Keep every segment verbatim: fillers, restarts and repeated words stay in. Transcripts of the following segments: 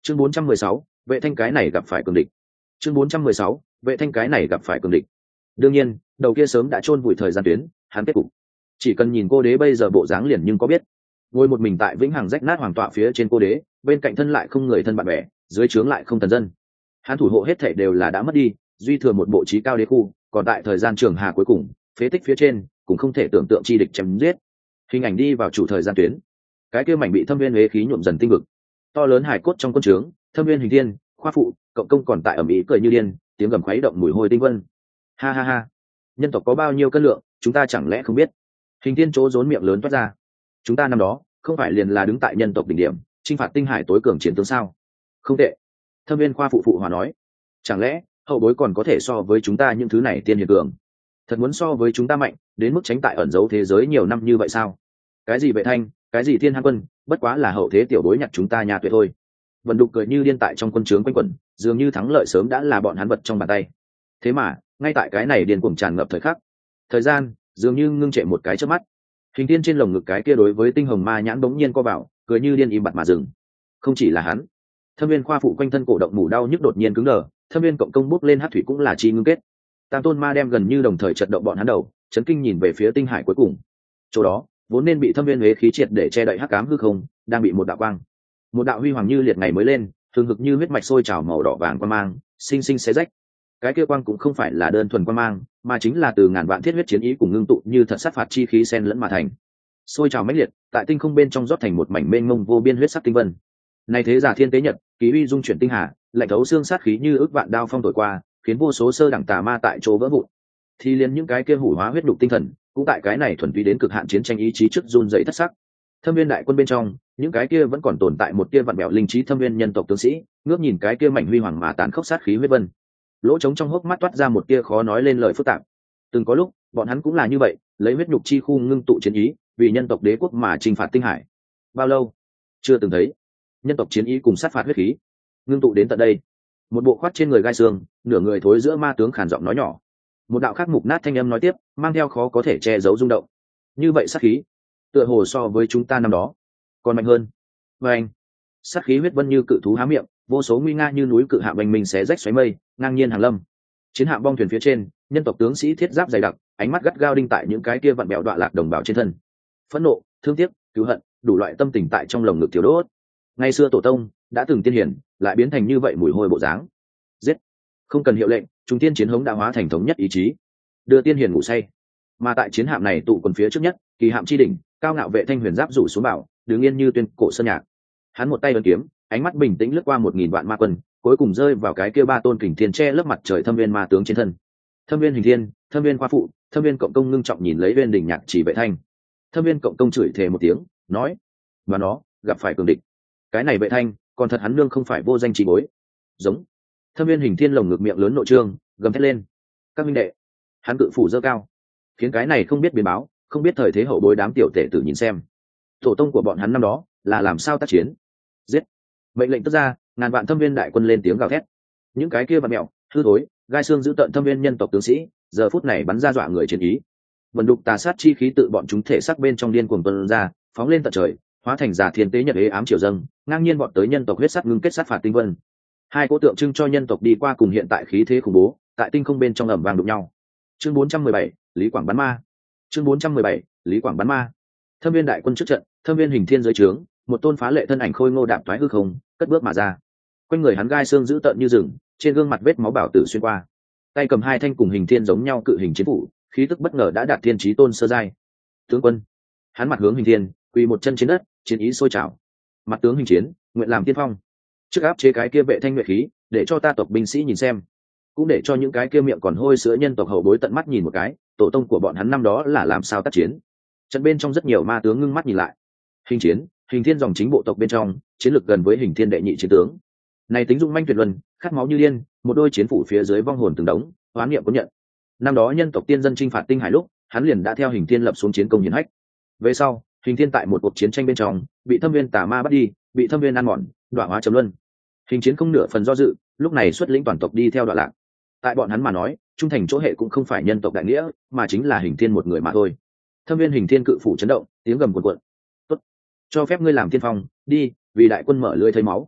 chương bốn trăm mười sáu, vệ thanh cái này gặp phải cường địch. chương bốn trăm mười sáu, vệ thanh cái này gặp phải cường địch. Đương nhiên đầu kia sớm đã chôn vùi thời gian tuyến, hắn kết cục chỉ cần nhìn cô đế bây giờ bộ dáng liền nhưng có biết. Ngồi một mình tại vĩnh hằng rách nát hoàng tọa phía trên cô đế, bên cạnh thân lại không người thân bạn bè, dưới trướng lại không thần dân. Hắn thủ hộ hết thảy đều là đã mất đi, duy thừa một bộ trí cao đế khu, còn tại thời gian trường hà cuối cùng, phế tích phía trên cũng không thể tưởng tượng chi địch chém giết. Hình ảnh đi vào chủ thời gian tuyến, cái kia mảnh bị thâm viên huế khí nhuộm dần tinh vực, to lớn hải cốt trong quân trướng, thâm viên hình thiên, khoa phụ, cộng công còn tại ẩm ý cười như điên, tiếng gầm khuấy động mùi hôi tinh vân. Ha ha ha, nhân tộc có bao nhiêu cân lượng, chúng ta chẳng lẽ không biết? Hình thiên chỗ rốn miệng lớn toát ra. Chúng ta năm đó không phải liền là đứng tại nhân tộc đỉnh điểm, chinh phạt tinh hải tối cường chiến tướng sao? Không tệ. Thâm viên khoa phụ phụ hòa nói. Chẳng lẽ hậu bối còn có thể so với chúng ta những thứ này tiên hiền cường? Thật muốn so với chúng ta mạnh đến mức tránh tại ẩn giấu thế giới nhiều năm như vậy sao? Cái gì vệ thanh, cái gì thiên han quân, bất quá là hậu thế tiểu bối nhặt chúng ta nhà tuệ thôi. Vận đục cười như điên tại trong quân trướng quanh quẩn, dường như thắng lợi sớm đã là bọn hắn vật trong bàn tay. Thế mà ngay tại cái này điên cuồng tràn ngập thời khắc, thời gian dường như ngưng trệ một cái chớp mắt. Hình thiên trên lồng ngực cái kia đối với tinh hồng ma nhãn bỗng nhiên co vào, cười như điên im bặt mà dừng. Không chỉ là hắn, thâm viên khoa phụ quanh thân cổ động mủ đau nhức đột nhiên cứng đờ, thâm viên cộng công bốc lên hát thủy cũng là chi ngưng kết. Tam tôn ma đem gần như đồng thời chật động bọn hắn đầu, chấn kinh nhìn về phía tinh hải cuối cùng. Chỗ đó vốn nên bị thâm viên huế khí triệt để che đậy hắc ám hư không, đang bị một đạo quang, một đạo huy hoàng như liệt ngày mới lên, thường hực như huyết mạch sôi trào màu đỏ vàng quang mang, sinh sinh xé rách. Cái kia quang cũng không phải là đơn thuần quang mang, mà chính là từ ngàn vạn thiết huyết chiến ý cùng ngưng tụ như thật sát phạt chi khí xen lẫn mà thành. Sôi trào mãnh liệt, tại tinh không bên trong rót thành một mảnh mênh mông vô biên huyết sắc tinh vân. Này thế giả thiên tế nhật, ký uy dung chuyển tinh hà, lạnh thấu xương sát khí như ức vạn đao phong thổi qua, khiến vô số sơ đẳng tà ma tại chỗ vỡ vụn. Thì liền những cái kia hủ hóa huyết đục tinh thần, cũng tại cái này thuần túy đến cực hạn chiến tranh ý chí trước run rẩy thất sắc. Thâm viên đại quân bên trong, những cái kia vẫn còn tồn tại một tia vặn bẹo linh trí thâm viên nhân tộc tướng sĩ, ngước nhìn cái kia mảnh huy hoàng mà tàn khốc sát khí huyết vân. Lỗ trống trong hốc mắt toát ra một tia khó nói lên lời phức tạp. Từng có lúc, bọn hắn cũng là như vậy, lấy huyết nhục chi khu ngưng tụ chiến ý, vì nhân tộc đế quốc mà chinh phạt tinh hải. Bao lâu? Chưa từng thấy. Nhân tộc chiến ý cùng sát phạt huyết khí, ngưng tụ đến tận đây. Một bộ khoát trên người gai xương, nửa người thối giữa ma tướng khàn giọng nói nhỏ. Một đạo khắc mục nát thanh âm nói tiếp, mang theo khó có thể che giấu rung động. Như vậy sát khí, tựa hồ so với chúng ta năm đó còn mạnh hơn. Và anh, sát khí huyết vân như cự thú há miệng, vô số nguy nga như núi cự hạ bành mình xé rách xoáy mây, ngang nhiên hàng lâm. Chiến hạm bong thuyền phía trên, nhân tộc tướng sĩ thiết giáp dày đặc, ánh mắt gắt gao đinh tại những cái kia vặn bẹo đọa lạc đồng bào trên thân. Phẫn nộ, thương tiếc, cứu hận, đủ loại tâm tình tại trong lồng ngực thiếu đốt. Ngày xưa tổ tông đã từng tiên hiển, lại biến thành như vậy mùi hôi bộ dáng. Giết! Không cần hiệu lệnh, chúng tiên chiến hống đã hóa thành thống nhất ý chí, đưa tiên hiển ngủ say. Mà tại chiến hạm này tụ quần phía trước nhất, kỳ hạm chi đỉnh, cao ngạo vệ thanh huyền giáp rủ xuống bảo, đứng yên như tuyên cổ sơn nhạc. Hắn một tay ấn kiếm, ánh mắt bình tĩnh lướt qua một nghìn vạn ma quân, cuối cùng rơi vào cái kia ba tôn kình thiên che lớp mặt trời thâm viên ma tướng trên thân. Thâm viên hình thiên, thâm viên khoa phụ, thâm viên cộng công ngưng trọng nhìn lấy viên đỉnh nhạc chỉ vệ thanh. Thâm viên cộng công chửi thề một tiếng, nói: "Và nó gặp phải cường địch. Cái này vệ thanh, còn thật hắn nương không phải vô danh chỉ bối." Giống. Thâm viên hình thiên lồng ngực miệng lớn nội trương, gầm thét lên: "Các minh đệ!" Hắn cự phủ giơ cao, khiến cái này không biết biến báo, không biết thời thế hậu bối đám tiểu tể tử nhìn xem, tổ tông của bọn hắn năm đó là làm sao tác chiến. Giết! Mệnh lệnh tức ra, ngàn vạn thâm viên đại quân lên tiếng gào thét. Những cái kia vặn mẹo, hư thối, gai xương giữ tận thâm viên nhân tộc tướng sĩ, giờ phút này bắn ra dọa người chiến ý. Vần đục tà sát chi khí tự bọn chúng thể sắc bên trong điên cuồng tuôn ra, phóng lên tận trời, hóa thành giả thiên tế nhật ế ám triều dâng, ngang nhiên bọn tới nhân tộc huyết sát ngưng kết sát phạt tinh vân. Hai cỗ tượng trưng cho nhân tộc đi qua cùng hiện tại khí thế khủng bố, tại tinh không bên trong ầm vang đụng nhau. Chương bốn trăm mười bảy, Lý Quảng bắn ma. Chương bốn trăm mười bảy, Lý Quảng bắn ma. Thâm viên đại quân trước trận, thâm viên hình thiên dưới trướng, một tôn phá lệ thân ảnh khôi ngô đạp thoái hư không, cất bước mà ra. Quanh người hắn gai xương giữ tợn như rừng, trên gương mặt vết máu bảo tử xuyên qua. Tay cầm hai thanh cùng hình thiên giống nhau cự hình chiến phủ, khí tức bất ngờ đã đạt thiên chí tôn sơ giai. Tướng quân. Hắn mặt hướng hình thiên, quỳ một chân trên đất, chiến ý sôi trào. Mặt tướng hình chiến, nguyện làm tiên phong. Trước áp chế cái kia vệ thanh nguyệt khí, để cho ta tộc binh sĩ nhìn xem, cũng để cho những cái kia miệng còn hôi sữa nhân tộc hậu bối tận mắt nhìn một cái, tổ tông của bọn hắn năm đó là làm sao tác chiến. Trận bên trong rất nhiều ma tướng ngưng mắt nhìn lại. Hình chiến, hình thiên dòng chính bộ tộc bên trong, chiến lược gần với hình thiên đệ nhị chiến tướng. Này tính dung manh tuyệt luân, khát máu như điên, một đôi chiến phủ phía dưới vong hồn từng đống, oán niệm có nhận. Năm đó nhân tộc tiên dân chinh phạt tinh hải lúc, hắn liền đã theo hình thiên lập xuống chiến công hiển hách. Về sau, hình thiên tại một cuộc chiến tranh bên trong, bị thâm viên tà ma bắt đi, bị thâm viên ăn mòn, đọa hóa trầm luân. Hình chiến không nửa phần do dự, lúc này xuất lĩnh toàn tộc đi theo đoạn lạc. Tại bọn hắn mà nói, trung thành chỗ hệ cũng không phải nhân tộc đại nghĩa, mà chính là hình thiên một người mà thôi. Thâm viên hình thiên cự phủ chấn động, tiếng gầm cuồn cuộn. "Tốt, cho phép ngươi làm tiên phong, đi, vì đại quân mở lưới thấy máu."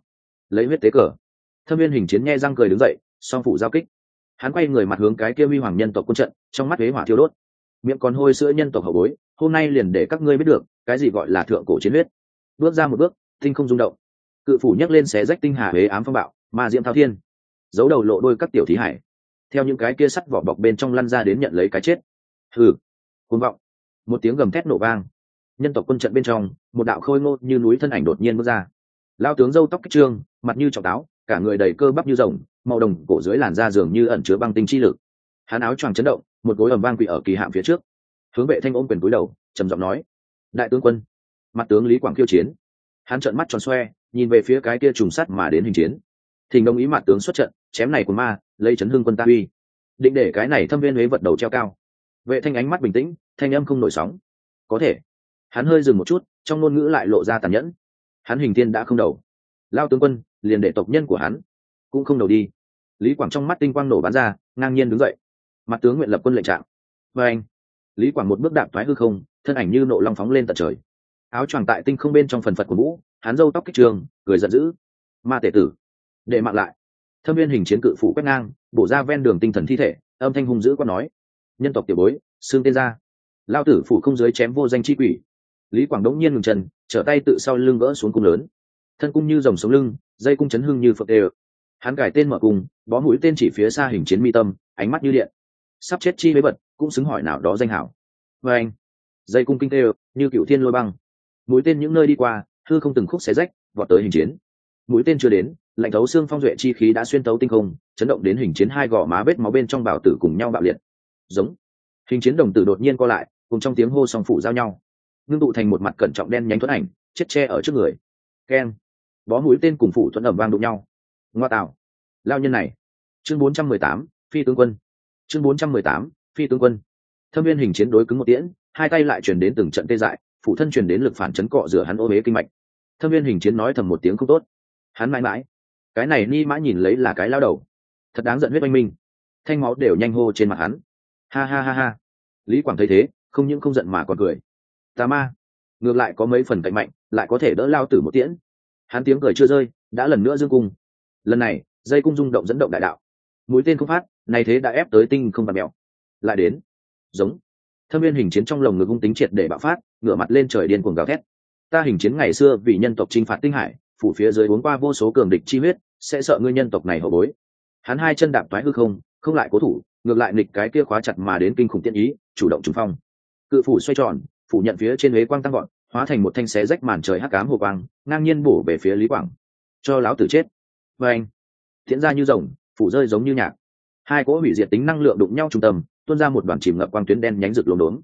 lấy huyết tế cờ. Thâm viên hình chiến nghe răng cười đứng dậy, song phủ giao kích. Hắn quay người mặt hướng cái kia huy hoàng nhân tộc quân trận, trong mắt huế hỏa thiêu đốt. Miệng còn hôi sữa nhân tộc hậu bối, hôm nay liền để các ngươi biết được cái gì gọi là thượng cổ chiến huyết. Bước ra một bước, tinh không rung động, cự phủ nhấc lên xé rách tinh hà huế ám phong bạo, ma diễm thao thiên, giấu đầu lộ đôi các tiểu thí hải, theo những cái kia sắt vỏ bọc bên trong lăn ra đến nhận lấy cái chết. Hừ, cuồng vọng! Một tiếng gầm thét nổ vang. Nhân tộc quân trận bên trong, một đạo khôi ngô như núi thân ảnh đột nhiên bước ra. Lao tướng râu tóc kích trương, mặt như trọng táo, cả người đầy cơ bắp như rồng, màu đồng cổ dưới làn da dường như ẩn chứa băng tinh chi lực. Hắn áo choàng chấn động, một gối ầm vang quỳ ở kỳ hạm phía trước, hướng Vệ Thanh ôm quyền cúi đầu, trầm giọng nói: đại tướng quân. Mặt tướng Lý Quảng khiêu chiến. Hắn trợn mắt tròn xoe, nhìn về phía cái kia trùng sắt mà đến hình chiến. Thỉnh đồng ý mặt tướng xuất trận, chém này của ma, lấy chấn hương quân ta uy, định để cái này thâm viên huế vật đầu treo cao. Vệ Thanh ánh mắt bình tĩnh, thanh âm không nổi sóng. Có thể. Hắn hơi dừng một chút, trong ngôn ngữ lại lộ ra tàn nhẫn. Hắn hình thiên đã không đầu, lao tướng quân liền để tộc nhân của hắn cũng không đầu đi. Lý Quảng trong mắt tinh quang nổ bắn ra, ngang nhiên đứng dậy. Mặt tướng nguyện lập quân lệnh trạng. Và anh, Lý Quảng một bước đạp thoái hư không, thân ảnh như nộ long phóng lên tận trời. Áo choàng tại tinh không bên trong phần phật của vũ, hắn râu tóc kích trường, cười giận dữ. Ma tể tử, để mạng lại. Thâm viên hình chiến cự phủ quét ngang, bổ ra ven đường tinh thần thi thể, âm thanh hung dữ quát nói: nhân tộc tiểu bối, xương tên ra. Lao tử phủ không dưới chém vô danh chi quỷ. Lý Quảng đống nhiên ngừng chân, trở tay tự sau lưng gỡ xuống cung lớn, thân cung như rồng sống lưng, dây cung chấn hưng như phượng đều. Hắn cải tên mở cung, bó mũi tên chỉ phía xa hình chiến mi tâm, ánh mắt như điện. Sắp chết chi với bật, cũng xứng hỏi nào đó danh hảo. Và anh, dây cung kinh tê như cựu thiên lôi băng, mũi tên những nơi đi qua, hư không từng khúc xé rách, vọt tới hình chiến. Mũi tên chưa đến, lạnh thấu xương phong duệ chi khí đã xuyên tấu tinh không, chấn động đến hình chiến hai gò má vết máu bên trong bảo tử cùng nhau bạo liệt. Giống. Hình chiến đồng tử đột nhiên co lại, cùng trong tiếng hô song phủ giao nhau, ngưng tụ thành một mặt cẩn trọng đen nhánh thuẫn ảnh, chết che ở trước người. Keng. Bó mũi tên cùng phủ thuẫn ẩm vang đụng nhau. Ngoa tạo. Lao nhân này. Chương bốn trăm mười tám, phi tướng quân. Chương bốn trăm mười tám, phi tướng quân. Thâm viên hình chiến đối cứng một tiễn, hai tay lại truyền đến từng trận tê dại, phụ thân truyền đến lực phản chấn cọ rửa hắn ô uế kinh mạch. Thâm viên hình chiến nói thầm một tiếng không tốt. Hắn mãi mãi, cái này ni mã nhìn lấy là cái lao đầu, thật đáng giận huyết oanh minh, thanh máu đều nhanh hô trên mặt hắn. Ha ha ha ha. Lý Quảng thấy thế, không những không giận mà còn cười. Tà ma, ngược lại có mấy phần cạnh mạnh, lại có thể đỡ lao tử một tiễn. Hắn tiếng cười chưa rơi, đã lần nữa dương cung. Lần này, dây cung rung động dẫn động đại đạo, mũi tên không phát, này thế đã ép tới tinh không bạt mèo. Lại đến. Giống. Thâm viên hình chiến trong lồng ngực cung tính triệt để bạo phát, ngửa mặt lên trời điên cuồng gào thét. Ta hình chiến ngày xưa vì nhân tộc chinh phạt tinh hải, phủ phía dưới uống qua vô số cường địch chi huyết, sẽ sợ ngươi nhân tộc này hổ bối. Hắn hai chân đạp toái hư không, không lại cố thủ, ngược lại nghịch cái kia khóa chặt mà đến kinh khủng tiện ý, chủ động trùng phong. Cự phủ xoay tròn, phủ nhận phía trên huế quang tăng gọn, hóa thành một thanh xé rách màn trời hắc ám hồ quang, ngang nhiên bổ về phía Lý Quảng. Cho láo tử chết. Và anh, thiện ra như rồng, phủ rơi giống như nhạc. Hai cỗ hủy diệt tính năng lượng đụng nhau trung tâm, tuôn ra một đoàn chìm ngập quang tuyến đen nhánh rực lốm đốm.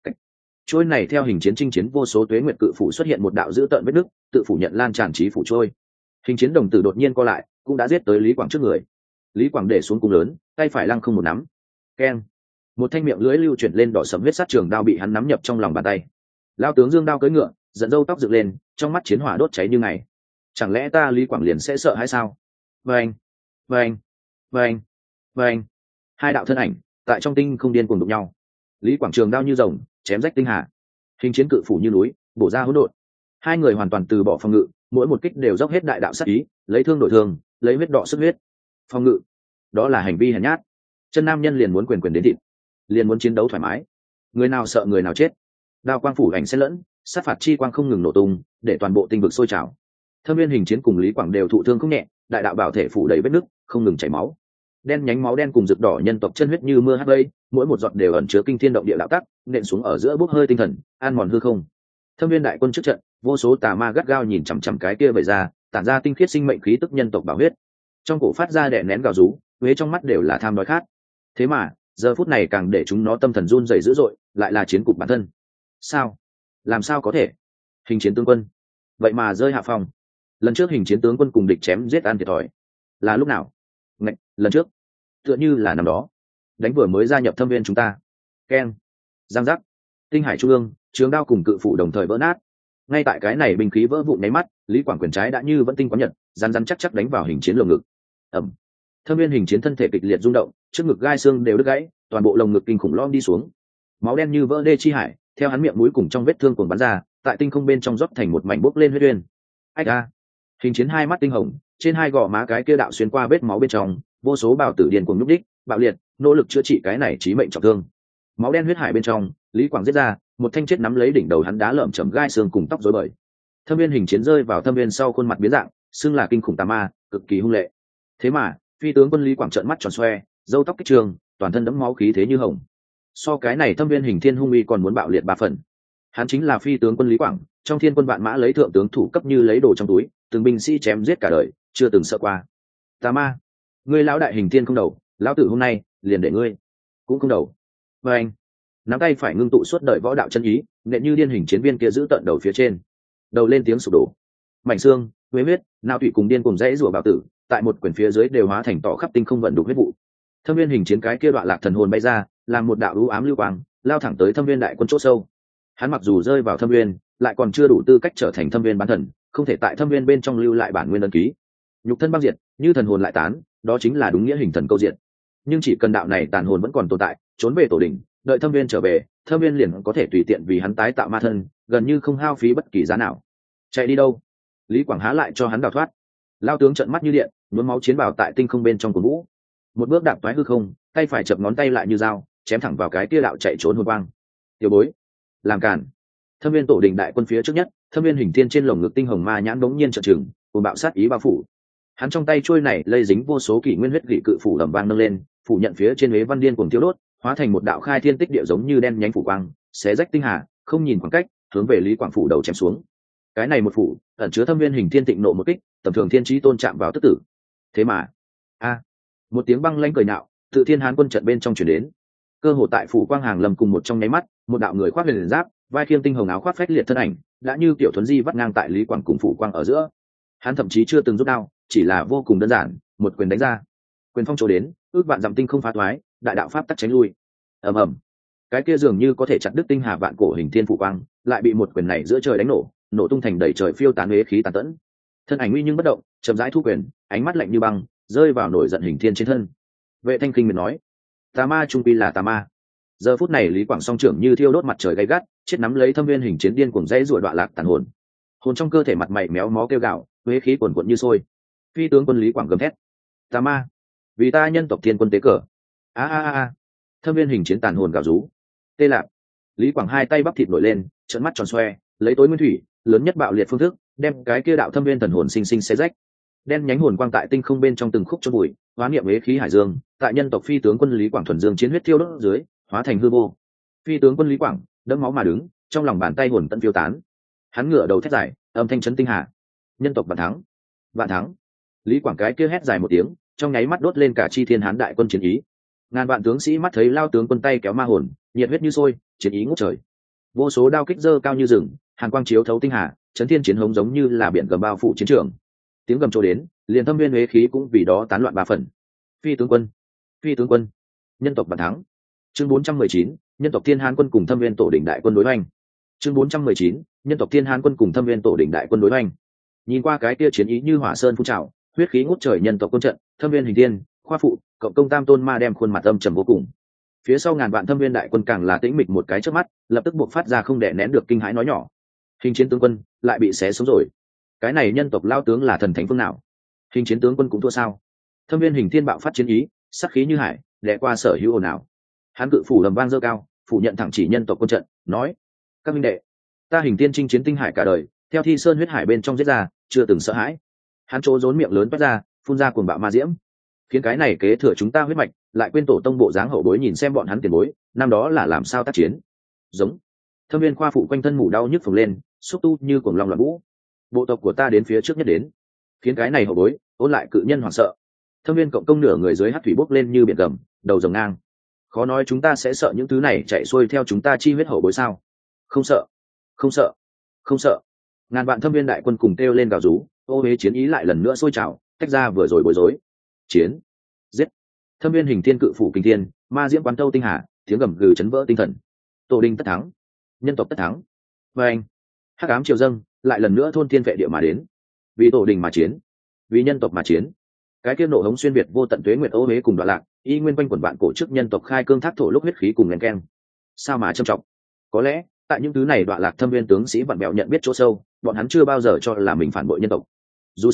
Trôi này theo hình chiến chinh chiến vô số tuế nguyệt cự phủ xuất hiện một đạo dữ tợn vết nứt, tự phủ nhận lan tràn trí phủ trôi. Hình chiến đồng tử đột nhiên co lại, cũng đã giết tới Lý Quảng trước người. Lý Quảng để xuống cung lớn, tay phải lăng không một nắm. Keng. Một thanh miệng lưỡi lưu chuyển lên đỏ sẫm huyết sát trường đao bị hắn nắm nhập trong lòng bàn tay. Lao tướng dương đao cưỡi ngựa, dẫn râu tóc dựng lên, trong mắt chiến hỏa đốt cháy như ngày. Chẳng lẽ ta Lý Quảng liền sẽ sợ hay sao? Vâng, vâng, vâng, vâng. Hai đạo thân ảnh tại trong tinh không điên cuồng đụng nhau. Lý Quảng trường đao như rồng, chém rách tinh hà. Hình chiến cự phủ như núi, bổ ra hỗn độn. Hai người hoàn toàn từ bỏ phòng ngự, mỗi một kích đều dốc hết đại đạo sát ý, lấy thương đổi thương, lấy huyết đọ sức huyết. Phòng ngự, đó là hành vi hèn nhát. Chân nam nhân liền muốn quyền quyền đến thịt, liền muốn chiến đấu thoải mái. Người nào sợ người nào chết. Đao quang phủ ảnh xen lẫn, sát phạt chi quang không ngừng nổ tung, để toàn bộ tinh vực sôi trào. Thâm viên hình chiến cùng Lý Quảng đều thụ thương không nhẹ, đại đạo bảo thể phủ đầy vết nứt, không ngừng chảy máu. Đen nhánh máu đen cùng rực đỏ nhân tộc chân huyết như mưa hắt vây, mỗi một giọt đều ẩn chứa kinh thiên động địa đạo tắc, nện xuống ở giữa bốc hơi tinh thần, an mòn hư không. Thâm viên đại quân trước trận, vô số tà ma gắt gao nhìn chằm chằm cái kia vẩy ra, tản ra tinh khiết sinh mệnh khí tức nhân tộc bảo huyết. Trong cổ phát ra đè nén gào rú, huế trong mắt đều là tham đói khát. Thế mà, giờ phút này càng để chúng nó tâm thần run rẩy dữ dội, lại là chiến cục bản thân. Sao? Làm sao có thể? Hình chiến tướng quân, vậy mà rơi hạ phòng. Lần trước hình chiến tướng quân cùng địch chém giết an thiệt thòi, là lúc nào? Ngạch, lần trước, tựa như là năm đó, đánh vừa mới gia nhập thâm viên chúng ta. Keng, giang giác, tinh hải trung ương, trường đao cùng cự phủ đồng thời vỡ nát. Ngay tại cái này binh khí vỡ vụn nháy mắt, Lý Quảng quyền trái đã như vẫn tinh quán nhật, rắn rắn chắc chắc đánh vào hình chiến lồng ngực. Ẩm. Thâm viên hình chiến thân thể kịch liệt rung động, trước ngực gai xương đều đứt gãy, toàn bộ lồng ngực kinh khủng lom đi xuống. Máu đen như vỡ đê chi hải, theo hắn miệng mũi cùng trong vết thương cuồng bắn ra, tại tinh không bên trong rót thành một mảnh bốc lên huyết uyên. Ách a! Hình chiến hai mắt tinh hồng, trên hai gò má cái kia đạo xuyên qua vết máu bên trong vô số bào tử điên cuồng nhúc đích bạo liệt nỗ lực chữa trị cái này chí mệnh trọng thương. Máu đen huyết hải bên trong, Lý Quảng giết ra một thanh chết nắm lấy đỉnh đầu hắn đá lởm chởm gai xương cùng tóc rối bời. Thâm viên hình chiến rơi vào thâm viên sau khuôn mặt biến dạng, xưng là kinh khủng tà ma, cực kỳ hung lệ. Thế mà phi tướng quân Lý Quảng trợn mắt tròn xoe, râu tóc kích trường, toàn thân đẫm máu khí thế như hồng. So cái này thâm viên hình thiên hung uy còn muốn bạo liệt ba phần. Hắn chính là phi tướng quân Lý Quảng, trong thiên quân vạn mã lấy thượng tướng thủ cấp như lấy đồ trong túi, từng binh sĩ chém giết cả đời, chưa từng sợ qua. Tà ma, ngươi lão đại hình thiên không đầu, lão tử hôm nay liền để ngươi cũng không đầu. Và anh nắm tay phải ngưng tụ suốt đời võ đạo chân ý, nện như điên hình chiến viên kia giữ tận đầu phía trên, đầu lên tiếng sụp đổ, mảnh xương, huế huyết, nao tụy cùng điên cùng dãy rủa bảo tử, tại một quyển phía dưới đều hóa thành tỏ khắp tinh không vận đục huyết vụ. Thâm viên hình chiến cái kia đoạn lạc thần hồn bay ra, làm một đạo u ám lưu quang, lao thẳng tới thâm viên đại quân chỗ sâu. Hắn mặc dù rơi vào thâm viên, lại còn chưa đủ tư cách trở thành thâm viên bán thần, không thể tại thâm viên bên trong lưu lại bản nguyên ấn ký. Nhục thân băng diệt, như thần hồn lại tán, đó chính là đúng nghĩa hình thần câu diệt. Nhưng chỉ cần đạo này tàn hồn vẫn còn tồn tại, trốn về tổ đỉnh, đợi thâm viên trở về, thâm viên liền có thể tùy tiện vì hắn tái tạo ma thân, gần như không hao phí bất kỳ giá nào. Chạy đi đâu? Lý Quảng há lại cho hắn đào thoát. Lao tướng trợn mắt như điện, nhuốm máu chiến bào tại tinh không bên trong của vũ. Một bước đạp toái hư không, tay phải chập ngón tay lại như dao, chém thẳng vào cái tia đạo chạy trốn hồn quang. Tiểu bối, làm cản. Thâm viên tổ đình đại quân phía trước nhất, thâm viên hình thiên trên lồng ngực tinh hồng ma nhãn bỗng nhiên trợn trừng, cùng bạo sát ý bao phủ. Hắn trong tay chuôi này lây dính vô số kỷ nguyên huyết gỉ cự phủ lầm vang nâng lên, phủ nhận phía trên huế văn điên cuồng tiêu đốt, hóa thành một đạo khai thiên tích địa giống như đen nhánh phủ quang, xé rách tinh hà, không nhìn khoảng cách, hướng về Lý Quảng phủ đầu chém xuống. Cái này một phủ, ẩn chứa thâm viên hình thiên tịnh nộ một kích, tầm thường thiên chí tôn chạm vào tức tử. Thế mà, a, một tiếng băng lãnh cười nạo, tự thiên hán quân trận bên trong truyền đến. Cơ hồ tại phủ quang hàng lầm cùng một trong nháy mắt, một đạo người khoác huyền giáp, vai khiêng tinh hồng áo khoác phách liệt thân ảnh, đã như tiểu thuấn di vắt ngang tại Lý Quảng cùng phủ quang ở giữa. Hắn thậm chí chưa từng rút đao, chỉ là vô cùng đơn giản, một quyền đánh ra. Quyền phong chỗ đến, ước vạn dặm tinh không phá thoái, đại đạo pháp tắc tránh lui. Ầm ầm. Cái kia dường như có thể chặt đứt tinh hà vạn cổ hình thiên phủ quang, lại bị một quyền này giữa trời đánh nổ, nổ tung thành đầy trời phiêu tán huế khí tàn tẫn. Thân ảnh uy nhưng bất động, chậm rãi thu quyền, ánh mắt lạnh như băng, rơi vào nổi giận hình thiên trên thân. Vệ Thanh Kinh miệt nói, tà ma trung quy là tà ma. Giờ phút này Lý Quảng song trưởng như thiêu đốt mặt trời gay gắt, chết nắm lấy thâm viên hình chiến điên cuồng dãy rủa đoạn lạc tàn hồn. Hồn trong cơ thể mặt mày méo mó kêu gào, huế khí cuồn cuộn như sôi. Phi tướng quân Lý Quảng gầm thét, tà ma, vì ta nhân tộc thiên quân tế cờ. A a a. Thâm viên hình chiến tàn hồn gào rú. Tê lạc. Lý Quảng hai tay bắp thịt nổi lên, trợn mắt tròn xoe, lấy tối nguyên thủy, lớn nhất bạo liệt phương thức, đem cái kia đạo thâm viên thần hồn sinh sinh xé rách. Đen nhánh hồn quang tại tinh không bên trong từng khúc chôn bụi, hóa niệm huế khí hải dương, tại nhân tộc phi tướng quân Lý Quảng thuần dương chiến huyết thiêu đốt dưới, hóa thành hư vô. Phi tướng quân Lý Quảng đẫm máu mà đứng, trong lòng bàn tay hồn tận phiêu tán. Hắn ngửa đầu thét dài, âm thanh chấn tinh hà. Nhân tộc vạn thắng, vạn thắng. Lý Quảng cái kia hét dài một tiếng, trong nháy mắt đốt lên cả chi thiên hán đại quân chiến ý. Ngàn vạn tướng sĩ mắt thấy lao tướng quân tay kéo ma hồn, nhiệt huyết như sôi, chiến ý ngút trời. Vô số đao kích dơ cao như rừng, hàn quang chiếu thấu tinh hà, chấn thiên chiến hống giống như là biển gầm bao phủ chiến trường. Tiếng gầm trồ đến, liền thâm viên huế khí cũng vì đó tán loạn ba phần. Phi tướng quân, phi tướng quân, nhân tộc vạn thắng. Chương bốn trăm mười chín, nhân tộc thiên hán quân cùng thâm viên tổ đỉnh đại quân đối hoành. Chương bốn trăm mười chín, nhân tộc thiên hán quân cùng thâm viên tổ đỉnh đại quân đối hoành. Nhìn qua cái kia chiến ý như hỏa sơn phun trào, huyết khí ngút trời nhân tộc quân trận, thâm viên hình thiên, khoa phụ, cộng công tam tôn ma đem khuôn mặt âm trầm vô cùng. Phía sau ngàn vạn thâm viên đại quân càng là tĩnh mịch một cái trước mắt, lập tức buộc phát ra không đè nén được kinh hãi nói nhỏ. Hình chiến tướng quân lại bị xé sống rồi. Cái này nhân tộc lao tướng là thần thánh phương nào? Hình chiến tướng quân cũng thua sao? Thâm viên hình thiên bạo phát chiến ý, sắc khí như hải, đè qua sở hữu ồn ào. Hắn cự phủ lầm vang dơ cao, phủ nhận thẳng chỉ nhân tộc quân trận, nói: các minh đệ, ta hình tiên chinh chiến tinh hải cả đời, theo thi sơn huyết hải bên trong giết ra, chưa từng sợ hãi. Hắn trố rốn miệng lớn toát ra, phun ra cuồng bạo ma diễm, khiến cái này kế thừa chúng ta huyết mạch, lại quên tổ tông bộ dáng hậu bối nhìn xem bọn hắn tiền bối, năm đó là làm sao tác chiến. Giống. Thâm viên khoa phụ quanh thân mủ đau nhức phồng lên, xúc tu như cuồng long loạn vũ. Bộ tộc của ta đến phía trước nhất đến, khiến cái này hậu bối ôn lại cự nhân hoảng sợ. Thâm viên cộng công nửa người dưới hắc thủy bốc lên như biển gầm, đầu rồng ngang. Khó nói chúng ta sẽ sợ những thứ này chạy xuôi theo chúng ta chi huyết hậu bối sao? Không sợ, không sợ, không sợ. Ngàn vạn thâm viên đại quân cùng kêu lên gào rú, ô huế chiến ý lại lần nữa sôi trào, tách ra vừa rồi bối rối. Chiến, giết. Thâm viên hình thiên cự phủ kinh thiên, ma diễm quán thâu tinh hà, tiếng gầm gừ chấn vỡ tinh thần. Tổ đình tất thắng, nhân tộc tất thắng. Và anh, hắc ám triều dâng, lại lần nữa thôn thiên vệ địa mà đến. Vì tổ đình mà chiến, vì nhân tộc mà chiến. Cái kia nộ hống xuyên việt vô tận tuế nguyệt ô huế cùng đoạn lạc, y nguyên quanh quần vạn cổ trước nhân tộc khai cương thác thổ lúc huyết khí cùng len keng. Sao mà trầm trọng? Có lẽ tại những thứ này đoạn lạc thâm viên tướng sĩ vặn bẹo nhận biết chỗ sâu, bọn hắn chưa bao giờ cho là mình phản bội nhân tộc. Dù sao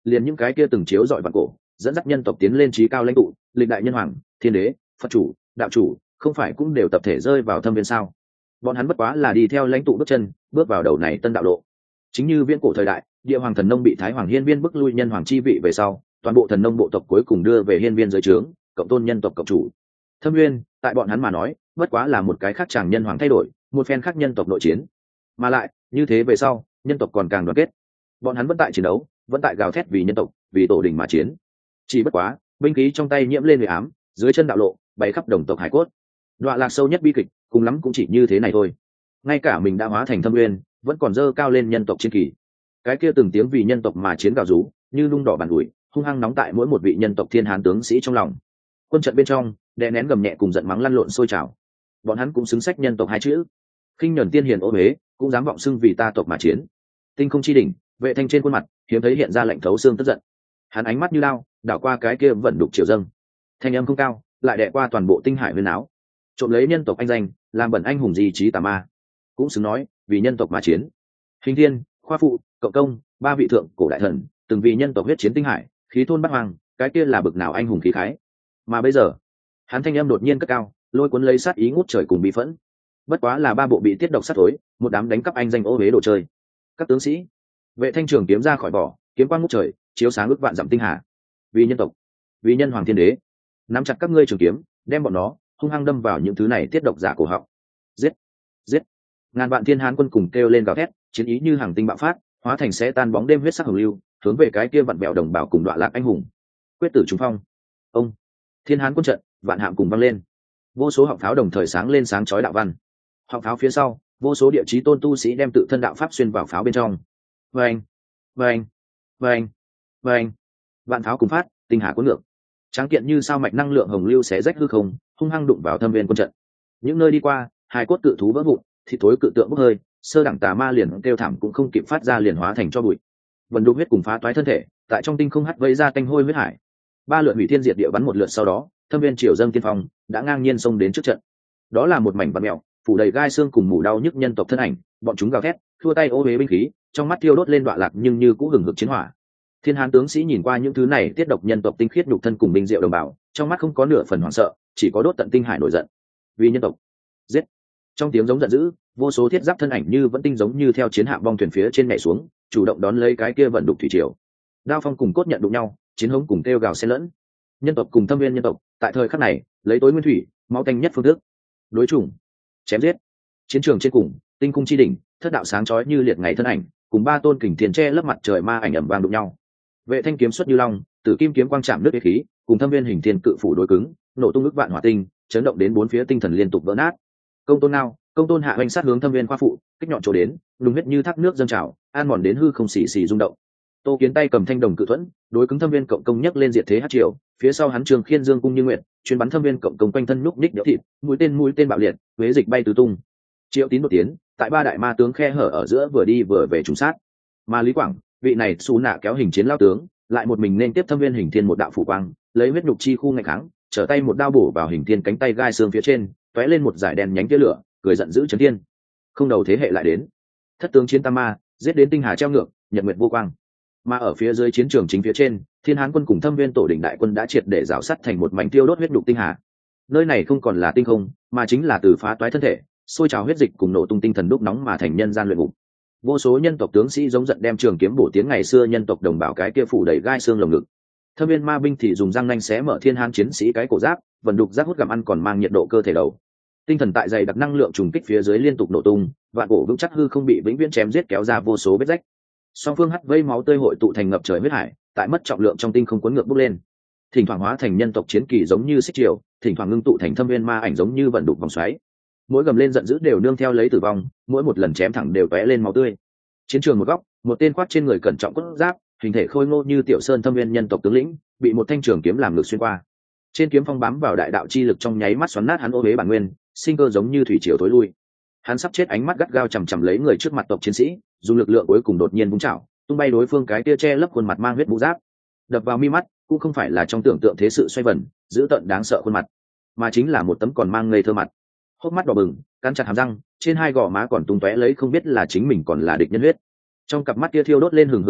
liền những cái kia từng chiếu dọi vạn cổ dẫn dắt nhân tộc tiến lên trí cao lãnh tụ, lịch đại nhân hoàng, thiên đế, phật chủ, đạo chủ, không phải cũng đều tập thể rơi vào thâm viên sao? Bọn hắn bất quá là đi theo lãnh tụ bước chân, bước vào đầu này tân đạo lộ. Chính như viễn cổ thời đại, địa hoàng thần nông bị thái hoàng hiên viên bức lui nhân hoàng chi vị về sau, toàn bộ thần nông bộ tộc cuối cùng đưa về hiên viên dưới trướng, cộng tôn nhân tộc cộng chủ. Thâm viên, tại bọn hắn mà nói, bất quá là một cái khác chàng nhân hoàng thay đổi, một phen khác nhân tộc nội chiến. Mà lại, như thế về sau, nhân tộc còn càng đoàn kết. Bọn hắn vẫn tại chiến đấu, vẫn tại gào thét vì nhân tộc, vì tổ đình mà chiến. Chỉ bất quá, binh khí trong tay nhiễm lên người ám, dưới chân đạo lộ, bay khắp đồng tộc hải cốt. Đọa lạc sâu nhất bi kịch, cùng lắm cũng chỉ như thế này thôi. Ngay cả mình đã hóa thành thâm nguyên, vẫn còn dơ cao lên nhân tộc chiến kỳ. Cái kia từng tiếng vì nhân tộc mà chiến gào rú, như lung đỏ bàn ủi, hung hăng nóng tại mỗi một vị nhân tộc thiên hán tướng sĩ trong lòng. Quân trận bên trong, đè nén gầm nhẹ cùng giận mắng lăn lộn sôi trào. Bọn hắn cũng xứng sách nhân tộc hai chữ. Khinh nhẫn tiên hiền ô huế, cũng dám vọng xưng vì ta tộc mà chiến. Tinh không chi đỉnh, Vệ Thanh trên khuôn mặt hiếm thấy hiện ra lạnh thấu xương tức giận. Hắn ánh mắt như lao, đảo qua cái kia vận đục triều dâng. Thanh âm không cao, lại đè qua toàn bộ tinh hải huyên áo. Trộm lấy nhân tộc anh danh, làm bẩn anh hùng gì trí tà ma, cũng xứng nói vì nhân tộc mà chiến. Hình thiên, khoa phụ, cộng công, ba vị thượng cổ đại thần, từng vì nhân tộc huyết chiến tinh hải, khí thôn bắt hoàng, cái kia là bực nào anh hùng khí khái. Mà bây giờ, hắn thanh âm đột nhiên cất cao, lôi cuốn lấy sát ý ngút trời cùng bị phẫn. Bất quá là ba bộ bị tiết độc sát thối, một đám đánh cắp anh danh ô huế đồ chơi. Các tướng sĩ, Vệ Thanh trường kiếm ra khỏi vỏ, kiếm quang ngút trời, chiếu sáng ước vạn dặm tinh hà. Vì nhân tộc, vì nhân hoàng thiên đế, nắm chặt các ngươi trường kiếm, đem bọn nó hung hăng đâm vào những thứ này tiết độc giả cổ họng. Giết, giết! Ngàn vạn thiên hán quân cùng kêu lên gào thét, chiến ý như hàng tinh bạo phát, hóa thành sẽ tan bóng đêm huyết sắc hồng lưu, hướng về cái kia vặn bèo đồng bào cùng đoạn lạc anh hùng. Quyết tử trùng phong. Ông, thiên hán quân trận, vạn hạm cùng vang lên. Vô số họng pháo đồng thời sáng lên sáng chói đạo văn. Họng pháo phía sau, vô số địa chí tôn tu sĩ đem tự thân đạo pháp xuyên vào pháo bên trong. Vâng, vâng, vâng, vâng. Vạn pháo cùng phát, tinh hà cuốn ngược. Tráng kiện như sao mạch năng lượng hồng lưu xé rách hư không, hung hăng đụng vào thâm viên quân trận. Những nơi đi qua, hai cốt cự thú vỡ vụn, thịt thối cự tượng bốc hơi, sơ đẳng tà ma liền kêu thảm cũng không kịp phát ra liền hóa thành cho bụi. Vần đục huyết cùng phá toái thân thể, tại trong tinh không hắt vây ra tanh hôi huyết hải. Ba lượt hủy thiên diệt địa bắn một lượt sau đó, thâm viên triều dâng tiên phong đã ngang nhiên xông đến trước trận. Đó là một mảnh vằn mèo, phủ đầy gai xương cùng mủ đau nhức nhân tộc thân ảnh, bọn chúng gào thét, thua tay ô huế binh khí, trong mắt thiêu đốt lên đoạn lạc nhưng như cũ hừng hực chiến hỏa. Thiên hán tướng sĩ nhìn qua những thứ này tiết độc nhân tộc tinh khiết nhục thân cùng binh diệu đồng bào, trong mắt không có nửa phần hoảng sợ, chỉ có đốt tận tinh hải nổi giận. Vì nhân tộc, giết! Trong tiếng giống giận dữ, vô số thiết giáp thân ảnh như vẫn tinh giống như theo chiến hạm bong thuyền phía trên nhảy xuống, chủ động đón lấy cái kia vận đục thủy triều. Đao phong cùng cốt nhận đụng nhau, chiến hống cùng kêu gào xen lẫn. Nhân tộc cùng thâm viên nhân tộc, tại thời khắc này, lấy tối nguyên thủy, máu tanh nhất phương thức. Đối chủng, chém giết. Chiến trường trên cùng, tinh cung chi đỉnh, thất đạo sáng chói như liệt ngày thân ảnh, cùng ba tôn kình thiên che lấp mặt trời ma ảnh ầm vang đụng nhau. Vệ Thanh kiếm xuất như long, tử kim kiếm quang chạm nước khí, cùng thâm viên hình thiên cự phủ đối cứng, nổ tung ức vạn hỏa tinh, chấn động đến bốn phía tinh thần liên tục vỡ nát. Công tôn nào, công tôn hạ hoành sát hướng thâm viên khoa phụ, kích nhọn chỗ đến, lùng huyết như thác nước dâng trào, an mòn đến hư không xì xì rung động. Tô Kiến tay cầm thanh đồng cự thuẫn, đối cứng thâm viên cộng công nhấc lên diệt thế hát triều, phía sau hắn trường khiên dương cung như nguyện, chuyên bắn thâm viên cộng công quanh thân nhúc ních đẽo thịt, mũi tên mũi tên bạo liệt, huế dịch bay tứ tung. Triệu Tín một tiếng, tại ba đại ma tướng khe hở ở giữa vừa đi vừa về trùng sát. Mà Lý Quảng, vị này xù nạ kéo hình chiến lao tướng, lại một mình nên tiếp thâm viên hình thiên một đạo phủ quang, lấy huyết nhục chi khu ngày kháng, trở tay một đao bổ vào hình thiên cánh tay gai xương phía trên, tóe lên một dải đèn nhánh tia lửa, cười giận dữ chấn thiên. Không đầu thế hệ lại đến, thất tướng chiến tam ma, giết đến tinh hà treo ngược, nhật nguyệt vô quang. Mà ở phía dưới chiến trường chính phía trên, thiên hán quân cùng thâm viên tổ đỉnh đại quân đã triệt để rào sắt thành một mảnh tiêu đốt huyết nhục tinh hà. Nơi này không còn là tinh không, mà chính là từ phá toái thân thể, sôi trào huyết dịch cùng nổ tung tinh thần đúc nóng mà thành nhân gian luyện ngục. Vô số nhân tộc tướng sĩ giống giận đem trường kiếm bổ tiếng ngày xưa nhân tộc đồng bào cái kia phủ đầy gai xương lồng ngực. Thâm viên ma binh thì dùng răng nanh xé mở thiên hán chiến sĩ cái cổ giáp, vận đục giáp hút gặm ăn còn mang nhiệt độ cơ thể đầu. Tinh thần tại dày đặc năng lượng trùng kích phía dưới liên tục nổ tung, vạn cổ vững chắc hư không bị vĩnh viễn chém giết kéo ra vô số vết rách. Song phương hắt vây máu tươi hội tụ thành ngập trời huyết hải, tại mất trọng lượng trong tinh không cuốn ngược bốc lên. Thỉnh thoảng hóa thành nhân tộc chiến kỳ giống như xích triều, thỉnh thoảng ngưng tụ thành thâm viên ma ảnh giống như vận đục vòng xoáy. Mỗi gầm lên giận dữ đều nương theo lấy tử vong, mỗi một lần chém thẳng đều tóe lên máu tươi. Chiến trường một góc, một tên khoác trên người cẩn trọng cốt giáp, hình thể khôi ngô như tiểu sơn thâm viên nhân tộc tướng lĩnh, bị một thanh trường kiếm làm ngược xuyên qua. Trên kiếm phong bám vào đại đạo chi lực trong nháy mắt xoắn nát hắn ô huế bản nguyên, sinh cơ giống như thủy triều tối lui. Hắn sắp chết ánh mắt gắt gao chằm chằm lấy người trước mặt tộc chiến sĩ, dùng lực lượng cuối cùng đột nhiên búng chảo, tung bay đối phương cái tia che lấp khuôn mặt mang huyết mũ giáp. Đập vào mi mắt, cũng không phải là trong tưởng tượng thế sự xoay vần, dữ tợn đáng sợ khuôn mặt, mà chính là một tấm còn mang ngây thơ mặt. Hốc mắt đỏ bừng, cắn chặt hàm răng, trên hai gò má còn tung tóe lấy không biết là chính mình còn là địch nhân huyết. Trong cặp mắt kia thiêu đốt lên hừng hực phẫn nộ,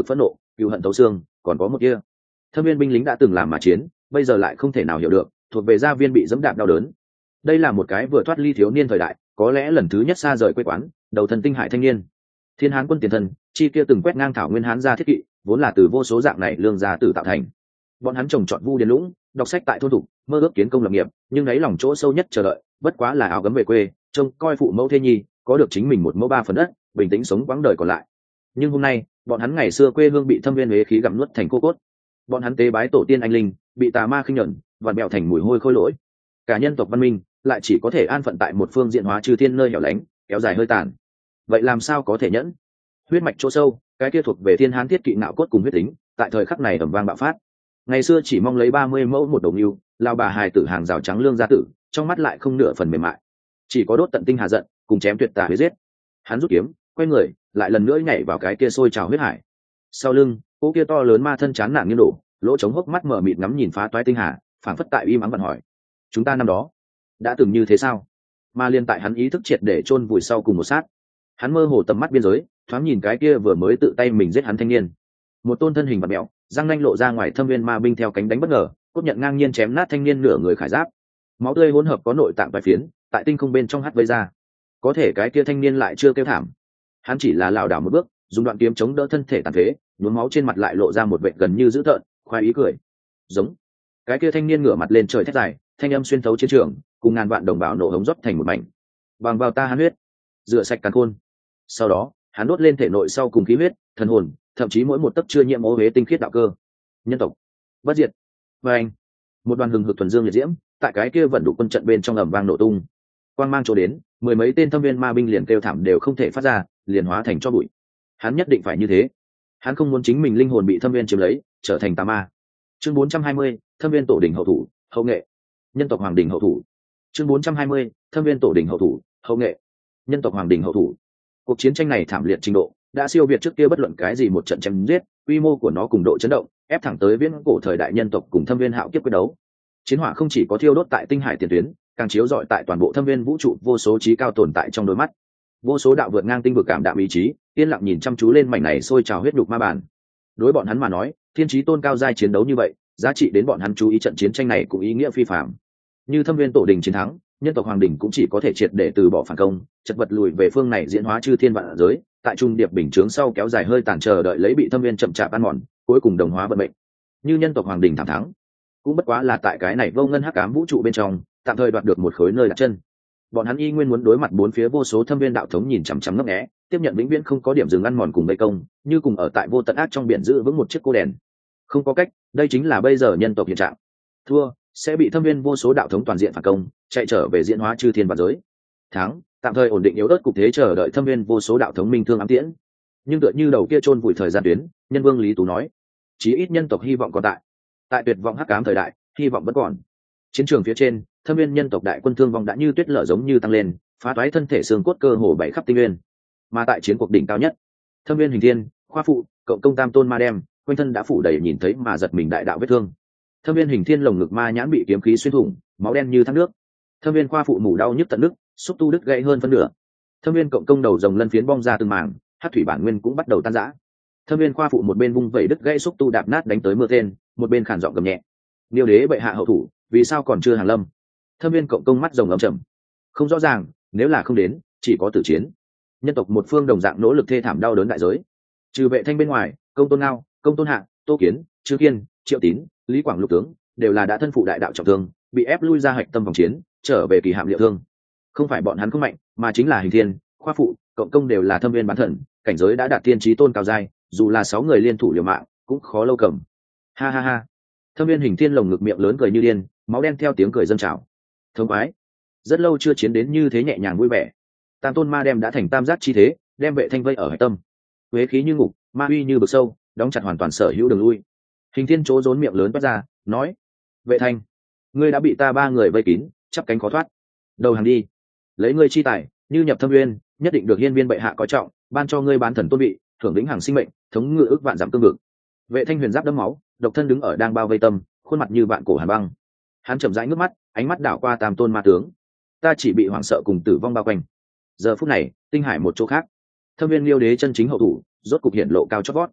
cựu hận thấu xương, còn có một kia thâm viên binh lính đã từng làm mà chiến, bây giờ lại không thể nào hiểu được, thuộc về gia viên bị dẫm đạp đau đớn. Đây là một cái vừa thoát ly thiếu niên thời đại, có lẽ lần thứ nhất xa rời quê quán, đầu thần tinh hải thanh niên. Thiên Hán quân tiền thân, chi kia từng quét ngang thảo nguyên hán gia thiết kỵ, vốn là từ vô số dạng này lương gia tử tạo thành. Bọn hắn trồng trọt vu điền lũng, đọc sách tại thôn thủ, mơ ước kiến công lập nghiệp, nhưng đáy lòng chỗ sâu nhất chờ đợi, bất quá là áo gấm về quê, trông coi phụ mẫu thê nhi, có được chính mình một mẫu ba phần đất, bình tĩnh sống quãng đời còn lại. Nhưng hôm nay, bọn hắn ngày xưa quê hương bị thâm viên huế khí gặm nuốt thành cô cốt. Bọn hắn tế bái tổ tiên anh linh, bị tà ma khinh nhẫn, vặn bẹo thành mùi hôi khôi lỗi. Cả nhân tộc văn minh lại chỉ có thể an phận tại một phương diện hóa trừ thiên nơi hẻo lánh, kéo dài hơi tàn. Vậy làm sao có thể nhẫn? Huyết mạch chỗ sâu, cái kia thuộc về thiên hán thiết kỵ nạo cốt cùng huyết tính, tại thời khắc này ầm vang bạo phát. Ngày xưa chỉ mong lấy ba mươi mẫu một đồng yêu, lao bà hài tử hàng rào trắng lương gia tử, trong mắt lại không nửa phần mềm mại, chỉ có đốt tận tinh hà giận, cùng chém tuyệt tà huế giết. Hắn rút kiếm, quay người, lại lần nữa nhảy vào cái kia sôi trào huyết hải. Sau lưng, cô kia to lớn ma thân chán nản nghiêng đổ, lỗ trống hốc mắt mở mịt ngắm nhìn phá toái tinh hà, phảng phất tại im ắng vận hỏi: chúng ta năm đó đã từng như thế sao? Mà liên tại hắn ý thức triệt để chôn vùi sau cùng một sát, hắn mơ hồ tầm mắt biên giới, thoáng nhìn cái kia vừa mới tự tay mình giết hắn thanh niên, một tôn thân hình bạt mẹo, răng nanh lộ ra ngoài thâm viên ma binh theo cánh đánh bất ngờ, cốt nhận ngang nhiên chém nát thanh niên nửa người khải giáp, máu tươi hỗn hợp có nội tạng vài phiến, tại tinh không bên trong hắt vây ra. Có thể cái kia thanh niên lại chưa kêu thảm, hắn chỉ là lảo đảo một bước, dùng đoạn kiếm chống đỡ thân thể tàn phế, nhuốm máu trên mặt lại lộ ra một vẻ gần như dữ tợn, khoái ý cười. Giống. Cái kia thanh niên ngửa mặt lên trời thét dài, thanh âm xuyên thấu chiến trường, cùng ngàn vạn đồng bào nổ hống rót thành một mảnh. Bằng vào ta hắn huyết, rửa sạch càn khôn. Sau đó, hắn đốt lên thể nội sau cùng khí huyết, thần hồn, thậm chí mỗi một tấc chưa nhiễm ô huế tinh khiết đạo cơ. Nhân tộc bất diệt. Và anh, một đoàn hừng hực thuần dương liệt diễm, tại cái kia vận đủ quân trận bên trong ầm vang nổ tung. Quang mang chỗ đến, mười mấy tên thâm viên ma binh liền kêu thảm đều không thể phát ra, liền hóa thành cho bụi. Hắn nhất định phải như thế. Hắn không muốn chính mình linh hồn bị thâm viên chiếm lấy, trở thành tà ma. Chương bốn trăm hai mươi, thâm viên tổ đỉnh hậu thủ, hậu nghệ. Nhân tộc hoàng đỉnh hậu thủ. Chương bốn trăm hai mươi, thâm viên tổ đỉnh hậu thủ, hậu nghệ. Nhân tộc hoàng đỉnh hậu thủ. Cuộc chiến tranh này thảm liệt trình độ đã siêu việt trước kia bất luận cái gì một trận chém giết, quy mô của nó cùng độ chấn động ép thẳng tới viễn cổ thời đại nhân tộc cùng thâm viên hạo kiếp quyết đấu. Chiến hỏa không chỉ có thiêu đốt tại tinh hải tiền tuyến, càng chiếu rọi tại toàn bộ thâm viên vũ trụ, vô số trí cao tồn tại trong đôi mắt, vô số đạo vượt ngang tinh vực cảm đạm ý chí, yên lặng nhìn chăm chú lên mảnh này sôi trào huyết nhục ma bản. Đối bọn hắn mà nói, thiên trí tôn cao giai chiến đấu như vậy, giá trị đến bọn hắn chú ý trận chiến tranh này cũng ý nghĩa phi phàm. Như thâm viên tổ đình chiến thắng, nhân tộc hoàng đỉnh cũng chỉ có thể triệt để từ bỏ phản công, chật vật lùi về phương này diễn hóa chư thiên vạn giới, tại trung điệp bình chướng sau kéo dài hơi tàn chờ đợi lấy bị thâm viên chậm chạp ăn mòn, cuối cùng đồng hóa vận mệnh. Như nhân tộc hoàng đỉnh thẳng thắng, cũng bất quá là tại cái này vô ngân hắc ám vũ trụ bên trong, tạm thời đoạt được một khối nơi đặt chân. Bọn hắn y nguyên muốn đối mặt bốn phía vô số thâm viên đạo thống nhìn chằm chằm ngấp nghé, tiếp nhận vĩnh viễn không có điểm dừng ăn mòn cùng vây công, như cùng ở tại vô tận ác trong biển giữ vững một chiếc cô đèn. Không có cách, đây chính là bây giờ nhân tộc hiện trạng. Thua sẽ bị thâm viên vô số đạo thống toàn diện phản công, chạy trở về diễn hóa chư thiên vạn giới. Thắng tạm thời ổn định yếu ớt cục thế, chờ đợi thâm viên vô số đạo thống minh thương ám tiễn. Nhưng tựa như đầu kia chôn vùi thời gian tuyến, nhân vương Lý Tú nói, chí ít nhân tộc hy vọng còn tại. Tại tuyệt vọng hắc ám thời đại, hy vọng vẫn còn. Chiến trường phía trên, thâm viên nhân tộc đại quân thương vong đã như tuyết lở giống như tăng lên, phá toái thân thể xương cốt cơ hồ bảy khắp tinh nguyên. Mà tại chiến cuộc đỉnh cao nhất, thâm viên hình thiên, khoa phụ, cộng công tam tôn ma đem, quanh thân đã phủ đầy nhìn thấy mà giật mình đại đạo vết thương. Thâm viên hình thiên lồng ngực ma nhãn bị kiếm khí xuyên thủng, máu đen như thác nước. Thâm viên khoa phụ mủ đau nhức tận nước, xúc tu đứt gãy hơn phân nửa. Thâm viên cộng công đầu rồng lân phiến bong ra từng mảng, hắc thủy bản nguyên cũng bắt đầu tan rã. Thâm viên khoa phụ một bên vung vẩy đứt gãy xúc tu đạp nát đánh tới mưa tên, một bên khản giọng gầm nhẹ, Niêu đế bệ hạ hậu thủ, vì sao còn chưa hàng lâm? Thâm viên cộng công mắt rồng ấm trầm, không rõ ràng, nếu là không đến, chỉ có tử chiến. Nhân tộc một phương đồng dạng nỗ lực thê thảm đau đớn đại giới. Trừ vệ thanh bên ngoài, công tôn ngao, công tôn hạ, tô kiến, trương kiên, triệu tín, lý quảng lục tướng đều là đã thân phụ đại đạo trọng thương, bị ép lui ra hạch tâm vòng chiến, trở về kỳ hạm liệu thương. Không phải bọn hắn không mạnh, mà chính là hình thiên, khoa phụ, cộng công đều là thâm viên bán thần, cảnh giới đã đạt tiên trí tôn cao giai, dù là sáu người liên thủ liều mạng cũng khó lâu cầm. Ha ha ha. Thâm viên hình thiên lồng ngực miệng lớn cười như điên, máu đen theo tiếng cười dâng trào. Thông quái, rất lâu chưa chiến đến như thế nhẹ nhàng vui vẻ. Tam tôn ma đem đã thành tam giác chi thế, đem vệ thanh vây ở hải tâm. Huế khí như ngục, ma uy như vực sâu, đóng chặt hoàn toàn sở hữu đường lui. Hình thiên chỗ rốn miệng lớn toát ra, nói: vệ thanh, ngươi đã bị ta ba người vây kín, chắp cánh khó thoát. Đầu hàng đi, lấy ngươi chi tài, như nhập thâm nguyên, nhất định được hiên viên bệ hạ coi trọng, ban cho ngươi bán thần tôn vị, thưởng lĩnh hàng sinh mệnh, thống ngự ước vạn giảm cương vực. Vệ thanh huyền giáp đẫm máu, độc thân đứng ở đang bao vây tâm, khuôn mặt như vạn cổ hàn băng. Hắn chậm rãi ngước mắt, ánh mắt đảo qua tam tôn ma tướng. Ta chỉ bị hoảng sợ cùng tử vong bao quanh. Giờ phút này, tinh hải một chỗ khác, thâm viên liêu đế chân chính hậu thủ rốt cục hiện lộ cao chót vót.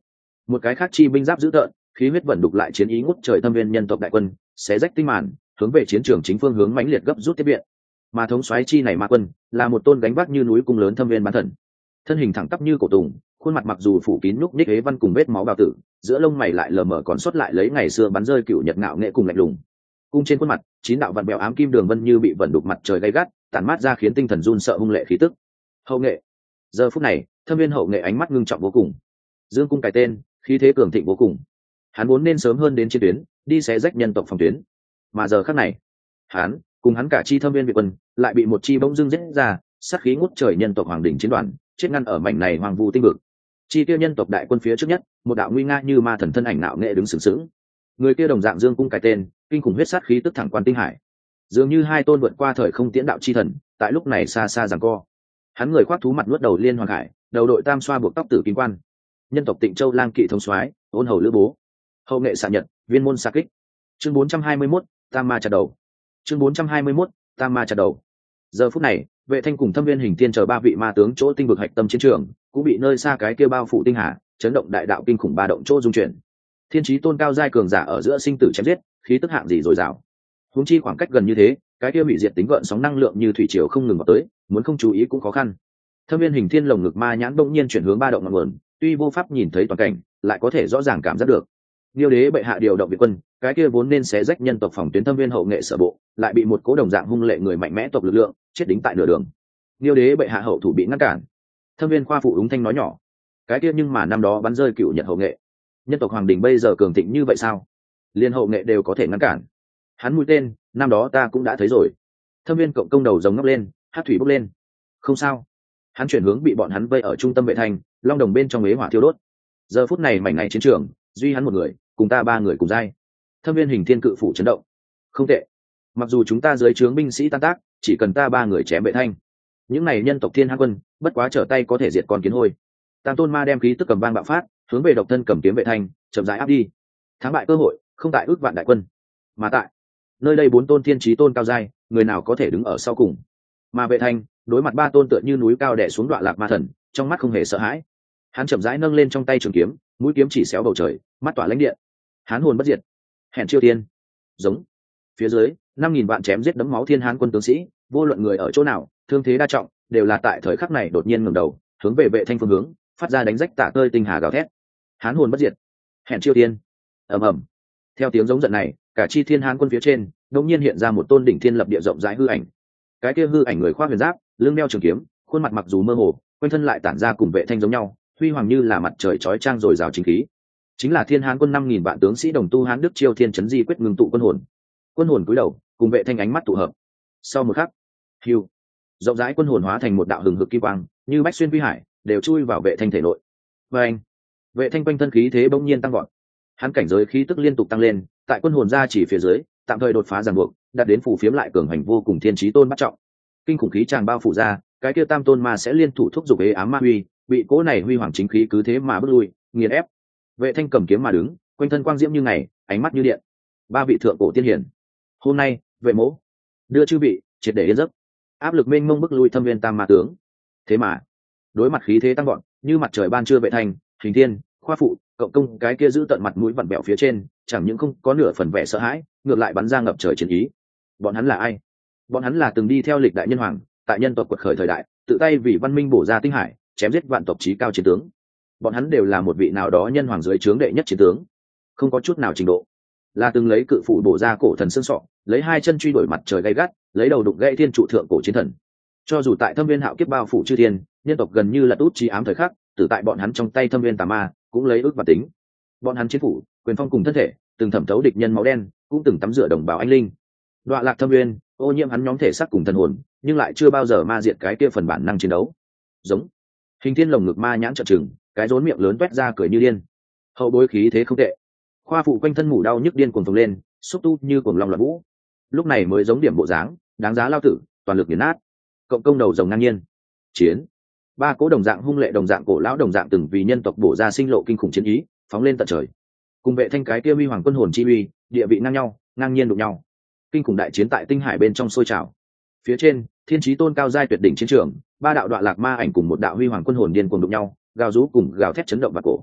Một cái khác chi binh giáp dữ tợn, khí huyết vận đục lại chiến ý ngút trời thâm viên nhân tộc đại quân xé rách tinh màn, hướng về chiến trường chính phương hướng mãnh liệt gấp rút tiếp viện. Mà thống soái chi này ma quân là một tôn gánh vác như núi cung lớn thâm viên bán thần, thân hình thẳng tắp như cổ tùng, khuôn mặt mặc dù phủ kín nhúc nhích hế văn cùng vết máu bào tử, giữa lông mày lại lờ mờ còn sót lại lấy ngày xưa bắn rơi cựu nhật ngạo nghệ cùng lạnh lùng. Cung trên khuôn mặt chín đạo vặn bèo ám kim đường vân như bị vận đục mặt trời gay gắt, tản mát ra khiến tinh thần run sợ hung lệ khí tức. Hậu nghệ. Giờ phút này thâm viên hậu nghệ ánh mắt ngưng trọng vô cùng, dương cung cài tên, khí thế cường thịnh vô cùng. Hắn vốn nên sớm hơn đến chiến tuyến, đi xé rách nhân tộc phòng tuyến, mà giờ khắc này hắn cùng hắn cả chi thâm viên việt quân lại bị một chi bỗng dưng giết ra, sát khí ngút trời nhân tộc hoàng đỉnh chiến đoàn chết ngăn ở mảnh này hoàng vu tinh vực. Chi tiêu nhân tộc đại quân phía trước nhất, một đạo nguy nga như ma thần thân ảnh nạo nghệ đứng sừng sững. Người kia đồng dạng dương cung cái tên, kinh khủng huyết sát khí tức thẳng quan tinh hải, dường như hai tôn vượt qua thời không tiễn đạo chi thần tại lúc này xa xa giằng co. Hắn người khoác thú mặt nuốt đầu liên hoàng hải, đầu đội tam xoa buộc tóc tử kim quan, nhân tộc Tịnh Châu lang kỵ thống soái ôn hầu lữ bố. Hậu nghệ xạ nhật, viên môn xạ kích. Chương bốn trăm hai mươi mốt, tam ma chặt đầu. Chương bốn trăm hai mươi mốt, tam ma chặt đầu. Giờ phút này Vệ Thanh cùng Thâm Viên Hình Thiên chờ ba vị ma tướng chỗ tinh vực hạch tâm chiến trường cũng bị nơi xa cái kia bao phủ tinh hà chấn động đại đạo kinh khủng ba động chỗ dung chuyển. Thiên chí tôn cao giai cường giả ở giữa sinh tử chém giết, khí tức hạng gì dồi dào. Huống chi khoảng cách gần như thế, cái kia hủy diệt tính gợn sóng năng lượng như thủy triều không ngừng vào tới, muốn không chú ý cũng khó khăn. Thâm Viên Hình Thiên lồng ngực ma nhãn bỗng nhiên chuyển hướng ba động ngọn nguồn, tuy vô pháp nhìn thấy toàn cảnh, lại có thể rõ ràng cảm giác được. Niêu đế bệ hạ điều động việt quân, cái kia vốn nên xé rách nhân tộc phòng tuyến Thâm Viên hậu nghệ sở bộ, lại bị một cố đồng dạng hung lệ người mạnh mẽ tộc lực lượng chết đính tại nửa đường. Niêu đế bệ hạ hậu thủ bị ngăn cản. Thâm Viên khoa phụ úng thanh nói nhỏ, cái kia nhưng mà năm đó bắn rơi cựu nhật hậu nghệ, nhân tộc hoàng đình bây giờ cường thịnh như vậy sao? Liên hậu nghệ đều có thể ngăn cản. Hắn mũi tên, năm đó ta cũng đã thấy rồi. Thâm Viên cộng công đầu rồng ngóc lên, hát thủy bốc lên. Không sao. Hắn chuyển hướng bị bọn hắn vây ở trung tâm Vệ Thanh, long đồng bên trong ế hỏa thiêu đốt. Giờ phút này mảnh này chiến trường, duy hắn một người, cùng ta ba người cùng giai. Thâm Viên Hình Thiên cự phủ chấn động. Không tệ. Mặc dù chúng ta dưới trướng binh sĩ tan tác, chỉ cần ta ba người chém Vệ Thanh, những này nhân tộc Thiên Hán quân bất quá trở tay có thể diệt con kiến hôi. Tam tôn ma đem khí tức cầm vang bạo phát, hướng về độc thân cầm kiếm Vệ Thanh chậm rãi áp đi. Thắng bại cơ hội không tại ước vạn đại quân, mà tại nơi đây bốn tôn thiên chí tôn cao giai, người nào có thể đứng ở sau cùng. Mà Vệ Thanh đối mặt ba tôn tựa như núi cao đè xuống đoạn lạc ma thần, trong mắt không hề sợ hãi. Hắn chậm rãi nâng lên trong tay trường kiếm, mũi kiếm chỉ xéo bầu trời, mắt tỏa lãnh điện. Hán hồn bất diệt, hẹn chiêu tiên. Giống. Phía dưới năm nghìn vạn chém giết đấm máu Thiên Hán quân tướng sĩ, vô luận người ở chỗ nào, thương thế đa trọng, đều là tại thời khắc này đột nhiên ngẩng đầu, hướng về Vệ Thanh phương hướng, phát ra đánh rách tả tơi tinh hà gào thét. Hán hồn bất diệt, hẹn chiêu tiên. Ầm ầm. Theo tiếng giống giận này, cả chi Thiên Hán quân phía trên, đột nhiên hiện ra một tôn đỉnh thiên lập địa rộng rãi hư ảnh. Cái kia hư ảnh người khoác huyền giáp, lưng đeo trường kiếm, khuôn mặt mặc dù mơ hồ, quanh thân lại tản ra cùng Vệ Thanh giống nhau, huy hoàng như là mặt trời chói chang rồi rào chính khí. Chính là Thiên Hán quân năm nghìn vạn tướng sĩ đồng tu Hán Đức Chiêu Thiên Chấn Di quyết ngưng tụ quân hồn. Quân hồn cúi đầu, cùng Vệ Thanh ánh mắt tụ hợp. Sau một khắc, hưu, rộng rãi quân hồn hóa thành một đạo hừng hực kim quang, như bách xuyên quy hải, đều chui vào Vệ Thanh thể nội. Và anh, Vệ Thanh quanh thân khí thế bỗng nhiên tăng vọt. Hắn cảnh giới khí tức liên tục tăng lên, tại quân hồn ra chỉ phía dưới, tạm thời đột phá ràng buộc, đạt đến phù phiếm lại cường hành vô cùng thiên chí tôn bắt trọng. Kinh khủng khí tràng bao phủ ra, cái kia tam tôn ma sẽ liên thủ thúc giục ế ám ma huy, bị cỗ này huy hoàng chính khí cứ thế mà bước lui, nghiền ép. Vệ Thanh cầm kiếm mà đứng, quanh thân quang diễm như ngày, ánh mắt như điện. Ba vị thượng cổ tiên hiển, hôm nay Vệ mỗ đưa chư vị triệt để yên giấc. Áp lực mênh mông bức lui Thâm Viên tam ma tướng. Thế mà đối mặt khí thế tăng vọt, như mặt trời ban trưa Vệ Thanh, Hình Thiên, khoa phụ, cộng công cái kia giữ tận mặt mũi vặn bẹo phía trên, chẳng những không có nửa phần vẻ sợ hãi, ngược lại bắn ra ngập trời chiến ý. Bọn hắn là ai? Bọn hắn là từng đi theo lịch đại nhân hoàng, tại nhân tộc quật khởi thời đại, tự tay vì văn minh bổ ra tinh hải, chém giết vạn tộc chí cao chiến tướng. Bọn hắn đều là một vị nào đó nhân hoàng dưới trướng đệ nhất chiến tướng, không có chút nào trình độ. Là từng lấy cự phủ bổ ra cổ thần xương sọ, lấy hai chân truy đuổi mặt trời gay gắt, lấy đầu đục gãy thiên trụ thượng cổ chiến thần. Cho dù tại Thâm Viên hạo kiếp bao phủ chư thiên, nhân tộc gần như là út chí ám thời khắc, tử tại bọn hắn trong tay Thâm Viên tà ma, cũng lấy ước và tính. Bọn hắn chiến phủ, quyền phong cùng thân thể, từng thẩm thấu địch nhân máu đen, cũng từng tắm rửa đồng bào anh linh. Đoạ lạc Thâm Viên, ô nhiễm hắn nhóm thể xác cùng thần hồn, nhưng lại chưa bao giờ ma diệt cái kia phần bản năng chiến đấu. Giống. Hình Thiên lồng ngực ma nhãn trợn trừng, cái rốn miệng lớn toét ra cười như điên. Hậu bối khí thế không tệ. Khoa phụ quanh thân mủ đau nhức điên cuồng phồng lên, xúc tu như cuồng long loạn vũ. Lúc này mới giống điểm bộ dáng, đáng giá lao tử, toàn lực nghiền nát. Cộng công đầu rồng ngang nhiên. Chiến. Ba cố đồng dạng hung lệ đồng dạng cổ lão đồng dạng từng vì nhân tộc bổ ra sinh lộ kinh khủng chiến ý, phóng lên tận trời. Cùng Vệ Thanh cái kia uy hoàng quân hồn chi uy, địa vị ngang nhau, ngang nhiên đụng nhau. Kinh khủng đại chiến tại tinh hải bên trong sôi trào. Phía trên, thiên chí tôn cao giai tuyệt đỉnh chiến trường, ba đạo đoạn lạc ma ảnh cùng một đạo huy hoàng quân hồn điên cuồng đụng nhau, gào rú cùng gào thét chấn động vào cổ.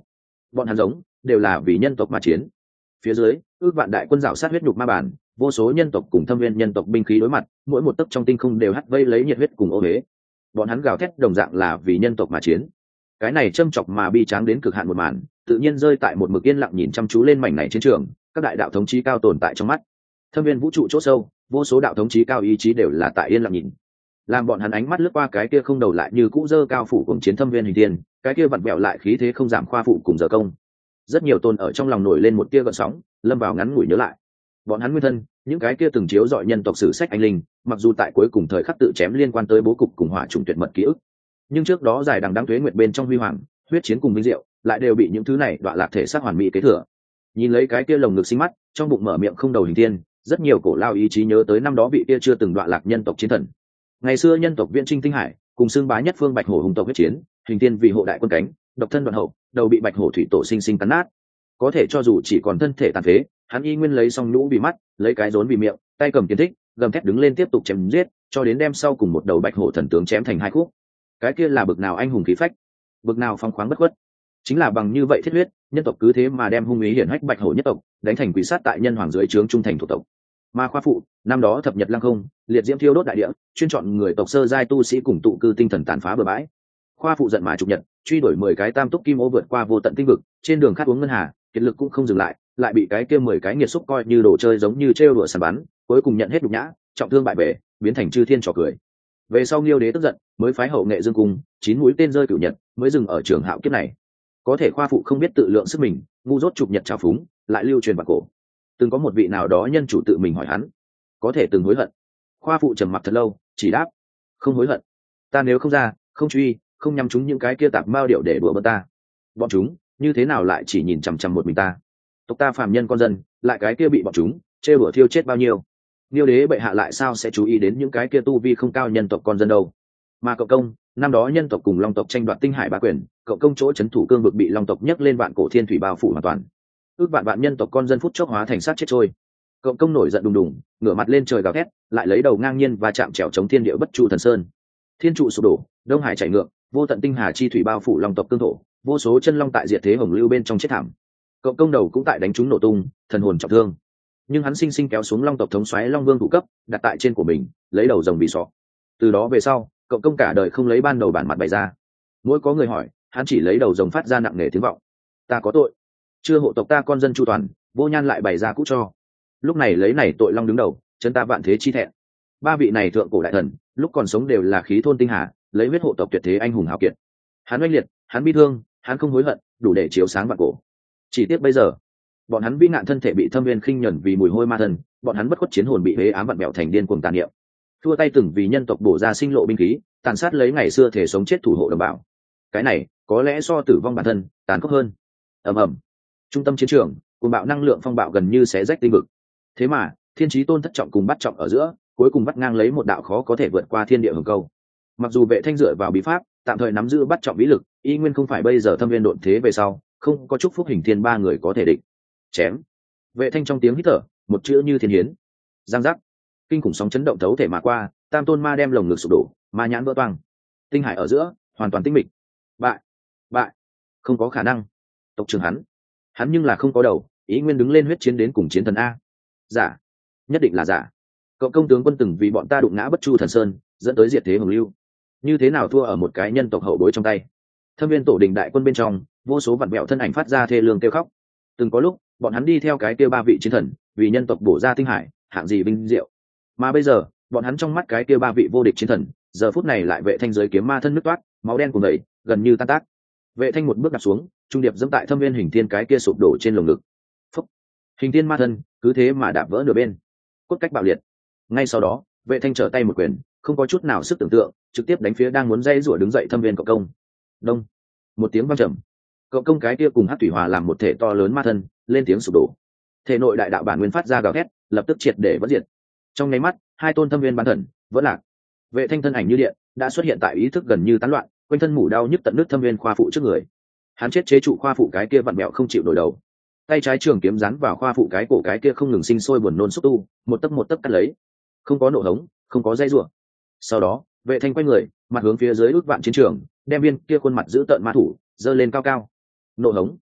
bọn hắn giống đều là vì nhân tộc mà chiến. Phía dưới ước vạn đại quân rảo sát huyết nhục ma bản, vô số nhân tộc cùng thâm viên nhân tộc binh khí đối mặt, mỗi một tấc trong tinh không đều hắt vây lấy nhiệt huyết cùng ô huế. Bọn hắn gào thét đồng dạng là vì nhân tộc mà chiến. Cái này châm chọc mà bi tráng đến cực hạn một màn, tự nhiên rơi tại một mực yên lặng nhìn chăm chú lên mảnh này chiến trường, các đại đạo thống chí cao tồn tại trong mắt. Thâm viên vũ trụ chỗ sâu, vô số đạo thống chí cao ý chí đều là tại yên lặng nhìn. Làm bọn hắn ánh mắt lướt qua cái kia không đầu lại như cũ dơ cao phủ cùng chiến thâm viên hình tiên, cái kia vặn bẹo lại khí thế không giảm khoa phụ cùng giờ công. Rất nhiều tôn ở trong lòng nổi lên một tia gợn sóng, lâm vào ngắn ngủi nhớ lại. Bọn hắn nguyên thân, những cái kia từng chiếu dọi nhân tộc sử sách anh linh, mặc dù tại cuối cùng thời khắc tự chém liên quan tới bố cục cùng hỏa trùng tuyệt mật ký ức, nhưng trước đó dài đằng đẵng tuế nguyệt bên trong huy hoàng, huyết chiến cùng vinh diệu, lại đều bị những thứ này đọa lạc thể xác hoàn mỹ kế thừa. Nhìn lấy cái kia lồng ngực sinh mắt, trong bụng mở miệng không đầu hình tiên, rất nhiều cổ lao ý chí nhớ tới năm đó vị kia chưa từng đọa lạc nhân tộc chiến thần. Ngày xưa nhân tộc Viễn Trinh Tinh Hải, cùng xương bá nhất phương Bạch Hổ hùng tộc huyết chiến, hình tiên vì hộ đại quân cánh, độc thân đoạn hậu, đầu bị Bạch Hổ thủy tổ sinh sinh cắn nát. Có thể cho dù chỉ còn thân thể tàn phế, hắn y nguyên lấy song nhũ vì mắt, lấy cái rốn vì miệng, tay cầm kiếm thích, gầm thét đứng lên tiếp tục chém giết, cho đến đem sau cùng một đầu Bạch Hổ thần tướng chém thành hai khúc. Cái kia là bực nào anh hùng khí phách, bực nào phong khoáng bất khuất. Chính là bằng như vậy thiết huyết, nhân tộc cứ thế mà đem hung ý hiển hách Bạch Hổ nhất tộc đánh thành quỷ sát tại nhân hoàng dưới trướng trung thành thuộc tộc. Mà khoa phụ năm đó thập nhật lăng không, liệt diễm thiêu đốt đại địa, chuyên chọn người tộc sơ giai tu sĩ cùng tụ cư tinh thần tàn phá bừa bãi. Khoa phụ giận mà trục nhật, truy đuổi mười cái tam túc kim ô vượt qua vô tận tinh vực, trên đường khát uống ngân hà, kiệt lực cũng không dừng lại, lại bị cái kia mười cái nghiệt xúc coi như đồ chơi giống như trêu đùa săn bắn, cuối cùng nhận hết nhục nhã, trọng thương bại bể, biến thành chư thiên trò cười. Về sau Liêu đế tức giận, mới phái hậu nghệ dương cung, chín mũi tên rơi cửu nhật, mới dừng ở trường hạo kiếp này. Có thể khoa phụ không biết tự lượng sức mình, ngu dốt trục nhật trào phúng, lại lưu truyền bạc cổ. Từng có một vị nào đó nhân chủ tự mình hỏi hắn, có thể từng hối hận? Khoa phụ trầm mặc thật lâu, chỉ đáp, không hối hận. Ta nếu không ra, không truy, không nhắm chúng những cái kia tạp mao điệu để đùa bỡn ta, bọn chúng như thế nào lại chỉ nhìn chằm chằm một mình ta? Tộc ta phàm nhân con dân, lại cái kia bị bọn chúng chê bửa thiêu chết bao nhiêu? Niêu đế bệ hạ lại sao sẽ chú ý đến những cái kia tu vi không cao nhân tộc con dân đâu? Mà cậu công, năm đó nhân tộc cùng long tộc tranh đoạt tinh hải bá quyền, cậu công chỗ chấn thủ cương vực bị long tộc nhấc lên vạn cổ thiên thủy bao phủ hoàn toàn, ước vạn vạn nhân tộc con dân phút chốc hóa thành sát chết trôi. Cậu công nổi giận đùng đùng, ngửa mặt lên trời gào thét, lại lấy đầu ngang nhiên và chạm trèo chống thiên địa bất trụ thần sơn. Thiên trụ sụp đổ, đông hải chảy ngược, vô tận tinh hà chi thủy bao phủ long tộc cương thổ, vô số chân long tại diệt thế hồng lưu bên trong chết thảm. Cậu công đầu cũng tại đánh trúng nổ tung, thần hồn trọng thương. Nhưng hắn sinh sinh kéo xuống long tộc thống soái long vương thủ cấp, đặt tại trên của mình, lấy đầu rồng vì sọ. Từ đó về sau, cậu công cả đời không lấy ban đầu bản mặt bày ra. Mỗi có người hỏi, hắn chỉ lấy đầu rồng phát ra nặng nề tiếng vọng. Ta có tội, chưa hộ tộc ta con dân chu toàn, vô nhan lại bày ra cũ cho. Lúc này lấy này tội long đứng đầu, chân ta vạn thế chi thẹn. Ba vị này thượng cổ đại thần, lúc còn sống đều là khí thôn tinh hà, lấy huyết hộ tộc tuyệt thế anh hùng hào kiệt. Hắn oanh liệt, hắn bi thương, hắn không hối hận, đủ để chiếu sáng vạn cổ. Chỉ tiếc bây giờ, bọn hắn vĩ nạn thân thể bị thâm viên khinh nhẫn vì mùi hôi ma thần, bọn hắn bất khuất chiến hồn bị hế ám vặn bẹo thành điên cuồng tàn niệm. Thua tay từng vì nhân tộc bổ ra sinh lộ binh khí, tàn sát lấy ngày xưa thể sống chết thủ hộ đồng bào. Cái này, có lẽ so tử vong bản thân, tàn khốc hơn. Ầm ầm. Trung tâm chiến trường, cuồng bạo năng lượng phong bạo gần như xé rách tinh vực. Thế mà, thiên chí tôn thất trọng cùng bắt trọng ở giữa, cuối cùng bắt ngang lấy một đạo khó có thể vượt qua thiên địa hồng câu. Mặc dù Vệ Thanh dựa vào bí pháp, tạm thời nắm giữ bắt trọng vĩ lực, y nguyên không phải bây giờ thâm viên độn thế về sau, không có chúc phúc hình thiên ba người có thể định. Chém. Vệ Thanh trong tiếng hít thở, một chữ như thiên hiến. Giang giác. Kinh khủng sóng chấn động thấu thể mà qua, tam tôn ma đem lồng ngực sụp đổ, ma nhãn vỡ toang. Tinh hải ở giữa, hoàn toàn tinh mịch. Bại, bại, không có khả năng. Tộc trưởng hắn, hắn nhưng là không có đầu, ý nguyên đứng lên huyết chiến đến cùng chiến thần a. Giả, nhất định là giả. Cậu công tướng quân từng vì bọn ta đụng ngã bất chu thần sơn, dẫn tới diệt thế hồng lưu, như thế nào thua ở một cái nhân tộc hậu bối trong tay? Thâm viên tổ đình đại quân bên trong, vô số vặn vẹo thân ảnh phát ra thê lương kêu khóc. Từng có lúc, bọn hắn đi theo cái kia ba vị chiến thần, vì nhân tộc bổ ra tinh hải, hạng gì vinh diệu. Mà bây giờ, bọn hắn trong mắt cái kia ba vị vô địch chiến thần, giờ phút này lại Vệ Thanh giới kiếm ma thân nứt toát, máu đen cuồn dậy, gần như tan tác. Vệ Thanh một bước đặt xuống, trung điệp dẫm tại thâm viên hình thiên cái kia sụp đổ trên lồng ngực. Phúc. Hình thiên ma thân, cứ thế mà đạp vỡ nửa bên, cốt cách bạo liệt. Ngay sau đó, Vệ Thanh trở tay một quyền, không có chút nào sức tưởng tượng, trực tiếp đánh phía đang muốn dây rủa đứng dậy thâm viên cậu công. Đông. Một tiếng vang trầm. Cậu công cái kia cùng Hắc Thủy Hòa làm một thể to lớn ma thân, lên tiếng sụp đổ. Thể nội đại đạo bản nguyên phát ra gào thét, lập tức triệt để vỡ diệt. Trong nháy mắt, hai tôn thâm viên bán thần vỡ lạc. Vệ Thanh thân ảnh như điện, đã xuất hiện tại ý thức gần như tán loạn, quanh thân mủ đau nhức tận nước thâm viên khoa phụ trước người. Hắn chết chế trụ khoa phụ cái kia vặn mẹo không chịu nổi đầu. Tay trái trường kiếm rắn vào khoa phụ cái cổ cái kia không ngừng sinh sôi buồn nôn xúc tu, một tấc một tấc cắt lấy. Không có nổ hống, không có dây rủa. Sau đó, Vệ Thanh quay người, mặt hướng phía dưới ước vạn chiến trường, đem viên kia khuôn mặt giữ tợn ma thủ giơ lên cao cao. Nổ hống.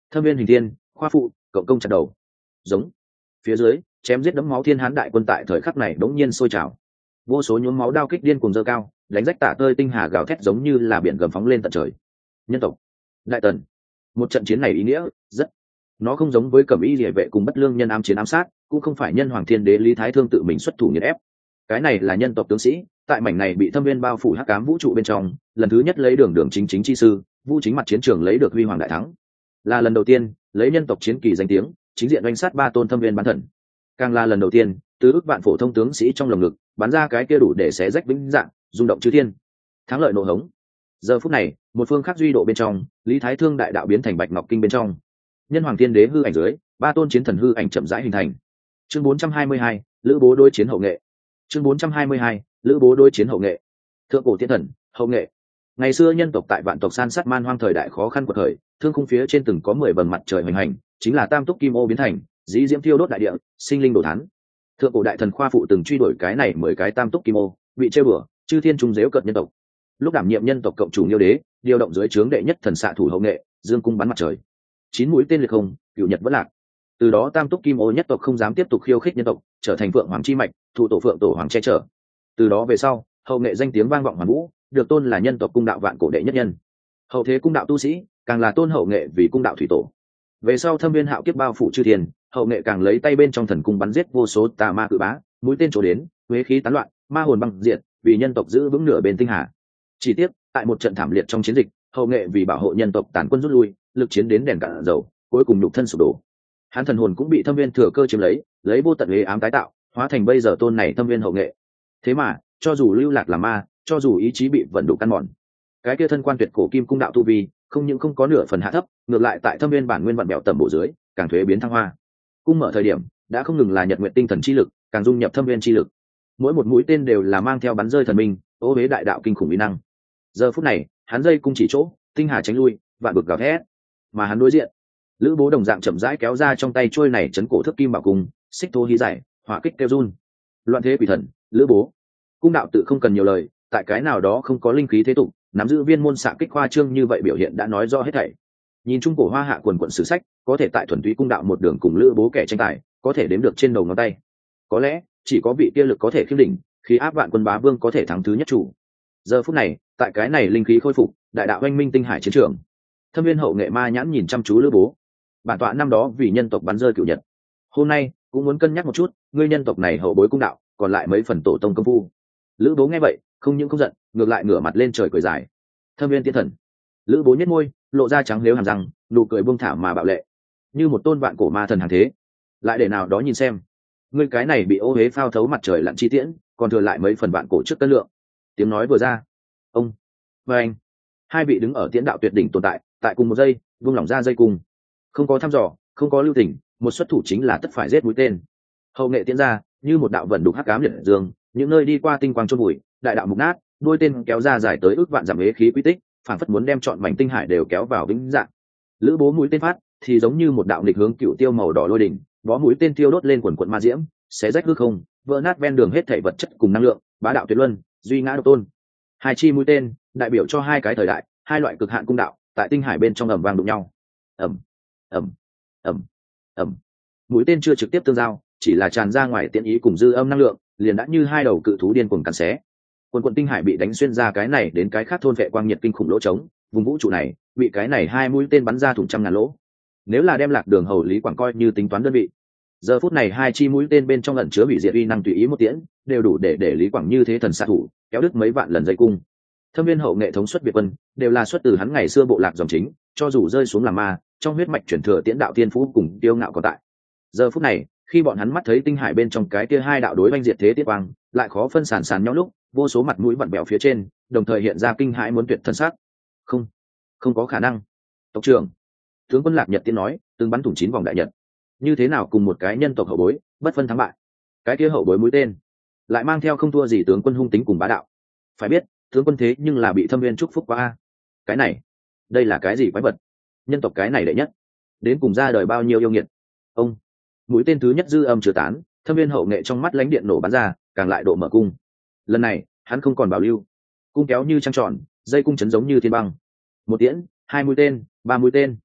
Thâm viên hình thiên, khoa phụ, cộng công chặt đầu. Giống. Phía dưới, chém giết đẫm máu thiên hán đại quân tại thời khắc này đống nhiên sôi trào. Vô số nhuốm máu đao kích điên cuồng dơ cao, đánh rách tả tơi tinh hà gào thét giống như là biển gầm phóng lên tận trời. Nhân tộc, đại tần. Một trận chiến này ý nghĩa rất, nó không giống với cẩm y liề vệ cùng bất lương nhân ám chiến ám sát, cũng không phải nhân hoàng thiên đế lý thái thương tự mình xuất thủ nghiền ép. Cái này là nhân tộc tướng sĩ tại mảnh này bị thâm viên bao phủ hắc ám vũ trụ bên trong, lần thứ nhất lấy đường đường chính chính chi sư vũ chính mặt chiến trường lấy được huy hoàng đại thắng, là lần đầu tiên lấy nhân tộc chiến kỳ danh tiếng chính diện oanh sát ba tôn thâm viên bán thần, càng là lần đầu tiên từ ước vạn phổ thông tướng sĩ trong lồng ngực bắn ra cái kia đủ để xé rách vĩnh dạng rung động chư thiên thắng lợi nộ hống. Giờ phút này một phương khác duy độ bên trong, lý thái thương đại đạo biến thành bạch ngọc kinh bên trong, nhân hoàng thiên đế hư ảnh dưới, ba tôn chiến thần hư ảnh chậm rãi hình thành. Chương bốn trăm hai mươi hai, lữ bố đối chiến hậu nghệ. Chương bốn trăm hai mươi hai, lữ bố đối chiến hậu nghệ. Thượng cổ tiên thần hậu nghệ. Ngày xưa nhân tộc tại vạn tộc san sát man hoang thời đại khó khăn của thời, thương khung phía trên từng có mười vầng mặt trời hoành hành, chính là tam túc kim ô biến thành, dĩ diễm thiêu đốt đại địa, sinh linh đồ thán. Thượng cổ đại thần khoa phụ từng truy đuổi cái này mười cái tam túc kim ô, bị trêu bừa, chư thiên trung dếu cận nhân tộc. Lúc đảm nhiệm nhân tộc cộng chủ Liêu đế, điều động dưới trướng đệ nhất thần xạ thủ hậu nghệ, dương cung bắn mặt trời. Chín mũi tên liệt không, cửu nhật vẫn lạc. Từ đó tam túc kim ô nhất tộc không dám tiếp tục khiêu khích nhân tộc, trở thành phượng hoàng chi mạch, thụ tổ phượng tổ hoàng che chở. Từ đó về sau, hậu nghệ danh tiếng vang vọng hoàn vũ, được tôn là nhân tộc cung đạo vạn cổ đệ nhất nhân. Hậu thế cung đạo tu sĩ, càng là tôn hậu nghệ vì cung đạo thủy tổ. Về sau thâm viên hạo kiếp bao phủ chư thiên, hậu nghệ càng lấy tay bên trong thần cung bắn giết vô số tà ma cự bá, mũi tên trổ đến, huế khí tán loạn, ma hồn băng diệt, vì nhân tộc giữ vững nửa bên tinh hà. Chỉ tiếc, tại một trận thảm liệt trong chiến dịch, hậu nghệ vì bảo hộ nhân tộc tàn quân rút lui, lực chiến đến đèn cạn dầu, cuối cùng nhục thân sụp đổ. Hắn thần hồn cũng bị thâm viên thừa cơ chiếm lấy, lấy vô tận uế ám tái tạo, hóa thành bây giờ tôn này thâm viên hậu nghệ. Thế mà, cho dù lưu lạc làm ma, cho dù ý chí bị vận đủ căn mòn, cái kia thân quan tuyệt cổ kim cung đạo tu vi, không những không có nửa phần hạ thấp, ngược lại tại thâm viên bản nguyên vận bèo tầm bộ dưới, càng thuế biến thăng hoa. Cung mở thời điểm, đã không ngừng là nhật nguyện tinh thần chi lực, càng dung nhập thâm viên chi lực. Mỗi một mũi tên đều là mang theo bắn rơi thần minh, ô huế đại đạo kinh khủng uy năng. Giờ phút này, hắn dây cung chỉ chỗ, tinh hà tránh lui, vạn vực gào thét. Mà hắn đối diện, lữ bố đồng dạng chậm rãi kéo ra trong tay trôi này chấn cổ thước kim bảo cung, xích thô hí giải, hỏa kích kêu run. Loạn thế quỷ thần, lữ bố. Cung đạo tự không cần nhiều lời, tại cái nào đó không có linh khí thế tục, nắm giữ viên môn xạ kích khoa trương như vậy biểu hiện đã nói rõ hết thảy. Nhìn trung cổ hoa hạ quần quận sử sách, có thể tại thuần túy cung đạo một đường cùng lữ bố kẻ tranh tài, có thể đếm được trên đầu ngón tay. Có lẽ chỉ có vị kia lực có thể khiêm đỉnh, khi áp vạn quân bá vương có thể thắng thứ nhất chủ. Giờ phút này, tại cái này linh khí khôi phục, đại đạo oanh minh tinh hải chiến trường, thâm viên hậu nghệ ma nhãn nhìn chăm chú lữ bố. Bản tọa năm đó vì nhân tộc bắn rơi cửu nhật, hôm nay cũng muốn cân nhắc một chút, ngươi nhân tộc này hậu bối cung đạo, còn lại mấy phần tổ tông công phu. Lữ bố nghe vậy, không những không giận, ngược lại ngửa mặt lên trời cười dài. Thâm viên tiên thần. Lữ bố nhếch môi, lộ ra trắng liếu hàm răng, nụ cười buông thả mà bạo lệ, như một tôn vạn cổ ma thần hàng thế. Lại để nào đó nhìn xem, ngươi cái này bị ô huế phao thấu mặt trời lặn chi tiễn, còn thừa lại mấy phần vạn cổ trước cân lượng. Tiếng nói vừa ra, ông và anh, hai vị đứng ở tiễn đạo tuyệt đỉnh tồn tại, tại cùng một giây, vung lỏng ra dây cung. Không có thăm dò, không có lưu tình, một xuất thủ chính là tất phải giết mũi tên. Hậu nghệ tiến ra, như một đạo vận đục hắc ám liệt dương, những nơi đi qua tinh quang chôn bụi, đại đạo mục nát, đôi tên kéo ra dài tới ước vạn dặm ế khí quy tích, phản phất muốn đem trọn mảnh tinh hải đều kéo vào vĩnh dạng. Lữ bố mũi tên phát, thì giống như một đạo nghịch hướng cựu tiêu màu đỏ lôi đỉnh, bó mũi tên tiêu đốt lên quần quần ma diễm, xé rách hư không, vỡ nát ven đường hết thảy vật chất cùng năng lượng, bá đạo tuyệt luân, duy ngã độc tôn. Hai chi mũi tên, đại biểu cho hai cái thời đại, hai loại cực hạn cung đạo, tại tinh hải bên trong ầm vang đụng nhau. Ầm, ầm, ầm, ầm. Mũi tên chưa trực tiếp tương giao, chỉ là tràn ra ngoài tiện ý cùng dư âm năng lượng, liền đã như hai đầu cự thú điên cuồng cắn xé. Quần quần tinh hải bị đánh xuyên ra cái này đến cái khác thôn vệ quang nhiệt kinh khủng lỗ trống, vùng vũ trụ này bị cái này hai mũi tên bắn ra thủng trăm ngàn lỗ. Nếu là đem Lạc Đường hầu Lý Quảng coi như tính toán đơn vị, giờ phút này hai chi mũi tên bên trong ẩn chứa bị diệt uy năng tùy ý một tiễn, đều đủ để để Lý Quảng như thế thần xạ thủ, kéo đứt mấy vạn lần dây cung. Thâm viên hậu nghệ thống xuất biệt quân, đều là xuất từ hắn ngày xưa bộ lạc dòng chính, cho dù rơi xuống làm ma, trong huyết mạch chuyển thừa tiễn đạo tiên phú cùng tiêu ngạo còn tại. Giờ phút này, khi bọn hắn mắt thấy tinh hải bên trong cái kia hai đạo đối oanh diệt thế tiết quang, lại khó phân sản sàn nhau lúc, vô số mặt mũi vặn bèo phía trên, đồng thời hiện ra kinh hãi muốn tuyệt thân sắc. Không, không có khả năng. Tộc trưởng, tướng quân Lạc Nhật Tiên nói, từng bắn thủng chín vòng đại nhật, như thế nào cùng một cái nhân tộc hậu bối, bất phân thắng bại. Cái kia hậu bối mũi tên, lại mang theo không thua gì tướng quân hung tính cùng bá đạo. Phải biết, tướng quân thế nhưng là bị thâm viên chúc phúc qua a. Cái này, đây là cái gì quái vật? Nhân tộc cái này đệ nhất, đến cùng ra đời bao nhiêu yêu nghiệt. Ông, mũi tên thứ nhất dư âm chưa tán, thâm viên hậu nghệ trong mắt lánh điện nổ bắn ra, càng lại độ mở cung. Lần này, hắn không còn bảo lưu, cung kéo như trăng tròn, dây cung chấn giống như thiên băng. Một tiễn, hai mũi tên, ba mũi tên,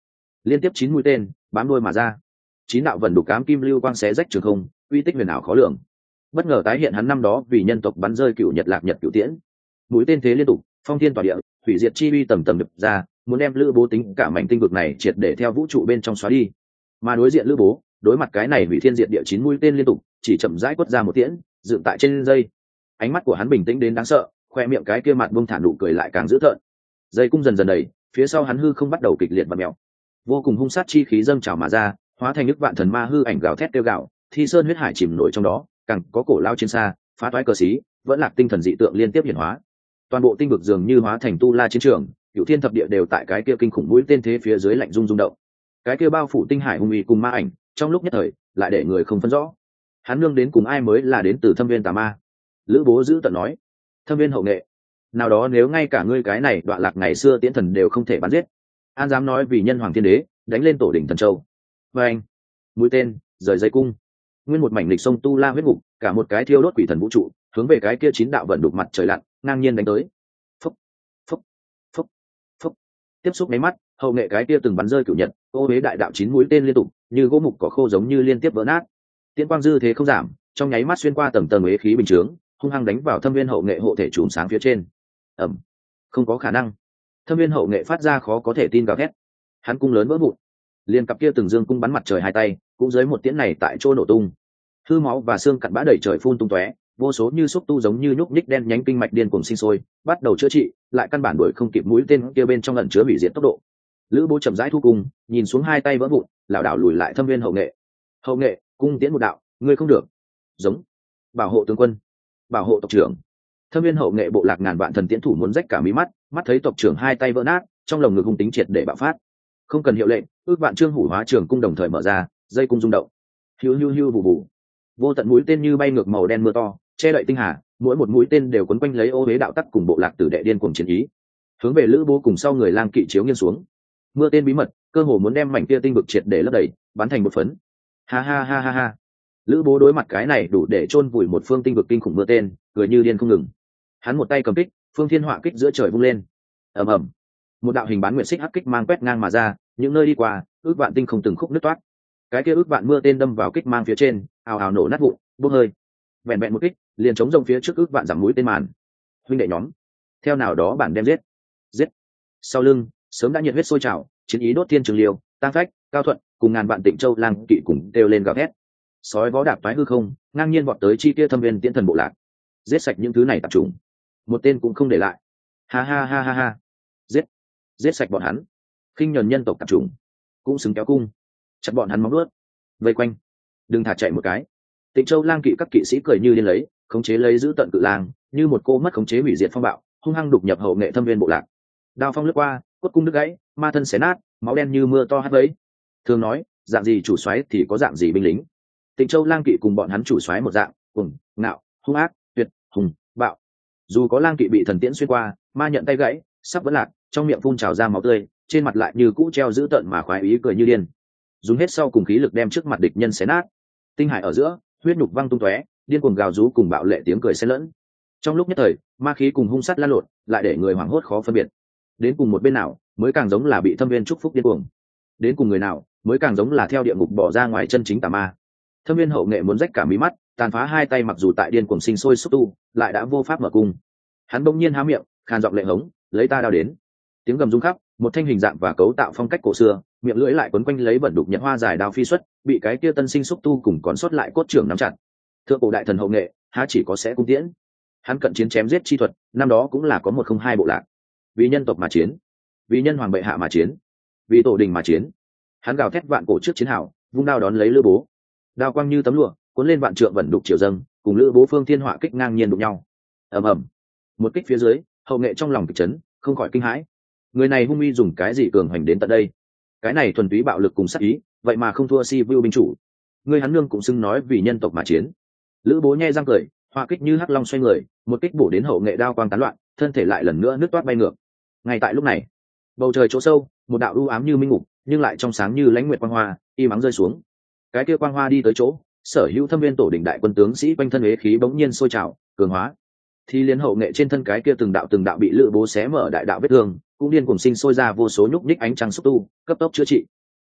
liên tiếp chín mũi tên bám đuôi mà ra, chín đạo vần đục cám kim lưu quang xé rách trường không, uy tích huyền ảo khó lường. Bất ngờ tái hiện hắn năm đó vì nhân tộc bắn rơi cựu nhật lạc nhật cựu tiễn, mũi tên thế liên tục, phong thiên tỏa địa, hủy diệt chi uy tầm tầm đập ra, muốn đem lữ bố tính cả mảnh tinh vực này triệt để theo vũ trụ bên trong xóa đi. Mà đối diện lữ bố, đối mặt cái này hủy thiên diệt địa chín mũi tên liên tục, chỉ chậm rãi quất ra một tiễn, dựng tại trên dây. Ánh mắt của hắn bình tĩnh đến đáng sợ, khoe miệng cái kia mặt buông thả nụ cười lại càng dữ tợn. Dây cung dần dần đầy, phía sau hắn hư không bắt đầu kịch liệt và mèo, vô cùng hung sát chi khí dâng trào mà ra, hóa thành nước vạn thần ma hư ảnh gào thét kêu gào, thi sơn huyết hải chìm nổi trong đó, càng có cổ lao trên xa, phá toái cờ xí, vẫn lạc tinh thần dị tượng liên tiếp hiển hóa. Toàn bộ tinh vực dường như hóa thành tu la chiến trường, cửu thiên thập địa đều tại cái kia kinh khủng mũi tên thế phía dưới lạnh rung rung động. Cái kia bao phủ tinh hải hung uy cùng ma ảnh, trong lúc nhất thời, lại để người không phân rõ. Hắn nương đến cùng ai mới là đến từ Thâm Viên tà ma? Lữ Bố giữ tận nói. Thâm Viên hậu nghệ. Nào đó nếu ngay cả ngươi cái này đoạn lạc ngày xưa tiễn thần đều không thể bắn giết, an dám nói vì nhân hoàng thiên đế đánh lên tổ đỉnh thần châu. Và anh, mũi tên rời dây cung, nguyên một mảnh lịch sông tu la huyết ngục, cả một cái thiêu đốt quỷ thần vũ trụ, hướng về cái kia chín đạo vận đục mặt trời lặn ngang nhiên đánh tới. Phúc, phúc, phúc, phúc. Tiếp xúc máy mắt, hậu nghệ cái kia từng bắn rơi cửu nhật, ô huế đại đạo chín mũi tên liên tục, như gỗ mục cỏ khô giống như liên tiếp vỡ nát. Tiễn quang dư thế không giảm, trong nháy mắt xuyên qua tầng tầng uế khí bình chướng, hung hăng đánh vào Thâm Viên hậu nghệ hộ thể chùm sáng phía trên. Ẩm, không có khả năng. Thâm Viên hậu nghệ phát ra khó có thể tin gào thét. Hắn cung lớn vỡ vụn, liền cặp kia từng dương cung bắn mặt trời hai tay cũng dưới một tiễn này tại chỗ nổ tung, hư máu và xương cặn bã đầy trời phun tung tóe, vô số như xúc tu giống như nhúc nhích đen nhánh kinh mạch điên cuồng sinh sôi, bắt đầu chữa trị, lại căn bản đuổi không kịp mũi tên kia bên trong ẩn chứa hủy diệt tốc độ. Lữ Bố chậm rãi thu cung, nhìn xuống hai tay vỡ vụn, lảo đảo lùi lại Thâm Viên hậu nghệ. Hậu nghệ, cung tiễn một đạo, ngươi không được. Giống, bảo hộ tướng quân, bảo hộ tộc trưởng. Thâm Viên hậu nghệ bộ lạc ngàn vạn thần tiễn thủ muốn rách cả mí mắt, mắt thấy tộc trưởng hai tay vỡ nát, trong lồng ngực hung tính triệt để bạo phát. Không cần hiệu lệnh, ước vạn trương hủ hóa trường cung đồng thời mở ra, dây cung rung động. Hiu hiu hiu vụ vụ, vô tận mũi tên như bay ngược màu đen mưa to, che đậy tinh hà, mỗi một mũi tên đều quấn quanh lấy ô huế đạo tắc cùng bộ lạc tử đệ điên cuồng chiến ý, hướng về Lữ Bố cùng sau người lang kỵ chiếu nghiêng xuống. Mưa tên bí mật, cơ hồ muốn đem mảnh kia tinh vực triệt để lấp đầy, bắn thành một phấn. Ha ha ha ha ha. Lữ Bố đối mặt cái này đủ để chôn vùi một phương tinh vực kinh khủng mưa tên, cười như điên không ngừng. Hắn một tay cầm kích, phương thiên họa kích giữa trời vung lên. Ầm ầm, một đạo hình bán nguyệt xích hắc kích mang quét ngang mà ra, những nơi đi qua, ước vạn tinh không từng khúc nứt toát. Cái kia ước vạn mưa tên đâm vào kích mang phía trên, ào ào nổ nát vụn, bốc hơi. Vẹn vẹn một kích, liền chống rông phía trước ước vạn giảm mũi tên màn. Huynh đệ nhóm, theo nào đó bản đem giết. Giết. Sau lưng, sớm đã nhiệt huyết sôi trào, chiến ý đốt thiên trường liêu, Tam Phách, Cao Thuận, cùng ngàn vạn Tịnh Châu lang kỵ cùng đều lên gào thét. Sói vó đạp toái hư không, ngang nhiên vọt tới chi kia Thâm Viên tiễn thần bộ lạc. Giết sạch những thứ này tập trung, một tên cũng không để lại. Ha ha ha ha ha. Giết, giết sạch bọn hắn. Khinh nhẫn nhân tộc tập trung, cũng xứng kéo cung, chặt bọn hắn móng nuốt, vây quanh, đừng thả chạy một cái. Tịnh Châu lang kỵ các kỵ sĩ cười như điên lấy, khống chế lấy giữ tận cự lang, như một cô mất khống chế hủy diệt phong bạo, hung hăng đục nhập hậu nghệ Thâm Viên bộ lạc. Đao phong lướt qua, cốt cung đứt gãy, ma thân xé nát, máu đen như mưa to hắt vấy. Thường nói, dạng gì chủ soái thì có dạng gì binh lính. Tịnh Châu lang kỵ cùng bọn hắn chủ soái một dạng, cuồng, ngạo, hung ác, tuyệt, hùng, bạo. Dù có lang kỵ bị thần tiễn xuyên qua, ma nhận tay gãy, sắp vẫn lạc, trong miệng phun trào ra máu tươi, trên mặt lại như cũ treo giữ tợn mà khoái ý cười như điên, dùng hết sau cùng khí lực đem trước mặt địch nhân xé nát. Tinh hải ở giữa, huyết nhục văng tung tóe, điên cuồng gào rú cùng bạo lệ tiếng cười xen lẫn. Trong lúc nhất thời, ma khí cùng hung sát lan lộn, lại để người hoảng hốt khó phân biệt. Đến cùng một bên nào mới càng giống là bị Thâm Viên chúc phúc điên cuồng, đến cùng người nào mới càng giống là theo địa ngục bỏ ra ngoài chân chính tà ma. Thâm Viên hậu nghệ muốn rách cả mí mắt, tàn phá hai tay mặc dù tại điên cuồng sinh sôi xúc tu, lại đã vô pháp mở cung. Hắn bỗng nhiên há miệng, khàn giọng lệ hống, lấy ta đao đến. Tiếng gầm rung khắp, một thanh hình dạng và cấu tạo phong cách cổ xưa, miệng lưỡi lại quấn quanh lấy vận đục nhật hoa dài đao phi xuất, bị cái kia tân sinh xúc tu cùng còn sót lại cốt trưởng nắm chặt. Thượng cổ đại thần hậu nghệ, há chỉ có sẽ cung tiễn. Hắn cận chiến chém giết chi thuật, năm đó cũng là có một không hai bộ lạc. Vì nhân tộc mà chiến, vì nhân hoàng bệ hạ mà chiến, vì tổ đình mà chiến. Hắn gào thét vạn cổ trước chiến hào, vung đao đón lấy Lữ Bố. Đao quang như tấm lụa, cuốn lên vạn trượng vận đục triều dâng, cùng Lữ Bố phương thiên họa kích ngang nhiên đụng nhau. Ầm ầm, một kích phía dưới, hậu nghệ trong lòng kịch chấn, không khỏi kinh hãi. Người này hung uy dùng cái gì cường hành đến tận đây? Cái này thuần túy bạo lực cùng sát ý, vậy mà không thua Si Vu binh chủ. Người hắn nương cũng xưng nói vì nhân tộc mà chiến. Lữ Bố nhe răng cười, họa kích như hắc long xoay người, một kích bổ đến hậu nghệ đao quang tán loạn, thân thể lại lần nữa nứt toát bay ngược. Ngay tại lúc này, bầu trời chỗ sâu, một đạo u ám như minh ngục, nhưng lại trong sáng như lãnh nguyệt quang hoa, y mắng rơi xuống. Cái kia quang hoa đi tới chỗ, sở hữu Thâm Viên tổ đỉnh đại quân tướng sĩ quanh thân uế khí bỗng nhiên sôi trào, cường hóa. Thì liên hậu nghệ trên thân cái kia từng đạo từng đạo bị Lữ Bố xé mở đại đạo vết thương, cũng điên cùng sinh sôi ra vô số nhúc nhích ánh trăng xúc tu, cấp tốc chữa trị.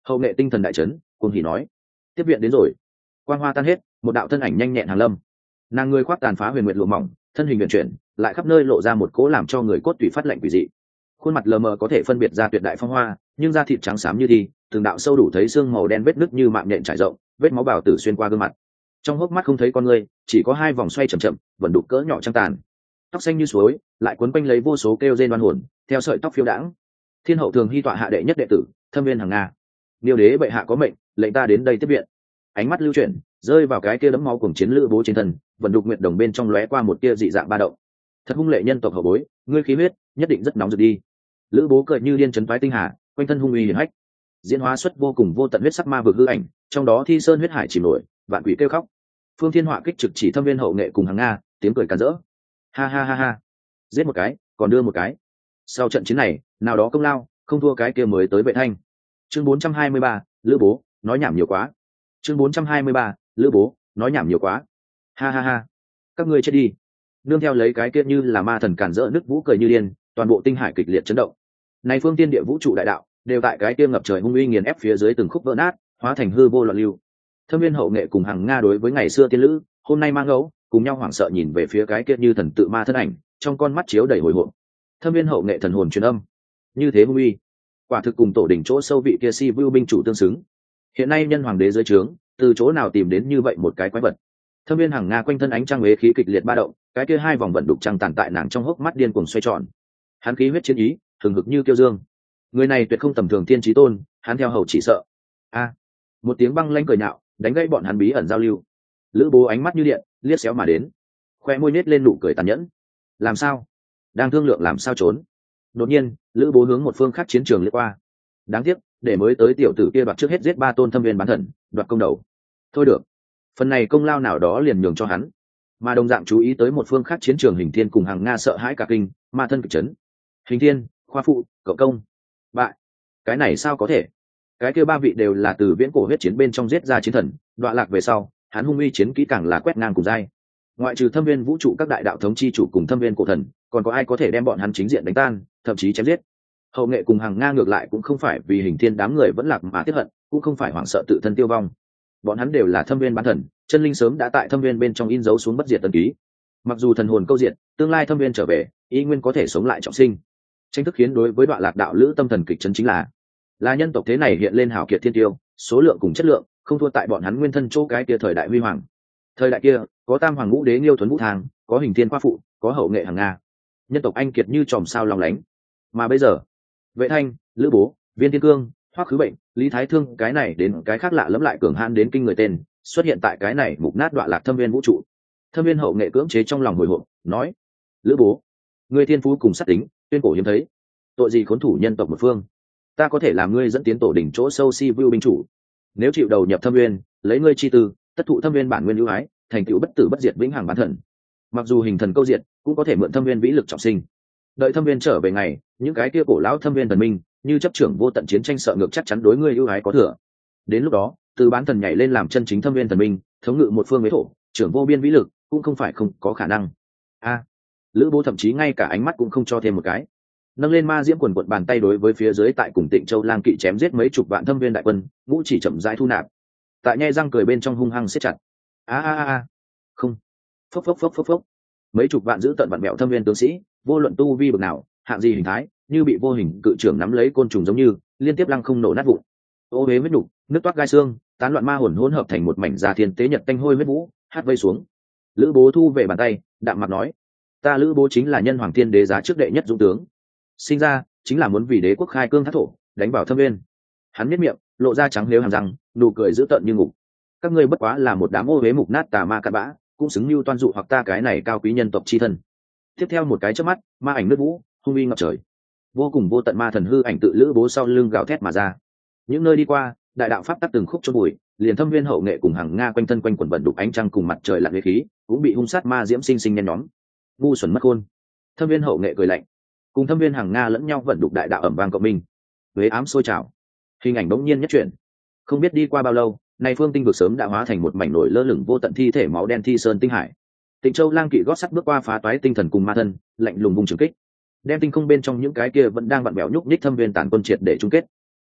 Hậu nghệ tinh thần đại chấn, cuồng hỉ nói: tiếp viện đến rồi. Quang hoa tan hết, một đạo thân ảnh nhanh nhẹn hàng lâm. Nàng người khoác tàn phá huyền nguyệt lụa mỏng, thân hình huyền chuyển, lại khắp nơi lộ ra một cỗ làm cho người cốt tủy phát lạnh quỷ dị. Khuôn mặt lờ mờ có thể phân biệt ra tuyệt đại phong hoa, nhưng da thịt trắng xám như đi, từng đạo sâu đủ thấy xương màu đen vết nứt như mạng nhện trải rộng, vết máu bào tử xuyên qua gương mặt. Trong hốc mắt không thấy con người, chỉ có hai vòng xoay chậm chậm, vẫn đục cỡ nhỏ trăng tàn. Tóc xanh như suối, lại quấn quanh lấy vô số kêu rên đoan hồn, theo sợi tóc phiêu đãng. Thiên hậu thường hy tọa hạ đệ nhất đệ tử, Thâm Viên Hằng Nga. Niêu đế bệ hạ có mệnh, lệnh ta đến đây tiếp viện. Ánh mắt lưu chuyển, rơi vào cái kia đẫm máu cùng chiến lữ bố trên thân, vận đục nguyệt đồng bên trong lóe qua một tia dị dạng ba động. Thật hung lệ nhân tộc hậu bối, ngươi khí huyết nhất định rất nóng rực đi. Lữ bố cười như điên chấn toái tinh hà, quanh thân hung uy hiển hách, diễn hóa xuất vô cùng vô tận huyết sắc ma vực hư ảnh, trong đó thi sơn huyết hải chìm nổi, vạn quỷ kêu khóc. Phương Thiên Họa kích trực chỉ Thâm Viên hậu nghệ cùng Hằng Nga, tiếng cười càn rỡ. Ha ha ha ha, giết một cái, còn đưa một cái. Sau trận chiến này, nào đó công lao, không thua cái kia mới tới Vệ Thanh. Chương bốn trăm hai mươi ba, Lữ bố, nói nhảm nhiều quá. Chương bốn trăm hai mươi ba, Lữ bố, nói nhảm nhiều quá. Ha ha ha, các ngươi chết đi. Nương theo lấy cái kia như là ma thần càn rỡ nứt vũ cười như điên, toàn bộ tinh hải kịch liệt chấn động. Này phương tiên địa vũ trụ đại đạo, đều tại cái kia ngập trời hung uy nghiền ép phía dưới từng khúc vỡ nát, hóa thành hư vô loạn lưu. Thâm Viên hậu nghệ cùng Hằng Nga đối với ngày xưa tiên lữ, hôm nay mang gấu, cùng nhau hoảng sợ nhìn về phía cái kia như thần tự ma thân ảnh, trong con mắt chiếu đầy hồi hộp. Thâm Viên hậu nghệ thần hồn truyền âm, như thế hung uy, quả thực cùng tổ đỉnh chỗ sâu vị kia si vưu binh chủ tương xứng. Hiện nay nhân hoàng đế dưới trướng, từ chỗ nào tìm đến như vậy một cái quái vật? Thâm Viên Hằng Nga quanh thân ánh trăng uế khí kịch liệt ba động, cái kia hai vòng vận đục trăng tàn tại nàng trong hốc mắt điên cuồng xoay tròn. Hắn khí huyết chiến ý, hừng hực như kiêu dương. Người này tuyệt không tầm thường thiên chí tôn, hắn theo hầu chỉ sợ. A! Một tiếng băng lanh cười nhạo, đánh gãy bọn hắn bí ẩn giao lưu. Lữ bố ánh mắt như điện, liếc xéo mà đến, khoe môi nết lên nụ cười tàn nhẫn. Làm sao? Đang thương lượng làm sao trốn. Đột nhiên, Lữ bố hướng một phương khác chiến trường lướt qua. Đáng tiếc, để mới tới tiểu tử kia đoạt trước hết giết ba tôn thâm viên bán thần, đoạt công đầu. Thôi được, phần này công lao nào đó liền nhường cho hắn. Mà đồng dạng chú ý tới một phương khác chiến trường Hình Thiên cùng Hằng Nga sợ hãi cả kinh, ma thân kịch chấn. Hình Thiên, khoa phụ, cậu công, bại. Cái này sao có thể? Cái kia ba vị đều là từ viễn cổ huyết chiến bên trong giết ra chiến thần, đọa lạc về sau, hắn hung uy chiến kỹ càng là quét ngang cùng giai. Ngoại trừ Thâm Viên vũ trụ các đại đạo thống chi chủ cùng Thâm Viên cổ thần, còn có ai có thể đem bọn hắn chính diện đánh tan, thậm chí chém giết? Hậu nghệ cùng Hằng Nga ngược lại cũng không phải vì Hình Thiên đám người vẫn lạc mà tiếc hận, cũng không phải hoảng sợ tự thân tiêu vong. Bọn hắn đều là Thâm Viên bán thần, chân linh sớm đã tại Thâm Viên bên trong in dấu xuống bất diệt tân ký. Mặc dù thần hồn câu diệt, tương lai Thâm Viên trở về, y nguyên có thể sống lại trọng sinh. Tranh thức khiến đối với đoạn lạc đạo lữ tâm thần kịch chấn chính là là nhân tộc thế này hiện lên hào kiệt thiên tiêu, số lượng cùng chất lượng không thua tại bọn hắn nguyên thân chỗ cái kia thời đại huy hoàng. Thời đại kia có tam hoàng ngũ đế Liêu Thuấn Vũ Thang, có Hình Thiên khoa phụ, có hậu nghệ Hằng Nga, nhân tộc anh kiệt như chòm sao long lánh. Mà bây giờ, Vệ Thanh, Lữ bố, Viên Thiên Cương, Hoắc Khứ Bệnh, Lý Thái Thương, cái này đến cái khác lạ lẫm lại cường hãn đến kinh người tên xuất hiện tại cái này mục nát đoạn lạc Thâm Viên vũ trụ. Thâm Viên hậu nghệ cưỡng chế trong lòng hồi hộp, nói: Lữ bố, ngươi thiên phú cùng sát tính, tuyên cổ hiếm thấy, tội gì khốn thủ nhân tộc một phương? Ta có thể làm ngươi dẫn tiến tổ đỉnh chỗ sâu si vưu binh chủ. Nếu chịu đầu nhập Thâm Viên, lấy ngươi chi tư, tất thụ Thâm Viên bản nguyên ưu ái, thành tựu bất tử bất diệt vĩnh hằng bán thần. Mặc dù hình thần câu diệt, cũng có thể mượn Thâm Viên vĩ lực trọng sinh. Đợi Thâm Viên trở về ngày, những cái kia cổ lão Thâm Viên thần minh, như chấp trưởng vô tận chiến tranh sợ ngược chắc chắn đối ngươi ưu ái có thừa. Đến lúc đó, từ bán thần nhảy lên làm chân chính Thâm Viên thần minh, thống ngự một phương mấy thổ, trưởng vô biên vĩ lực, cũng không phải không có khả năng. A, Lữ bố thậm chí ngay cả ánh mắt cũng không cho thêm một cái, nâng lên ma diễm quần quận bàn tay đối với phía dưới tại cùng Tịnh Châu lang kỵ chém giết mấy chục vạn Thâm Viên đại quân, ngũ chỉ chậm rãi thu nạp, tại nhe răng cười bên trong hung hăng siết chặt. A a a a, không, phốc phốc phốc phốc phốc, mấy chục vạn giữ tận vạn mẹo Thâm Viên tướng sĩ, vô luận tu vi bậc nào, hạng gì hình thái, như bị vô hình cự trưởng nắm lấy côn trùng giống như liên tiếp lăng không nổ nát vụn. Ô huế huyết nhục, nước toát gai xương, tán loạn ma hồn hỗn hợp thành một mảnh da thiên tế nhật tanh hôi huyết vũ, hát vây xuống. Lữ bố thu về bàn tay, đạm mặt nói: Ta Lữ bố chính là nhân hoàng thiên đế giá trước đệ nhất dũng tướng, sinh ra chính là muốn vì đế quốc khai cương thác thổ, đánh vào Thâm Viên. Hắn miết miệng, lộ ra trắng liếu hàm răng, nụ cười dữ tợn như ngục. Các ngươi bất quá là một đám ô huế mục nát tà ma cặn bã, cũng xứng mưu toan dụ hoặc ta cái này cao quý nhân tộc chi thân. Tiếp theo một cái chớp mắt, ma ảnh nước vũ, hung uy ngập trời, vô cùng vô tận ma thần hư ảnh tự Lữ bố sau lưng gào thét mà ra. Những nơi đi qua, đại đạo pháp tắc từng khúc chôn bụi, liền Thâm Viên hậu nghệ cùng Hằng Nga quanh thân quanh quần vận đục ánh trăng cùng mặt trời lặn huyết khí, cũng bị hung sát ma diễm sinh sinh nhen nhóm. Ngu xuẩn mất khôn. Thâm Viên hậu nghệ cười lạnh, cùng Thâm Viên Hằng Nga lẫn nhau vận đục đại đạo ẩm vang cộng minh, huế ám sôi trào. Hình ảnh bỗng nhiên nhất chuyển, không biết đi qua bao lâu, nay phương tinh vực sớm đã hóa thành một mảnh nổi lơ lửng vô tận thi thể máu đen thi sơn tinh hải. Tịnh Châu lang kỵ gót sắt bước qua phá toái tinh thần cùng ma thân, lạnh lùng vùng trường kích, đem tinh không bên trong những cái kia vẫn đang vặn vẹo nhúc nhích Thâm Viên tàn quân triệt để chung kết.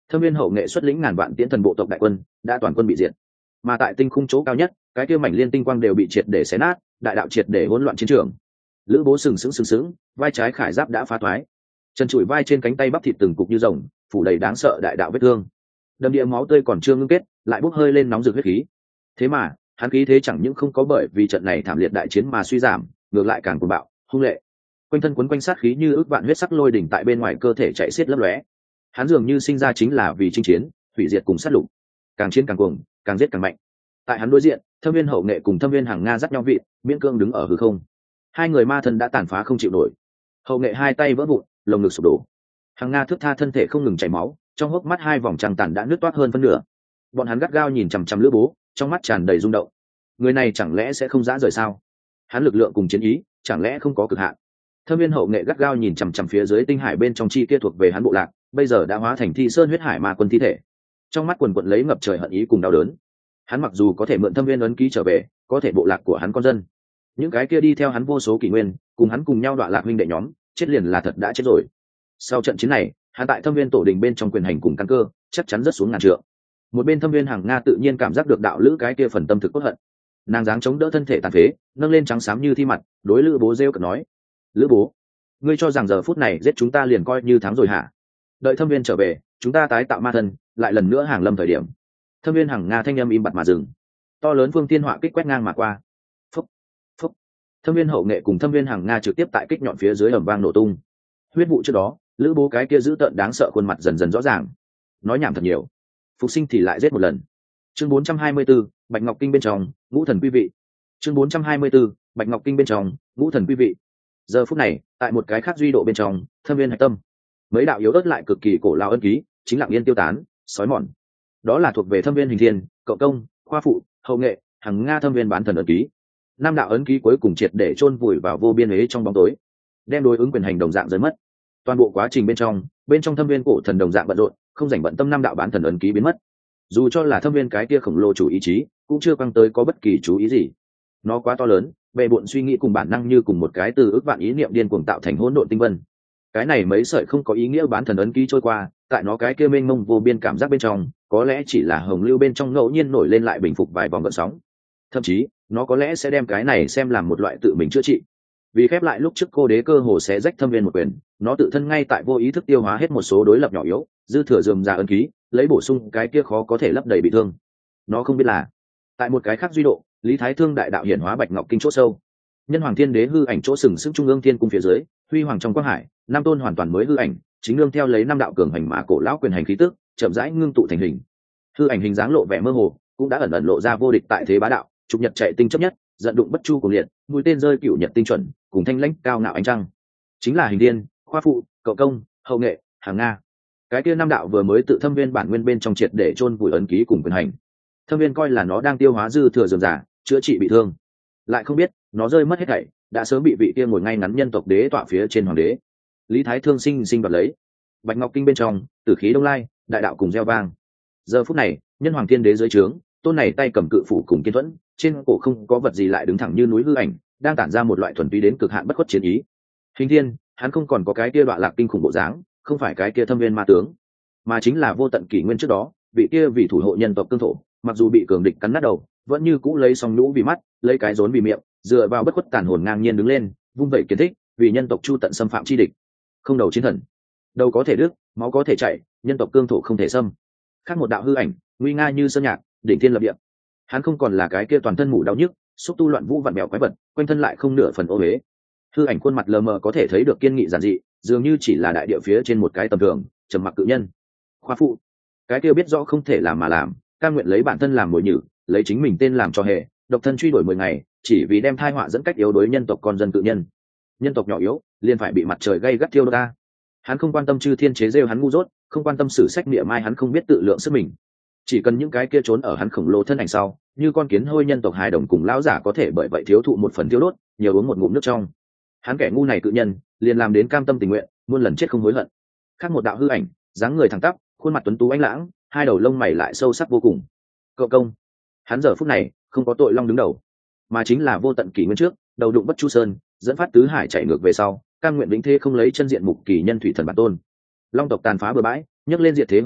Thâm viên hậu nghệ xuất lĩnh ngàn vạn tiễn thần bộ tộc đại quân đã toàn quân bị diệt, mà tại tinh khung chỗ cao nhất cái kia mảnh liên tinh quang đều bị triệt để xé nát, đại đạo triệt để hỗn loạn chiến trường. Lữ Bố sừng sững sừng sững, vai trái khải giáp đã phá thoái, chân trụi vai trên cánh tay bắp thịt từng cục như rồng, phủ đầy đáng sợ đại đạo vết thương, đầm địa máu tươi còn chưa ngưng kết, lại bốc hơi lên nóng rực huyết khí. Thế mà hắn khí thế chẳng những không có bởi vì trận này thảm liệt đại chiến mà suy giảm, ngược lại càng cuồng bạo hung lệ, quanh thân quấn quanh sát khí như ước vạn huyết sắc lôi đỉnh tại bên ngoài cơ thể chạy xiết lấp lóe. Hắn dường như sinh ra chính là vì chinh chiến, hủy diệt cùng sát lục, càng chiến càng cuồng, càng giết càng mạnh. Tại hắn đối diện, Thâm viên hậu nghệ cùng Thâm viên hàng nga dắt nhau vị, miễn cương đứng ở hư không. Hai người ma thân đã tàn phá không chịu nổi, hậu nghệ hai tay vỡ vụn, lồng ngực sụp đổ, hàng nga thước tha thân thể không ngừng chảy máu, trong hốc mắt hai vòng trăng tàn đã nứt toát hơn phân nửa. Bọn hắn gắt gao nhìn chằm chằm Lữ Bố, trong mắt tràn đầy rung động. Người này chẳng lẽ sẽ không dã rời sao? Hắn lực lượng cùng chiến ý chẳng lẽ không có cực hạn? Thâm viên hậu nghệ gắt gao nhìn chằm chằm phía dưới tinh hải bên trong chi kia thuộc về hắn bộ lạc, bây giờ đã hóa thành thi sơn huyết hải ma quân thi thể. Trong mắt quần quật lấy ngập trời hận ý cùng đau đớn. Hắn mặc dù có thể mượn thâm viên ấn ký trở về, có thể bộ lạc của hắn con dân, những cái kia đi theo hắn vô số kỷ nguyên, cùng hắn cùng nhau đoạn lạc huynh đệ nhóm, chết liền là thật đã chết rồi. Sau trận chiến này, hắn tại thâm viên tổ đình bên trong quyền hành cùng căn cơ, chắc chắn rất xuống ngàn trượng. Một bên thâm viên hàng nga tự nhiên cảm giác được đạo lữ cái kia phần tâm thực cốt hận, nàng dáng chống đỡ thân thể tàn phế, nâng lên trắng xám như thi mặt, đối Lữ Bố rêu cợt nói: Lữ Bố, ngươi cho rằng giờ phút này giết chúng ta liền coi như thắng rồi hả? Đợi thâm viên trở về, chúng ta tái tạo ma thân, lại lần nữa hàng lâm thời điểm. Thâm viên hàng nga thanh âm im bặt mà dừng, to lớn phương tiên họa kích quét ngang mà qua. Phúc, phúc. Thâm viên hậu nghệ cùng thâm viên hàng nga trực tiếp tại kích nhọn phía dưới ầm vang nổ tung. Huyết vụ trước đó, Lữ Bố cái kia dữ tợn đáng sợ khuôn mặt dần dần rõ ràng. Nói nhảm thật nhiều, phục sinh thì lại giết một lần. Chương bốn trăm hai mươi 4, Bạch Ngọc Kinh bên trong, ngũ thần quý vị. Chương bốn trăm hai mươi 4, Bạch Ngọc Kinh bên trong, ngũ thần quý vị. Giờ phút này, tại một cái khác duy độ bên trong, thâm viên hạch tâm, mấy đạo yếu ớt lại cực kỳ cổ lao ân ký, chính lặng yên tiêu tán, sói mòn. Đó là thuộc về thâm viên hình thiên, cậu công, khoa phụ, hậu nghệ, hằng nga thâm viên bán thần ấn ký. Năm đạo ấn ký cuối cùng triệt để chôn vùi vào vô biên ấy trong bóng tối, đem đối ứng quyền hành đồng dạng rơi mất. Toàn bộ quá trình bên trong, bên trong thâm viên cổ thần đồng dạng bận rộn, không dành bận tâm năm đạo bán thần ấn ký biến mất. Dù cho là thâm viên cái kia khổng lồ chủ ý chí, cũng chưa quăng tới có bất kỳ chú ý gì. Nó quá to lớn, bề bộn suy nghĩ cùng bản năng như cùng một cái từ ước vạn ý niệm điên cuồng tạo thành hỗn độn tinh vân. Cái này mấy sợi không có ý nghĩa bán thần ấn ký trôi qua, tại nó cái kia mênh mông vô biên cảm giác bên trong, có lẽ chỉ là hồng lưu bên trong ngẫu nhiên nổi lên lại bình phục vài vòng gợn sóng. Thậm chí, nó có lẽ sẽ đem cái này xem làm một loại tự mình chữa trị. Vì khép lại lúc trước cô đế cơ hồ sẽ rách thâm viên một quyền, nó tự thân ngay tại vô ý thức tiêu hóa hết một số đối lập nhỏ yếu, dư thừa rườm rà ấn ký, lấy bổ sung cái kia khó có thể lấp đầy bị thương. Nó không biết là, tại một cái khác duy độ, Lý Thái Thương đại đạo hiển hóa Bạch Ngọc Kinh chỗ sâu, nhân hoàng thiên đế hư ảnh chỗ sừng sững trung ương thiên cung phía dưới, huy hoàng trong quang hải, năm tôn hoàn toàn mới hư ảnh, chính nương theo lấy năm đạo cường hành mà cổ lão quyền hành khí tức, chậm rãi ngưng tụ thành hình. Hư ảnh hình dáng lộ vẻ mơ hồ, cũng đã ẩn ẩn lộ ra vô địch tại thế bá đạo, trục nhật chạy tinh chấp nhất, giận đụng bất chu của liệt, mũi tên rơi cửu nhật tinh chuẩn, cùng thanh lãnh cao ngạo ánh trăng. Chính là hình thiên, khoa phụ, cậu công, hậu nghệ, hàng nga. Cái kia năm đạo vừa mới tự thâm viên bản nguyên bên trong triệt để chôn vùi ấn ký cùng quyền hành. Thâm viên coi là nó đang tiêu hóa dư thừa dườm giả, chữa trị bị thương, lại không biết nó rơi mất hết thảy, đã sớm bị vị kia ngồi ngay ngắn nhân tộc đế tọa phía trên hoàng đế Lý Thái Thương sinh sinh đoạt lấy. Bạch Ngọc Kinh bên trong, tử khí đông lai, đại đạo cùng gieo vang. Giờ phút này, nhân hoàng thiên đế dưới trướng, tôn này tay cầm cự phủ cùng kiên thuẫn, trên cổ không có vật gì lại đứng thẳng như núi hư ảnh, đang tản ra một loại thuần túy đến cực hạn bất khuất chiến ý. Hình thiên, hắn không còn có cái kia đoạn lạc kinh khủng bộ dáng, không phải cái kia thâm viên ma tướng, mà chính là vô tận kỷ nguyên trước đó, vị kia vì thủ hộ nhân tộc cương thổ, mặc dù bị cường địch cắn nát đầu, vẫn như cũ lấy song nhũ vì mắt, lấy cái rốn vì miệng, dựa vào bất khuất tàn hồn ngang nhiên đứng lên, vung vẩy kiến thích, vì nhân tộc chu tận xâm phạm chi địch. Không đầu chiến thần, đầu có thể đứt, máu có thể chảy, nhân tộc cương thổ không thể xâm. Khác một đạo hư ảnh, nguy nga như sơn nhạc, đỉnh thiên lập địa. Hắn không còn là cái kia toàn thân mủ đau nhức, xúc tu loạn vũ vặn bèo quái vật, quanh thân lại không nửa phần ô uế. Hư ảnh khuôn mặt lờ mờ có thể thấy được kiên nghị giản dị, dường như chỉ là đại địa phía trên một cái tầm thường, trầm mặc cự nhân. Khoa phụ, cái kia biết rõ không thể làm mà làm, cam nguyện lấy bản thân làm mồi nhử, lấy chính mình tên làm cho hề, độc thân truy đuổi mười ngày, chỉ vì đem thai họa dẫn cách yếu đối nhân tộc con dân tự nhân. Nhân tộc nhỏ yếu, liền phải bị mặt trời gay gắt thiêu đốt ta. Hắn không quan tâm chư thiên chế rêu hắn ngu dốt, không quan tâm sử sách niệm mai hắn không biết tự lượng sức mình. Chỉ cần những cái kia trốn ở hắn khổng lồ thân ảnh sau, như con kiến hôi nhân tộc hài đồng cùng lão giả có thể bởi vậy thiếu thụ một phần thiêu đốt, nhiều uống một ngụm nước trong. Hắn kẻ ngu này cự nhân, liền làm đến cam tâm tình nguyện, muôn lần chết không hối hận. Khác một đạo hư ảnh, dáng người thẳng tắp, khuôn mặt tuấn tú ánh lãng, hai đầu lông mày lại sâu sắc vô cùng. Cậu công, hắn giờ phút này không có tội long đứng đầu, mà chính là vô tận kỷ nguyên trước, đầu đụng bất chu sơn, dẫn phát tứ hải chạy ngược về sau, cam nguyện vĩnh thế không lấy chân diện mục kỳ nhân thủy thần bản tôn. Long tộc tàn phá bừa bãi, nhấc lên diệt thế hùng hải,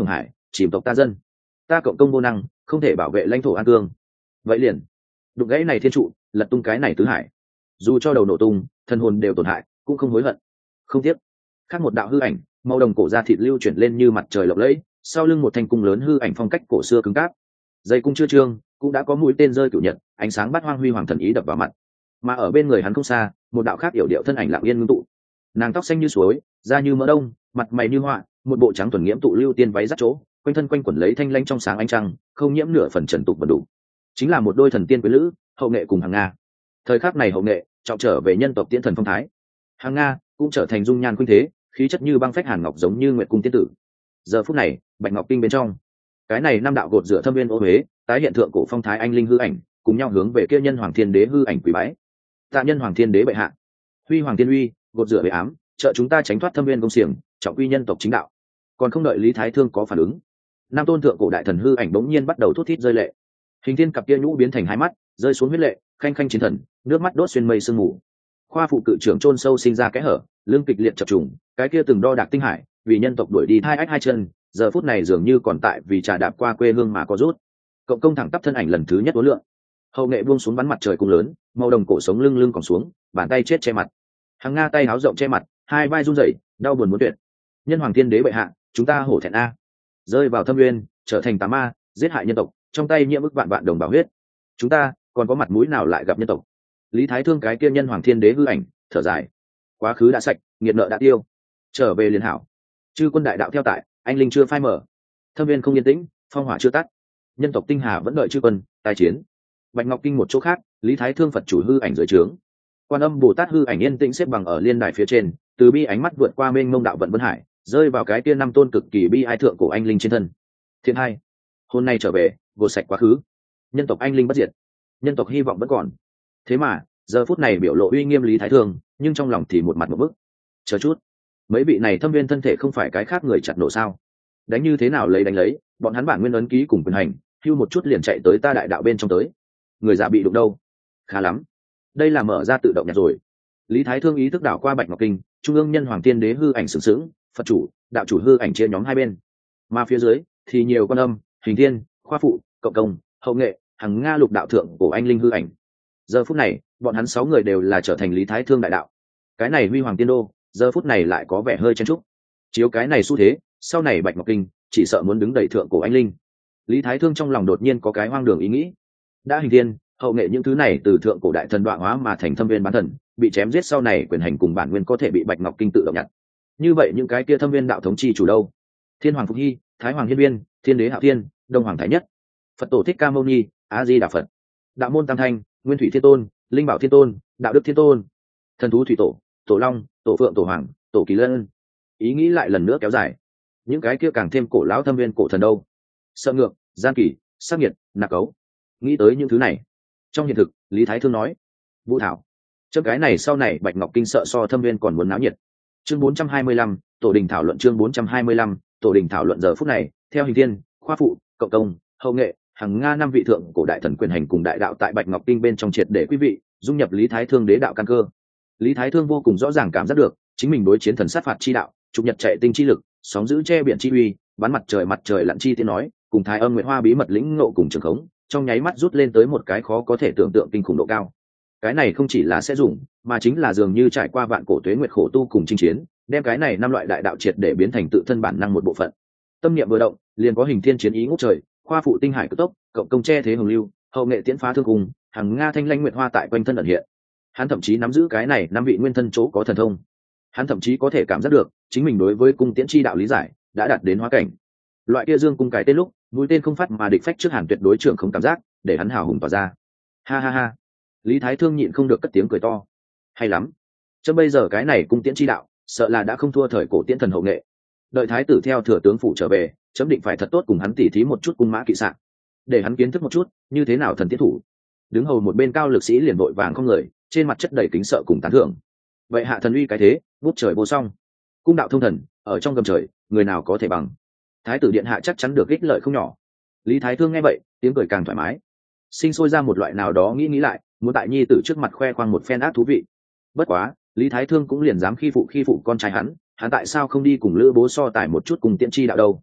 chìm tộc ta dân. Ta cộng công vô năng, không thể bảo vệ lãnh thổ an cương. Vậy liền đục gãy này thiên trụ, lật tung cái này tứ hải. Dù cho đầu nổ tung, thân hồn đều tổn hại, cũng không hối hận, không tiếc. Khác một đạo hư ảnh, màu đồng cổ da thịt lưu chuyển lên như mặt trời lộng lẫy, sau lưng một thanh cung lớn hư ảnh phong cách cổ xưa cứng cáp. Dây cung chưa trương, cũng đã có mũi tên rơi cửu nhật, ánh sáng bát hoang huy hoàng thần ý đập vào mặt. Mà ở bên người hắn không xa, một đạo khác yểu điệu thân ảnh lặng yên ngưng tụ. Nàng tóc xanh như suối, da như mỡ đông, mặt mày như họa, một bộ trắng thuần nghiễm tụ lưu tiên váy rắt chỗ, quanh thân quanh quẩn lấy thanh lãnh trong sáng ánh trăng, không nhiễm nửa phần trần tục bẩn đủ. Chính là một đôi thần tiên quý lữ, Hậu Nghệ cùng Hằng Nga. Thời khắc này Hậu Nghệ trọng trở về nhân tộc tiên thần phong thái, Hằng Nga cũng trở thành dung nhan khuynh thế, khí chất như băng phách hàn ngọc giống như nguyệt cung tiên tử. Giờ phút này, Bạch Ngọc Kinh bên trong, cái này năm đạo gột rửa thâm viên ô huế, tái hiện thượng cổ phong thái anh linh hư ảnh, cùng nhau hướng về kia nhân hoàng thiên đế hư ảnh quỳ bái. Tạ nhân hoàng thiên đế bệ hạ, huy hoàng thiên uy, gột rửa bệ ám, trợ chúng ta tránh thoát thâm viên công xiềng, trọng quy nhân tộc chính đạo. Còn không đợi Lý Thái Thương có phản ứng, năm tôn thượng cổ đại thần hư ảnh bỗng nhiên bắt đầu thút thít rơi lệ. Hình thiên cặp kia nhũ biến thành hai mắt, rơi xuống huyết lệ, khanh khanh chiến thần, nước mắt đốt xuyên mây sương mù. Khoa phụ cự trưởng chôn sâu sinh ra kẽ hở, lương kịch liệt chập trùng, cái kia từng đo đạc tinh hải, vì nhân tộc đuổi đi hai ách hai chân, giờ phút này dường như còn tại vì trà đạp qua quê hương mà có rút. Cộng công thẳng tắp thân ảnh lần thứ nhất uốn lượn. Hậu Nghệ buông xuống bắn mặt trời cung lớn, màu đồng cổ sống lưng lưng còn xuống, bàn tay chết che mặt. Hằng Nga tay háo rộng che mặt, hai vai run rẩy, đau buồn muốn tuyệt. Nhân hoàng thiên đế bệ hạ, chúng ta hổ thẹn a, rơi vào thâm nguyên, trở thành tà ma, giết hại nhân tộc, trong tay nhiễm ức vạn vạn đồng bào huyết, chúng ta còn có mặt mũi nào lại gặp nhân tộc? Lý Thái Thương cái kia nhân hoàng thiên đế hư ảnh thở dài, quá khứ đã sạch, nghiệt nợ đã tiêu, trở về liền hảo. Chư quân đại đạo theo tại, anh linh chưa phai mở, thâm viên không yên tĩnh, phong hỏa chưa tắt, nhân tộc tinh hà vẫn đợi chư quân tài chiến. Bạch Ngọc Kinh một chỗ khác, Lý Thái Thương Phật chủ hư ảnh dưới trướng, Quan Âm Bồ Tát hư ảnh yên tĩnh xếp bằng ở liên đài phía trên, từ bi ánh mắt vượt qua mênh mông đạo vận vân hải, rơi vào cái kia năm tôn cực kỳ bi ai thượng cổ anh linh trên thân. Thiên hai, hôm nay trở về, gột sạch quá khứ, nhân tộc anh linh bất diệt, nhân tộc hy vọng vẫn còn. Thế mà giờ phút này biểu lộ uy nghiêm Lý Thái Thương, nhưng trong lòng thì một mặt một bức. Chờ chút, mấy vị này thâm viên thân thể không phải cái khác người chặt nổ sao? Đánh như thế nào lấy đánh lấy, bọn hắn bản nguyên ấn ký cùng quyền hành, hưu một chút liền chạy tới ta đại đạo bên trong tới. Người già bị đụng đâu? Khá lắm, đây là mở ra tự động nhặt rồi. Lý Thái Thương ý thức đảo qua Bạch Ngọc Kinh, trung ương nhân hoàng tiên đế hư ảnh sướng sướng, Phật chủ, đạo chủ hư ảnh chia nhóm hai bên, mà phía dưới thì nhiều Quan Âm, Hình Thiên, Khoa Phụ, Cộng Công, Hậu Nghệ, Hằng Nga lục đạo thượng của anh linh hư ảnh. Giờ phút này, bọn hắn sáu người đều là trở thành Lý Thái Thương đại đạo. Cái này huy hoàng tiên đô, giờ phút này lại có vẻ hơi chen trúc. Chiếu cái này xu thế, sau này Bạch Ngọc Kinh chỉ sợ muốn đứng đầy thượng cổ anh linh. Lý Thái Thương trong lòng đột nhiên có cái hoang đường ý nghĩ. Đã Hình Thiên, Hậu Nghệ những thứ này từ thượng cổ đại thần đoạn hóa mà thành thâm viên bán thần, bị chém giết sau này quyền hành cùng bản nguyên có thể bị Bạch Ngọc Kinh tự động nhặt. Như vậy những cái kia thâm viên đạo thống chi chủ đâu? Thiên hoàng Phục Hy, Thái hoàng Hiên Viên, Thiên đế Hạo Thiên, Đông hoàng Thái Nhất, Phật tổ Thích Ca Mâu Ni, A Di Đà Phật, Đạo môn Tam Thanh, Nguyên Thủy Thiên Tôn, Linh Bảo Thiên Tôn, Đạo Đức Thiên Tôn, Thần thú Thủy Tổ, Tổ Long, Tổ Phượng, Tổ Hoàng, Tổ Kỳ Lân. Ý nghĩ lại lần nữa kéo dài. Những cái kia càng thêm cổ lão thâm viên cổ thần đâu? Sợ ngược, gian kỳ, sát nghiệt, nạc cấu. Nghĩ tới những thứ này, trong hiện thực, Lý Thái Thương nói: Vũ Thảo, chấm cái này sau này Bạch Ngọc Kinh sợ so thâm viên còn muốn náo nhiệt. Chương bốn trăm hai mươi lăm, tổ đình thảo luận. Chương bốn trăm hai mươi lăm, tổ đình thảo luận. Giờ phút này, theo Hình Thiên, Khoa Phụ, Cộng Công, Hậu Nghệ, Hằng Nga năm vị thượng cổ đại thần quyền hành cùng đại đạo tại Bạch Ngọc Kinh bên trong triệt để quý vị dung nhập Lý Thái Thương đế đạo căn cơ. Lý Thái Thương vô cùng rõ ràng cảm giác được chính mình đối chiến thần sát phạt chi đạo, trục nhật chạy tinh chi lực, sóng giữ che biển chi uy, bắn mặt trời mặt trời lặn chi tiếng nói, cùng Thái Âm Nguyệt Hoa bí mật lĩnh ngộ cùng trường khống, trong nháy mắt rút lên tới một cái khó có thể tưởng tượng kinh khủng độ cao. Cái này không chỉ là sẽ dùng, mà chính là dường như trải qua vạn cổ tuế nguyệt khổ tu cùng chinh chiến, đem cái này năm loại đại đạo triệt để biến thành tự thân bản năng một bộ phận. Tâm niệm vừa động, liền có Hình Thiên chiến ý ngút trời, Khoa Phụ tinh hải cực tốc, Cộng Công che thế hồng lưu, Hậu Nghệ tiễn phá thương cùng, Hằng Nga thanh lanh nguyệt hoa tại quanh thân ẩn hiện. Hắn thậm chí nắm giữ cái này năm vị nguyên thân chỗ có thần thông. Hắn thậm chí có thể cảm giác được chính mình đối với cung tiễn chi đạo lý giải đã đạt đến hóa cảnh. Loại kia dương cung cài tên lúc, mũi tên không phát mà địch phách trước hàn tuyệt đối trưởng không cảm giác, để hắn hào hùng tỏa ra. Ha ha ha. Lý Thái Thương nhịn không được cất tiếng cười to. Hay lắm. Chấm bây giờ cái này cung tiễn chi đạo, sợ là đã không thua thời cổ tiễn thần Hậu Nghệ. Đợi thái tử theo thừa tướng phủ trở về, chấm định phải thật tốt cùng hắn tỉ thí một chút cung mã kỵ sạn, để hắn kiến thức một chút như thế nào thần tiết thủ. Đứng hầu một bên cao lực sĩ liền vội vàng không người, trên mặt chất đầy kính sợ cùng tán thưởng. Vậy hạ thần uy cái thế, ngút trời vô song, cung đạo thông thần, ở trong gầm trời, người nào có thể bằng. Thái tử điện hạ chắc chắn được ích lợi không nhỏ. Lý Thái Thương nghe vậy, tiếng cười càng thoải mái, sinh sôi ra một loại nào đó nghĩ nghĩ lại, muốn tại nhi tử trước mặt khoe khoang một phen ác thú vị. Bất quá, Lý Thái Thương cũng liền dám khi phụ khi phụ con trai hắn, hắn tại sao không đi cùng lữ bố so tài một chút cùng tiễn chi đạo đâu?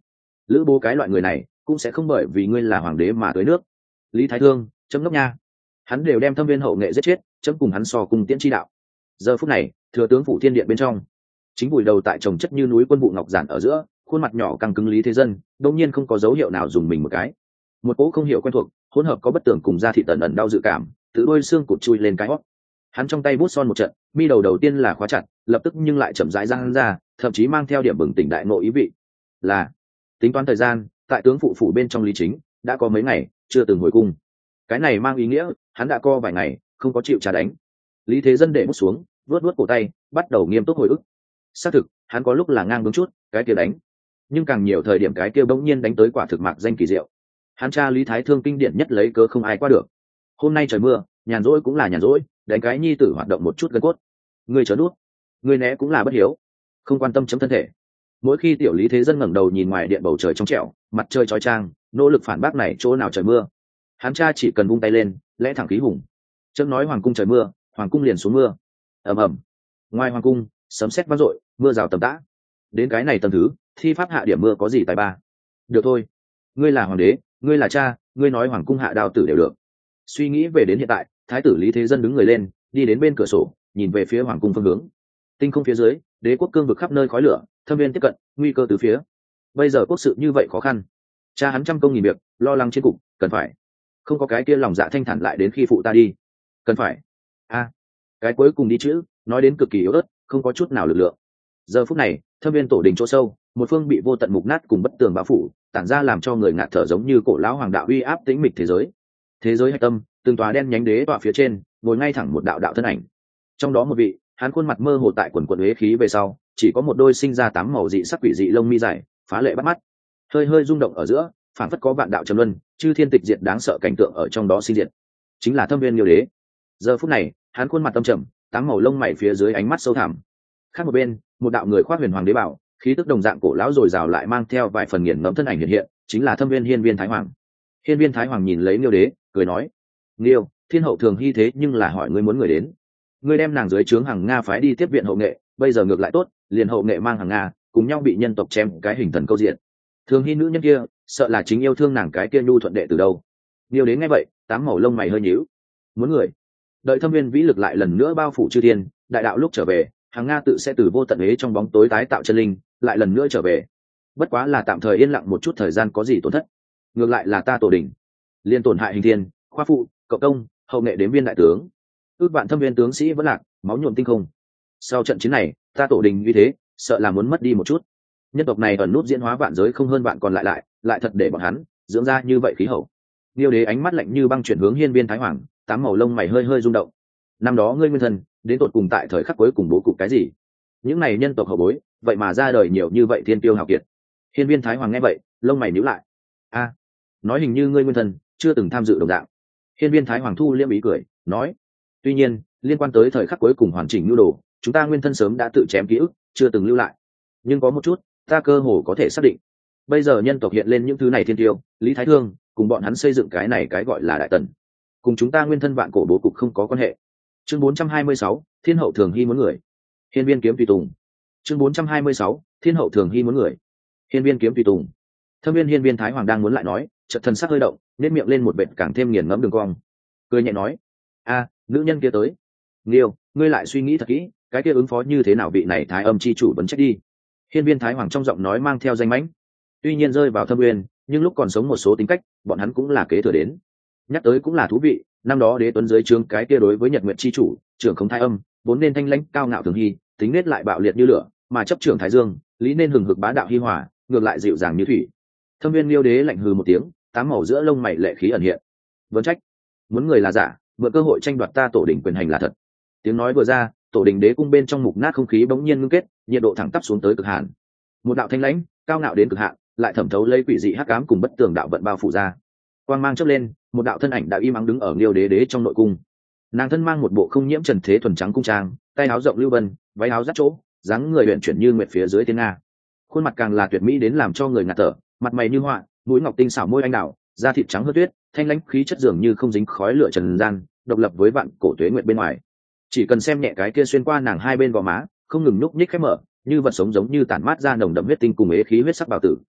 lữ bố cái loại người này cũng sẽ không bởi vì ngươi là hoàng đế mà tới nước. Lý Thái Thương, chấm ngốc nha, hắn đều đem Thâm Viên hậu nghệ giết chết, chấm cùng hắn so cùng tiễn chi đạo. Giờ phút này thừa tướng phủ thiên điện bên trong, chính vùi đầu tại chồng chất như núi quân vụ ngọc giản ở giữa, khuôn mặt nhỏ căng cứng Lý Thế Dân đông nhiên không có dấu hiệu nào dùng mình một cái, một cỗ không hiểu quen thuộc hỗn hợp có bất tường cùng da thị tần ẩn đau dự cảm từ đôi xương cụt chui lên cái hót. Hắn trong tay bút son một trận, mi đầu đầu tiên là khóa chặt, lập tức nhưng lại chậm rãi giang ra, thậm chí mang theo điểm bừng tỉnh đại ngộ ý vị. Là tính toán thời gian, tại tướng phụ phủ bên trong Lý Chính đã có mấy ngày chưa từng hồi cung. Cái này mang ý nghĩa hắn đã co vài ngày không có chịu trả đánh. Lý Thế Dân để bút xuống, vuốt vuốt cổ tay, bắt đầu nghiêm túc hồi ức. Xác thực, hắn có lúc là ngang bướng chút, cái kia đánh, nhưng càng nhiều thời điểm cái kia bỗng nhiên đánh tới quả thực mạc danh kỳ diệu. Hắn cha Lý Thái Thương kinh điển nhất lấy cớ không ai qua được. Hôm nay trời mưa, nhàn rỗi cũng là nhàn rỗi, đánh cái nhi tử hoạt động một chút gân cốt. Người chớ nuốt, người né cũng là bất hiếu, không quan tâm chấm thân thể. Mỗi khi tiểu Lý Thế Dân ngẩng đầu nhìn ngoài điện bầu trời trong trẻo, mặt trời chói chang, nỗ lực phản bác này chỗ nào trời mưa. Hắn cha chỉ cần vung tay lên, lẽ thẳng khí hùng. Chấm nói hoàng cung trời mưa, hoàng cung liền xuống mưa. Ầm ầm. Ngoài hoàng cung, sấm sét vang dội, mưa rào tầm tã. Đến cái này tầm thứ, thi pháp hạ điểm mưa có gì tài ba. Được thôi, ngươi là hoàng đế, ngươi là cha, ngươi nói hoàng cung hạ đao tử đều được. Suy nghĩ về đến hiện tại, thái tử Lý Thế Dân đứng người lên, đi đến bên cửa sổ, nhìn về phía hoàng cung phương hướng. Tinh không phía dưới, đế quốc cương vực khắp nơi khói lửa, Thâm Viên tiếp cận, nguy cơ từ phía. Bây giờ quốc sự như vậy khó khăn, cha hắn trăm công nghìn việc, lo lắng chiến cục, cần phải không có cái kia lòng dạ thanh thản lại đến khi phụ ta đi, cần phải a à, cái cuối cùng đi chữ nói đến cực kỳ yếu ớt, không có chút nào lực lượng. Giờ phút này, Thâm Viên tổ đình chỗ sâu, một phương bị vô tận mục nát cùng bất tường bao phủ, tản ra làm cho người ngạt thở giống như cổ lão hoàng đạo uy áp tĩnh mịch thế giới. Thế giới hạch tâm, từng tòa đen nhánh đế tọa phía trên, ngồi ngay thẳng một đạo đạo thân ảnh. Trong đó một vị, hắn khuôn mặt mơ hồ tại quần quần uế khí về sau, chỉ có một đôi sinh ra tám màu dị sắc quỷ dị lông mi dài, phá lệ bắt mắt. Hơi hơi rung động ở giữa, phản phất có vạn đạo trầm luân, chư thiên tịch diệt đáng sợ cảnh tượng ở trong đó sinh diệt. Chính là Thâm Viên Liêu Đế. Giờ phút này, hắn khuôn mặt tâm trầm, tám màu lông mày phía dưới ánh mắt sâu thẳm. Khác một bên, một đạo người khoác huyền hoàng đế bảo, khí tức đồng dạng cổ lão rồi rào lại mang theo vài phần nghiền ngẫm thân ảnh hiện hiện, chính là Thâm Viên Hiên Viên Thái Hoàng. Hiên Viên Thái Hoàng nhìn lấy Liêu Đế, cười nói: "Liêu, thiên hậu thường hy thế nhưng là hỏi ngươi muốn người đến. Ngươi đem nàng dưới trướng hàng Nga phái đi tiếp viện hậu nghệ, bây giờ ngược lại tốt, liền hậu nghệ mang hàng Nga, cùng nhau bị nhân tộc chém cái hình thần câu diện. Thường hy nữ nhân kia, sợ là chính yêu thương nàng cái kia nhu thuận đệ từ đâu." Liêu Đế nghe vậy, tám màu lông mày hơi nhíu. Muốn người? Đợi Thâm Viên vĩ lực lại lần nữa bao phủ chư thiên, đại đạo lúc trở về, hàng Nga tự sẽ từ vô tận ấy trong bóng tối tái tạo chân linh, lại lần nữa trở về. Bất quá là tạm thời yên lặng một chút thời gian có gì tổn thất. Ngược lại là ta tổ đình, liên tổn hại hình thiên, khoa phụ, cộng công, hậu nghệ đếm viên đại tướng, ước vạn Thâm Viên tướng sĩ vẫn lạc, máu nhuộm tinh không. Sau trận chiến này, ta tổ đình như thế, sợ là muốn mất đi một chút. Nhân tộc này ẩn nút diễn hóa vạn giới không hơn bạn còn lại lại, lại thật để bọn hắn dưỡng ra như vậy khí hậu. Liêu Đế ánh mắt lạnh như băng chuyển hướng Hiên Viên Thái Hoàng, tám màu lông mày hơi hơi rung động. Năm đó ngươi nguyên thần, đến tột cùng tại thời khắc cuối cùng bố cục cái gì? Những này nhân tộc hậu bối, vậy mà ra đời nhiều như vậy thiên tiêu hào kiệt. Hiên Viên Thái Hoàng nghe vậy, lông mày nhíu lại. A, nói hình như ngươi nguyên thần chưa từng tham dự đồng dạng. Hiên Viên Thái Hoàng thu liêm ý cười, nói: "Tuy nhiên, liên quan tới thời khắc cuối cùng hoàn chỉnh nhu đồ, chúng ta nguyên thân sớm đã tự chém ký ức, chưa từng lưu lại. Nhưng có một chút, ta cơ hồ có thể xác định. Bây giờ nhân tộc hiện lên những thứ này thiên tiêu, Lý Thái Thương, cùng bọn hắn xây dựng cái này cái gọi là đại tần, cùng chúng ta nguyên thân vạn cổ bố cục không có quan hệ." Chương bốn trăm hai mươi sáu, Thiên hậu thường hy muốn người. Hiên Viên kiếm tùy tùng. Chương bốn trăm hai mươi sáu, Thiên hậu thường hy muốn người. Hiên Viên kiếm tùy tùng. Thâm Viên Hiên Viên Thái Hoàng đang muốn lại nói, chợt thần sắc hơi động, nét miệng lên một vệt càng thêm nghiền ngẫm đường cong, cười nhẹ nói: "A, nữ nhân kia tới. Liêu, ngươi lại suy nghĩ thật kỹ, cái kia ứng phó như thế nào vị này Thái Âm chi chủ vấn trách đi." Hiên Viên Thái Hoàng trong giọng nói mang theo danh mãnh. Tuy nhiên rơi vào Thâm Nguyên, nhưng lúc còn sống một số tính cách, bọn hắn cũng là kế thừa đến. Nhắc tới cũng là thú vị, năm đó Đế Tuấn dưới trướng cái kia đối với Nhật Nguyệt chi chủ, trưởng không Thái Âm, vốn nên thanh lãnh cao ngạo thường hy, tính nết lại bạo liệt như lửa, mà chấp trưởng Thái Dương, lý nên hừng hực bá đạo hi hòa, ngược lại dịu dàng như thủy. Thâm Viên Liêu Đế lạnh hừ một tiếng, tám màu giữa lông mày lệ khí ẩn hiện. Vấn trách, muốn người là giả, mượn cơ hội tranh đoạt ta tổ đình quyền hành là thật. Tiếng nói vừa ra, tổ đình đế cung bên trong mục nát không khí bỗng nhiên ngưng kết, nhiệt độ thẳng tắp xuống tới cực hạn. Một đạo thanh lãnh, cao ngạo đến cực hạn, lại thẩm thấu lấy quỷ dị hắc ám cùng bất tường đạo vận bao phủ ra. Quang mang chớp lên, một đạo thân ảnh đã im ắng đứng ở Liêu Đế đế trong nội cung. Nàng thân mang một bộ không nhiễm trần thế thuần trắng cung trang, tay áo rộng lưu vân, váy áo rát chỗ, dáng người luyện chuyển như nguyệt phía dưới thiên nga. Khuôn mặt càng là tuyệt mỹ đến làm cho người ngạt thở, mặt mày như họa, mũi ngọc tinh xảo môi anh đào, da thịt trắng hơn tuyết, thanh lãnh khí chất dường như không dính khói lửa trần gian, độc lập với vạn cổ tuế nguyệt bên ngoài. Chỉ cần xem nhẹ cái kia xuyên qua nàng hai bên gò má, không ngừng nhúc nhích khép mở, như vật sống giống như tản mát ra nồng đậm huyết tinh cùng ế khí huyết sắc bào tử.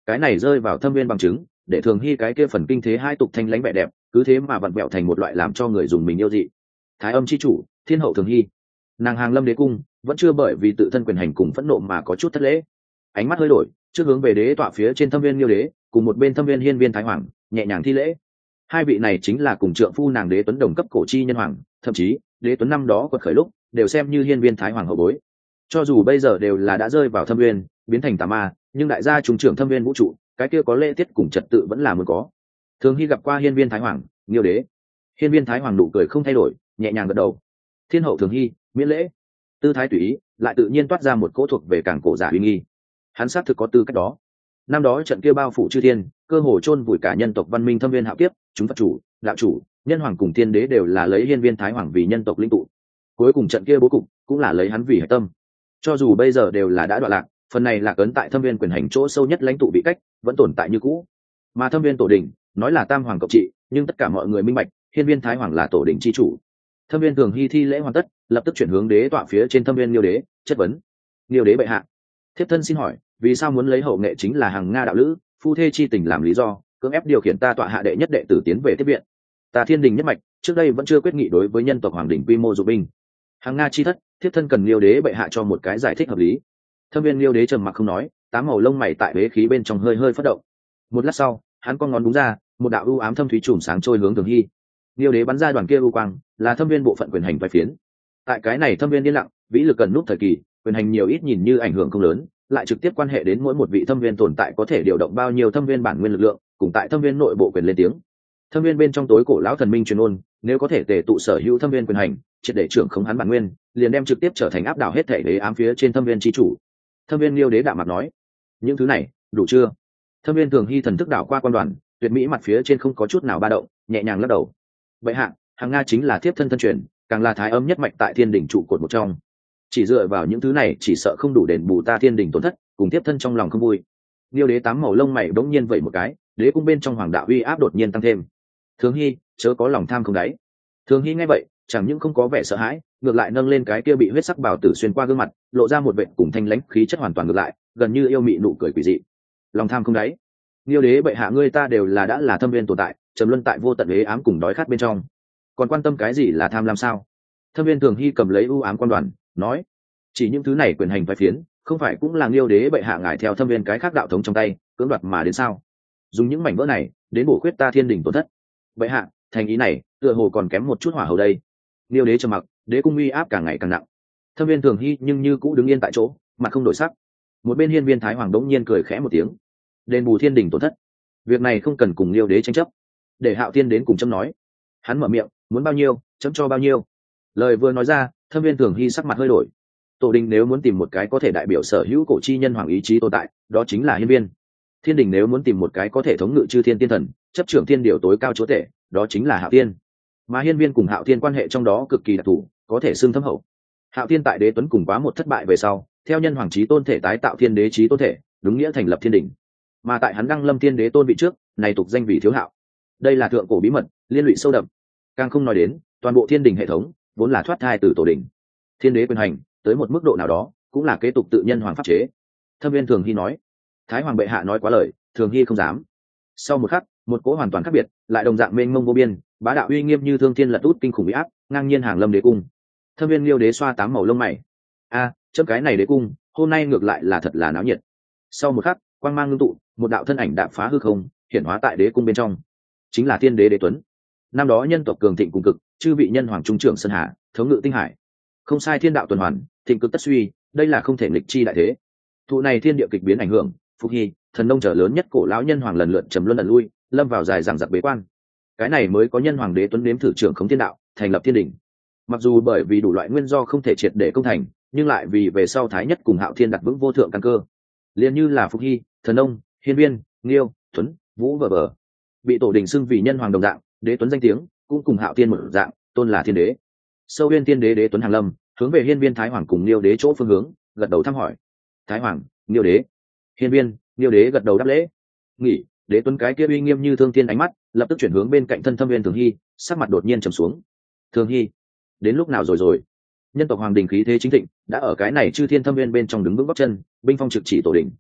cái này rơi vào thâm viên bằng chứng, để Thường Hy cái kia phần kinh thế hai tục thanh lãnh vẻ đẹp cứ thế mà vặn vẹo thành một loại làm cho người dùng mình yêu dị. Thái âm chi chủ, thiên hậu Thường Hy, nàng hàng lâm đế cung vẫn chưa bởi vì tự thân quyền hành cùng phẫn nộ mà có chút thất lễ, ánh mắt hơi đổi, trước hướng về đế tọa phía trên thâm viên Liêu đế cùng một bên thâm viên hiên viên thái hoàng nhẹ nhàng thi lễ. Hai vị này chính là cùng trượng phu nàng đế tuấn đồng cấp cổ chi nhân hoàng, thậm chí đế tuấn năm đó quật khởi lúc đều xem như hiên viên thái hoàng hậu bối. Cho dù bây giờ đều là đã rơi vào thâm viên biến thành tà ma, nhưng đại gia trùng trưởng thâm viên vũ trụ, cái kia có lễ tiết cùng trật tự vẫn là muốn có. Thường Hy gặp qua hiên viên thái hoàng, Liêu đế. Hiên viên thái hoàng nụ cười không thay đổi, nhẹ nhàng gật đầu. Thiên hậu Thường Hy, miễn lễ. Tư thái tùy ý, lại tự nhiên toát ra một cỗ thuộc về cảng cổ giả uy nghi. Hắn xác thực có tư cách đó. Năm đó trận kia bao phủ chư thiên, cơ hồ chôn vùi cả nhân tộc văn minh thâm viên hạo kiếp, chúng Phật chủ, đạo chủ, nhân hoàng cùng tiên đế đều là lấy hiên viên thái hoàng vì nhân tộc linh tụ. Cuối cùng trận kia bố cục cũng là lấy hắn vì hệ tâm. Cho dù bây giờ đều là đã đoạn lạc, phần này lạc ấn tại thâm viên quyền hành chỗ sâu nhất lãnh tụ bị cách vẫn tồn tại như cũ. Mà thâm viên tổ đình nói là tam hoàng cộng trị, nhưng tất cả mọi người minh bạch hiên viên thái hoàng là tổ đình chi chủ. Thâm viên Thường Hy thi lễ hoàn tất, lập tức chuyển hướng đế tọa phía trên thâm viên Liêu đế, chất vấn. Liêu đế bệ hạ, thiếp thân xin hỏi, vì sao muốn lấy hậu nghệ chính là hàng Nga đạo lữ, phu thê chi tình làm lý do, cưỡng ép điều khiển ta tọa hạ đệ nhất đệ tử tiến về tiếp viện? Ta thiên đình nhất mạch trước đây vẫn chưa quyết nghị đối với nhân tộc hoàng đình quy mô dụng binh. Hàng Nga chi thất, thiếp thân cần Liêu đế bệ hạ cho một cái giải thích hợp lý. Thâm viên Liêu đế trầm mặc không nói, tám màu lông mày tại đế khí bên trong hơi hơi phất động. Một lát sau, hắn con ngón đúng ra, một đạo u ám thâm thúy chùm sáng trôi hướng Thường Hy. Liêu đế bắn ra đoàn kia u quang, là thâm viên bộ phận quyền hành vai phiến. Tại cái này thâm viên yên lặng, vĩ lực cần nút thời kỳ, quyền hành nhiều ít nhìn như ảnh hưởng không lớn, lại trực tiếp quan hệ đến mỗi một vị thâm viên tồn tại có thể điều động bao nhiêu thâm viên bản nguyên lực lượng, cùng tại thâm viên nội bộ quyền lên tiếng. Thâm viên bên trong tối cổ lão thần minh truyền ôn, nếu có thể tề tụ sở hữu thâm viên quyền hành, triệt để trưởng khống hắn bản nguyên, liền đem trực tiếp trở thành áp đảo hết thể đế ám phía trên thâm viên chi chủ. Thâm viên Liêu đế đạm mặt nói, những thứ này đủ chưa? Thâm viên Thường Hy thần thức đảo qua quan đoàn, tuyệt mỹ mặt phía trên không có chút nào ba động, nhẹ nhàng lắc đầu. Vậy hạ, hàng Nga chính là thiếp thân thân truyền, càng là thái âm nhất mạch tại thiên đỉnh trụ cột một trong. Chỉ dựa vào những thứ này chỉ sợ không đủ đền bù ta thiên đỉnh tổn thất, cùng tiếp thân trong lòng không vui. Liêu đế tám màu lông mày bỗng nhiên vậy một cái, đế cung bên trong hoàng đạo uy áp đột nhiên tăng thêm. Thường Hy, chớ có lòng tham không đáy. Thường Hy nghe vậy, chẳng những không có vẻ sợ hãi, ngược lại nâng lên cái kia bị huyết sắc bào tử xuyên qua gương mặt, lộ ra một vẻ cùng thanh lãnh khí chất hoàn toàn ngược lại, gần như yêu mị nụ cười quỷ dị. Lòng tham không đáy. Liêu đế bệ hạ ngươi ta đều là đã là thâm viên tồn tại, trầm luân tại vô tận ế ám cùng đói khát bên trong, còn quan tâm cái gì là tham lam sao? Thâm viên Thường Hy cầm lấy u ám quan đoàn, nói, chỉ những thứ này quyền hành vai phiến, không phải cũng là Liêu đế bệ hạ ngài theo thâm viên cái khác đạo thống trong tay cưỡng đoạt mà đến sao? Dùng những mảnh vỡ này đến bổ khuyết ta thiên đình tổn thất. Bệ hạ, thành ý này tựa hồ còn kém một chút hỏa hầu đây. Liêu đế trầm mặc, đế cung uy áp càng ngày càng nặng. Thâm viên Thường Hy nhưng như cũ đứng yên tại chỗ, mặt không đổi sắc. Một bên hiên viên thái hoàng đống nhiên cười khẽ một tiếng, đền bù thiên đình tổn thất, việc này không cần cùng Liêu đế tranh chấp, để Hạo Thiên đến cùng chấm nói. Hắn mở miệng, muốn bao nhiêu chấm cho bao nhiêu. Lời vừa nói ra, Thâm viên Thường Hy sắc mặt hơi đổi. Tổ đình nếu muốn tìm một cái có thể đại biểu sở hữu cổ chi nhân hoàng ý chí tồn tại, đó chính là hiên viên. Thiên đình nếu muốn tìm một cái có thể thống ngự chư thiên tiên thần, chấp trưởng thiên điều tối cao chúa tể, đó chính là Hạo Thiên. Mà hiên viên cùng Hạo Thiên quan hệ trong đó cực kỳ đặc thù, có thể xưng thâm hậu. Hạo Thiên tại đế tuấn cùng quá một thất bại về sau, theo nhân hoàng chí tôn thể tái tạo thiên đế chí tôn thể, đúng nghĩa thành lập thiên đình. Mà tại hắn đăng lâm thiên đế tôn vị trước, này tục danh vị thiếu hạo. Đây là thượng cổ bí mật, liên lụy sâu đậm. Càng không nói đến, toàn bộ thiên đình hệ thống vốn là thoát thai từ tổ đình. Thiên đế quyền hành tới một mức độ nào đó, cũng là kế tục tự nhân hoàng pháp chế. Thâm viên Thường Hy nói, thái hoàng bệ hạ nói quá lời, Thường Hy không dám. Sau một khắc, một cỗ hoàn toàn khác biệt, lại đồng dạng mênh mông vô biên, bá đạo uy nghiêm như thương thiên lật út kinh khủng uy áp, ngang nhiên hàng lâm đế cung. Thâm viên Liêu đế xoa tám màu lông mày, a à, chấm cái này đế cung hôm nay ngược lại là thật là náo nhiệt. Sau một khắc, quang mang ngưng tụ, một đạo thân ảnh đạp phá hư không, hiển hóa tại đế cung bên trong, chính là thiên đế đế tuấn. Năm đó nhân tộc cường thịnh cùng cực, chư vị nhân hoàng trung trưởng sơn hà, thống ngự tinh hải. Không sai, thiên đạo tuần hoàn, thịnh cực tất suy, đây là không thể nghịch chi đại thế. Thụ này thiên địa kịch biến ảnh hưởng, Phục Hy, thần nông trở lớn nhất cổ lão nhân hoàng lần lượt trầm luân lần lui, lâm vào dài dằng dặc bế quan. Cái này mới có nhân hoàng đế tuấn nếm thử trưởng khống thiên đạo, thành lập thiên đình. Mặc dù bởi vì đủ loại nguyên do không thể triệt để công thành, nhưng lại vì về sau thái nhất cùng Hạo Thiên đặt vững vô thượng căn cơ. Liên như là Phục Hy, thần nông, hiên viên, nghiêu, tuấn, vũ vờ vờ, bị tổ đình xưng vì nhân hoàng đồng dạng, đế tuấn danh tiếng cũng cùng Hạo Thiên một dạng, tôn là thiên đế. Sâu uyên thiên đế đế tuấn hàng lâm, hướng về hiên viên thái hoàng cùng liêu đế chỗ phương hướng, gật đầu thăm hỏi. Thái hoàng, liêu đế, hiên viên, liêu đế gật đầu đáp lễ. Nghỉ, đế tuấn cái kia uy nghiêm như thương thiên ánh mắt lập tức chuyển hướng bên cạnh thân thâm viên Thường Hy, sắc mặt đột nhiên trầm xuống. Thường Hy, đến lúc nào rồi rồi? Nhân tộc hoàng đình khí thế chính thịnh, đã ở cái này chư thiên thâm viên bên trong đứng vững góc chân, binh phong trực chỉ tổ đình.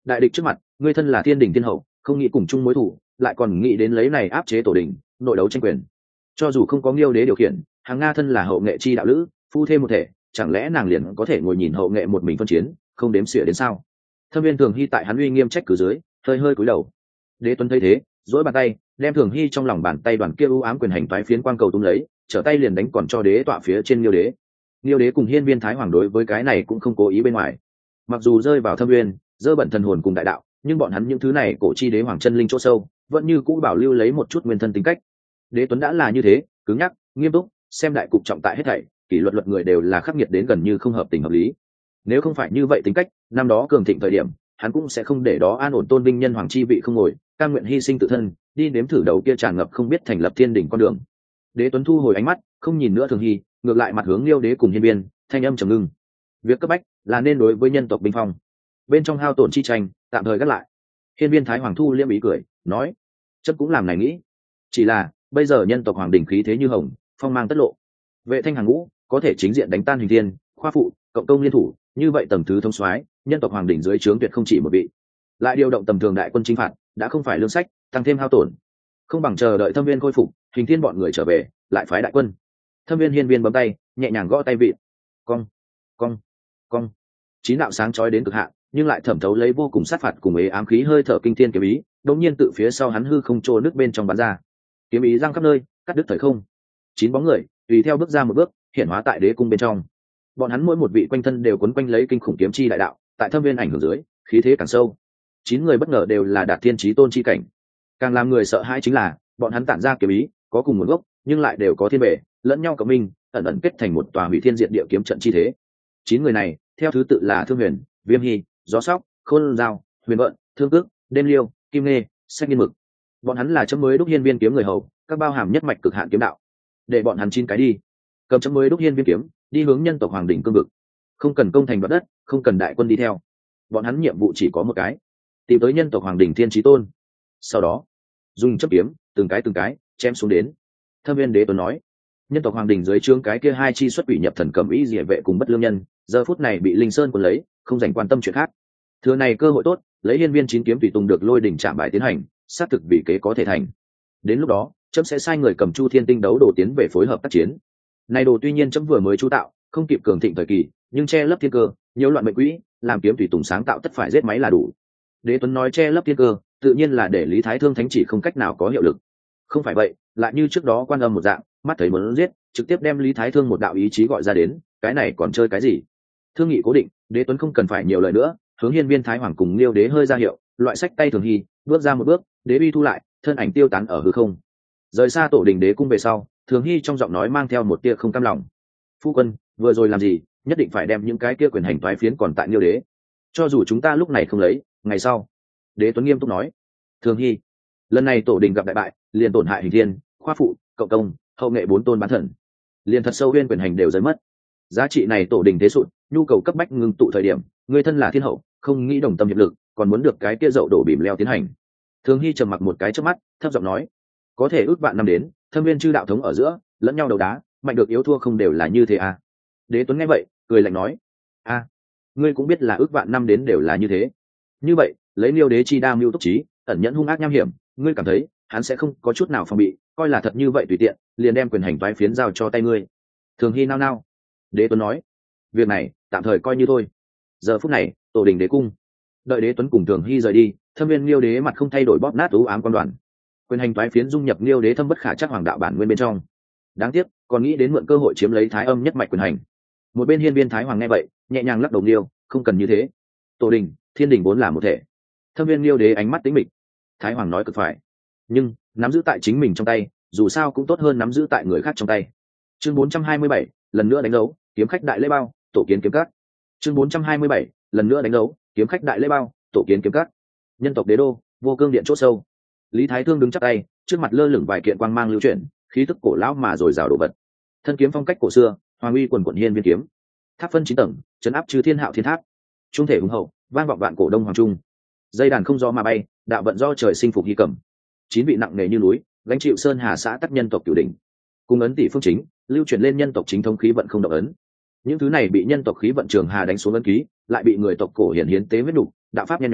đại địch trước mặt ngươi thân là thiên đình thiên hậu, không nghĩ cùng chung mối thủ, lại còn nghĩ đến lấy này áp chế tổ đình, nội đấu tranh quyền. Cho dù không có Nghiêu đế điều khiển, hàng Nga thân là hậu nghệ chi đạo lữ, phu thêm một thể, chẳng lẽ nàng liền có thể ngồi nhìn hậu nghệ một mình phân chiến, không đếm xỉa đến sao? Thâm Viên Thường Hy tại hắn uy nghiêm trách cứ dưới, hơi hơi cúi đầu. Đế Tuấn thấy thế, duỗi bàn tay, đem Thường Hy trong lòng bàn tay đoàn kia u ám quyền hành toái phiến quang cầu túm lấy, trở tay liền đánh còn cho đế tọa phía trên Nghiêu đế. Nghiêu đế cùng Hiên Viên Thái Hoàng đối với cái này cũng không cố ý bên ngoài. Mặc dù rơi vào thâm nguyên, dơ bẩn thần hồn cùng đại đạo, nhưng bọn hắn những thứ này cổ chi đế hoàng chân linh chỗ sâu, vẫn như cũ bảo lưu lấy một chút nguyên thân tính cách. Đế Tuấn đã là như thế, cứng nhắc, nghiêm túc, xem đại cục trọng tại hết thảy, kỷ luật luật người đều là khắc nghiệt đến gần như không hợp tình hợp lý. Nếu không phải như vậy tính cách, năm đó cường thịnh thời điểm, hắn cũng sẽ không để đó an ổn tôn vinh nhân hoàng chi vị không ngồi, cam nguyện hy sinh tự thân, đi nếm thử đầu kia tràn ngập không biết thành lập thiên đỉnh con đường. Đế Tuấn thu hồi ánh mắt, không nhìn nữa Thường Hy, ngược lại mặt hướng Liêu đế cùng Hiên Viên, thanh âm trầm ngưng. Việc cấp bách là nên đối với nhân tộc binh phong, bên trong hao tổn chi tranh, tạm thời gác lại. Hiên Viên Thái Hoàng thu liêm ý cười, nói: "Chấp cũng làm này nghĩ, chỉ là bây giờ nhân tộc hoàng đỉnh khí thế như hồng, phong mang tất lộ, vệ thanh hàng ngũ có thể chính diện đánh tan hình thiên, khoa phụ, cộng công liên thủ, như vậy tầm thứ thông soái, nhân tộc hoàng đỉnh dưới trướng tuyệt không chỉ một vị. Lại điều động tầm thường đại quân chinh phạt, đã không phải lương sách, tăng thêm hao tổn, không bằng chờ đợi Thâm Viên khôi phục, hình thiên bọn người trở về, lại phái đại quân." Thâm Viên Hiên Viên bấm tay, nhẹ nhàng gõ tay vị, cong, cong, cong, chín đạo sáng chói đến cực hạn, nhưng lại thẩm thấu lấy vô cùng sát phạt cùng ế ám khí hơi thở kinh thiên kiếm ý, đột nhiên tự phía sau hắn hư không trô nước bên trong bắn ra, kiếm ý giăng khắp nơi, cắt đứt thời không. Chín bóng người tùy theo bước ra một bước, hiện hóa tại đế cung bên trong. Bọn hắn mỗi một vị quanh thân đều quấn quanh lấy kinh khủng kiếm chi đại đạo, tại Thâm Viên ảnh hưởng dưới, khí thế càng sâu. Chín người bất ngờ đều là đạt thiên chí tôn chi cảnh. Càng làm người sợ hãi chính là, bọn hắn tản ra kiếm ý, có cùng nguồn gốc, nhưng lại đều có thiên bệ, lẫn nhau cộng minh, ẩn ẩn kết thành một tòa hủy thiên diệt địa kiếm trận chi thế. Chín người này, theo thứ tự là Thương Huyền, Viêm Hy, Gió Sóc, Khôn Dao, Huyền Vận, Thương Cước, Đêm Liêu, Kim Nghê, Sách Nghiên Mực. Bọn hắn là chấm mới đúc hiên viên kiếm người hầu, các bao hàm nhất mạch cực hạn kiếm đạo. Để bọn hắn chín cái đi, cầm chấm mới đúc hiên viên kiếm, đi hướng nhân tộc hoàng đỉnh cương vực. Không cần công thành đoạt đất, không cần đại quân đi theo. Bọn hắn nhiệm vụ chỉ có một cái, tìm tới nhân tộc hoàng đỉnh thiên chí tôn. Sau đó, dùng chấp kiếm, từng cái từng cái chém xuống đến. Thâm Viên Đế Tuấn nói, nhân tộc hoàng đỉnh dưới trướng cái kia hai chi xuất quỷ nhập thần cầm ý diệ vệ cùng bất lương nhân, giờ phút này bị linh sơn cuốn lấy, không dành quan tâm chuyện khác. Thừa này cơ hội tốt, lấy hiên viên chín kiếm tùy tùng được lôi đỉnh chạm bại tiến hành, xác thực vì kế có thể thành. Đến lúc đó, chấm sẽ sai người cầm chu thiên tinh đấu đồ tiến về phối hợp tác chiến. Này đồ tuy nhiên chấm vừa mới chú tạo, không kịp cường thịnh thời kỳ, nhưng che lấp thiên cơ, nhiễu loạn mệnh quỹ, làm kiếm tùy tùng sáng tạo tất phải giết máy là đủ. Đế Tuấn nói che lấp thiên cơ, tự nhiên là để Lý Thái Thương thánh chỉ không cách nào có hiệu lực. Không phải vậy, lại như trước đó quan âm một dạng, mắt thấy muốn giết, trực tiếp đem Lý Thái Thương một đạo ý chí gọi ra đến, cái này còn chơi cái gì? Thương nghị cố định, Đế Tuấn không cần phải nhiều lời nữa, hướng hiên viên Thái Hoàng cùng Liêu Đế hơi ra hiệu, loại sách tay Thường Hy, bước ra một bước, đế uy thu lại, thân ảnh tiêu tán ở hư không. Rời xa tổ đình đế cung về sau, Thường Hy trong giọng nói mang theo một tia không cam lòng. Phu quân, vừa rồi làm gì, nhất định phải đem những cái kia quyền hành toái phiến còn tại Liêu Đế. Cho dù chúng ta lúc này không lấy, ngày sau. Đế Tuấn nghiêm túc nói. Thường Hy, lần này tổ đình gặp đại bại, liền tổn hại hình thiên, khoa phụ, cộng công, hậu nghệ bốn tôn bán thần, liền thật sâu huyên quyền hành đều rơi mất. Giá trị này tổ đình thế sụt, nhu cầu cấp bách ngưng tụ thời điểm, người thân là thiên hậu, không nghĩ đồng tâm hiệp lực, còn muốn được cái kia dậu đổ bìm leo tiến hành. Thường Hy trầm mặc một cái trước mắt, thấp giọng nói, có thể ước vạn năm đến, thâm viên chư đạo thống ở giữa, lẫn nhau đấu đá, mạnh được yếu thua không đều là như thế à? Đế Tuấn nghe vậy, cười lạnh nói, a, à, ngươi cũng biết là ước vạn năm đến đều là như thế. Như vậy, lấy Liêu Đế chi đa mưu túc trí, ẩn nhẫn hung ác nham hiểm, ngươi cảm thấy hắn sẽ không có chút nào phòng bị, coi là thật như vậy tùy tiện, liền đem quyền hành toái phiến giao cho tay ngươi. Thường Hy nao nao. Đế Tuấn nói, việc này tạm thời coi như thôi. Giờ phút này, tổ đình đế cung, đợi Đế Tuấn cùng Thường Hy rời đi, thâm viên Liêu Đế mặt không thay đổi bóp nát ú ám quan đoàn, quyền hành toái phiến dung nhập Liêu Đế thâm bất khả chắc hoàng đạo bản nguyên bên trong. Đáng tiếc, còn nghĩ đến mượn cơ hội chiếm lấy thái âm nhất mạch quyền hành. Một bên hiên viên Thái Hoàng nghe vậy, nhẹ nhàng lắc đầu Liêu, không cần như thế. Tổ đình, thiên đình vốn là một thể. Thâm viên Liêu Đế ánh mắt tĩnh mịch. Thái Hoàng nói cực phải, nhưng nắm giữ tại chính mình trong tay, dù sao cũng tốt hơn nắm giữ tại người khác trong tay. Chương bốn trăm hai mươi bảy, lần nữa đánh dấu, kiếm khách đại lễ bao, tổ kiến kiếm cát. Chương bốn trăm hai mươi bảy, lần nữa đánh dấu, kiếm khách đại lễ bao, tổ kiến kiếm cát. Nhân tộc đế đô, vô cương điện chỗ sâu. Lý Thái Thương đứng chắp tay, trước mặt lơ lửng vài kiện quang mang lưu chuyển, khí tức cổ lão mà rồi rào đồ vật. Thân kiếm phong cách cổ xưa, hoàng uy quần quần hiên viên kiếm. Tháp phân chín tầng, trấn áp chư thiên hạo thiên tháp. Trung thể hùng hậu, vang vọng vạn cổ đông hoàng trung. Dây đàn không gió mà bay, đạo vận do trời sinh phục hy cầm. Chín vị nặng nề như núi, gánh chịu sơn hà xã tắc nhân tộc cửu đỉnh. Cùng ấn tỷ phương chính, lưu chuyển lên nhân tộc chính thống khí vận không động ấn. Những thứ này bị nhân tộc khí vận trường hà đánh xuống ấn ký, lại bị người tộc cổ hiển hiến tế huyết đủ, đạo pháp nhen nhóm,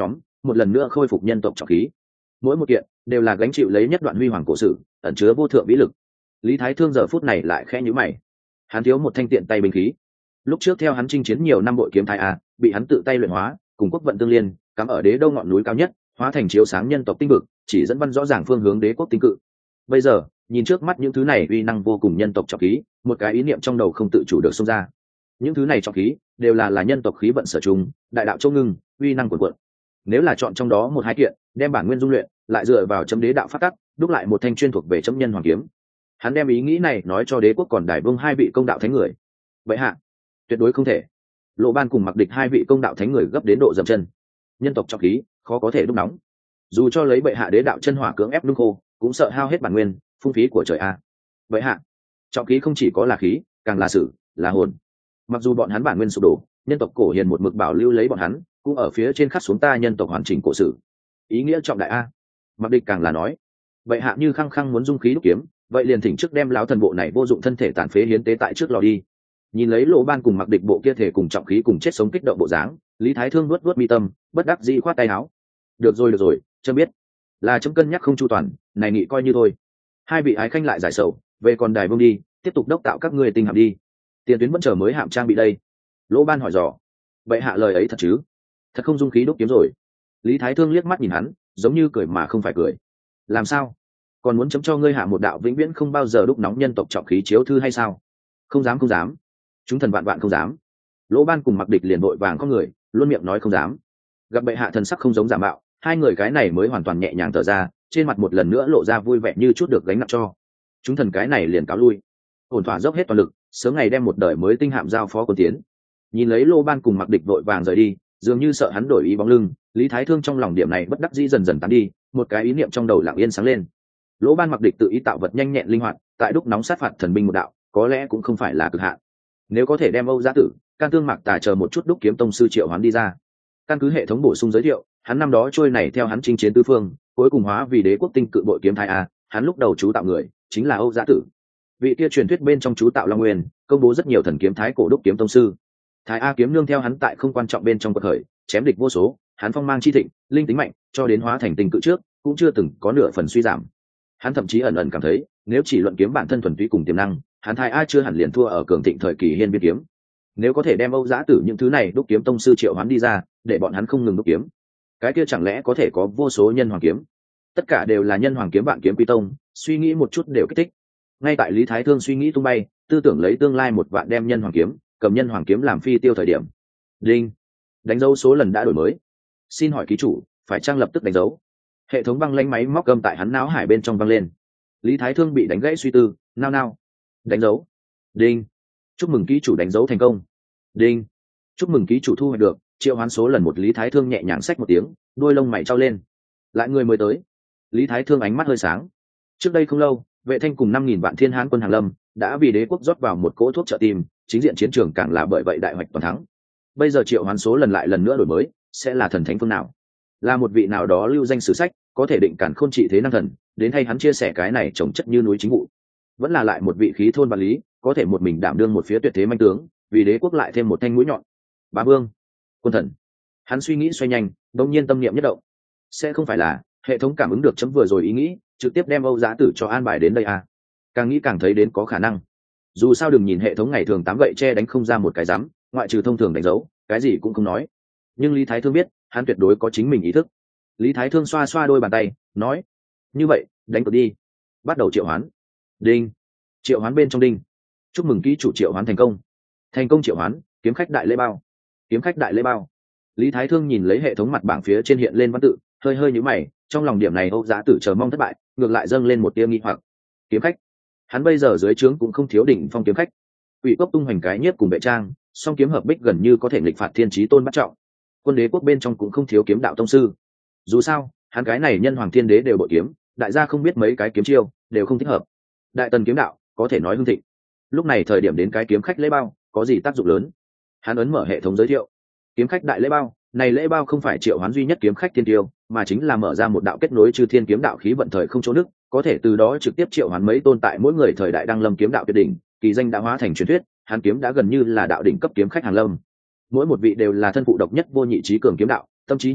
một lần nữa khôi phục nhân tộc trọng khí. Mỗi một kiện đều là gánh chịu lấy nhất đoạn huy hoàng cổ sử, ẩn chứa vô thượng vĩ lực. Lý Thái Thương giờ phút này lại khẽ nhíu mày. Hắn thiếu một thanh tiện tay binh khí. Lúc trước theo hắn chinh chiến nhiều năm bội kiếm thái a, bị hắn tự tay luyện hóa, cùng quốc vận tương liên, cắm ở đế đô ngọn núi cao nhất, hóa thành chiếu sáng nhân tộc tinh vực, chỉ dẫn văn rõ ràng phương hướng đế quốc tinh cự. Bây giờ, nhìn trước mắt những thứ này uy năng vô cùng nhân tộc trọng khí, một cái ý niệm trong đầu không tự chủ được xông ra. Những thứ này trọng khí đều là là nhân tộc khí vận sở trùng, đại đạo châu ngưng, uy năng cuồn cuộn. Nếu là chọn trong đó một hai kiện, đem bản nguyên dung luyện, lại dựa vào chấm đế đạo phát tắc, đúc lại một thanh chuyên thuộc về chấm nhân hoàng kiếm. Hắn đem ý nghĩ này nói cho đế quốc còn đài vương hai vị công đạo thánh người. Vậy hạ, tuyệt đối không thể. Lộ Ban cùng Mặc Địch hai vị công đạo thánh người gấp đến độ dậm chân. Nhân tộc trọng khí khó có thể đúc nóng, dù cho lấy bệ hạ đế đạo chân hỏa cưỡng ép nung khô, cũng sợ hao hết bản nguyên, phung phí của trời a. Bệ hạ, trọng khí không chỉ có là khí, càng là sử, là hồn. Mặc dù bọn hắn bản nguyên sụp đổ, nhân tộc cổ hiền một mực bảo lưu lấy bọn hắn, cũng ở phía trên khắc xuống ta nhân tộc hoàn chỉnh cổ sử. Ý nghĩa trọng đại a. Mặc Địch càng là nói, bệ hạ như khăng khăng muốn dung khí đúc kiếm, vậy liền thỉnh trước đem lão thần bộ này vô dụng thân thể tàn phế hiến tế tại trước lò đi. Nhìn lấy Lộ Ban cùng Mặc Địch bộ kia thể cùng trọng khí cùng chết sống kích động bộ dáng, Lý Thái Thương nuốt nuốt mi tâm, bất đắc dĩ khoát tay áo. Được rồi được rồi, chấm biết, là chấm cân nhắc không chu toàn, này nghị coi như thôi. Hai vị ái khanh lại giải sầu, về còn đài vương đi, tiếp tục đốc tạo các ngươi tinh hạm đi. Tiền tuyến vẫn chờ mới hạm trang bị đây. Lỗ Ban hỏi dò, vậy hạ lời ấy thật chứ? Thật không dung khí đúc kiếm rồi. Lý Thái Thương liếc mắt nhìn hắn, giống như cười mà không phải cười. Làm sao? Còn muốn chấm cho ngươi hạ một đạo vĩnh viễn không bao giờ đúc nóng nhân tộc trọng khí chiếu thư hay sao? Không dám không dám. Chúng thần vạn vạn không dám. Lỗ Ban cùng Mặc Địch liền vội vàng có người, luôn miệng nói không dám. Gặp bệ hạ thần sắc không giống giả mạo, hai người cái này mới hoàn toàn nhẹ nhàng thở ra, trên mặt một lần nữa lộ ra vui vẻ như chút được gánh nặng cho. Chúng thần cái này liền cáo lui, ổn thỏa dốc hết toàn lực, sớm ngày đem một đời mới tinh hạm giao phó quân tiến. Nhìn lấy Lô Ban cùng Mặc Địch vội vàng rời đi, dường như sợ hắn đổi ý bóng lưng, Lý Thái Thương trong lòng điểm này bất đắc dĩ dần dần tán đi, một cái ý niệm trong đầu lặng yên sáng lên. Lỗ Ban Mặc Địch tự ý tạo vật nhanh nhẹn linh hoạt, tại đúc nóng sát phạt thần binh một đạo, có lẽ cũng không phải là cực hạn. Nếu có thể đem Âu Giá Tử, Can Tương Mạc Tà chờ một chút đúc kiếm tông sư triệu hoán đi ra. Căn cứ hệ thống bổ sung giới thiệu, hắn năm đó trôi này theo hắn chinh chiến tứ phương, cuối cùng hóa vì đế quốc tinh cự bội kiếm thái a, hắn lúc đầu chú tạo người chính là Âu Giá Tử. Vị kia truyền thuyết bên trong chú tạo Long Nguyên, công bố rất nhiều thần kiếm thái cổ đúc kiếm tông sư. Thái A kiếm nương theo hắn tại không quan trọng bên trong quật khởi, chém địch vô số, hắn phong mang chi thịnh, linh tính mạnh, cho đến hóa thành tinh cự trước, cũng chưa từng có nửa phần suy giảm. Hắn thậm chí ẩn ẩn cảm thấy, nếu chỉ luận kiếm bản thân thuần túy cùng tiềm năng, hắn Thái A chưa hẳn liền thua ở cường thịnh thời kỳ hiên biên kiếm. Nếu có thể đem Âu Giá Tử những thứ này đúc kiếm tông sư triệu hắn đi ra, để bọn hắn không ngừng đúc kiếm, cái kia chẳng lẽ có thể có vô số nhân hoàng kiếm? Tất cả đều là nhân hoàng kiếm bạn kiếm quy tông, suy nghĩ một chút đều kích thích. Ngay tại Lý Thái Thương suy nghĩ tung bay, tư tưởng lấy tương lai một vạn đem nhân hoàng kiếm, cầm nhân hoàng kiếm làm phi tiêu thời điểm. Đinh, đánh dấu số lần đã đổi mới. Xin hỏi ký chủ, phải trang lập tức đánh dấu. Hệ thống văng lanh máy móc cầm tại hắn não hải bên trong văng lên. Lý Thái Thương bị đánh gãy suy tư, nao nao. Đánh dấu. Đinh, chúc mừng ký chủ đánh dấu thành công. Đinh, chúc mừng ký chủ thu hoạch được triệu hoán số lần một. Lý Thái Thương nhẹ nhàng xách một tiếng, đuôi lông mày trao lên. Lại người mới tới. Lý Thái Thương ánh mắt hơi sáng. Trước đây không lâu, Vệ Thanh cùng năm nghìn vạn thiên hán quân hàng lâm đã vì đế quốc rót vào một cỗ thuốc trợ tim, chính diện chiến trường càng là bởi vậy đại hoạch toàn thắng. Bây giờ triệu hoán số lần lại lần nữa đổi mới, sẽ là thần thánh phương nào? Là một vị nào đó lưu danh sử sách, có thể định cản khôn trị thế năng thần, đến hay hắn chia sẻ cái này trồng chất như núi chính vụ? Vẫn là lại một vị khí thôn quản lý, có thể một mình đảm đương một phía tuyệt thế manh tướng, vì đế quốc lại thêm một thanh mũi nhọn? Bá Vương, Quân Thần. Hắn suy nghĩ xoay nhanh, đột nhiên tâm niệm nhất động. Sẽ không phải là hệ thống cảm ứng được chấm vừa rồi ý nghĩ, trực tiếp đem Âu Giá Tử cho an bài đến đây à? Càng nghĩ càng thấy đến có khả năng. Dù sao đừng nhìn hệ thống ngày thường tám gậy che đánh không ra một cái rắm, ngoại trừ thông thường đánh dấu, cái gì cũng không nói. Nhưng Lý Thái Thương biết, hắn tuyệt đối có chính mình ý thức. Lý Thái Thương xoa xoa đôi bàn tay, nói: "Như vậy, đánh cược đi." Bắt đầu triệu hoán. Đinh. Triệu hoán bên trong đinh. Chúc mừng ký chủ triệu hoán thành công. Thành công triệu hoán, kiếm khách đại lễ bao. Kiếm khách đại lễ bao. Lý Thái Thương nhìn lấy hệ thống mặt bảng phía trên hiện lên văn tự, hơi hơi nhíu mày, trong lòng điểm này Âu Giá Tử chờ mong thất bại, ngược lại dâng lên một tia nghi hoặc. Kiếm khách, hắn bây giờ dưới trướng cũng không thiếu đỉnh phong kiếm khách. Quỷ cốc tung hoành cái nhiếp cùng vệ trang, song kiếm hợp bích gần như có thể nghịch phạt thiên chí tôn bắt trọng. Quân đế quốc bên trong cũng không thiếu kiếm đạo tông sư. Dù sao, hắn cái này nhân hoàng thiên đế đều bội kiếm, đại gia không biết mấy cái kiếm chiêu, đều không thích hợp. Đại tần kiếm đạo, có thể nói hưng thịnh. Lúc này thời điểm đến cái kiếm khách lễ bao, có gì tác dụng lớn? Hắn ấn mở hệ thống giới thiệu. Kiếm khách đại lễ bao, này lễ bao không phải triệu hoán duy nhất kiếm khách thiên tiêu, mà chính là mở ra một đạo kết nối chư thiên kiếm đạo khí vận thời không chỗ nước, có thể từ đó trực tiếp triệu hoán mấy tồn tại mỗi người thời đại đăng lâm kiếm đạo tuyệt đỉnh, kỳ danh đã hóa thành truyền thuyết, hắn kiếm đã gần như là đạo đỉnh cấp kiếm khách hàng lâm. Mỗi một vị đều là thân phụ độc nhất vô nhị trí cường kiếm đạo, tâm trí như sắt,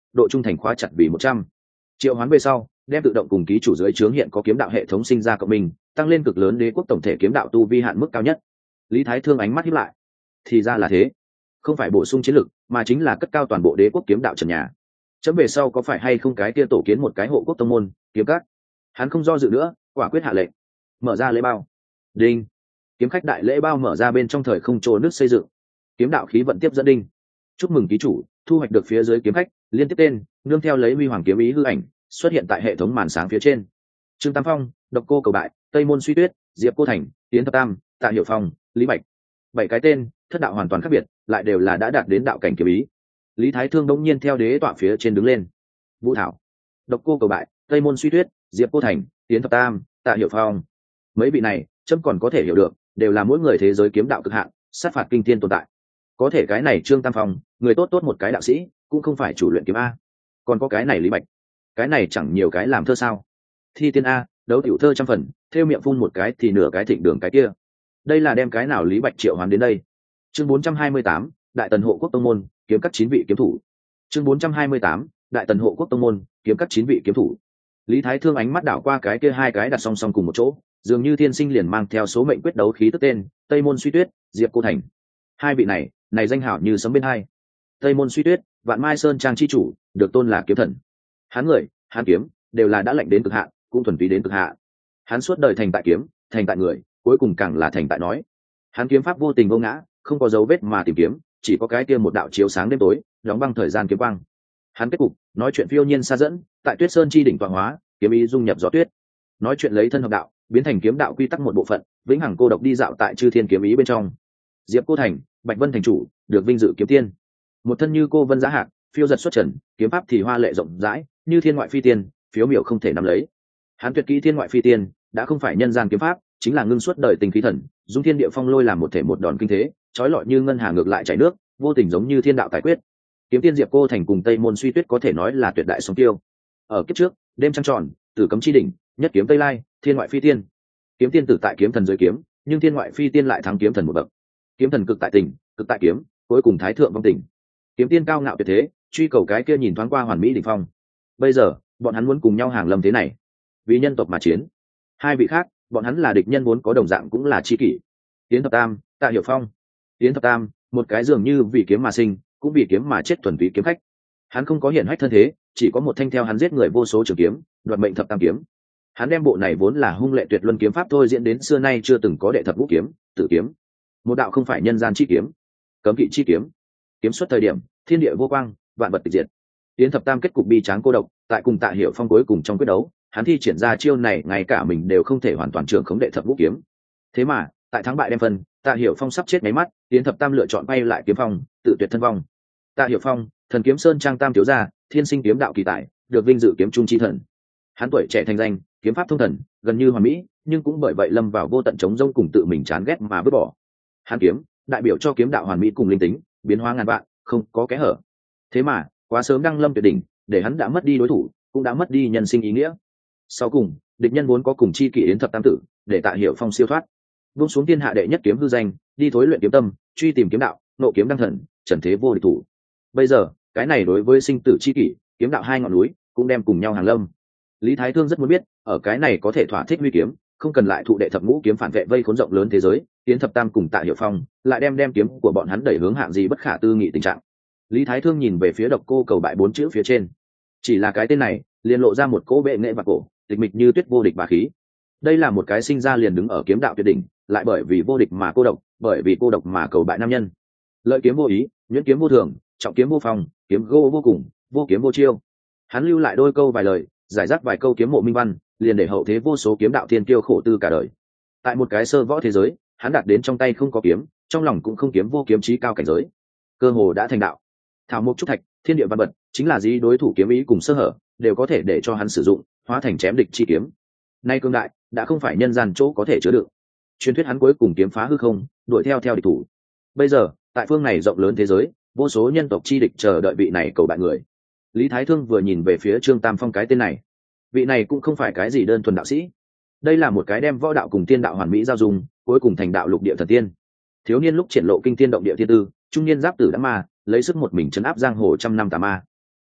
độ trung thành khóa chặt vì một trăm. Triệu hoán về sau, đem tự động cùng ký chủ dưới trướng hiện có kiếm đạo hệ thống sinh ra cộng mình, tăng lên cực lớn đế quốc tổng thể kiếm đạo tu vi hạn mức cao nhất. Lý Thái Thương ánh mắt híp lại. Thì ra là thế, không phải bổ sung chiến lực, mà chính là cất cao toàn bộ đế quốc kiếm đạo trần nhà. Chấm về sau có phải hay không cái kia tổ kiến một cái hộ quốc tông môn, kiếm các? Hắn không do dự nữa, quả quyết hạ lệnh. Mở ra lễ bao. Đinh. Kiếm khách đại lễ bao mở ra bên trong thời không trồ nước xây dựng. Kiếm đạo khí vận tiếp dẫn đinh. Chúc mừng ký chủ, thu hoạch được phía dưới kiếm khách, liên tiếp tên, nương theo lấy huy hoàng kiếm ý hư ảnh, xuất hiện tại hệ thống màn sáng phía trên. Trương Tam Phong, Độc Cô Cầu Bại, Tây Môn Suy Tuyết, Diệp Cô Thành, Tiến Thập Tam, Tạ Hiểu Phong, Lý Bạch. Bảy cái tên, thất đạo hoàn toàn khác biệt, lại đều là đã đạt đến đạo cảnh kiếm ý. Lý Thái Thương đống nhiên theo đế tọa phía trên đứng lên. Vũ Thảo, Độc Cô Cầu Bại, Tây Môn Suy Tuyết, Diệp Cô Thành, Tiến Thập Tam, Tạ Hiểu Phong. Mấy vị này, chấm còn có thể hiểu được, đều là mỗi người thế giới kiếm đạo cực hạn, sát phạt kinh thiên tồn tại. Có thể cái này Trương Tam Phong, người tốt tốt một cái đạo sĩ, cũng không phải chủ luyện kiếm a. Còn có cái này Lý Bạch, cái này chẳng nhiều cái làm thơ sao? Thi tiên a, đấu tiểu thơ trăm phần, theo miệng phun một cái thì nửa cái thịnh đường cái kia. Đây là đem cái nào Lý Bạch triệu hoán đến đây? Chương bốn trăm hai mươi tám, Đại Tần Hộ Quốc Tông môn, kiếm các chín vị kiếm thủ. Chương bốn trăm hai mươi tám, Đại Tần Hộ Quốc Tông môn, kiếm các chín vị kiếm thủ. Lý Thái Thương ánh mắt đảo qua cái kia hai cái đặt song song cùng một chỗ, dường như thiên sinh liền mang theo số mệnh quyết đấu khí tức tên, Tây Môn Suy Tuyết, Diệp Cô Thành. Hai vị này, này danh hảo như sấm bên hai. Tây Môn Suy Tuyết, Vạn Mai Sơn trang chi chủ, được tôn là kiếm thần. Hắn người, hắn kiếm, đều là đã lạnh đến cực hạn, cũng thuần túy đến cực hạn. Hắn suốt đời thành tại kiếm, thành tại người, cuối cùng càng là thành tại nói. Hắn kiếm pháp vô tình vô ngã, không có dấu vết mà tìm kiếm, chỉ có cái kia một đạo chiếu sáng đêm tối, đóng băng thời gian kiếm quang. Hắn kết cục, nói chuyện phiêu nhiên xa dẫn, tại Tuyết Sơn chi đỉnh tọa hóa, kiếm ý dung nhập gió tuyết. Nói chuyện lấy thân hợp đạo, biến thành kiếm đạo quy tắc một bộ phận, vĩnh hằng cô độc đi dạo tại chư thiên kiếm ý bên trong. Diệp Cô Thành, Bạch Vân thành chủ, được vinh dự kiếm tiên. Một thân như cô vân giá hạc, phiêu giật xuất trần, kiếm pháp thì hoa lệ rộng rãi, như thiên ngoại phi tiên, phiếu miểu không thể nắm lấy. Hắn tuyệt kỹ thiên ngoại phi tiên, đã không phải nhân gian kiếm pháp, chính là ngưng suốt đời tình khí thần, dung thiên địa phong lôi làm một thể một đòn kinh thế, trói lọi như ngân hà ngược lại chảy nước, vô tình giống như thiên đạo tài quyết. Kiếm tiên Diệp Cô Thành cùng Tây Môn Suy Tuyết có thể nói là tuyệt đại song tiêu. Ở kiếp trước, đêm trăng tròn, tử cấm chi đỉnh, nhất kiếm tây lai, thiên ngoại phi tiên. Kiếm tiên tử tại kiếm thần dưới kiếm, nhưng thiên ngoại phi tiên lại thắng kiếm thần một bậc. Kiếm thần cực tại tình, cực tại kiếm, cuối cùng thái thượng vong tình. Kiếm tiên cao ngạo tuyệt thế, truy cầu cái kia nhìn thoáng qua hoàn mỹ đỉnh phong. Bây giờ, bọn hắn muốn cùng nhau hàng lâm thế này, vì nhân tộc mà chiến. Hai vị khác, bọn hắn là địch nhân vốn có đồng dạng cũng là chi kỷ. Tiến Thập Tam, Tạ Hiểu Phong. Tiến Thập Tam, một cái dường như vì kiếm mà sinh, cũng vì kiếm mà chết thuần túy kiếm khách. Hắn không có hiển hách thân thế, chỉ có một thanh theo hắn giết người vô số trường kiếm, đoạt mệnh thập tam kiếm. Hắn đem bộ này vốn là hung lệ tuyệt luân kiếm pháp thôi diễn đến xưa nay chưa từng có đệ thập vũ kiếm, tử kiếm. Một đạo không phải nhân gian chi kiếm, cấm kỵ chi kiếm. Kiếm xuất thời điểm, thiên địa vô quang, vạn vật tịch diệt. Tiến Thập Tam kết cục bi tráng cô độc, tại cùng Tạ Hiểu Phong cuối cùng trong quyết đấu, hắn thi triển ra chiêu này ngay cả mình đều không thể hoàn toàn trưởng khống đệ thập vũ kiếm. Thế mà, tại thắng bại đem phân, Tạ Hiểu Phong sắp chết mấy mắt, Tiến Thập Tam lựa chọn bay lại kiếm phong, tự tuyệt thân vong. Tạ Hiểu Phong, Thần Kiếm Sơn trang tam thiếu gia, thiên sinh kiếm đạo kỳ tài, được vinh dự kiếm trung chi thần. Hắn tuổi trẻ thành danh, kiếm pháp thông thần, gần như hoàn mỹ, nhưng cũng bởi vậy lâm vào vô tận chống rông cùng tự mình chán ghét mà vứt bỏ. Hắn kiếm, đại biểu cho kiếm đạo hoàn mỹ cùng linh tính, biến hóa ngàn vạn, không có kẽ hở. Thế mà, quá sớm đăng lâm tuyệt đỉnh, để hắn đã mất đi đối thủ, cũng đã mất đi nhân sinh ý nghĩa. Sau cùng, địch nhân vốn có cùng chi kỷ Yến Thập Tam tử, để Tạ Hiểu Phong siêu thoát, buông xuống thiên hạ đệ nhất kiếm hư danh, đi thối luyện kiếm tâm, truy tìm kiếm đạo, nộ kiếm đăng thần, trần thế vô địch thủ. Bây giờ, cái này đối với sinh tử chi kỷ, kiếm đạo hai ngọn núi, cũng đem cùng nhau hàng lâm. Lý Thái Thương rất muốn biết, ở cái này có thể thỏa thích huy kiếm, không cần lại thụ đệ thập ngũ kiếm phản vệ vây khốn rộng lớn thế giới, Yến Thập Tam cùng Tạ Hiểu Phong, lại đem đem kiếm của bọn hắn đẩy hướng hạng gì bất khả tư nghị tình trạng. Lý Thái Thương nhìn về phía Độc Cô Cầu Bại bốn chữ phía trên, chỉ là cái tên này, liền lộ ra một cỗ bệ nghệ và cổ, tịch mịch như tuyết vô địch bá khí. Đây là một cái sinh ra liền đứng ở kiếm đạo tuyệt đỉnh, lại bởi vì vô địch mà cô độc, bởi vì cô độc mà cầu bại nam nhân. Lợi kiếm vô ý, nhuyễn kiếm vô thường, trọng kiếm vô phòng, kiếm gô vô cùng, vô kiếm vô chiêu. Hắn lưu lại đôi câu vài lời, giải rác vài câu kiếm mộ minh văn, liền để hậu thế vô số kiếm đạo thiên kiêu khổ tư cả đời. Tại một cái sơ võ thế giới, hắn đạt đến trong tay không có kiếm, trong lòng cũng không kiếm vô kiếm chí cao cảnh giới, cơ hồ đã thành đạo. Thảo mộc trúc thạch, thiên địa văn vật, chính là gì đối thủ kiếm ý cùng sơ hở, đều có thể để cho hắn sử dụng, hóa thành chém địch chi kiếm. Nay cương đại, đã không phải nhân gian chỗ có thể chứa đựng. Truyền thuyết hắn cuối cùng kiếm phá hư không, đuổi theo theo địch thủ. Bây giờ, tại phương này rộng lớn thế giới, vô số nhân tộc chi địch chờ đợi vị này cầu bại người. Lý Thái Thương vừa nhìn về phía Trương Tam Phong cái tên này, vị này cũng không phải cái gì đơn thuần đạo sĩ, đây là một cái đem võ đạo cùng tiên đạo hoàn mỹ giao dung, cuối cùng thành đạo lục địa thần tiên. Thiếu niên lúc triển lộ kinh tiên động địa thiên tư, trung niên giáp tử đã ma, lấy sức một mình chấn áp giang hồ trăm năm tà ma.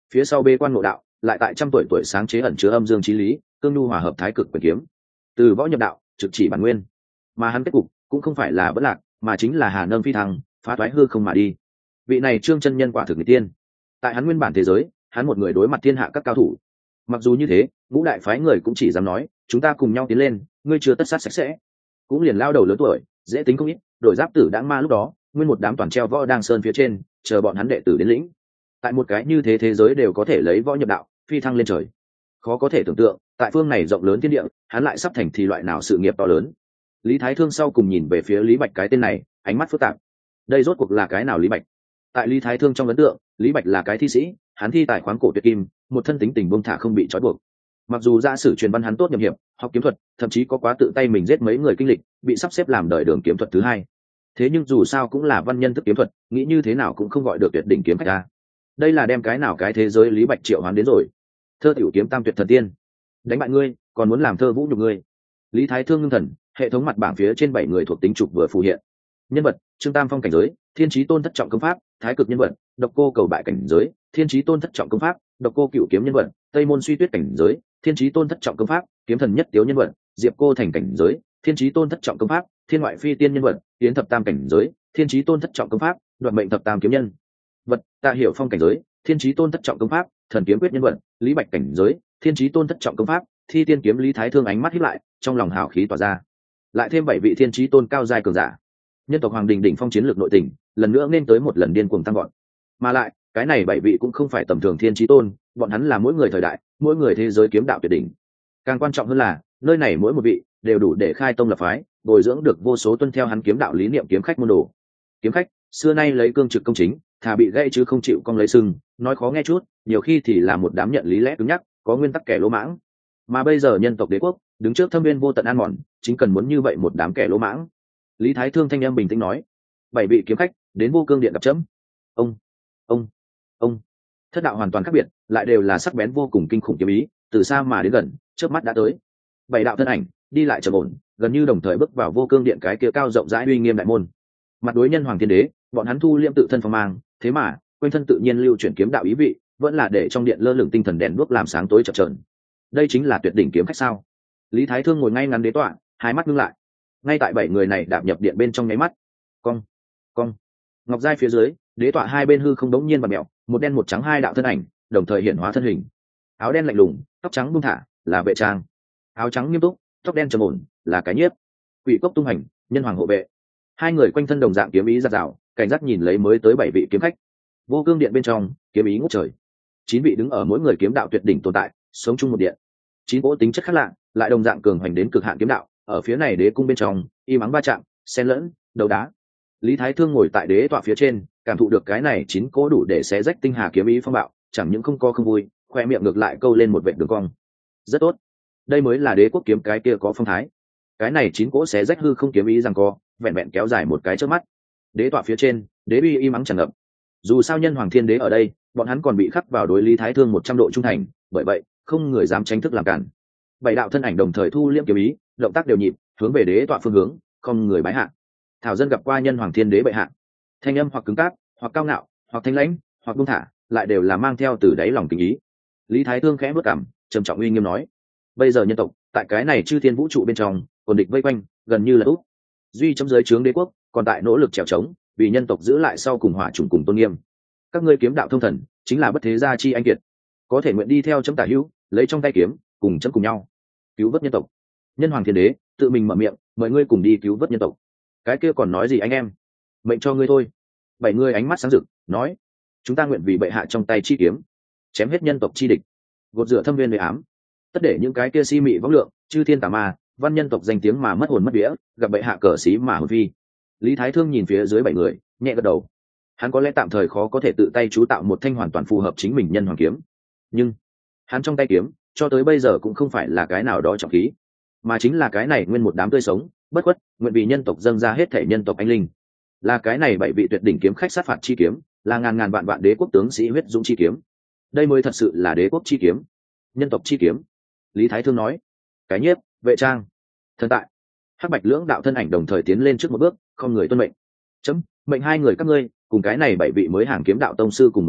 phía sau bê quan ngộ đạo lại tại trăm tuổi tuổi sáng chế ẩn chứa âm dương trí lý, cương nhu hòa hợp thái cực quyền kiếm, từ võ nhập đạo trực chỉ bản nguyên. Mà hắn kết cục cũng không phải là bất lạc, mà chính là hà nâng phi thăng, phá toái hư không mà đi. Vị này Trương chân nhân quả thực người tiên. Tại hắn nguyên bản thế giới, hắn một người đối mặt thiên hạ các cao thủ. Mặc dù như thế, ngũ đại phái người cũng chỉ dám nói chúng ta cùng nhau tiến lên, ngươi chưa tất sát sạch sẽ. Cũng liền lao đầu lớn tuổi dễ tính không ít, đổi giáp tử đãng ma lúc đó nguyên một đám toàn treo võ đang sơn phía trên chờ bọn hắn đệ tử đến lĩnh. Tại một cái như thế thế giới đều có thể lấy võ nhập đạo, phi thăng lên trời. Khó có thể tưởng tượng tại phương này rộng lớn thiên địa, hắn lại sắp thành thì loại nào sự nghiệp to lớn. Lý Thái Thương sau cùng nhìn về phía Lý Bạch cái tên này, ánh mắt phức tạp. Đây rốt cuộc là cái nào Lý Bạch? Tại Lý Thái Thương trong ấn tượng, Lý Bạch là cái thi sĩ, hắn thi tài khoáng cổ tuyệt kim, một thân tính tình buông thả không bị trói buộc. Mặc dù gia sử truyền văn hắn tốt nhậm hiệp, học kiếm thuật, thậm chí có quá tự tay mình giết mấy người kinh lịch, bị sắp xếp làm đời đường kiếm thuật thứ hai. Thế nhưng dù sao cũng là văn nhân thức kiếm thuật, nghĩ như thế nào cũng không gọi được tuyệt đỉnh kiếm khách ra. Đây là đem cái nào cái thế giới Lý Bạch triệu hoán đến rồi. Thơ tiểu kiếm tam tuyệt thần tiên, đánh bại ngươi, còn muốn làm thơ vũ nhục ngươi. Lý Thái Thương ngưng thần, hệ thống mặt bảng phía trên bảy người thuộc tính trục vừa phù hiện. Nhân vật: Trương Tam Phong cảnh giới, Thiên Chí Tôn thất trọng công pháp, Thái cực nhân vật, Độc Cô cầu bại cảnh giới, Thiên Chí Tôn thất trọng công pháp, Độc Cô cựu kiếm nhân vật, Tây Môn Suy Tuyết cảnh giới, Thiên Chí Tôn thất trọng công pháp, Kiếm thần nhất tiếu nhân vật, Diệp Cô thành cảnh giới, Thiên Chí Tôn thất trọng công pháp, Thiên ngoại phi tiên nhân vật, Yến thập tam cảnh giới, Thiên Chí Tôn thất trọng công pháp, Đoạt mệnh thập tam kiếm nhân vật, Tạ Hiểu Phong cảnh giới, Thiên Chí Tôn thất trọng công pháp, Thần kiếm quyết nhân vật, Lý Bạch cảnh giới, Thiên Chí Tôn thất trọng công pháp, Thi tiên kiếm. Lý Thái Thương ánh mắt híp lại, trong lòng hào khí tỏa ra. Lại thêm bảy vị Thiên Chí Tôn cao giai cường giả, nhân tộc Hoàng Đình đỉnh phong chiến lược nội tình, lần nữa nên tới một lần điên cuồng tăng gọn. Mà lại, cái này bảy vị cũng không phải tầm thường Thiên Chí Tôn, bọn hắn là mỗi người thời đại, mỗi người thế giới kiếm đạo tuyệt đỉnh. Càng quan trọng hơn là, nơi này mỗi một vị đều đủ để khai tông lập phái, bồi dưỡng được vô số tuân theo hắn kiếm đạo lý niệm kiếm khách môn đồ. Kiếm khách xưa nay lấy cương trực công chính, thà bị gãy chứ không chịu cong lấy sừng, nói khó nghe chút, nhiều khi thì là một đám nhận lý lẽ cứng nhắc, có nguyên tắc kẻ lỗ mãng. Mà bây giờ nhân tộc đế quốc đứng trước thâm viên vô tận an mòn, chính cần muốn như vậy một đám kẻ lỗ mãng. Lý Thái Thương thanh em bình tĩnh nói: bảy vị kiếm khách đến vô cương điện gặp chấm. Ông, ông, ông. Thất đạo hoàn toàn khác biệt, lại đều là sắc bén vô cùng kinh khủng kiếm ý, từ xa mà đến gần, chớp mắt đã tới. Bảy đạo thân ảnh đi lại trầm ổn, gần như đồng thời bước vào vô cương điện cái kia cao rộng rãi uy nghiêm đại môn. Mặt đối nhân hoàng thiên đế, bọn hắn thu liêm tự thân phong mang, thế mà quanh thân tự nhiên lưu chuyển kiếm đạo ý vị, vẫn là để trong điện lơ lửng tinh thần đèn đuốc làm sáng tối chập chờn. Đây chính là tuyệt đỉnh kiếm khách sao? Lý Thái Thương ngồi ngay ngắn đế tọa, hai mắt ngưng lại. Ngay tại bảy người này đạp nhập điện bên trong nháy mắt, cong, cong, ngọc giai phía dưới, đế tọa hai bên hư không đống nhiên bật mèo, một đen một trắng hai đạo thân ảnh đồng thời hiện hóa thân hình. Áo đen lạnh lùng, tóc trắng buông thả, là vệ trang. Áo trắng nghiêm túc, tóc đen trầm ổn, là cái nhiếp. Quỷ cốc tung hành, nhân hoàng hộ vệ. Hai người quanh thân đồng dạng kiếm ý giạt rào, cảnh giác nhìn lấy mới tới bảy vị kiếm khách. Vô cương điện bên trong, kiếm ý ngút trời. Chín vị đứng ở mỗi người kiếm đạo tuyệt đỉnh tồn tại, sống chung một điện. Chín cỗ tính chất khác lạ, lại đồng dạng cường hoành đến cực hạn kiếm đạo, ở phía này đế cung bên trong, y mắng va chạm, xen lẫn, đấu đá. Lý Thái Thương ngồi tại đế tọa phía trên, cảm thụ được cái này chín cỗ đủ để xé rách tinh hà kiếm ý phong bạo, chẳng những không có không vui, khoe miệng ngược lại câu lên một vệt đường cong. Rất tốt, đây mới là đế quốc kiếm cái kia có phong thái. Cái này chín cỗ xé rách hư không kiếm ý rằng co, vẹn vẹn kéo dài một cái trước mắt. Đế tọa phía trên, đế uy y mắng tràn ngập. Dù sao nhân hoàng thiên đế ở đây, bọn hắn còn bị khắc vào đối Lý Thái Thương một trăm độ trung thành, bởi vậy không người dám tranh thức làm cản. Bảy đạo thân ảnh đồng thời thu liễm kiếm ý, động tác đều nhịp, hướng về đế tọa phương hướng, không người bái hạ. Thảo dân gặp qua nhân hoàng thiên đế bệ hạ. Thanh âm hoặc cứng cáp, hoặc cao ngạo, hoặc thanh lãnh, hoặc buông thả, lại đều là mang theo từ đáy lòng tình ý. Lý Thái Thương khẽ bước cằm, trầm trọng uy nghiêm nói: bây giờ nhân tộc tại cái này chư thiên vũ trụ bên trong, còn địch vây quanh, gần như là úp. Duy trong giới trướng đế quốc còn tại nỗ lực trèo trống, vì nhân tộc giữ lại sau cùng hỏa chủng cùng tôn nghiêm. Các ngươi kiếm đạo thông thần, chính là bất thế gia chi anh kiệt, có thể nguyện đi theo chấm tả hữu, lấy trong tay kiếm, cùng chấm cùng nhau cứu vớt nhân tộc. Nhân hoàng thiên đế tự mình mở miệng, mời ngươi cùng đi cứu vớt nhân tộc. Cái kia còn nói gì anh em, mệnh cho ngươi thôi. Bảy người ánh mắt sáng rực, nói: chúng ta nguyện vì bệ hạ trong tay chi kiếm, chém hết nhân tộc chi địch, gột rửa thâm viên nơi ám, tất để những cái kia si mị võng lượng, chư thiên tà ma, văn nhân tộc danh tiếng mà mất hồn mất vía, gặp bệ hạ cờ xí mà hồn phi. Lý Thái Thương nhìn phía dưới bảy người, nhẹ gật đầu. Hắn có lẽ tạm thời khó có thể tự tay chú tạo một thanh hoàn toàn phù hợp chính mình nhân hoàng kiếm, nhưng hắn trong tay kiếm cho tới bây giờ cũng không phải là cái nào đó trọng khí, mà chính là cái này nguyên một đám tươi sống, bất khuất, nguyện vì nhân tộc dâng ra hết thể nhân tộc anh linh. Là cái này bảy vị tuyệt đỉnh kiếm khách sát phạt chi kiếm, là ngàn ngàn vạn vạn đế quốc tướng sĩ huyết dũng chi kiếm. Đây mới thật sự là đế quốc chi kiếm, nhân tộc chi kiếm. Lý Thái Thương nói: cái nhiếp, vệ trang, thần tại, hắc bạch lưỡng đạo thân ảnh đồng thời tiến lên trước một bước, không người tuân mệnh. Chấm mệnh hai người các ngươi cùng cái này bảy vị mới hàng kiếm đạo tông sư cùng một chỗ,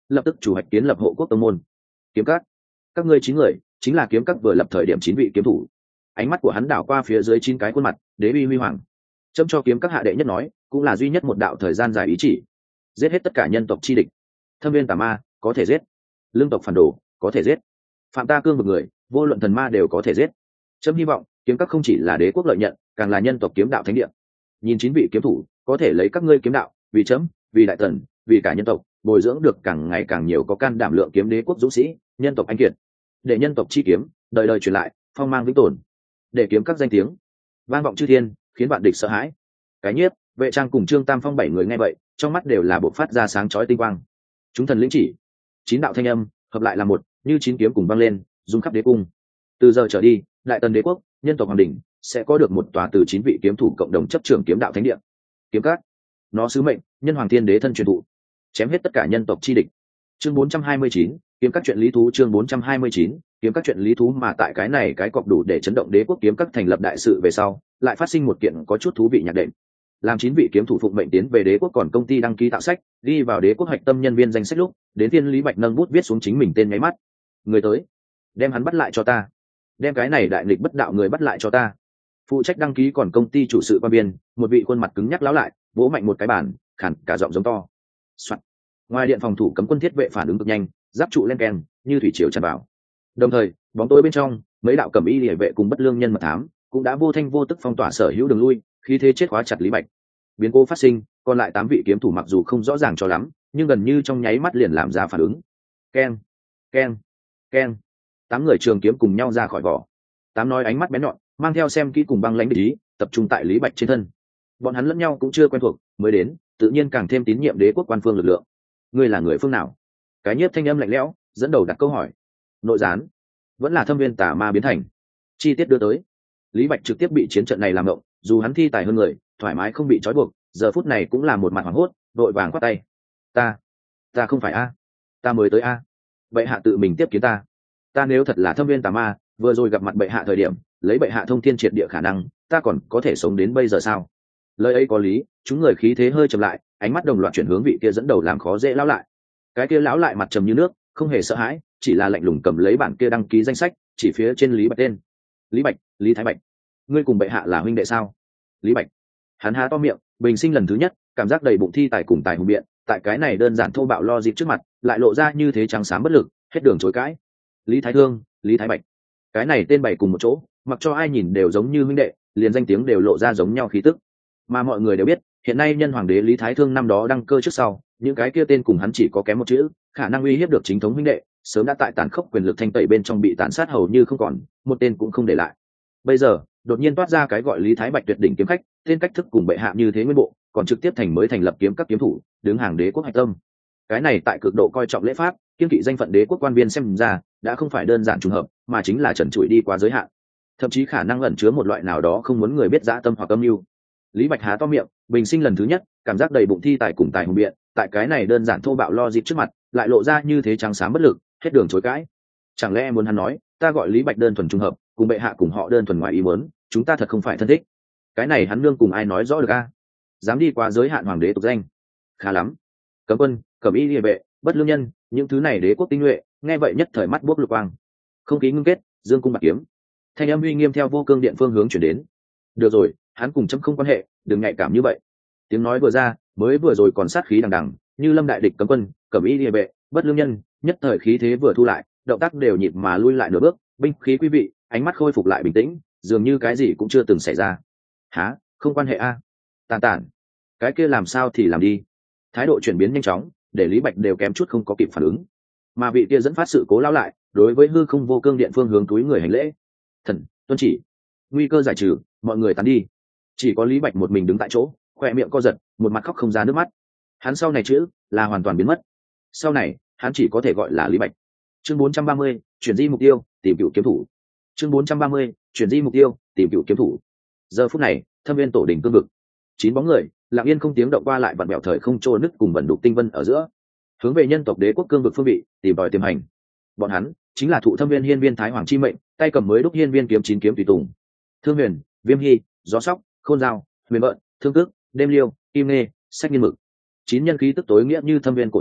lập tức chủ hoạch kiến lập hộ quốc tông môn. Kiếm các, các ngươi chín người chính là kiếm các vừa lập thời điểm chín vị kiếm thủ. Ánh mắt của hắn đảo qua phía dưới chín cái khuôn mặt, đế uy huy hoàng. Châm cho kiếm các hạ đệ nhất nói, cũng là duy nhất một đạo thời gian dài ý chỉ, giết hết tất cả nhân tộc chi địch. Thâm viên tà ma có thể giết, lương tộc phản đồ có thể giết, phạm ta cương vực người vô luận thần ma đều có thể giết. Châm hy vọng kiếm các không chỉ là đế quốc lợi nhận, càng là nhân tộc kiếm đạo thánh địa. Nhìn chín vị kiếm thủ có thể lấy các ngươi kiếm đạo vì chấm, vì đại tần, vì cả nhân tộc, bồi dưỡng được càng ngày càng nhiều có can đảm lượng kiếm đế quốc dũng sĩ, nhân tộc anh kiệt, để nhân tộc chi kiếm đời đời truyền lại, phong mang vĩnh tồn, để kiếm các danh tiếng vang vọng chư thiên, khiến vạn địch sợ hãi. Cái nhiếp, Vệ Trang cùng Trương Tam Phong bảy người nghe vậy, trong mắt đều là bộc phát ra sáng chói tinh quang. Chúng thần lĩnh chỉ, chín đạo thanh âm hợp lại là một, như chín kiếm cùng vang lên, rung khắp đế cung. Từ giờ trở đi, đại tần đế quốc, nhân tộc hoàng đỉnh sẽ có được một tòa từ chín vị kiếm thủ cộng đồng chấp trưởng kiếm đạo thánh địa. Kiếm các, nó sứ mệnh, nhân hoàng thiên đế thân truyền thụ, chém hết tất cả nhân tộc chi địch. Chương bốn trăm hai mươi chín, kiếm các chuyện lý thú. Chương bốn trăm hai mươi chín, kiếm các chuyện lý thú. Mà tại cái này cái cọc đủ để chấn động đế quốc kiếm các thành lập đại sự về sau, lại phát sinh một kiện có chút thú vị nhạc đệm. Làm chín vị kiếm thủ phụng mệnh tiến về đế quốc, còn công ty đăng ký tạo sách, đi vào đế quốc hạch tâm nhân viên danh sách lúc, đến thiên Lý Bạch nâng bút viết xuống chính mình tên nháy mắt. Người tới, đem hắn bắt lại cho ta, đem cái này đại nghịch bất đạo người bắt lại cho ta. Phụ trách đăng ký còn công ty chủ sự quan biên, một vị khuôn mặt cứng nhắc láo lại, vỗ mạnh một cái bàn, khản cả giọng giống to. Soạn. Ngoài điện phòng thủ cấm quân thiết vệ phản ứng cực nhanh, giáp trụ lên keng như thủy triều tràn vào. Đồng thời bóng tối bên trong, mấy đạo cẩm y liề vệ cùng bất lương nhân mật thám cũng đã vô thanh vô tức phong tỏa sở hữu đường lui, khí thế chết khóa chặt Lý Bạch. Biến cố phát sinh, còn lại tám vị kiếm thủ mặc dù không rõ ràng cho lắm, nhưng gần như trong nháy mắt liền làm ra phản ứng. Keng, keng, keng. Tám người trường kiếm cùng nhau ra khỏi vỏ. Tám nói ánh mắt bén nhọn, mang theo xem kỹ cùng băng lãnh địch ý, tập trung tại Lý Bạch trên thân. Bọn hắn lẫn nhau cũng chưa quen thuộc, mới đến, tự nhiên càng thêm tín nhiệm đế quốc quan phương lực lượng. Ngươi là người phương nào? Cái nhiếp thanh âm lạnh lẽo dẫn đầu đặt câu hỏi. Nội gián, vẫn là thâm viên tà ma biến thành. Chi tiết đưa tới. Lý Bạch trực tiếp bị chiến trận này làm động, dù hắn thi tài hơn người, thoải mái không bị trói buộc, giờ phút này cũng là một mặt hoảng hốt, vội vàng quát tay. Ta, ta không phải a, ta mới tới a. Bệ hạ tự mình tiếp kiến ta. Ta nếu thật là thâm viên tà ma, vừa rồi gặp mặt bệ hạ thời điểm, lấy bệ hạ thông thiên triệt địa khả năng, ta còn có thể sống đến bây giờ sao? Lời ấy có lý, chúng người khí thế hơi chậm lại, ánh mắt đồng loạt chuyển hướng vị kia dẫn đầu làm khó dễ lão lại. Cái kia lão lại mặt trầm như nước, không hề sợ hãi, chỉ là lạnh lùng cầm lấy bản kia đăng ký danh sách, chỉ phía trên Lý Bạch tên. Lý Bạch, Lý Thái Bạch, ngươi cùng bệ hạ là huynh đệ sao? Lý Bạch, hắn há to miệng, bình sinh lần thứ nhất, cảm giác đầy bụng thi tài cùng tài hùng biện, tại cái này đơn giản thô bạo lo dịp trước mặt, lại lộ ra như thế trắng xám bất lực, hết đường chối cãi. Lý Thái Thương, Lý Thái Bạch, cái này tên bảy cùng một chỗ, mặc cho ai nhìn đều giống như huynh đệ, liền danh tiếng đều lộ ra giống nhau khí tức. Mà mọi người đều biết, hiện nay nhân hoàng đế Lý Thái Thương năm đó đăng cơ trước sau, những cái kia tên cùng hắn chỉ có kém một chữ, khả năng uy hiếp được chính thống huynh đệ, sớm đã tại tàn khốc quyền lực thanh tẩy bên trong bị tàn sát hầu như không còn, một tên cũng không để lại. Bây giờ, đột nhiên toát ra cái gọi Lý Thái Bạch tuyệt đỉnh kiếm khách, tên cách thức cùng bệ hạ như thế nguyên bộ, còn trực tiếp thành mới thành lập kiếm các kiếm thủ, đứng hàng đế quốc hạch tâm. Cái này tại cực độ coi trọng lễ pháp, kiên kỵ danh phận đế quốc quan viên xem ra, đã không phải đơn giản trùng hợp, mà chính là trần trụi đi quá giới hạn. Thậm chí khả năng ẩn chứa một loại nào đó không muốn người biết dã tâm hoặc âm mưu. Lý Bạch há to miệng, bình sinh lần thứ nhất, cảm giác đầy bụng thi tài cùng tài hùng biện, tại cái này đơn giản thô bạo lo dịp trước mặt, lại lộ ra như thế trắng xám bất lực, hết đường chối cãi. Chẳng lẽ muốn hắn nói, ta gọi Lý Bạch đơn thuần trùng hợp, cùng bệ hạ cùng họ đơn thuần ngoài ý muốn, chúng ta thật không phải thân thích. Cái này hắn nương cùng ai nói rõ được a? Dám đi qua giới hạn hoàng đế tục danh, khá lắm. Cấm quân, cẩm y liề vệ, bất lương nhân, những thứ này đế quốc tinh nhuệ, nghe vậy nhất thời mắt buốc lục quang. Không khí ngưng kết, dương cung bạc kiếm. Thanh âm uy nghiêm theo vô cương điện phương hướng chuyển đến. Được rồi, hắn cùng chấm không quan hệ, đừng nhạy cảm như vậy. Tiếng nói vừa ra, mới vừa rồi còn sát khí đằng đằng, như lâm đại địch cấm quân, cẩm y liề vệ, bất lương nhân, nhất thời khí thế vừa thu lại, động tác đều nhịp mà lui lại nửa bước, binh khí quý vị, ánh mắt khôi phục lại bình tĩnh, dường như cái gì cũng chưa từng xảy ra. Hả, không quan hệ a? Tàn tản, cái kia làm sao thì làm đi. Thái độ chuyển biến nhanh chóng, để Lý Bạch đều kém chút không có kịp phản ứng. Mà vị kia dẫn phát sự cố lao lại, đối với hư không vô cương điện phương hướng túi người hành lễ. Thần, tuân chỉ. Nguy cơ giải trừ, mọi người tán đi. Chỉ có Lý Bạch một mình đứng tại chỗ, khoe miệng co giật, một mặt khóc không ra nước mắt. Hắn sau này chữ là hoàn toàn biến mất. Sau này, hắn chỉ có thể gọi là Lý Bạch. Chương bốn trăm ba mươi, chuyển di mục tiêu, tìm cựu kiếm thủ. Chương bốn trăm ba mươi, chuyển di mục tiêu, tìm cựu kiếm thủ. Giờ phút này, thâm viên tổ đỉnh cương vực, chín bóng người lặng yên không tiếng động qua lại vặn bẹo thời không trôi nứt cùng vận đục tinh vân ở giữa, hướng về nhân tộc đế quốc cương vực phương vị tìm tòi tiềm hành. Bọn hắn chính là thụ thâm viên hiên viên thái hoàng chi mệnh, tay cầm mới đúc hiên viên kiếm chín kiếm tùy tùng, Thương Huyền, Viêm Hy, Gió Sóc, Khôn Dao, Huyền Bợn, Thương Cước, Đêm Liêu, Kim Nê, Sách Nghiên Mực. Chín nhân khí tức tối nghĩa như thâm viên cổ giếng,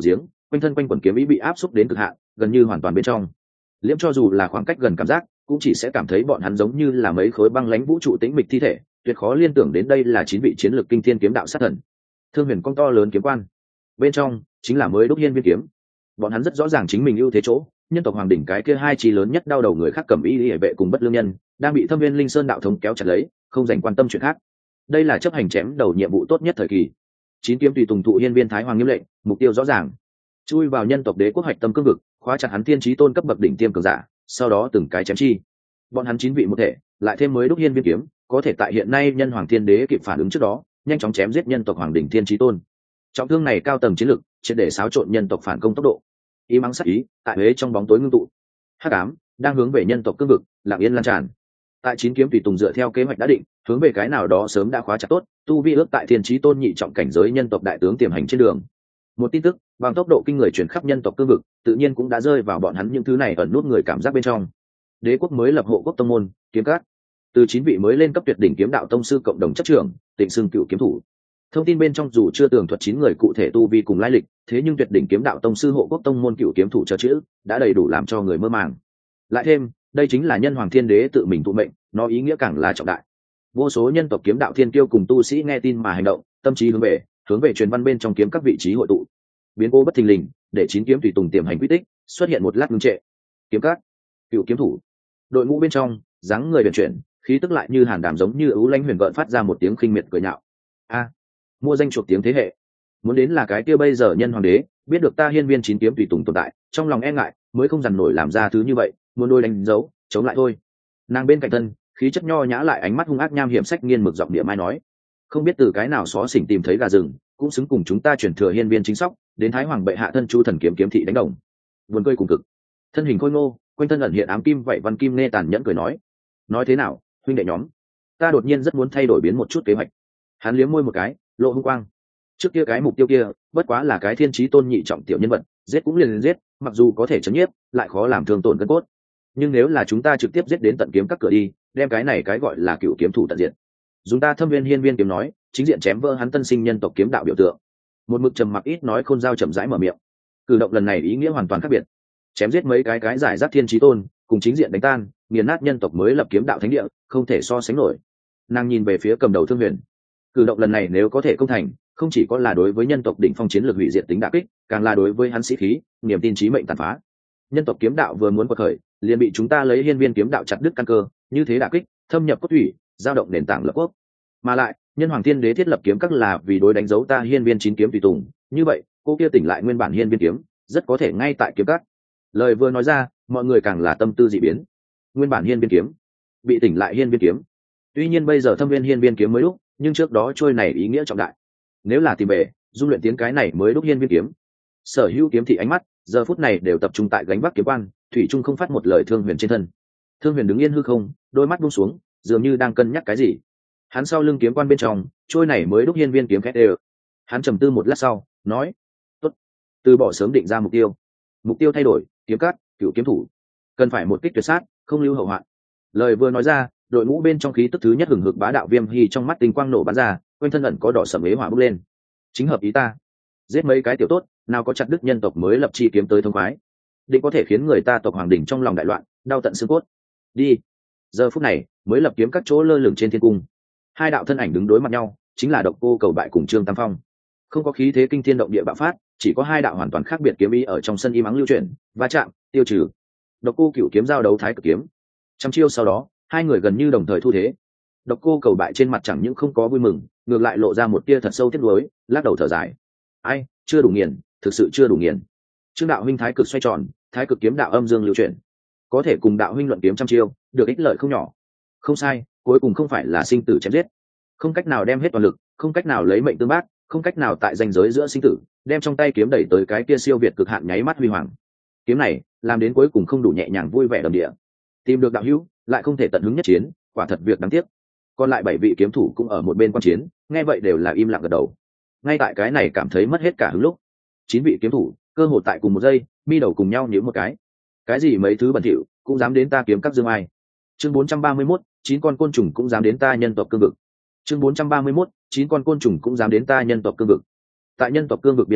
quanh thân quanh quần kiếm ý bị áp xúc đến cực hạn, gần như hoàn toàn bên trong. Liễm cho dù là khoảng cách gần cảm giác, cũng chỉ sẽ cảm thấy bọn hắn giống như là mấy khối băng lãnh vũ trụ tĩnh mịch thi thể, tuyệt khó liên tưởng đến đây là chín vị chiến lược kinh thiên kiếm đạo sát thần. Thương huyền cong to lớn kiếm quan, bên trong chính là mới đúc hiên viên kiếm. Bọn hắn rất rõ ràng chính mình ưu thế chỗ, nhân tộc hoàng đỉnh cái kia hai chi lớn nhất đau đầu người khác cầm y hệ vệ cùng bất lương nhân, đang bị Thâm Viên Linh Sơn đạo thống kéo chặt lấy, không dành quan tâm chuyện khác. Đây là chấp hành chém đầu nhiệm vụ tốt nhất thời kỳ. Chín kiếm tùy tùng thụ hiên viên thái hoàng nghiêm lệnh, mục tiêu rõ ràng, chui vào nhân tộc đế quốc hoạch tâm cương vực, khóa chặt hắn thiên chí tôn cấp bậc đỉnh tiêm cường giả, sau đó từng cái chém chi. Bọn hắn chín vị một thể, lại thêm mới đúc hiên viên kiếm, có thể tại hiện nay nhân hoàng thiên đế kịp phản ứng trước đó, nhanh chóng chém giết nhân tộc hoàng đỉnh thiên chí tôn. Trọng thương này cao tầng chiến lực, triệt để xáo trộn nhân tộc phản công tốc độ. Ý mắng sắc ý, tại huế trong bóng tối ngưng tụ. Hắc ám đang hướng về nhân tộc cương vực, lặng yên lan tràn. Tại chín kiếm tùy tùng dựa theo kế hoạch đã định, hướng về cái nào đó sớm đã khóa chặt tốt, tu vi ước tại thiên chí tôn nhị trọng cảnh giới nhân tộc đại tướng tiềm hành trên đường. Một tin tức bằng tốc độ kinh người truyền khắp nhân tộc cương vực, tự nhiên cũng đã rơi vào bọn hắn những thứ này ẩn nút người cảm giác bên trong. Đế quốc mới lập hộ quốc tông môn, kiếm cát, từ chín vị mới lên cấp tuyệt đỉnh kiếm đạo tông sư cộng đồng chấp trưởng, tịnh xưng cựu kiếm thủ. Thông tin bên trong dù chưa tường thuật chín người cụ thể tu vi cùng lai lịch, thế nhưng tuyệt đỉnh kiếm đạo tông sư hộ quốc tông môn cựu kiếm thủ cho chữ đã đầy đủ làm cho người mơ màng. Lại thêm, đây chính là nhân hoàng thiên đế tự mình tụ mệnh, nó ý nghĩa càng là trọng đại. Vô số nhân tộc kiếm đạo thiên kiêu cùng tu sĩ nghe tin mà hành động, tâm trí hướng về, hướng về truyền văn bên trong kiếm các vị trí hội tụ. Biến cố bất thình lình, để chín kiếm tùy tùng tiềm hành quy tích, xuất hiện một lát ngưng trệ. Kiếm các, cựu kiếm thủ, đội ngũ bên trong, dáng người huyền chuyển, khí tức lại như hàn đàm giống như ưu lãnh huyền gợn phát ra một tiếng khinh miệt cười nhạo. A, mua danh chuộc tiếng thế hệ, muốn đến là cái kia bây giờ nhân hoàng đế, biết được ta hiên viên chín kiếm tùy tùng tồn tại, trong lòng e ngại, mới không dằn nổi làm ra thứ như vậy, muốn đôi đánh dấu, chống lại thôi. Nàng bên cạnh thân, khí chất nho nhã lại ánh mắt hung ác nham hiểm sách nghiên mực giọng địa mai nói, không biết từ cái nào xó xỉnh tìm thấy gà rừng, cũng xứng cùng chúng ta chuyển thừa hiên viên chính sóc, đến thái hoàng bệ hạ thân chu thần kiếm kiếm thị đánh đồng. Buồn cười cùng cực. Thân hình khôi ngô, quanh thân ẩn hiện ám kim vậy văn kim nghe tàn nhẫn cười nói, nói thế nào, huynh đệ nhóm, ta đột nhiên rất muốn thay đổi biến một chút kế hoạch. Hắn liếm môi một cái, lộ hung quang. Trước kia cái mục tiêu kia, bất quá là cái thiên chí tôn nhị trọng tiểu nhân vật, giết cũng liền giết, mặc dù có thể chấn nhiếp, lại khó làm thương tổn cân cốt. Nhưng nếu là chúng ta trực tiếp giết đến tận kiếm các cửa đi, đem cái này cái gọi là cựu kiếm thủ tận diện, dùng ta Thâm Viên hiên viên kiếm nói, chính diện chém vỡ hắn tân sinh nhân tộc kiếm đạo biểu tượng. Một mực trầm mặc ít nói khôn dao chậm rãi mở miệng. Cử động lần này ý nghĩa hoàn toàn khác biệt. Chém giết mấy cái cái giải rác thiên chí tôn, cùng chính diện đánh tan, nghiền nát nhân tộc mới lập kiếm đạo thánh địa, không thể so sánh nổi. Nàng nhìn về phía cầm đầu Thương Huyền. Cử động lần này nếu có thể công thành, không chỉ có là đối với nhân tộc đỉnh phong chiến lược hủy diệt tính đả kích, càng là đối với hắn sĩ khí, niềm tin chí mệnh tàn phá. Nhân tộc kiếm đạo vừa muốn quật khởi, liền bị chúng ta lấy hiên viên kiếm đạo chặt đứt căn cơ, như thế đả kích, thâm nhập cốt thủy, giao động nền tảng lập quốc. Mà lại, nhân hoàng thiên đế thiết lập kiếm các là vì đối đánh dấu ta hiên viên chín kiếm tùy tùng, như vậy, cô kia tỉnh lại nguyên bản hiên viên kiếm, rất có thể ngay tại kiếm các. Lời vừa nói ra, mọi người càng là tâm tư dị biến. Nguyên bản hiên viên kiếm, bị tỉnh lại hiên viên kiếm. Tuy nhiên bây giờ Thâm Viên hiên viên kiếm mới lúc, nhưng trước đó trôi này ý nghĩa trọng đại. Nếu là tìm về, dung luyện tiến cái này mới đúc hiên viên kiếm. Sở hữu kiếm thị ánh mắt, giờ phút này đều tập trung tại gánh vác kiếm quan, thủy trung không phát một lời Thương Huyền trên thân. Thương Huyền đứng yên hư không, đôi mắt buông xuống, dường như đang cân nhắc cái gì. Hắn sau lưng kiếm quan bên trong, trôi này mới đúc hiên viên kiếm khét đều. Hắn trầm tư một lát sau, nói: "Tốt, từ bỏ sớm định ra mục tiêu. Mục tiêu thay đổi, kiếm cát, cựu kiếm thủ, cần phải một kích tuyệt sát, không lưu hậu hoạn." Lời vừa nói ra, đội ngũ bên trong khí tức thứ nhất hừng hực bá đạo viêm hy trong mắt tinh quang nổ bắn ra, quanh thân ẩn có đỏ sẫm ế hỏa bốc lên. Chính hợp ý ta. Giết mấy cái tiểu tốt, nào có chặt đứt nhân tộc mới lập chi kiếm tới thông khoái. Định có thể khiến người ta tộc hoàng đỉnh trong lòng đại loạn, đau tận xương cốt. Đi. Giờ phút này, mới lập kiếm các chỗ lơ lửng trên thiên cung. Hai đạo thân ảnh đứng đối mặt nhau, chính là Độc Cô Cầu Bại cùng Trương Tam Phong. Không có khí thế kinh thiên động địa bạo phát, chỉ có hai đạo hoàn toàn khác biệt kiếm ý ở trong sân im ắng lưu chuyển, va chạm, tiêu trừ. Độc Cô Cửu kiếm giao đấu thái cực kiếm. Trăm chiêu sau đó, hai người gần như đồng thời thu thế. Độc Cô Cầu Bại trên mặt chẳng những không có vui mừng, ngược lại lộ ra một tia thật sâu tiếc nuối, lắc đầu thở dài. Ai, chưa đủ nghiền, thực sự chưa đủ nghiền. Trương đạo huynh thái cực xoay tròn, thái cực kiếm đạo âm dương lưu chuyển, có thể cùng đạo huynh luận kiếm trăm chiêu, được ích lợi không nhỏ. Không sai, cuối cùng không phải là sinh tử chém giết, không cách nào đem hết toàn lực, không cách nào lấy mệnh tương bác, không cách nào tại ranh giới giữa sinh tử, đem trong tay kiếm đẩy tới cái kia siêu việt cực hạn nháy mắt huy hoàng. Kiếm này, làm đến cuối cùng không đủ nhẹ nhàng vui vẻ đầm địa. Tìm được đạo hữu, lại không thể tận hứng nhất chiến, quả thật việc đáng tiếc. Còn lại bảy vị kiếm thủ cũng ở một bên quan chiến, nghe vậy đều là im lặng gật đầu. Ngay tại cái này cảm thấy mất hết cả hứng lúc, chín vị kiếm thủ cơ hội tại cùng một giây, mi đầu cùng nhau nhíu một cái. Cái gì mấy thứ bẩn thỉu, cũng dám đến ta kiếm các dương ai. Chương bốn trăm ba mươi mốt, chín con côn trùng cũng dám đến ta nhân tộc cương vực. Chương bốn trăm ba mươi mốt, chín con côn trùng cũng dám đến ta nhân tộc cương vực. Tại nhân tộc cương vực biên giới,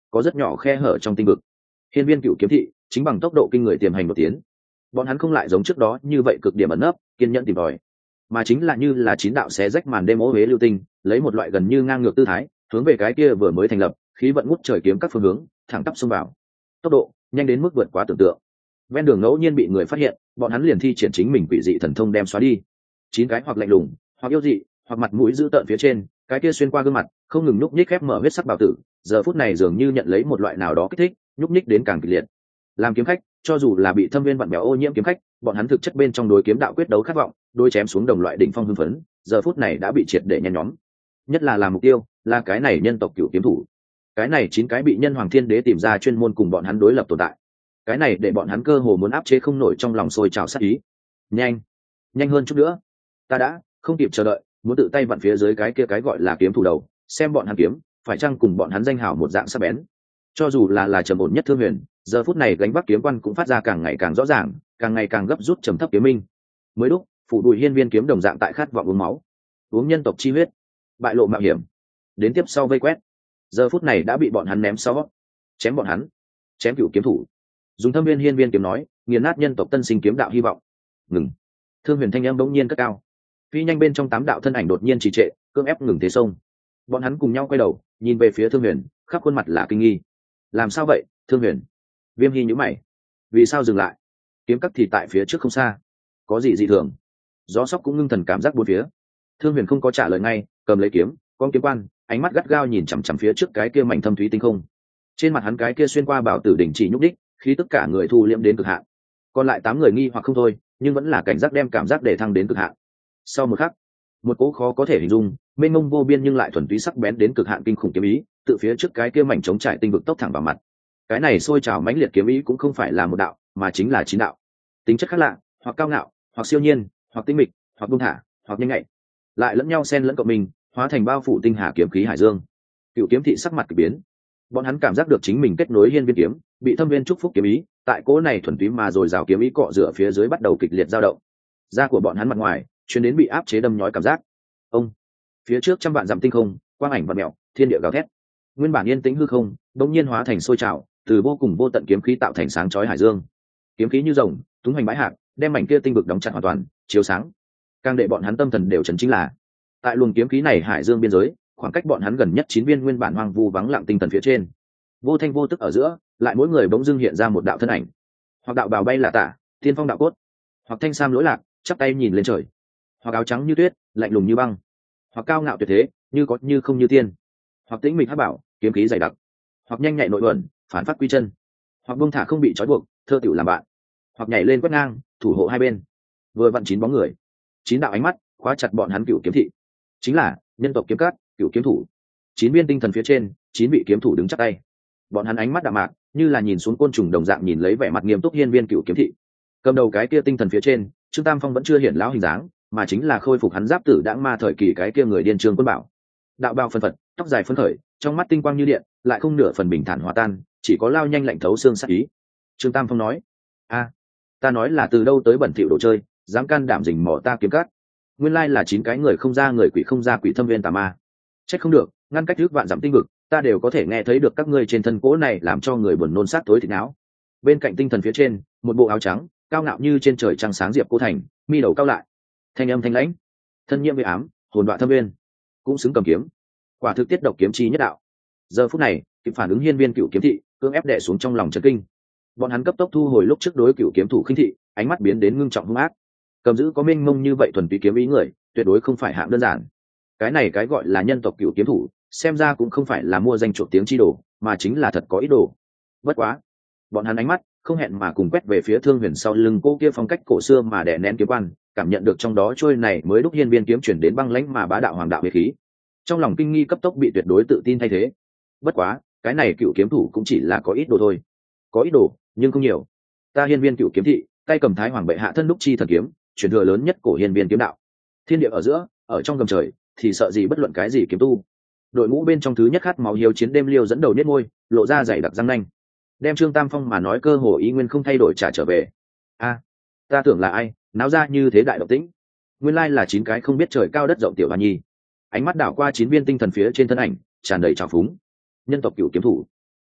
có rất nhỏ khe hở trong tinh vực. Hiên viên cựu kiếm thị chính bằng tốc độ kinh người tiềm hành một tiến, bọn hắn không lại giống trước đó như vậy cực điểm ẩn nấp kiên nhẫn tìm tòi, mà chính là như là chín đạo xé rách màn đêm ô huế lưu tinh, lấy một loại gần như ngang ngược tư thái hướng về cái kia vừa mới thành lập khí vận ngút trời kiếm các phương hướng thẳng tắp xông vào, tốc độ nhanh đến mức vượt quá tưởng tượng. Ven đường ngẫu nhiên bị người phát hiện, bọn hắn liền thi triển chính mình quỷ dị thần thông đem xóa đi. Chín cái hoặc lạnh lùng hoặc yêu dị hoặc mặt mũi dữ tợn phía trên, cái kia xuyên qua gương mặt không ngừng nhúc nhích khép mở huyết sắc bào tử, giờ phút này dường như nhận lấy một loại nào đó kích thích, nhúc nhích đến càng kịch liệt. Làm kiếm khách, cho dù là bị thâm viên vặn bèo ô nhiễm kiếm khách, bọn hắn thực chất bên trong đối kiếm đạo quyết đấu khát vọng, đôi chém xuống đồng loại đỉnh phong hưng phấn, giờ phút này đã bị triệt để nhen nhóm. Nhất là làm mục tiêu là cái này nhân tộc cựu kiếm thủ, cái này chín cái bị nhân hoàng thiên đế tìm ra chuyên môn cùng bọn hắn đối lập tồn tại, cái này để bọn hắn cơ hồ muốn áp chế không nổi trong lòng sôi trào sát ý. Nhanh, nhanh hơn chút nữa, ta đã không kịp chờ đợi, muốn tự tay vặn phía dưới cái kia cái gọi là kiếm thủ đầu, xem bọn hắn kiếm phải chăng cùng bọn hắn danh hào một dạng sắc bén. Cho dù là là trầm ổn nhất Thương Huyền, giờ phút này gánh vác kiếm quan cũng phát ra càng ngày càng rõ ràng, càng ngày càng gấp rút trầm thấp kiếm minh. Mới lúc phủ đùi hiên viên kiếm đồng dạng tại khát vọng uống máu, uống nhân tộc chi huyết, bại lộ mạo hiểm, đến tiếp sau vây quét, giờ phút này đã bị bọn hắn ném sau, chém bọn hắn, chém cựu kiếm thủ. Dùng thâm viên hiên viên kiếm nói, nghiền nát nhân tộc tân sinh kiếm đạo hy vọng. Ngừng. Thương Huyền thanh âm bỗng nhiên cất cao, phi nhanh bên trong tám đạo thân ảnh đột nhiên trì trệ, cưỡng ép ngừng thế sông. Bọn hắn cùng nhau quay đầu nhìn về phía Thương Huyền, khắp khuôn mặt là kinh nghi. Làm sao vậy, Thương Huyền? Viêm Hy nhíu mày, vì sao dừng lại? Kiếm cắt thì tại phía trước không xa, có gì dị thường? Gió sóc cũng ngưng thần cảm giác bốn phía. Thương Huyền không có trả lời ngay, cầm lấy kiếm, con kiếm quan, ánh mắt gắt gao nhìn chằm chằm phía trước cái kia mảnh thâm thúy tinh không. Trên mặt hắn cái kia xuyên qua bảo tử đỉnh chỉ nhúc đích, khi tất cả người thu liễm đến cực hạn. Còn lại tám người nghi hoặc không thôi, nhưng vẫn là cảnh giác đem cảm giác để thăng đến cực hạn. Sau một khắc, một cỗ khó có thể hình dung, mênh mông vô biên nhưng lại thuần túy sắc bén đến cực hạn kinh khủng kiếm ý, tự phía trước cái kia mảnh trống trải tinh vực tốc thẳng vào mặt. Cái này sôi trào mãnh liệt kiếm ý cũng không phải là một đạo, mà chính là chín đạo. Tính chất khác lạ, hoặc cao ngạo, hoặc siêu nhiên, hoặc tinh mịch, hoặc buông thả, hoặc nhanh nhạy, lại lẫn nhau xen lẫn cộng mình, hóa thành bao phủ tinh hà kiếm khí hải dương. Cựu kiếm thị sắc mặt kỳ biến, bọn hắn cảm giác được chính mình kết nối hiên viên kiếm, bị thâm viên chúc phúc kiếm ý, tại cỗ này thuần túy mà rồi rào kiếm ý cọ rửa phía dưới bắt đầu kịch liệt dao động. Da của bọn hắn mặt ngoài truyền đến bị áp chế đâm nhói cảm giác. Ông, phía trước trăm vạn dặm tinh không, quang ảnh vặn mèo, thiên địa gào thét. Nguyên bản yên tĩnh hư không, bỗng nhiên hóa thành sôi trào, từ vô cùng vô tận kiếm khí tạo thành sáng chói hải dương. Kiếm khí như rồng, túng hành bãi hạc, đem mảnh kia tinh vực đóng chặt hoàn toàn, chiếu sáng. Càng để bọn hắn tâm thần đều chấn chính là, tại luồng kiếm khí này hải dương biên giới, khoảng cách bọn hắn gần nhất chín viên nguyên bản hoang vu vắng lặng tinh thần phía trên, vô thanh vô tức ở giữa, lại mỗi người bỗng dưng hiện ra một đạo thân ảnh, hoặc đạo bào bay là tả, tiên phong đạo cốt, hoặc thanh sam lỗi lạc, chắp tay nhìn lên trời, hoặc áo trắng như tuyết, lạnh lùng như băng, hoặc cao ngạo tuyệt thế, như có như không như tiên, hoặc tĩnh mịch hắc bảo, kiếm khí dày đặc, hoặc nhanh nhạy nội luận, phản phát quy chân, hoặc buông thả không bị trói buộc, thơ tiểu làm bạn, hoặc nhảy lên quét ngang, thủ hộ hai bên. Vừa vặn chín bóng người, chín đạo ánh mắt khóa chặt bọn hắn cựu kiếm thị, chính là nhân tộc kiếm cát, cựu kiếm thủ. Chín viên tinh thần phía trên, chín vị kiếm thủ đứng chắp tay, bọn hắn ánh mắt đạm mạc, như là nhìn xuống côn trùng đồng dạng nhìn lấy vẻ mặt nghiêm túc hiên viên cựu kiếm thị. Cầm đầu cái kia tinh thần phía trên, Trương Tam Phong vẫn chưa hiện lão hình dáng, mà chính là khôi phục hắn giáp tử đãng ma thời kỳ cái kia người điên Trương Quân Bảo. Đạo bào phân phật, tóc dài phấn khởi, trong mắt tinh quang như điện, lại không nửa phần bình thản hòa tan, chỉ có lao nhanh lạnh thấu xương sát ý. Trương Tam Phong nói: "A, ta nói là từ đâu tới bẩn thỉu đồ chơi, dám can đảm rình mò ta kiếm cát. Nguyên lai là chín cái người không ra người quỷ không ra quỷ thâm viên tà ma. Trách không được, ngăn cách trước vạn dặm tinh vực, ta đều có thể nghe thấy được các ngươi trên thân cỗ này làm cho người buồn nôn sát tối thịt não." Bên cạnh tinh thần phía trên, một bộ áo trắng, cao ngạo như trên trời trăng sáng diệp cô thành, mi đầu cao lại, thanh âm thanh lãnh, thân nhiễm với ám, hồn đoạn thâm viên, cũng xứng cầm kiếm, quả thực tiết độc kiếm chi nhất đạo. Giờ phút này, kịp phản ứng hiên viên cựu kiếm thị, cưỡng ép đè xuống trong lòng chấn kinh. Bọn hắn cấp tốc thu hồi lúc trước đối cựu kiếm thủ khinh thị, ánh mắt biến đến ngưng trọng hung ác. Cầm giữ có mênh mông như vậy thuần túy kiếm ý người, tuyệt đối không phải hạng đơn giản. Cái này cái gọi là nhân tộc cựu kiếm thủ, xem ra cũng không phải là mua danh chuộc tiếng chi đồ, mà chính là thật có ý đồ. Bất quá, bọn hắn ánh mắt không hẹn mà cùng quét về phía Thương Huyền sau lưng cô kia phong cách cổ xưa mà đè nén kiếm quan, cảm nhận được trong đó trôi này mới đúc hiên viên kiếm chuyển đến băng lãnh mà bá đạo hoàng đạo huyết khí. Trong lòng kinh nghi cấp tốc bị tuyệt đối tự tin thay thế. Bất quá, cái này cựu kiếm thủ cũng chỉ là có ít đồ thôi, có ít đồ nhưng không nhiều. Ta hiên viên cựu kiếm thị, tay cầm thái hoàng bệ hạ thân đúc chi thần kiếm, truyền thừa lớn nhất cổ hiên viên kiếm đạo. Thiên địa ở giữa, ở trong gầm trời, thì sợ gì bất luận cái gì kiếm tu. Đội ngũ bên trong thứ nhất khát máu hiếu chiến đêm liêu dẫn đầu nhất ngôi, lộ ra dày đặc răng nanh, đem Trương Tam Phong mà nói cơ hồ ý nguyên không thay đổi trả trở về. A, ta tưởng là ai náo ra như thế đại động tĩnh? Nguyên lai là chín cái không biết trời cao đất rộng tiểu hoa nhi. Ánh mắt đảo qua chín viên tinh thần phía trên thân ảnh, tràn đầy trào phúng. Nhân tộc cựu kiếm thủ,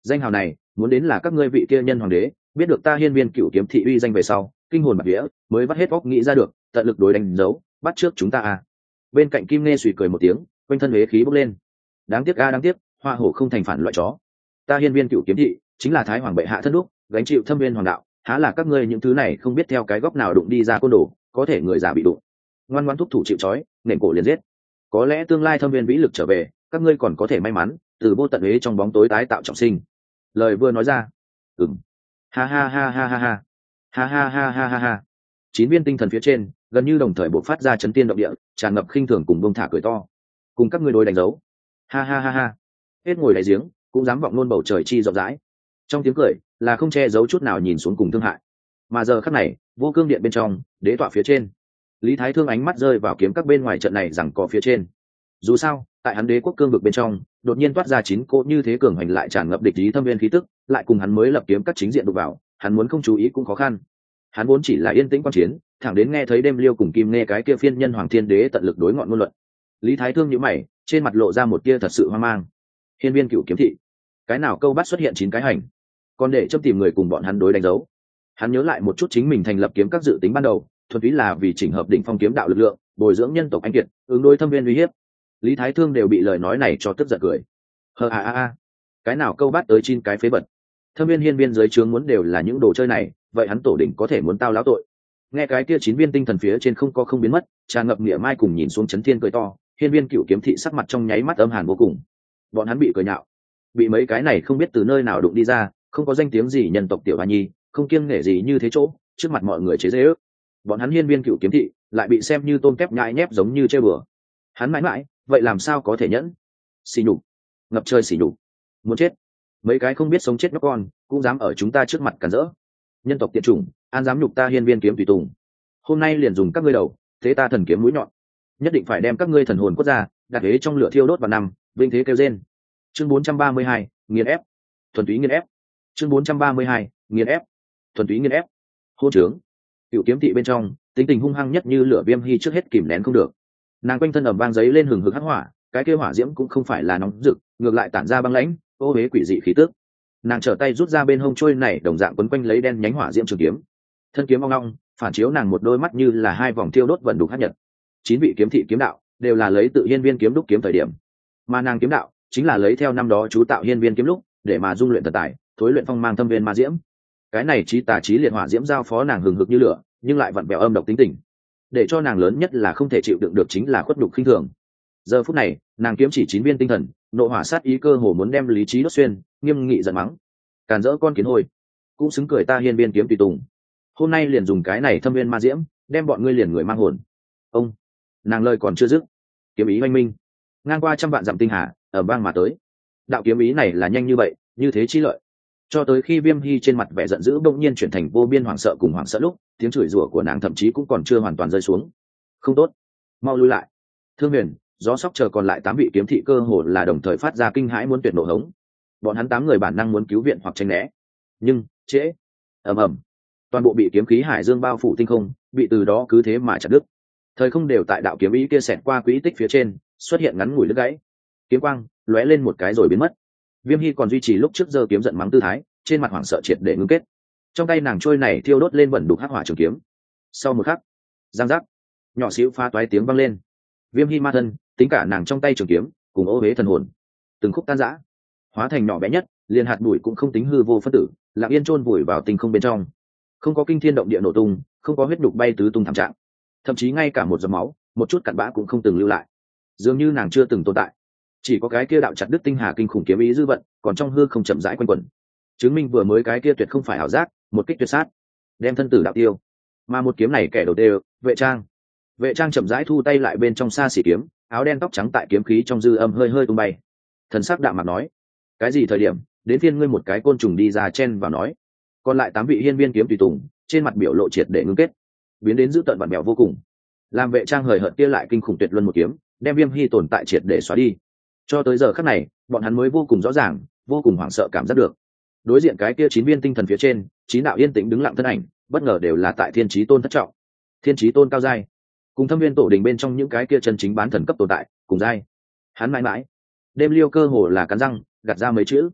Danh hào này muốn đến là các ngươi vị kia nhân hoàng đế biết được ta hiên viên cựu kiếm thị uy danh về sau kinh hồn bạt vía mới vắt hết óc nghĩ ra được tận lực đối đánh dấu bắt trước chúng ta à. Bên cạnh Kim Nghe suy cười một tiếng, quanh thân huế khí bốc lên. Đáng tiếc a đáng tiếc, hoa hổ không thành phản loại chó. Ta hiên viên cựu kiếm thị chính là thái hoàng bệ hạ thân đúc, gánh chịu thâm viên hoàng đạo, há là các ngươi những thứ này không biết theo cái góc nào đụng đi ra côn đồ, có thể người già bị đụng. Ngoan ngoãn thúc thủ chịu trói, nền cổ liền giết. Có lẽ tương lai thâm viên vĩ lực trở về, các ngươi còn có thể may mắn, từ vô tận huế trong bóng tối tái tạo trọng sinh. Lời vừa nói ra, ừm, ha ha ha ha ha ha, ha ha ha ha ha ha. Chín viên tinh thần phía trên gần như đồng thời bộc phát ra chấn tiên động địa, tràn ngập khinh thường cùng bông thả cười to. Cùng các ngươi đối đánh dấu. Ha ha ha ha. Hết ngồi đáy giếng, cũng dám vọng nôn bầu trời chi rộng rãi. Trong tiếng cười là không che giấu chút nào nhìn xuống cùng thương hại. Mà giờ khắc này, vô cương điện bên trong, đế tọa phía trên, Lý Thái Thương ánh mắt rơi vào kiếm các bên ngoài trận này rằng có phía trên. Dù sao, tại hắn đế quốc cương vực bên trong, đột nhiên toát ra chín cỗ như thế cường hành lại tràn ngập địch ý thâm viên khí tức, lại cùng hắn mới lập kiếm các chính diện đụng vào, hắn muốn không chú ý cũng khó khăn. Hắn vốn chỉ là yên tĩnh quan chiến, thẳng đến nghe thấy đêm liêu cùng Kim Nghe cái kia phiên nhân hoàng thiên đế tận lực đối ngọn ngôn luận. Lý Thái Thương nhíu mày, trên mặt lộ ra một tia thật sự hoang mang. Hiên viên cựu kiếm thị, cái nào câu bắt xuất hiện chín cái hành, còn để châm tìm người cùng bọn hắn đối đánh dấu. Hắn nhớ lại một chút chính mình thành lập kiếm các dự tính ban đầu, thuần túy là vì chỉnh hợp đỉnh phong kiếm đạo lực lượng, bồi dưỡng nhân tộc anh kiệt, ứng đối thâm viên uy hiếp. Lý Thái Thương đều bị lời nói này cho tức giận cười. Hờ a a a, cái nào câu bắt tới chín cái phế vật. Thâm viên hiên viên dưới trướng muốn đều là những đồ chơi này, vậy hắn tổ đỉnh có thể muốn tao lão tội. Nghe cái kia chín viên tinh thần phía trên không có không biến mất, tràn ngập nghĩa mai cùng nhìn xuống chấn thiên cười to, hiên viên cựu kiếm thị sắc mặt trong nháy mắt âm hàn vô cùng. Bọn hắn bị cười nhạo, bị mấy cái này không biết từ nơi nào đụng đi ra, không có danh tiếng gì nhân tộc tiểu hoa nhi, không kiêng nể gì như thế chỗ, trước mặt mọi người chế giễu ước. Bọn hắn hiên viên cựu kiếm thị lại bị xem như tôm kép nhại nhép giống như chơi bừa. Hắn mãi mãi, vậy làm sao có thể nhẫn? Xỉ nhục, ngập trời xỉ nhục, muốn chết. Mấy cái không biết sống chết nhóc con cũng dám ở chúng ta trước mặt cản rỡ. Nhân tộc tiện chủng, an dám nhục ta hiên viên kiếm tùy tùng. Hôm nay liền dùng các ngươi đầu thế ta thần kiếm mũi nhọn, nhất định phải đem các ngươi thần hồn cốt ra đặt ghế trong lửa thiêu đốt vào năm vinh thế kêu rên. Chương bốn trăm ba mươi hai, nghiền ép, thuần túy nghiền ép. Chương bốn trăm ba mươi hai, nghiền ép, thuần túy nghiền ép. Hô trướng, cựu kiếm thị bên trong tính tình hung hăng nhất như lửa viêm hy trước hết kìm nén không được. Nàng quanh thân ẩm vang giấy lên hừng hực hắc hỏa, cái kia hỏa diễm cũng không phải là nóng rực, ngược lại tản ra băng lãnh ô huế quỷ dị khí tức. Nàng trở tay rút ra bên hông trôi này đồng dạng quấn quanh lấy đen nhánh hỏa diễm trường kiếm, thân kiếm ong ong phản chiếu nàng một đôi mắt như là hai vòng thiêu đốt vận đục hắc nhật. Chín vị kiếm thị kiếm đạo đều là lấy tự hiên viên kiếm đúc kiếm thời điểm, mà nàng kiếm đạo chính là lấy theo năm đó chú tạo hiên viên kiếm lúc để mà dung luyện thần tài, thối luyện phong mang thâm viên ma diễm. Cái này chí tà chí liệt hỏa diễm giao phó nàng hừng hực như lửa, nhưng lại vặn vẹo âm độc tính tình, để cho nàng lớn nhất là không thể chịu đựng được chính là khuất nhục khinh thường. Giờ phút này, nàng kiếm chỉ chín viên tinh thần, nộ hỏa sát ý cơ hồ muốn đem lý trí đốt xuyên, nghiêm nghị giận mắng: càn rỡ con kiến hôi, cũng xứng cười ta hiên viên kiếm tùy tùng. Hôm nay liền dùng cái này thâm viên ma diễm đem bọn ngươi liền người mang hồn. Ông, nàng lời còn chưa dứt, kiếm ý oanh minh ngang qua trăm vạn dặm tinh hà ở bang mà tới. Đạo kiếm ý này là nhanh như vậy, như thế chi lợi, cho tới khi Viêm Hy trên mặt vẻ giận dữ bỗng nhiên chuyển thành vô biên hoảng sợ cùng hoảng sợ lúc, tiếng chửi rủa của nàng thậm chí cũng còn chưa hoàn toàn rơi xuống. Không tốt, mau lui lại. Thương Huyền, Gió Sóc chờ còn lại tám vị kiếm thị cơ hồ là đồng thời phát ra kinh hãi muốn tuyệt nộ hống. Bọn hắn tám người bản năng muốn cứu viện hoặc tránh né, nhưng trễ. Ầm ầm, toàn bộ bị kiếm khí hải dương bao phủ tinh không, bị từ đó cứ thế mà chặt đứt. Thời không đều tại đạo kiếm ý kia xẹt qua quỹ tích phía trên, xuất hiện ngắn ngủi đứt gãy. Kiếm quang lóe lên một cái rồi biến mất. Viêm Hy còn duy trì lúc trước giơ kiếm giận mắng tư thái, trên mặt hoảng sợ triệt để ngưng kết. Trong tay nàng trôi này thiêu đốt lên vẩn đục hắc hỏa trường kiếm. Sau một khắc, giang giác, nhỏ xíu phá toái tiếng vang lên. Viêm Hy ma thân, tính cả nàng trong tay trường kiếm, cùng ô huế thần hồn, từng khúc tan rã, hóa thành nhỏ bé nhất, liền hạt bụi cũng không tính hư vô phân tử, lặng yên chôn vùi vào tinh không bên trong. Không có kinh thiên động địa nổ tung, không có huyết nhục bay tứ tung thảm trạng, thậm chí ngay cả một giọt máu, một chút cặn bã cũng không từng lưu lại. Dường như nàng chưa từng tồn tại, chỉ có cái kia đạo chặt đứt tinh hà kinh khủng kiếm ý dư vận, còn trong hư không chậm rãi quanh quẩn, chứng minh vừa mới cái kia tuyệt không phải ảo giác, một kích tuyệt sát, đem thân tử đạo tiêu. Mà một kiếm này kẻ đầu đều, Vệ Trang. Vệ Trang chậm rãi thu tay lại bên trong xa xỉ kiếm, áo đen tóc trắng tại kiếm khí trong dư âm hơi hơi tung bay. Thần sắc đạm mặt nói: cái gì thời điểm đến phiên ngươi một cái côn trùng đi ra chen vào nói. Còn lại tám vị hiên viên kiếm tùy tùng, trên mặt biểu lộ triệt để ngưng kết, biến đến dữ tợn vặn bèo vô cùng. Làm Vệ Trang hời hợt kia lại kinh khủng tuyệt luân một kiếm, đem Viêm Hy tồn tại triệt để xóa đi. Cho tới giờ khắc này, bọn hắn mới vô cùng rõ ràng, vô cùng hoảng sợ cảm giác được. Đối diện cái kia chín viên tinh thần phía trên, chín đạo yên tĩnh đứng lặng thân ảnh, bất ngờ đều là tại Thiên Chí Tôn thất trọng, Thiên Chí Tôn cao giai, cùng Thâm Viên tổ đình bên trong những cái kia chân chính bán thần cấp tồn tại, cùng giai. Hắn mãi mãi, đêm liêu cơ hồ là cắn răng, gạt ra mấy chữ: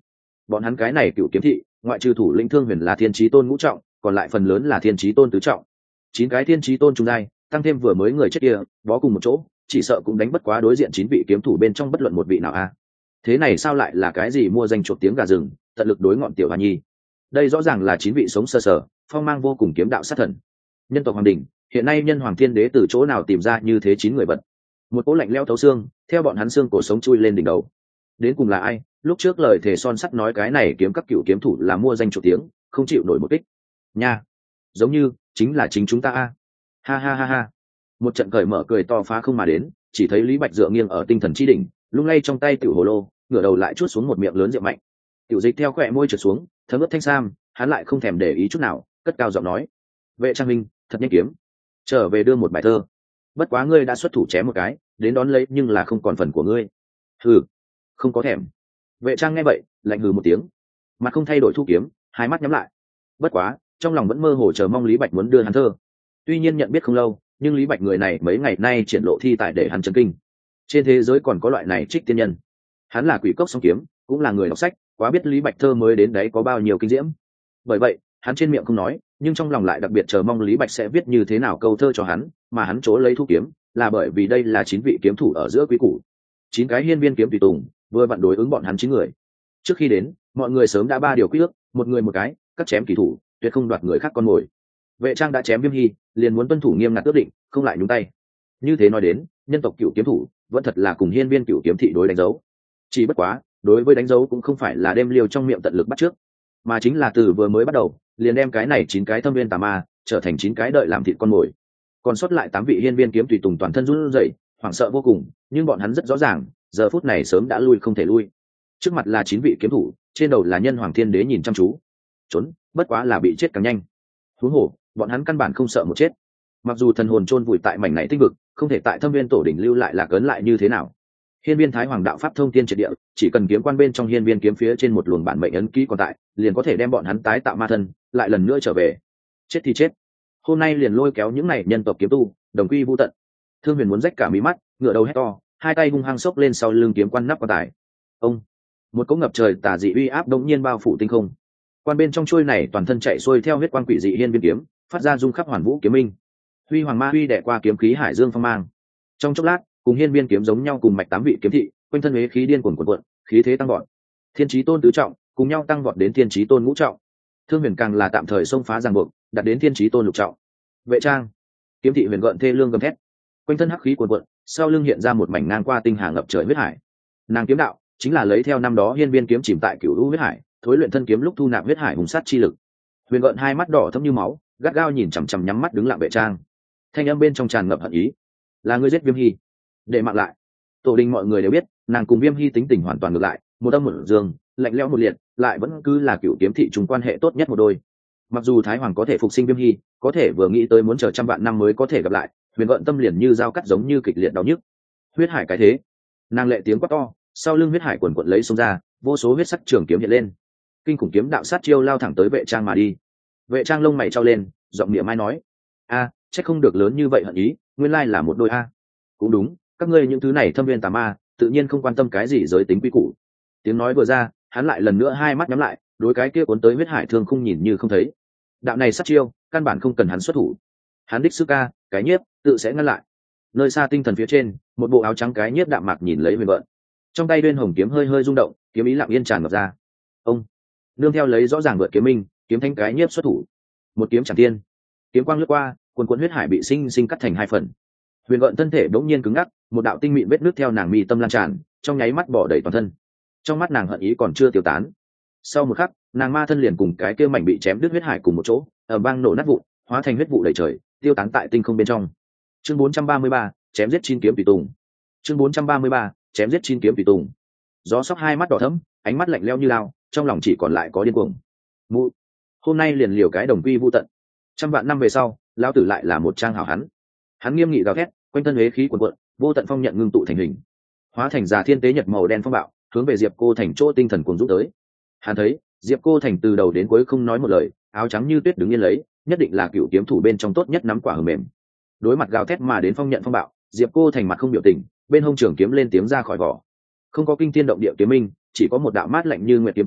bọn hắn cái này cựu kiếm thị ngoại trừ thủ lĩnh Thương Huyền là thiên chí tôn ngũ trọng, còn lại phần lớn là thiên chí tôn tứ trọng. Chín cái thiên chí tôn trung giai, tăng thêm vừa mới người chết kia bó cùng một chỗ, chỉ sợ cũng đánh bất quá đối diện chín vị kiếm thủ bên trong bất luận một vị nào a. Thế này sao lại là cái gì mua danh chuột tiếng gà rừng, tận lực đối ngọn tiểu hoa nhi. Đây rõ ràng là chín vị sống sơ sờ, phong mang vô cùng kiếm đạo sát thần. Nhân tộc hoàng đỉnh, hiện nay nhân hoàng thiên đế từ chỗ nào tìm ra như thế chín người vật? Một cỗ lạnh lẽo thấu xương, theo bọn hắn xương cổ sống chui lên đỉnh đầu. Đến cùng là ai? Lúc trước lời thề son sắt nói cái này kiếm các cựu kiếm thủ là mua danh chuột tiếng, không chịu nổi một kích. Nha, giống như chính là chính chúng ta a. Ha ha ha ha. Một trận cởi mở cười to phá không mà đến, chỉ thấy Lý Bạch dựa nghiêng ở tinh thần chi đỉnh, lung lay trong tay tiểu hồ lô, ngửa đầu lại chuốt xuống một miệng lớn rượu mạnh. Tiểu dịch theo khỏe môi trượt xuống, thấm ướt thanh sam, hắn lại không thèm để ý chút nào, cất cao giọng nói: "Vệ Trang Minh, thật nhanh kiếm, trở về đưa một bài thơ. Bất quá ngươi đã xuất thủ chém một cái, đến đón lấy nhưng là không còn phần của ngươi." "Hừ, không có thèm." Vệ Trang nghe vậy, lạnh hừ một tiếng, mặt không thay đổi thu kiếm, hai mắt nhắm lại. Bất quá, trong lòng vẫn mơ hồ chờ mong Lý Bạch muốn đưa hắn thơ. Tuy nhiên nhận biết không lâu, nhưng Lý Bạch người này mấy ngày nay triển lộ thi tài để hắn chấn kinh. Trên thế giới còn có loại này trích tiên nhân. Hắn là quỷ cốc song kiếm, cũng là người đọc sách, quá biết Lý Bạch thơ mới đến đấy có bao nhiêu kinh diễm. Bởi vậy, hắn trên miệng không nói, nhưng trong lòng lại đặc biệt chờ mong Lý Bạch sẽ viết như thế nào câu thơ cho hắn, mà hắn chỗ lấy thu kiếm, là bởi vì đây là chín vị kiếm thủ ở giữa quý củ. Chín cái hiên viên kiếm tùy tùng, vừa vặn đối ứng bọn hắn chín người. Trước khi đến, mọi người sớm đã ba điều quy ước, một người một cái, cắt chém kỳ thủ, tuyệt không đoạt người khác con mồi. Vệ Trang đã chém Viêm Hy, liền muốn tuân thủ nghiêm ngặt ước định, không lại nhúng tay. Như thế nói đến, nhân tộc cựu kiếm thủ vẫn thật là cùng hiên viên cựu kiếm thị đối đánh dấu. Chỉ bất quá, đối với đánh dấu cũng không phải là đem liều trong miệng tận lực bắt trước, mà chính là từ vừa mới bắt đầu, liền đem cái này chín cái thâm viên tà ma trở thành chín cái đợi làm thịt con mồi. Còn sót lại tám vị hiên viên kiếm tùy tùng toàn thân run rẩy, hoảng sợ vô cùng, nhưng bọn hắn rất rõ ràng, giờ phút này sớm đã lui không thể lui. Trước mặt là chín vị kiếm thủ, trên đầu là nhân hoàng thiên đế nhìn chăm chú. Trốn, bất quá là bị chết càng nhanh. Huống hồ, bọn hắn căn bản không sợ một chết. Mặc dù thần hồn chôn vùi tại mảnh này tinh vực, không thể tại thâm viên tổ đỉnh lưu lại lạc ấn lại như thế nào. Hiên viên Thái Hoàng đạo pháp thông tiên triệt địa, chỉ cần kiếm quan bên trong hiên viên kiếm phía trên một luồng bản mệnh ấn ký còn tại, liền có thể đem bọn hắn tái tạo ma thân, lại lần nữa trở về. Chết thì chết. Hôm nay liền lôi kéo những này nhân tộc kiếm tu, đồng quy vu tận. Thương Huyền muốn rách cả mí mắt, ngửa đầu hét to, hai tay hung hăng xốc lên sau lưng kiếm quan nắp quan tài. Ông, một cỗ ngập trời tà dị uy áp đột nhiên bao phủ tinh không. Quan bên trong chuôi này toàn thân chạy xuôi theo huyết quang quỷ dị hiên viên kiếm, phát ra rung khắp hoàn vũ kiếm minh. Huy hoàng ma huy đè qua kiếm khí hải dương phong mang. Trong chốc lát, cùng hiên viên kiếm giống nhau cùng mạch tám vị kiếm thị, quanh thân huế khí điên cuồng cuộn cuộn, khí thế tăng vọt. Thiên chí tôn tứ trọng, cùng nhau tăng vọt đến thiên chí tôn ngũ trọng. Thương Huyền càng là tạm thời xông phá ràng buộc, đạt đến thiên chí tôn lục trọng. Vệ Trang, kiếm thị huyền gợn thê lương gầm thét, quanh thân hắc khí cuộn cuộn, sau lưng hiện ra một mảnh ngang qua tinh hà ngập trời huyết hải. Nàng kiếm đạo chính là lấy theo năm đó hiên viên kiếm chìm tại cửu u huyết hải, thối luyện thân kiếm lúc thu nạp huyết hải hùng sát chi lực. Huyền gợn hai mắt đỏ thẫm như máu, gắt gao nhìn chằm chằm nhắm mắt đứng lặng Vệ Trang. Thanh âm bên trong tràn ngập hận ý. Là ngươi giết Viêm Hy, để mạng lại. Tổ đình mọi người đều biết, nàng cùng Viêm Hy tính tình hoàn toàn ngược lại, một âm một dương, lạnh lẽo một liệt, lại vẫn cứ là cựu kiếm thị trùng quan hệ tốt nhất một đôi. Mặc dù Thái Hoàng có thể phục sinh Viêm Hy, có thể vừa nghĩ tới muốn chờ trăm vạn năm mới có thể gặp lại, huyền gợn tâm liền như dao cắt giống như kịch liệt đau nhức. Huyết hải cái thế, nàng lệ tiếng quát to, sau lưng huyết hải quần quật lấy xông ra, vô số huyết sắc trường kiếm hiện lên, kinh khủng kiếm đạo sát chiêu lao thẳng tới Vệ Trang mà đi. Vệ Trang lông mày trao lên, giọng niệm mai nói: a, chắc không được lớn như vậy hận ý, nguyên lai là một đôi a. Cũng đúng, các ngươi những thứ này thâm viên tà ma, tự nhiên không quan tâm cái gì giới tính quy củ. Tiếng nói vừa ra, hắn lại lần nữa hai mắt nhắm lại, đối cái kia cuốn tới huyết hải thương không nhìn như không thấy. Đạo này sát chiêu, căn bản không cần hắn xuất thủ. Hắn đích sư ca, cái nhiếp, tự sẽ ngăn lại. Nơi xa tinh thần phía trên, một bộ áo trắng cái nhiếp đạm mạc nhìn lấy Huyền Vận. Trong tay Uyên Hồng kiếm hơi hơi rung động, kiếm ý lặng yên tràn ngập ra. Ông, nương theo lấy rõ ràng vượt kiếm minh, kiếm thanh cái nhiếp xuất thủ. Một kiếm chẳng tiên, kiếm quang lướt qua, quần quần huyết hải bị sinh sinh cắt thành hai phần. Huyền Vận thân thể bỗng nhiên cứng ngắc, một đạo tinh mịn vết nước theo nàng mi tâm lan tràn, trong nháy mắt bỏ đầy toàn thân. Trong mắt nàng hận ý còn chưa tiêu tán. Sau một khắc, nàng ma thân liền cùng cái kia mảnh bị chém đứt huyết hải cùng một chỗ, ở bang nổ nát vụn, hóa thành huyết vụ đầy trời, tiêu tán tại tinh không bên trong. Chương bốn trăm ba mươi ba, chém giết chín kiếm tùy tùng. Chương bốn trăm ba mươi ba, chém giết chín kiếm tùy tùng. Gió sóc hai mắt đỏ thẫm, ánh mắt lạnh lẽo như lao, trong lòng chỉ còn lại có điên cuồng. Mụ, hôm nay liền liều cái đồng quy vu tận. Trăm vạn năm về sau, lão tử lại là một trang hảo hắn. Hắn nghiêm nghị gào thét, quanh thân huế khí cuồn cuộn, vô tận phong nhận ngưng tụ thành hình, hóa thành già thiên tế nhật màu đen phong bạo, hướng về Diệp Cô Thành chỗ tinh thần cuồng rút tới. Hắn thấy, Diệp Cô Thành từ đầu đến cuối không nói một lời, áo trắng như tuyết đứng yên lấy, nhất định là cựu kiếm thủ bên trong tốt nhất nắm quả hờ mềm. Đối mặt gào thét mà đến phong nhận phong bạo, Diệp Cô Thành mặt không biểu tình, bên hông trường kiếm lên tiếng ra khỏi vỏ. Không có kinh thiên động địa kiếm minh, chỉ có một đạo mát lạnh như nguyệt kiếm quang,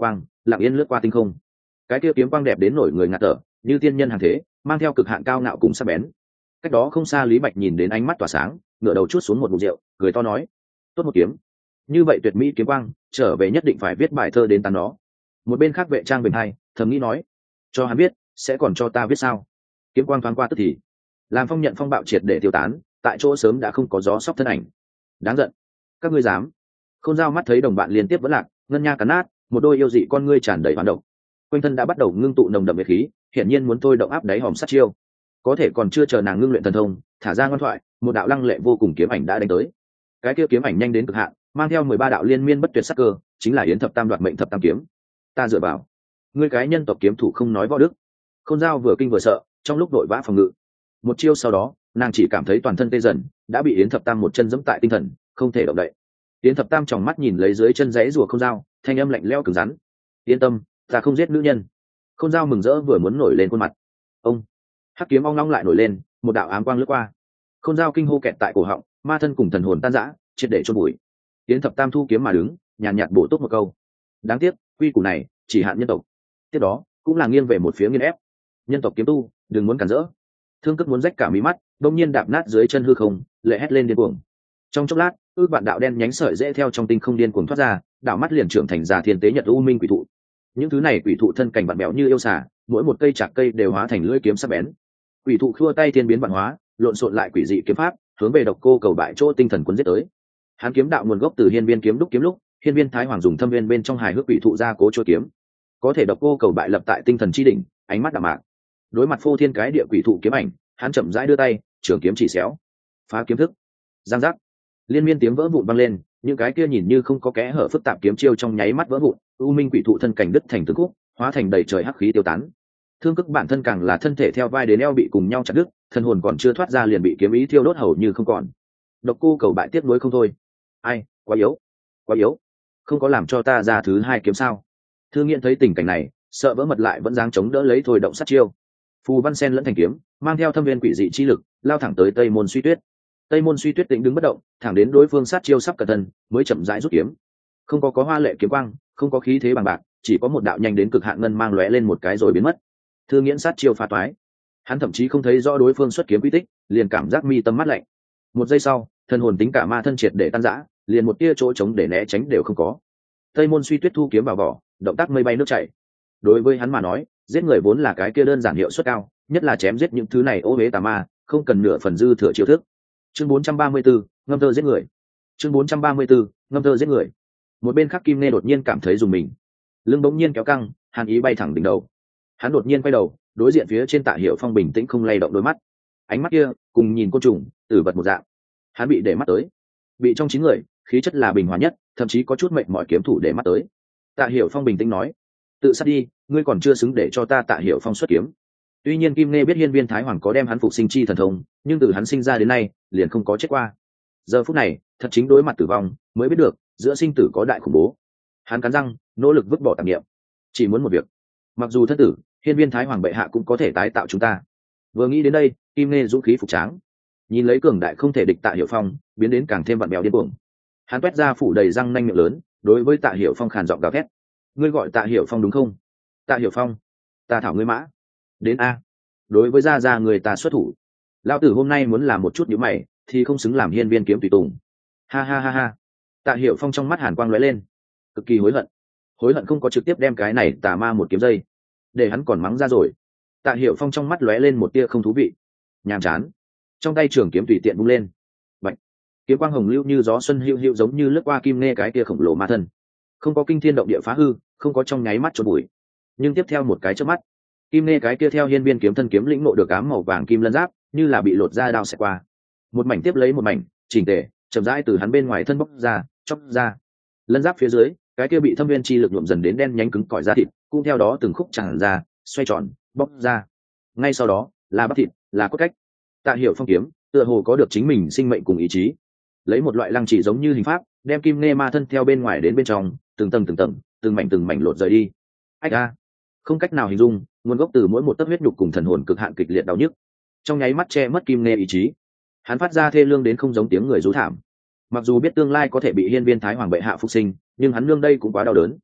lặng yên lướt qua tinh không. Cái kia kiếm quang đẹp đến nổi người ngạt thở, như tiên nhân hàng thế, mang theo cực hạn cao ngạo cùng sắc bén. Cách đó không xa Lý Bạch nhìn đến ánh mắt tỏa sáng, ngửa đầu chuốt xuống một ngụm rượu, cười to nói: tốt một kiếm, như vậy tuyệt mỹ kiếm quang, trở về nhất định phải viết bài thơ đến tán nó. Một bên khác Vệ Trang bình hai thầm nghĩ nói: cho hắn biết, sẽ còn cho ta viết sao? Kiếm quang thoáng qua tức thì làm phong nhận phong bạo triệt để tiêu tán, tại chỗ sớm đã không có gió sóc thân ảnh. Đáng giận, các ngươi dám! Khôn Dao mắt thấy đồng bạn liên tiếp vẫn lạc, ngân nha cắn nát, một đôi yêu dị con ngươi tràn đầy hoán độc, quanh thân đã bắt đầu ngưng tụ nồng đậm nhiệt khí, hiển nhiên muốn thôi động áp đáy hòm sát chiêu. Có thể còn chưa chờ nàng ngưng luyện thần thông, thả ra ngoan thoại, một đạo lăng lệ vô cùng kiếm ảnh đã đánh tới. Cái kia kiếm ảnh nhanh đến cực hạn, mang theo mười ba đạo liên miên bất tuyệt sắc cơ, chính là Yến Thập Tam đoạt mệnh thập tam kiếm. Ta dựa vào, ngươi cái nhân tộc kiếm thủ không nói võ đức. Khôn Dao vừa kinh vừa sợ, trong lúc đội vã phòng ngự, một chiêu sau đó, nàng chỉ cảm thấy toàn thân tê dần, đã bị Yến Thập Tam một chân giẫm tại tinh thần, không thể động đậy. Yến Thập Tam tròng mắt nhìn lấy dưới chân rẽ rùa Khôn Dao, thanh âm lạnh lẽo cứng rắn: yên tâm, ta không giết nữ nhân. Khôn Dao mừng rỡ vừa muốn nổi lên khuôn mặt, ông hắc kiếm ong long lại nổi lên, một đạo ám quang lướt qua. Khôn Dao kinh hô kẹt tại cổ họng, ma thân cùng thần hồn tan rã, triệt để chôn bụi. Yến Thập Tam thu kiếm mà đứng, nhàn nhạt bổ túc một câu: đáng tiếc, quy củ này chỉ hạn nhân tộc. Tiếp đó cũng là nghiêng về một phía nghiên ép: nhân tộc kiếm tu, đừng muốn cản rỡ. Thương Cất muốn rách cả mí mắt, đông nhiên đạp nát dưới chân hư không, lệ hét lên điên cuồng. Trong chốc lát, ước vạn đạo đen nhánh sợi dễ theo trong tinh không điên cuồng thoát ra, đạo mắt liền trưởng thành già thiên tế nhật u minh quỷ thụ. Những thứ này quỷ thụ thân cành vặn bẹo như yêu xà, mỗi một cây chạc cây đều hóa thành lưỡi kiếm sắc bén. Quỷ thụ khua tay thiên biến vạn hóa, lộn xộn lại quỷ dị kiếm pháp, hướng về Độc Cô Cầu Bại chỗ tinh thần cuốn giết tới. Hắn kiếm đạo nguồn gốc từ Hiên Viên kiếm đúc kiếm lúc, Hiên Viên Thái Hoàng dùng thâm viên bên trong hài hước quỷ thụ ra cố chua kiếm. Có thể Độc Cô Cầu Bại lập tại tinh thần chi đỉnh, ánh mắt đạm mạc. Đối mặt phô thiên cái địa quỷ thụ kiếm ảnh, hắn chậm rãi đưa tay, trường kiếm chỉ xéo, phá kiếm thức. Giang giác, liên miên tiếng vỡ vụn vang lên, những cái kia nhìn như không có kẽ hở phức tạp kiếm chiêu trong nháy mắt vỡ vụn, u minh quỷ thụ thân cảnh đứt thành từng khúc, hóa thành đầy trời hắc khí tiêu tán. Thương Cức bản thân càng là thân thể theo vai đến eo bị cùng nhau chặt đứt, thân hồn còn chưa thoát ra liền bị kiếm ý thiêu đốt hầu như không còn. Độc Cô Cầu Bại tiếc nuối không thôi: ai, quá yếu, quá yếu, không có làm cho ta ra thứ hai kiếm sao? Thương Nghiễn thấy tình cảnh này, sợ vỡ mật lại vẫn dáng chống đỡ lấy thôi động sát chiêu. Phù văn sen lẫn thành kiếm, mang theo thâm viên quỷ dị chi lực, lao thẳng tới Tây Môn Suy Tuyết. Tây Môn Suy Tuyết tĩnh đứng bất động, thẳng đến đối phương sát chiêu sắp cận thân, mới chậm rãi rút kiếm. Không có có hoa lệ kiếm quang, không có khí thế bằng bạc, chỉ có một đạo nhanh đến cực hạn ngân mang lóe lên một cái rồi biến mất. Thương Nghiễn sát chiêu phá toái, hắn thậm chí không thấy rõ đối phương xuất kiếm quy tích, liền cảm giác mi tâm mắt lạnh. Một giây sau, thân hồn tính cả ma thân triệt để tan rã, liền một tia chỗ trống để né tránh đều không có. Tây Môn Suy Tuyết thu kiếm vào vỏ, động tác mây bay nước chảy. Đối với hắn mà nói, giết người vốn là cái kia đơn giản hiệu suất cao, nhất là chém giết những thứ này ô uế tà ma, không cần nửa phần dư thừa chiêu thức. Chương bốn trăm ba mươi tư, ngâm thơ giết người. Chương bốn trăm ba mươi tư, ngâm thơ giết người. Một bên khác Kim Nê đột nhiên cảm thấy rùng mình, lưng bỗng nhiên kéo căng, hàn ý bay thẳng đỉnh đầu. Hắn đột nhiên quay đầu, đối diện phía trên Tạ Hiểu Phong bình tĩnh không lay động đôi mắt, ánh mắt kia cùng nhìn côn trùng, tử vật một dạng. Hắn bị để mắt tới, bị trong chín người, khí chất là bình hòa nhất, thậm chí có chút mệnh mọi kiếm thủ để mắt tới. Tạ Hiểu Phong bình tĩnh nói: tự sát đi, ngươi còn chưa xứng để cho ta Tạ Hiểu Phong xuất kiếm. Tuy nhiên Kim Nê biết Hiên Viên Thái Hoàng có đem hắn phục sinh chi thần thông, nhưng từ hắn sinh ra đến nay liền không có chết qua. Giờ phút này thật chính đối mặt tử vong mới biết được giữa sinh tử có đại khủng bố. Hắn cắn răng nỗ lực vứt bỏ tạp niệm, chỉ muốn một việc: mặc dù thất tử, Hiên Viên Thái Hoàng bệ hạ cũng có thể tái tạo chúng ta. Vừa nghĩ đến đây, Kim Nê dũng khí phục tráng, nhìn lấy cường đại không thể địch Tạ Hiểu Phong, biến đến càng thêm vặn bèo điên cuồng. Hắn quét ra phủ đầy răng nanh miệng lớn, đối với Tạ Hiểu Phong khàn giọng gào thét: ngươi gọi Tạ Hiểu Phong đúng không? Tạ Hiểu Phong, ta thảo ngươi mã đến a. Đối với gia gia người ta xuất thủ, lão tử hôm nay muốn làm một chút nhíu mày thì không xứng làm Hiên Viên kiếm tùy tùng. Ha ha ha ha. Tạ Hiểu Phong trong mắt hàn quang lóe lên, cực kỳ hối hận, hối hận không có trực tiếp đem cái này tà ma một kiếm dây, để hắn còn mắng ra rồi. Tạ Hiểu Phong trong mắt lóe lên một tia không thú vị, nhàm chán, trong tay trường kiếm tùy tiện vung lên, bạch, kiếm quang hồng lưu như gió xuân hữu hữu giống như lướt qua Kim Nê cái kia khổng lồ ma thân, không có kinh thiên động địa phá hư, không có trong nháy mắt chôn bụi, nhưng tiếp theo một cái chớp mắt, Kim Nê cái kia theo Hiên Viên kiếm thân kiếm lĩnh ngộ được ám màu vàng kim lân giáp, như là bị lột ra đao xẹt qua, một mảnh tiếp lấy một mảnh, chỉnh tề, chậm rãi từ hắn bên ngoài thân bốc ra, chóc ra. Lân giáp phía dưới, cái kia bị thâm viên chi lực nhuộm dần đến đen nhánh cứng cỏi da thịt, cũng theo đó từng khúc tràn ra, xoay tròn, bốc ra. Ngay sau đó, là bắp thịt, là cốt cách. Tạ Hiểu Phong kiếm, tựa hồ có được chính mình sinh mệnh cùng ý chí, lấy một loại lăng chỉ giống như hình pháp, đem Kim Nê ma thân theo bên ngoài đến bên trong, từng tầng từng tầng, từng mảnh từng mảnh lột rời đi. Ách a, không cách nào hình dung, nguồn gốc từ mỗi một tấc huyết nhục cùng thần hồn cực hạn kịch liệt đau nhức, trong nháy mắt che mất Kim Nê ý chí. Hắn phát ra thê lương đến không giống tiếng người rú thảm. Mặc dù biết tương lai có thể bị Hiên Viên Thái Hoàng bệ hạ phục sinh, nhưng hắn nương đây cũng quá đau đớn,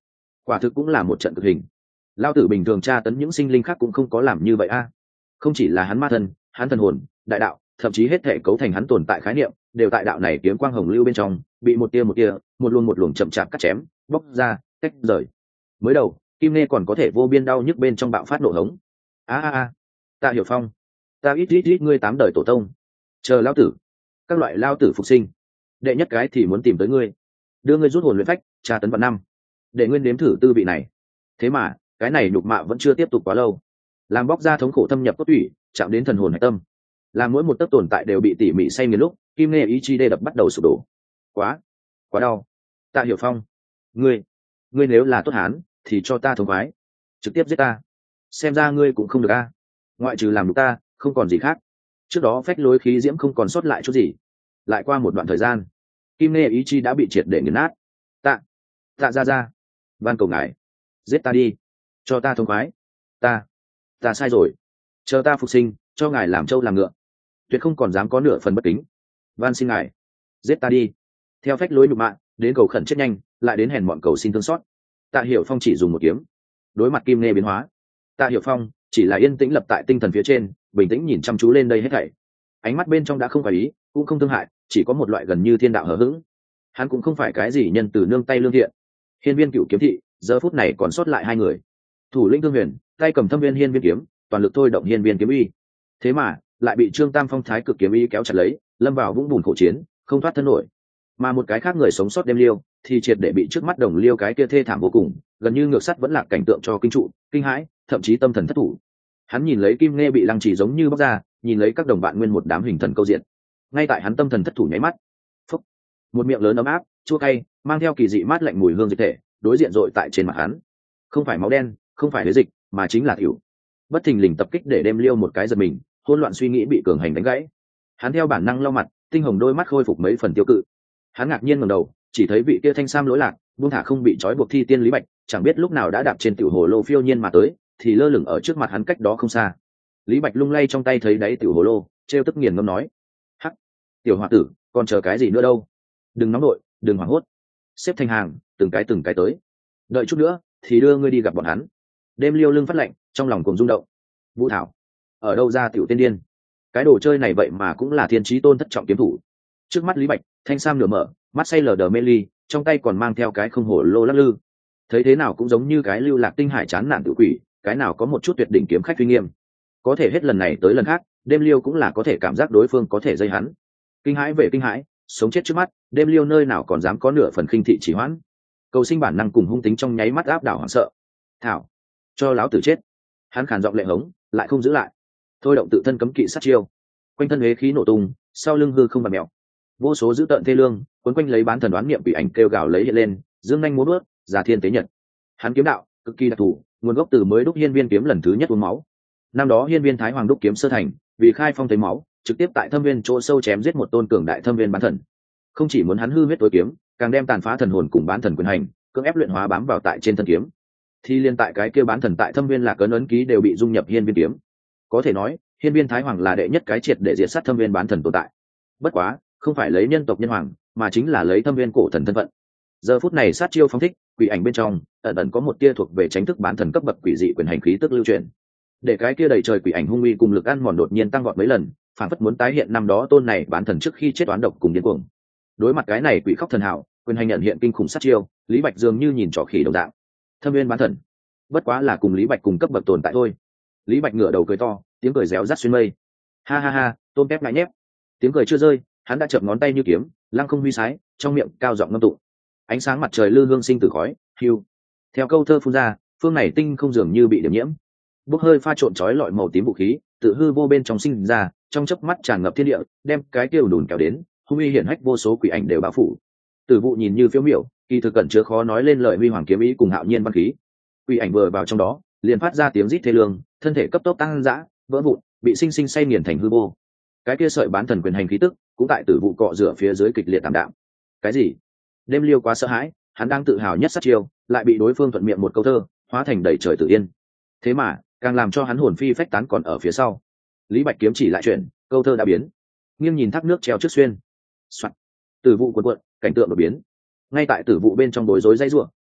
quả thực cũng là một trận cực hình. Lao tử bình thường tra tấn những sinh linh khác cũng không có làm như vậy a. Không chỉ là hắn ma thân, hắn thần hồn, đại đạo, thậm chí hết thể cấu thành hắn tồn tại khái niệm đều tại đạo này kiếm quang hồng lưu bên trong bị một tia một tia, một luồng một luồng chậm chạp cắt chém, bóc ra, tách rời. Mới đầu Kim Nê còn có thể vô biên đau nhức bên trong bạo phát nổ hống. A a a, Tạ Hiểu Phong, ta ít ít ít ngươi tám đời tổ tông, chờ lao tử, các loại lao tử phục sinh, đệ nhất cái thì muốn tìm tới ngươi, đưa ngươi rút hồn luyện phách, tra tấn vạn năm, để nguyên nếm thử tư vị này. Thế mà cái này nhục mạ vẫn chưa tiếp tục quá lâu, làm bóc ra thống khổ thâm nhập cốt tủy, chạm đến thần hồn hạch tâm, làm mỗi một tấc tồn tại đều bị tỉ mỉ say nghiền lúc Kim Nê ý chí đê đập bắt đầu sụp đổ. Quá, quá đau. Tạ Hiểu Phong, ngươi, ngươi nếu là tốt hán thì cho ta thống khoái, trực tiếp giết ta. Xem ra ngươi cũng không được a, ngoại trừ làm được ta không còn gì khác. Trước đó phách lối khí diễm không còn sót lại chút gì. Lại qua một đoạn thời gian, Kim Nê ý chí đã bị triệt để nghiền nát. Tạ, tạ ra ra, van cầu ngài, giết ta đi, cho ta thống khoái. Ta, ta sai rồi, chờ ta phục sinh, cho ngài làm trâu làm ngựa, tuyệt không còn dám có nửa phần bất kính. Van xin ngài, giết ta đi. Theo phách lối nhục mạ đến cầu khẩn chết nhanh, lại đến hèn mọn cầu xin thương xót. Tạ Hiểu Phong chỉ dùng một kiếm, đối mặt Kim Nê biến hóa, Tạ Hiểu Phong chỉ là yên tĩnh lập tại tinh thần phía trên, bình tĩnh nhìn chăm chú lên đây hết thảy. Ánh mắt bên trong đã không phải ý, cũng không thương hại, chỉ có một loại gần như thiên đạo hờ hững. Hắn cũng không phải cái gì nhân từ nương tay lương thiện. Hiên Viên Cựu kiếm thị giờ phút này còn sót lại hai người, thủ lĩnh Thương Huyền tay cầm thâm viên hiên viên kiếm, toàn lực thôi động hiên viên kiếm uy. Thế mà lại bị Trương Tam Phong thái cực kiếm uy kéo chặt lấy, lâm vào vũng bùn khổ chiến, không thoát thân nổi. Mà một cái khác người sống sót đêm liêu thì triệt để bị trước mắt đồng liêu cái kia thê thảm vô cùng, gần như ngược sắt vẫn là cảnh tượng cho kinh trụ, kinh hãi, thậm chí tâm thần thất thủ. Hắn nhìn lấy Kim Nê bị lăng trì giống như bóc ra, nhìn lấy các đồng bạn nguyên một đám hình thần câu diện. Ngay tại hắn tâm thần thất thủ nháy mắt, phúc, một miệng lớn ấm áp, chua cay, mang theo kỳ dị mát lạnh mùi hương dịch thể, đối diện dội tại trên mặt hắn. Không phải máu đen, không phải huyết dịch, mà chính là tiểu. Bất thình lình tập kích để đêm liêu một cái giật mình, hỗn loạn suy nghĩ bị cường hành đánh gãy. Hắn theo bản năng lau mặt, tinh hồng đôi mắt khôi phục mấy phần tiêu cự. Hắn ngạc nhiên ngẩng đầu, chỉ thấy vị kia thanh sam lỗi lạc, buông thả không bị trói buộc thi tiên Lý Bạch, chẳng biết lúc nào đã đạp trên tiểu hồ lô phiêu nhiên mà tới, thì lơ lửng ở trước mặt hắn cách đó không xa. Lý Bạch lung lay trong tay thấy đáy tiểu hồ lô, trêu tức nghiền ngâm nói: "Hắc, tiểu hòa tử, còn chờ cái gì nữa đâu? Đừng nóng nội, đừng hoảng hốt, xếp thành hàng, từng cái từng cái tới. Đợi chút nữa thì đưa ngươi đi gặp bọn hắn." Đêm liêu lưng phát lạnh, trong lòng cùng rung động. Vũ Thảo, ở đâu ra tiểu tiên điên? Cái đồ chơi này vậy mà cũng là thiên chí tôn thất trọng kiếm thủ. Trước mắt Lý Bạch, thanh sam nửa mở, mắt say lờ đờ mê ly, trong tay còn mang theo cái không hồ lô lắc lư. Thấy thế nào cũng giống như cái lưu lạc tinh hải chán nản tự quỷ, cái nào có một chút tuyệt đỉnh kiếm khách uy nghiêm. Có thể hết lần này tới lần khác, đêm liêu cũng là có thể cảm giác đối phương có thể dây hắn. Kinh hãi về kinh hãi, sống chết trước mắt, đêm liêu nơi nào còn dám có nửa phần khinh thị chỉ hoãn. Cầu sinh bản năng cùng hung tính trong nháy mắt áp đảo hoảng sợ. Thảo, cho láo tử chết. Hắn khàn giọng lệ hống, lại không giữ lại, thôi động tự thân cấm kỵ sát chiêu. Quanh thân huế khí nổ tung, sau lưng hư không bạt mèo, vô số dữ tợn thê lương quấn quanh lấy bán thần đoán niệm bị ảnh kêu gào lấy hiện lên, dương nhanh múa bước, giả thiên tế nhật. Hắn kiếm đạo cực kỳ đặc thù, nguồn gốc từ mới đúc hiên viên kiếm lần thứ nhất uống máu. Năm đó hiên viên thái hoàng đúc kiếm sơ thành, vì khai phong thấy máu, trực tiếp tại thâm viên chỗ sâu chém giết một tôn cường đại thâm viên bán thần. Không chỉ muốn hắn hư huyết tối kiếm, càng đem tàn phá thần hồn cùng bán thần quyền hành cưỡng ép luyện hóa bám vào tại trên thân kiếm. Thì liên tại cái kia bán thần tại thâm viên lạc ấn ấn ký đều bị dung nhập hiên viên kiếm. Có thể nói hiên viên thái hoàng là đệ nhất cái triệt để diệt sát thâm viên bán thần tồn tại. Bất quá không phải lấy nhân tộc nhân hoàng, mà chính là lấy thâm viên cổ thần thân phận. Giờ phút này sát chiêu phóng thích, quỷ ảnh bên trong ẩn ẩn có một tia thuộc về tránh thức bán thần cấp bậc quỷ dị quyền hành khí tức lưu truyền, để cái kia đầy trời quỷ ảnh hung uy cùng lực ăn mòn đột nhiên tăng vọt mấy lần, phản phất muốn tái hiện năm đó tôn này bán thần trước khi chết toán độc cùng điên cuồng. Đối mặt cái này quỷ khóc thần hảo, quyền hành nhận hiện kinh khủng sát chiêu, Lý Bạch dường như nhìn trỏ khỉ đồng dạng. Thâm viên bán thần, bất quá là cùng Lý Bạch cùng cấp bậc tồn tại thôi. Lý Bạch ngửa đầu cười to, tiếng cười réo rắt xuyên mây. Ha ha ha, tôm tép ngại nhép. Tiếng cười chưa rơi, hắn đã chập ngón tay như kiếm, lăng không huy sái, trong miệng cao giọng ngâm tụng. Ánh sáng mặt trời lư hương sinh từ khói, hưu. Theo câu thơ phun ra, phương này tinh không dường như bị điểm nhiễm. Bốc hơi pha trộn chói lọi màu tím vũ khí, tự hư vô bên trong sinh ra, trong chớp mắt tràn ngập thiên địa, đem cái kia đùn kéo đến, hung uy hiển hách vô số quỷ ảnh đều bao phủ. Tử vụ nhìn như phiếu miểu, kỳ thực cẩn chứa khó nói lên lời huy hoàng kiếm ý cùng hạo nhiên văn khí. Quỷ ảnh vừa vào trong đó, liền phát ra tiếng rít thê lương, thân thể cấp tốc tăng dã, vỡ vụn, bị sinh sinh xay nghiền thành hư vô. Cái kia sợi bán thần quyền hành khí tức, cũng tại tử vụ cọ rửa phía dưới kịch liệt tạm đạm. Cái gì? Đêm liêu quá sợ hãi, hắn đang tự hào nhất sát chiêu, lại bị đối phương thuận miệng một câu thơ hóa thành đầy trời tự yên. Thế mà càng làm cho hắn hồn phi phách tán còn ở phía sau. Lý Bạch kiếm chỉ lại chuyển, câu thơ đã biến, nghiêng nhìn thác nước treo trước xuyên. Soạn. Tử vụ cuộn cuộn, cảnh tượng đột biến. Ngay tại tử vụ bên trong bối rối dây rủa,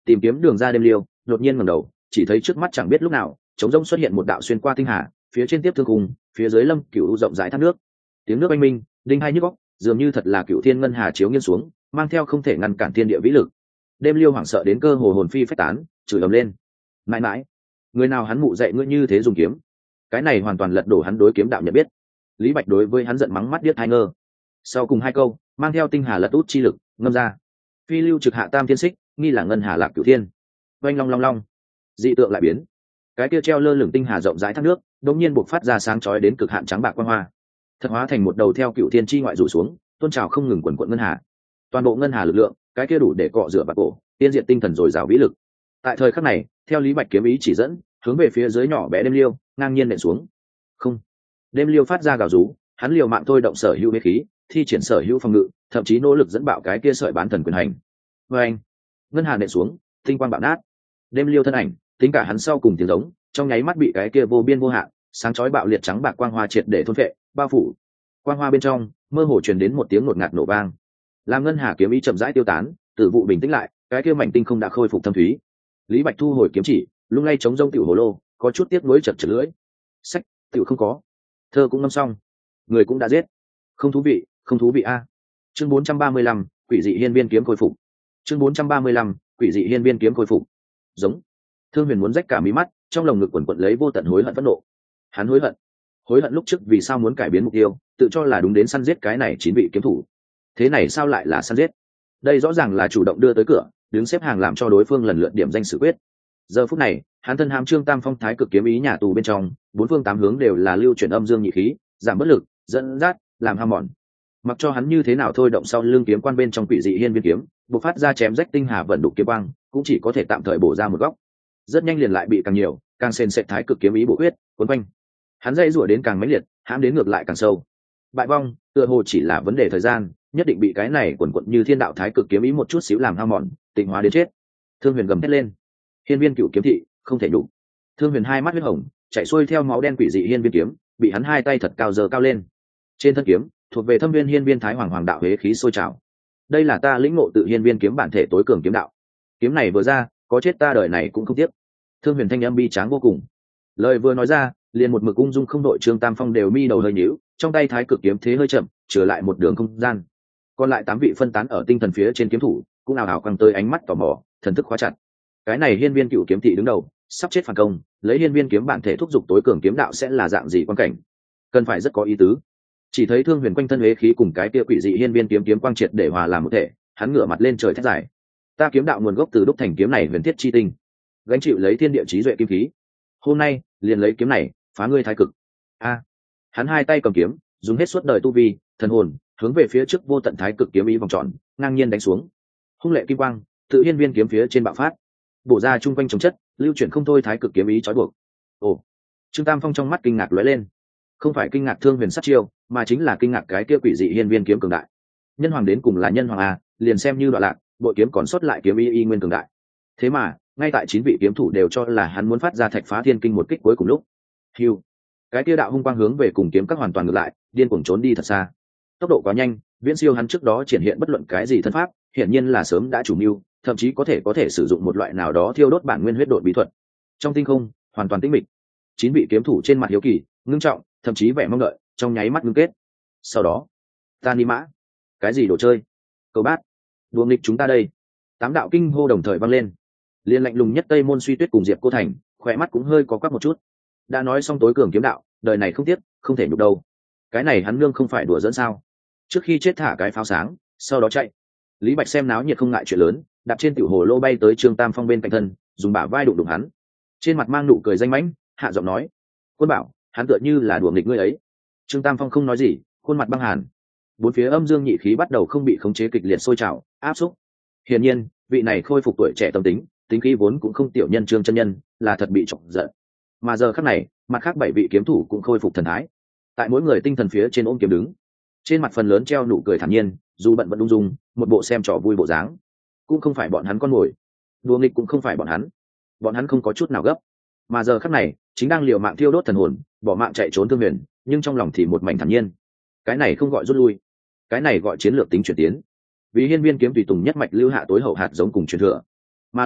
tìm kiếm đường ra đêm liêu đột nhiên ngẩng đầu, chỉ thấy trước mắt chẳng biết lúc nào trống rỗng xuất hiện một đạo xuyên qua tinh hà, phía trên tiếp thương cùng phía dưới lâm cửu rộng rãi thác nước, tiếng nước oanh minh đinh hai nhức óc, dường như thật là cửu thiên ngân hà chiếu nghiêng xuống, mang theo không thể ngăn cản thiên địa vĩ lực. Đêm liêu hoảng sợ đến cơ hồ hồn phi phách tán, chửi ầm lên: mãi mãi, người nào hắn mụ dạy ngươi như thế dùng kiếm? Cái này hoàn toàn lật đổ hắn đối kiếm đạo nhận biết. Lý Bạch đối với hắn giận mắng mắt điếc hai ngơ. Sau cùng hai câu mang theo tinh hà lật út chi lực ngâm ra: phi lưu trực hạ tam thiên xích, nghi là ngân hà lạc cửu thiên. Oanh long long long, dị tượng lại biến. Cái kia treo lơ lửng tinh hà rộng rãi thác nước đột nhiên bộc phát ra sáng chói đến cực hạn trắng bạc quang hoa, thật hóa thành một đầu theo cựu thiên chi ngoại rủ xuống, tôn trào không ngừng quần quận ngân hà. Toàn bộ ngân hà lực lượng cái kia đủ để cọ rửa bạc cổ tiên diện tinh thần dồi dào vĩ lực. Tại thời khắc này, theo Lý Bạch kiếm ý chỉ dẫn, hướng về phía dưới nhỏ bé đêm liêu ngang nhiên nện xuống. Không, đêm liêu phát ra gào rú, hắn liều mạng thôi động sở hữu bế khí, thi triển sở hữu phòng ngự, thậm chí nỗ lực dẫn bạo cái kia sợi bán thần quyền hành. Vê anh, ngân hà nện xuống, tinh quang bạo nát. Đêm liêu thân ảnh tính cả hắn sau cùng tiếng giống trong nháy mắt bị cái kia vô biên vô hạn sáng chói bạo liệt trắng bạc quang hoa triệt để thôn phệ bao phủ. Quang hoa bên trong mơ hồ truyền đến một tiếng ngột ngạt nổ vang, làm ngân hà kiếm ý chậm rãi tiêu tán, tử vụ bình tĩnh lại, cái kia mảnh tinh không đã khôi phục thâm thúy. Lý Bạch thu hồi kiếm chỉ, lung lay chống rông tiểu hồ lô, có chút tiếc nuối chật chật lưỡi. Sách tiểu không có, thơ cũng ngâm xong, người cũng đã giết, không thú vị, không thú vị a. Chương bốn trăm ba mươi lăm, quỷ dị hiên viên kiếm khôi phục. Chương bốn trăm ba mươi lăm, quỷ dị hiên viên kiếm khôi phục. Giống. Thương Huyền muốn rách cả mí mắt, trong lồng ngực quần quật lấy vô tận hối hận phẫn nộ. Hắn hối hận, hối hận lúc trước vì sao muốn cải biến mục tiêu, tự cho là đúng đến săn giết cái này chín vị kiếm thủ. Thế này sao lại là săn giết? Đây rõ ràng là chủ động đưa tới cửa, đứng xếp hàng làm cho đối phương lần lượt điểm danh xử quyết. Giờ phút này, hắn thân hàm Trương Tam Phong thái cực kiếm ý nhà tù bên trong, bốn phương tám hướng đều là lưu chuyển âm dương nhị khí, giảm bất lực, dẫn dắt, làm ham mòn. Mặc cho hắn như thế nào thôi động sau lưng kiếm quan bên trong quỷ dị hiên viên kiếm, bộc phát ra chém rách tinh hà vận đục kiếm quang, cũng chỉ có thể tạm thời bổ ra một góc. Rất nhanh liền lại bị càng nhiều, càng sền sệt thái cực kiếm ý bổ huyết, cuốn quanh. Hắn dây rủa đến càng mãnh liệt, hãm đến ngược lại càng sâu. Bại vong, tựa hồ chỉ là vấn đề thời gian, nhất định bị cái này quần quật như thiên đạo thái cực kiếm ý một chút xíu làm hao mòn, tịnh hóa đến chết. Thương Huyền gầm thét lên: hiên viên cựu kiếm thị, không thể đủ. Thương Huyền hai mắt huyết hồng, chạy xuôi theo máu đen quỷ dị hiên viên kiếm, bị hắn hai tay thật cao giơ cao lên. Trên thân kiếm, thuộc về thâm viên hiên viên thái hoàng hoàng đạo huế khí sôi trào. Đây là ta lĩnh ngộ tự hiên viên kiếm bản thể tối cường kiếm đạo. Kiếm này vừa ra, có chết ta đời này cũng không tiếc. Thương Huyền thanh âm bi tráng vô cùng. Lời vừa nói ra, liền một mực ung dung không đội Trương Tam Phong đều mi đầu hơi nhíu, trong tay thái cực kiếm thế hơi chậm, trở lại một đường không gian. Còn lại tám vị phân tán ở tinh thần phía trên kiếm thủ, cũng ào ào quăng tới ánh mắt tò mò, thần thức khóa chặt. Cái này hiên viên cựu kiếm thị đứng đầu, sắp chết phản công, lấy hiên viên kiếm bản thể thúc giục tối cường kiếm đạo sẽ là dạng gì quan cảnh? Cần phải rất có ý tứ. Chỉ thấy Thương Huyền quanh thân huế khí cùng cái kia quỷ dị hiên viên kiếm kiếm quang triệt để hòa làm một thể, hắn ngửa mặt lên trời thét dài: ta kiếm đạo nguồn gốc từ đúc thành kiếm này huyền thiết chi tinh, gánh chịu lấy thiên địa trí duệ kim khí. Hôm nay liền lấy kiếm này phá ngươi thái cực. A. Hắn hai tay cầm kiếm, dùng hết suốt đời tu vi, thần hồn, hướng về phía trước vô tận thái cực kiếm ý vòng tròn, ngang nhiên đánh xuống. Hung lệ kim quang tự hiên viên kiếm phía trên bạo phát, bổ ra trung quanh chống chất, lưu chuyển không thôi thái cực kiếm ý trói buộc. Ồ. Trương Tam Phong trong mắt kinh ngạc lóe lên, không phải kinh ngạc Thương Huyền sát chiêu, mà chính là kinh ngạc cái kia quỷ dị hiên viên kiếm cường đại. Nhân hoàng đến cùng là nhân hoàng a, liền xem như đoạn lạc, bội kiếm còn sót lại kiếm ý y nguyên cường đại. Thế mà, ngay tại chín vị kiếm thủ đều cho là hắn muốn phát ra thạch phá thiên kinh một kích cuối cùng lúc, hiu, cái kia đạo hung quang hướng về cùng kiếm các hoàn toàn ngược lại, điên cuồng trốn đi thật xa. Tốc độ quá nhanh, viễn siêu hắn trước đó triển hiện bất luận cái gì thân pháp, hiển nhiên là sớm đã chủ mưu, thậm chí có thể có thể sử dụng một loại nào đó thiêu đốt bản nguyên huyết độn bí thuật. Trong tinh không, hoàn toàn tĩnh mịch. Chín vị kiếm thủ trên mặt hiếu kỳ, ngưng trọng, thậm chí vẻ mong đợi, trong nháy mắt ngưng kết. Sau đó, ta ni mã, cái gì đồ chơi? Cầu bát, đùa nghịch chúng ta đây. Tám đạo kinh hô đồng thời vang lên. Liên lạnh lùng nhất Tây Môn Suy Tuyết cùng Diệp Cô Thành, khỏe mắt cũng hơi có quắc một chút. Đã nói xong tối cường kiếm đạo, đời này không tiếc, không thể nhục đâu. Cái này hắn nương không phải đùa dẫn sao? Trước khi chết thả cái pháo sáng, sau đó chạy. Lý Bạch xem náo nhiệt không ngại chuyện lớn, đạp trên tiểu hồ lô bay tới Trương Tam Phong bên cạnh thân, dùng bả vai đụng đụng hắn. Trên mặt mang nụ cười danh mãnh, hạ giọng nói: "Quân bảo, hắn tựa như là đùa nghịch ngươi ấy." Trương Tam Phong không nói gì, khuôn mặt băng hàn. Bốn phía âm dương nhị khí bắt đầu không bị khống chế kịch liệt sôi trào, áp xúc. Hiển nhiên, vị này khôi phục tuổi trẻ tâm tính, tính khí vốn cũng không tiểu nhân Trương chân nhân, là thật bị chọc giận. Mà giờ khắc này, mặt khác bảy vị kiếm thủ cũng khôi phục thần thái. Tại mỗi người tinh thần phía trên ôm kiếm đứng, trên mặt phần lớn treo nụ cười thản nhiên, dù bận vẫn ung dung, một bộ xem trò vui bộ dáng. Cũng không phải bọn hắn con mồi, đùa nghịch cũng không phải bọn hắn. Bọn hắn không có chút nào gấp. Mà giờ khắc này, chính đang liều mạng thiêu đốt thần hồn, bỏ mạng chạy trốn Thương Huyền, nhưng trong lòng thì một mảnh thản nhiên. Cái này không gọi rút lui, cái này gọi chiến lược tính chuyển tiến. Vì hiên viên kiếm tùy tùng nhất mạch lưu hạ tối hậu hạt giống cùng truyền thừa, mà lại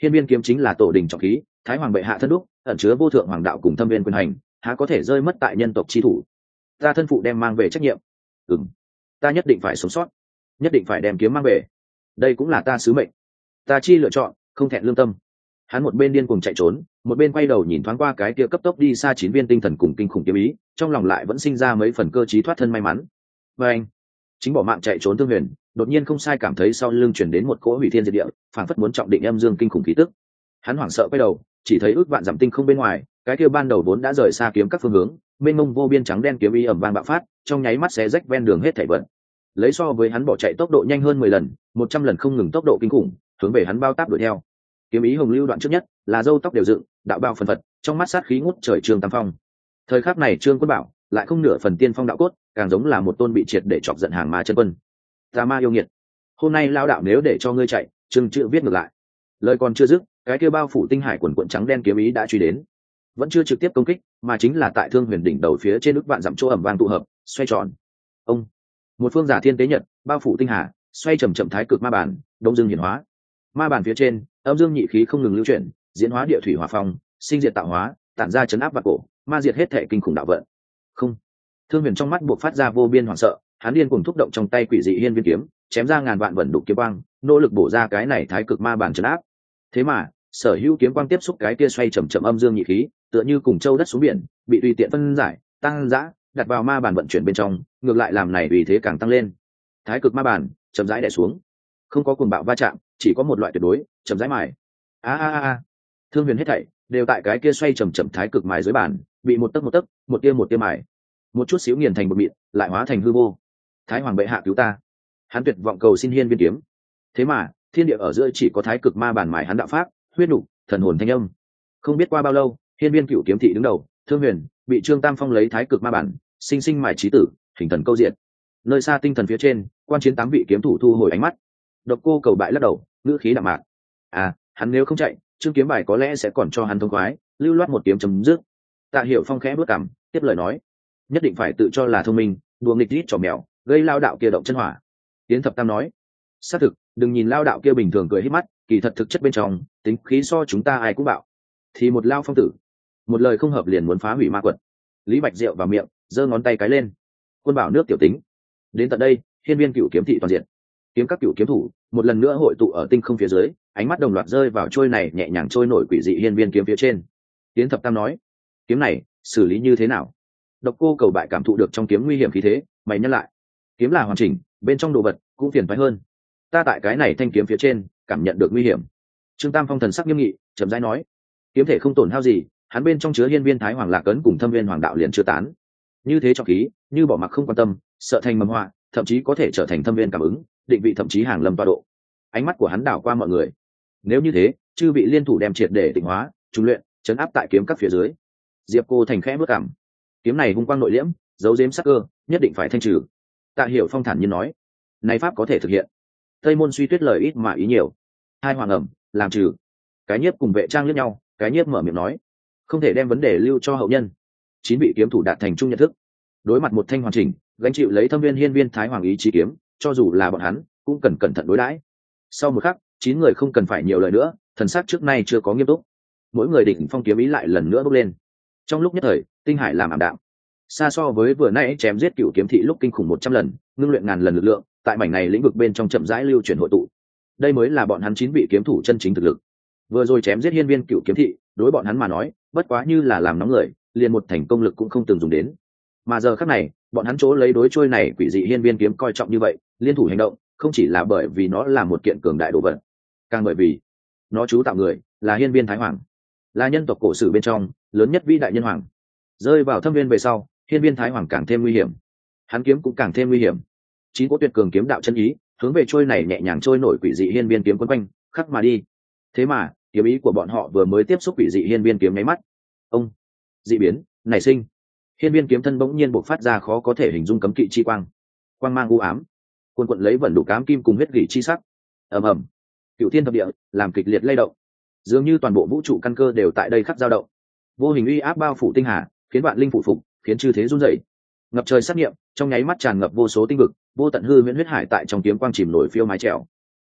Hiên viên kiếm chính là tổ đình trọng khí, thái hoàng bệ hạ thân đúc, ẩn chứa vô thượng hoàng đạo cùng thâm viên quyền hành, há có thể rơi mất tại nhân tộc chi thủ. Ta thân phụ đem mang về trách nhiệm. Ừm, ta nhất định phải sống sót, nhất định phải đem kiếm mang về. Đây cũng là ta sứ mệnh. Ta chi lựa chọn, không thẹn lương tâm. Hắn một bên điên cuồng chạy trốn, một bên quay đầu nhìn thoáng qua cái kia cấp tốc đi xa chín viên tinh thần cùng kinh khủng kiếm ý, trong lòng lại vẫn sinh ra mấy phần cơ trí thoát thân may mắn. Và anh, chính bỏ mạng chạy trốn Thương Huyền, đột nhiên không sai cảm thấy sau lưng chuyển đến một cỗ hủy thiên diệt địa, phảng phất muốn trọng định âm dương kinh khủng khí tức. Hắn hoảng sợ quay đầu, chỉ thấy ước vạn dặm tinh không bên ngoài, cái kia ban đầu vốn đã rời xa kiếm các phương hướng, mênh mông vô biên trắng đen kiếm ý ầm vang bạo phát, trong nháy mắt xé rách ven đường hết thảy vật. Lấy so với hắn bỏ chạy tốc độ nhanh hơn mười lần, một trăm lần không ngừng tốc độ kinh khủng, hướng về hắn bao táp đuổi theo. Kiếm ý hồng lưu đoạn trước nhất, là râu tóc đều dựng, đạo bao phần phật, trong mắt sát khí ngút trời Trương Tam Phong. Thời khắc này Trương Quân Bảo lại không nửa phần tiên phong đạo cốt, càng giống là một tôn bị triệt để chọc giận hàng ma chân quân. Tà ma yêu nghiệt, hôm nay lao đạo nếu để cho ngươi chạy, Trương chữ viết ngược lại. Lời còn chưa dứt, cái kia bao phủ tinh hải quần quần trắng đen kiếm ý đã truy đến, vẫn chưa trực tiếp công kích, mà chính là tại Thương Huyền đỉnh đầu phía trên ức vạn dặm chỗ ẩm vang tụ hợp, xoay tròn. Ông, một phương giả thiên tế nhật, bao phủ tinh hà, xoay chậm chậm thái cực ma bản, đông dương hiển hóa. Ma bản phía trên, âm dương nhị khí không ngừng lưu chuyển, diễn hóa địa thủy hỏa phong, sinh diệt tạo hóa, tản ra chấn áp vạn cổ, ma diệt hết thể kinh khủng đạo vận. Không, Thương Huyền trong mắt buộc phát ra vô biên hoảng sợ, hắn điên cuồng thúc động trong tay quỷ dị hiên viên kiếm, chém ra ngàn vạn vận đục kiếm quang, nỗ lực bổ ra cái này thái cực ma bản chấn áp. Thế mà, sở hữu kiếm quang tiếp xúc cái kia xoay chậm chậm âm dương nhị khí, tựa như cùng châu đất xuống biển, bị tùy tiện phân giải, tăng dã, đặt vào ma bản vận chuyển bên trong, ngược lại làm này vì thế càng tăng lên. Thái cực ma bản chậm rãi đè xuống, không có cuồng bạo va chạm, chỉ có một loại tuyệt đối, chậm rãi mài. A a a, Thương Huyền hết thảy đều tại cái kia xoay chậm chậm thái cực mài dưới bản, bị một tấc một tấc, một tia một tia mài, một chút xíu nghiền thành bột mịn, lại hóa thành hư vô. Thái hoàng bệ hạ cứu ta! Hắn tuyệt vọng cầu xin hiên viên kiếm. Thế mà, thiên địa ở giữa chỉ có thái cực ma bản mài hắn đạo pháp, huyết nục, thần hồn thanh âm. Không biết qua bao lâu, hiên viên cửu kiếm thị đứng đầu, Thương Huyền bị Trương Tam Phong lấy thái cực ma bản, sinh sinh mài chí tử, hình thần câu diện. Nơi xa tinh thần phía trên, quan chiến tám vị kiếm thủ thu hồi ánh mắt. Độc Cô Cầu bại lắc đầu, ngữ khí đạm mạc. À, hắn nếu không chạy, Trương kiếm bài có lẽ sẽ còn cho hắn thông khoái, lưu loát một kiếm chấm dứt. Tạ Hiểu Phong khẽ bước cằm, tiếp lời nói, nhất định phải tự cho là thông minh, đùa nghịch rít trò mèo, gây lao đạo kia động chân hỏa. Tiến Thập Tam nói, xác thực, đừng nhìn lao đạo kia bình thường cười hết mắt, kỳ thật thực chất bên trong, tính khí so chúng ta ai cũng bạo. Thì một lao phong tử, một lời không hợp liền muốn phá hủy ma quật. Lý Bạch rượu vào miệng, giơ ngón tay cái lên. Quân bảo nước tiểu tính. Đến tận đây, hiên viên cửu kiếm thị toàn diện. Kiếm các cửu kiếm thủ, một lần nữa hội tụ ở tinh không phía dưới, ánh mắt đồng loạt rơi vào trôi này nhẹ nhàng trôi nổi quỷ dị hiên viên kiếm phía trên. Tiến Thập Tam nói, kiếm này xử lý như thế nào? Độc Cô Cầu bại cảm thụ được trong kiếm nguy hiểm khí thế, mày nhắc lại. Kiếm là hoàn chỉnh, bên trong đồ vật cũng phiền phái hơn. Ta tại cái này thanh kiếm phía trên, cảm nhận được nguy hiểm. Trương Tam Phong thần sắc nghiêm nghị, chậm rãi nói, kiếm thể không tổn hao gì, hắn bên trong chứa hiên viên thái hoàng lạc ấn cùng thâm viên hoàng đạo liền chưa tán. Như thế trọng khí, như bỏ mặc không quan tâm, sợ thành mầm họa, thậm chí có thể trở thành thâm viên cảm ứng, định vị thậm chí hàng lâm tọa độ. Ánh mắt của hắn đảo qua mọi người. Nếu như thế, chư vị liên thủ đem triệt để tịnh hóa, trung luyện, chấn áp tại kiếm các phía dưới. Diệp Cô Thành khẽ bước cảm. Kiếm này hung quang nội liễm, giấu giếm sắc cơ, nhất định phải thanh trừ. Tạ Hiểu Phong thản nhiên nói, này pháp có thể thực hiện. Tây Môn Suy Tuyết lời ít mà ý nhiều. Hai hoàng ẩm, làm trừ. Cái nhiếp cùng Vệ Trang liếc nhau, cái nhiếp mở miệng nói, không thể đem vấn đề lưu cho hậu nhân. Chín vị kiếm thủ đạt thành chung nhận thức. Đối mặt một thanh hoàn chỉnh, gánh chịu lấy thâm viên hiên viên thái hoàng ý chí kiếm, cho dù là bọn hắn, cũng cần cẩn thận đối đãi. Sau một khắc, chín người không cần phải nhiều lời nữa, thần sắc trước nay chưa có nghiêm túc. Mỗi người đỉnh phong kiếm ý lại lần nữa bốc lên. Trong lúc nhất thời, tinh hải làm ảm đạm. Xa so với vừa nãy chém giết cựu kiếm thị lúc kinh khủng một trăm lần, ngưng luyện ngàn lần lực lượng, tại mảnh này lĩnh vực bên trong chậm rãi lưu chuyển hội tụ. Đây mới là bọn hắn chín vị kiếm thủ chân chính thực lực. Vừa rồi chém giết hiên viên cựu kiếm thị, đối bọn hắn mà nói, bất quá như là làm nóng người, liền một thành công lực cũng không từng dùng đến. Mà giờ khắc này, bọn hắn chỗ lấy đối trôi này quỷ dị hiên viên kiếm coi trọng như vậy, liên thủ hành động, không chỉ là bởi vì nó là một kiện cường đại đồ vật, càng bởi vì nó chú tạo người là hiên viên thái hoàng, là nhân tộc cổ sử bên trong lớn nhất vĩ đại nhân hoàng. Rơi vào thâm viên về sau, hiên viên thái hoàng càng thêm nguy hiểm, hắn kiếm cũng càng thêm nguy hiểm. Chín cỗ tuyệt cường kiếm đạo chân ý hướng về trôi này nhẹ nhàng trôi nổi quỷ dị hiên viên kiếm quấn quanh khắc mà đi. Thế mà kiếm ý của bọn họ vừa mới tiếp xúc quỷ dị hiên viên kiếm nháy mắt, ông dị biến nảy sinh. Hiên viên kiếm thân bỗng nhiên bộc phát ra khó có thể hình dung cấm kỵ chi quang, quang mang u ám, cuồn cuộn lấy vẩn đủ cám kim cùng huyết gỉ chi sắc. ầm ầm, cựu thiên thập địa làm kịch liệt lay động, dường như toàn bộ vũ trụ căn cơ đều tại đây khắc dao động. Vô hình uy áp bao phủ tinh hà, khiến vạn linh phụ phục, khiến chư thế run rẩy. Ngập trời sát nghiệm, trong nháy mắt tràn ngập vô số tinh vực, vô tận hư huyễn huyết hải tại trong kiếm quang chìm nổi phiêu mái trèo.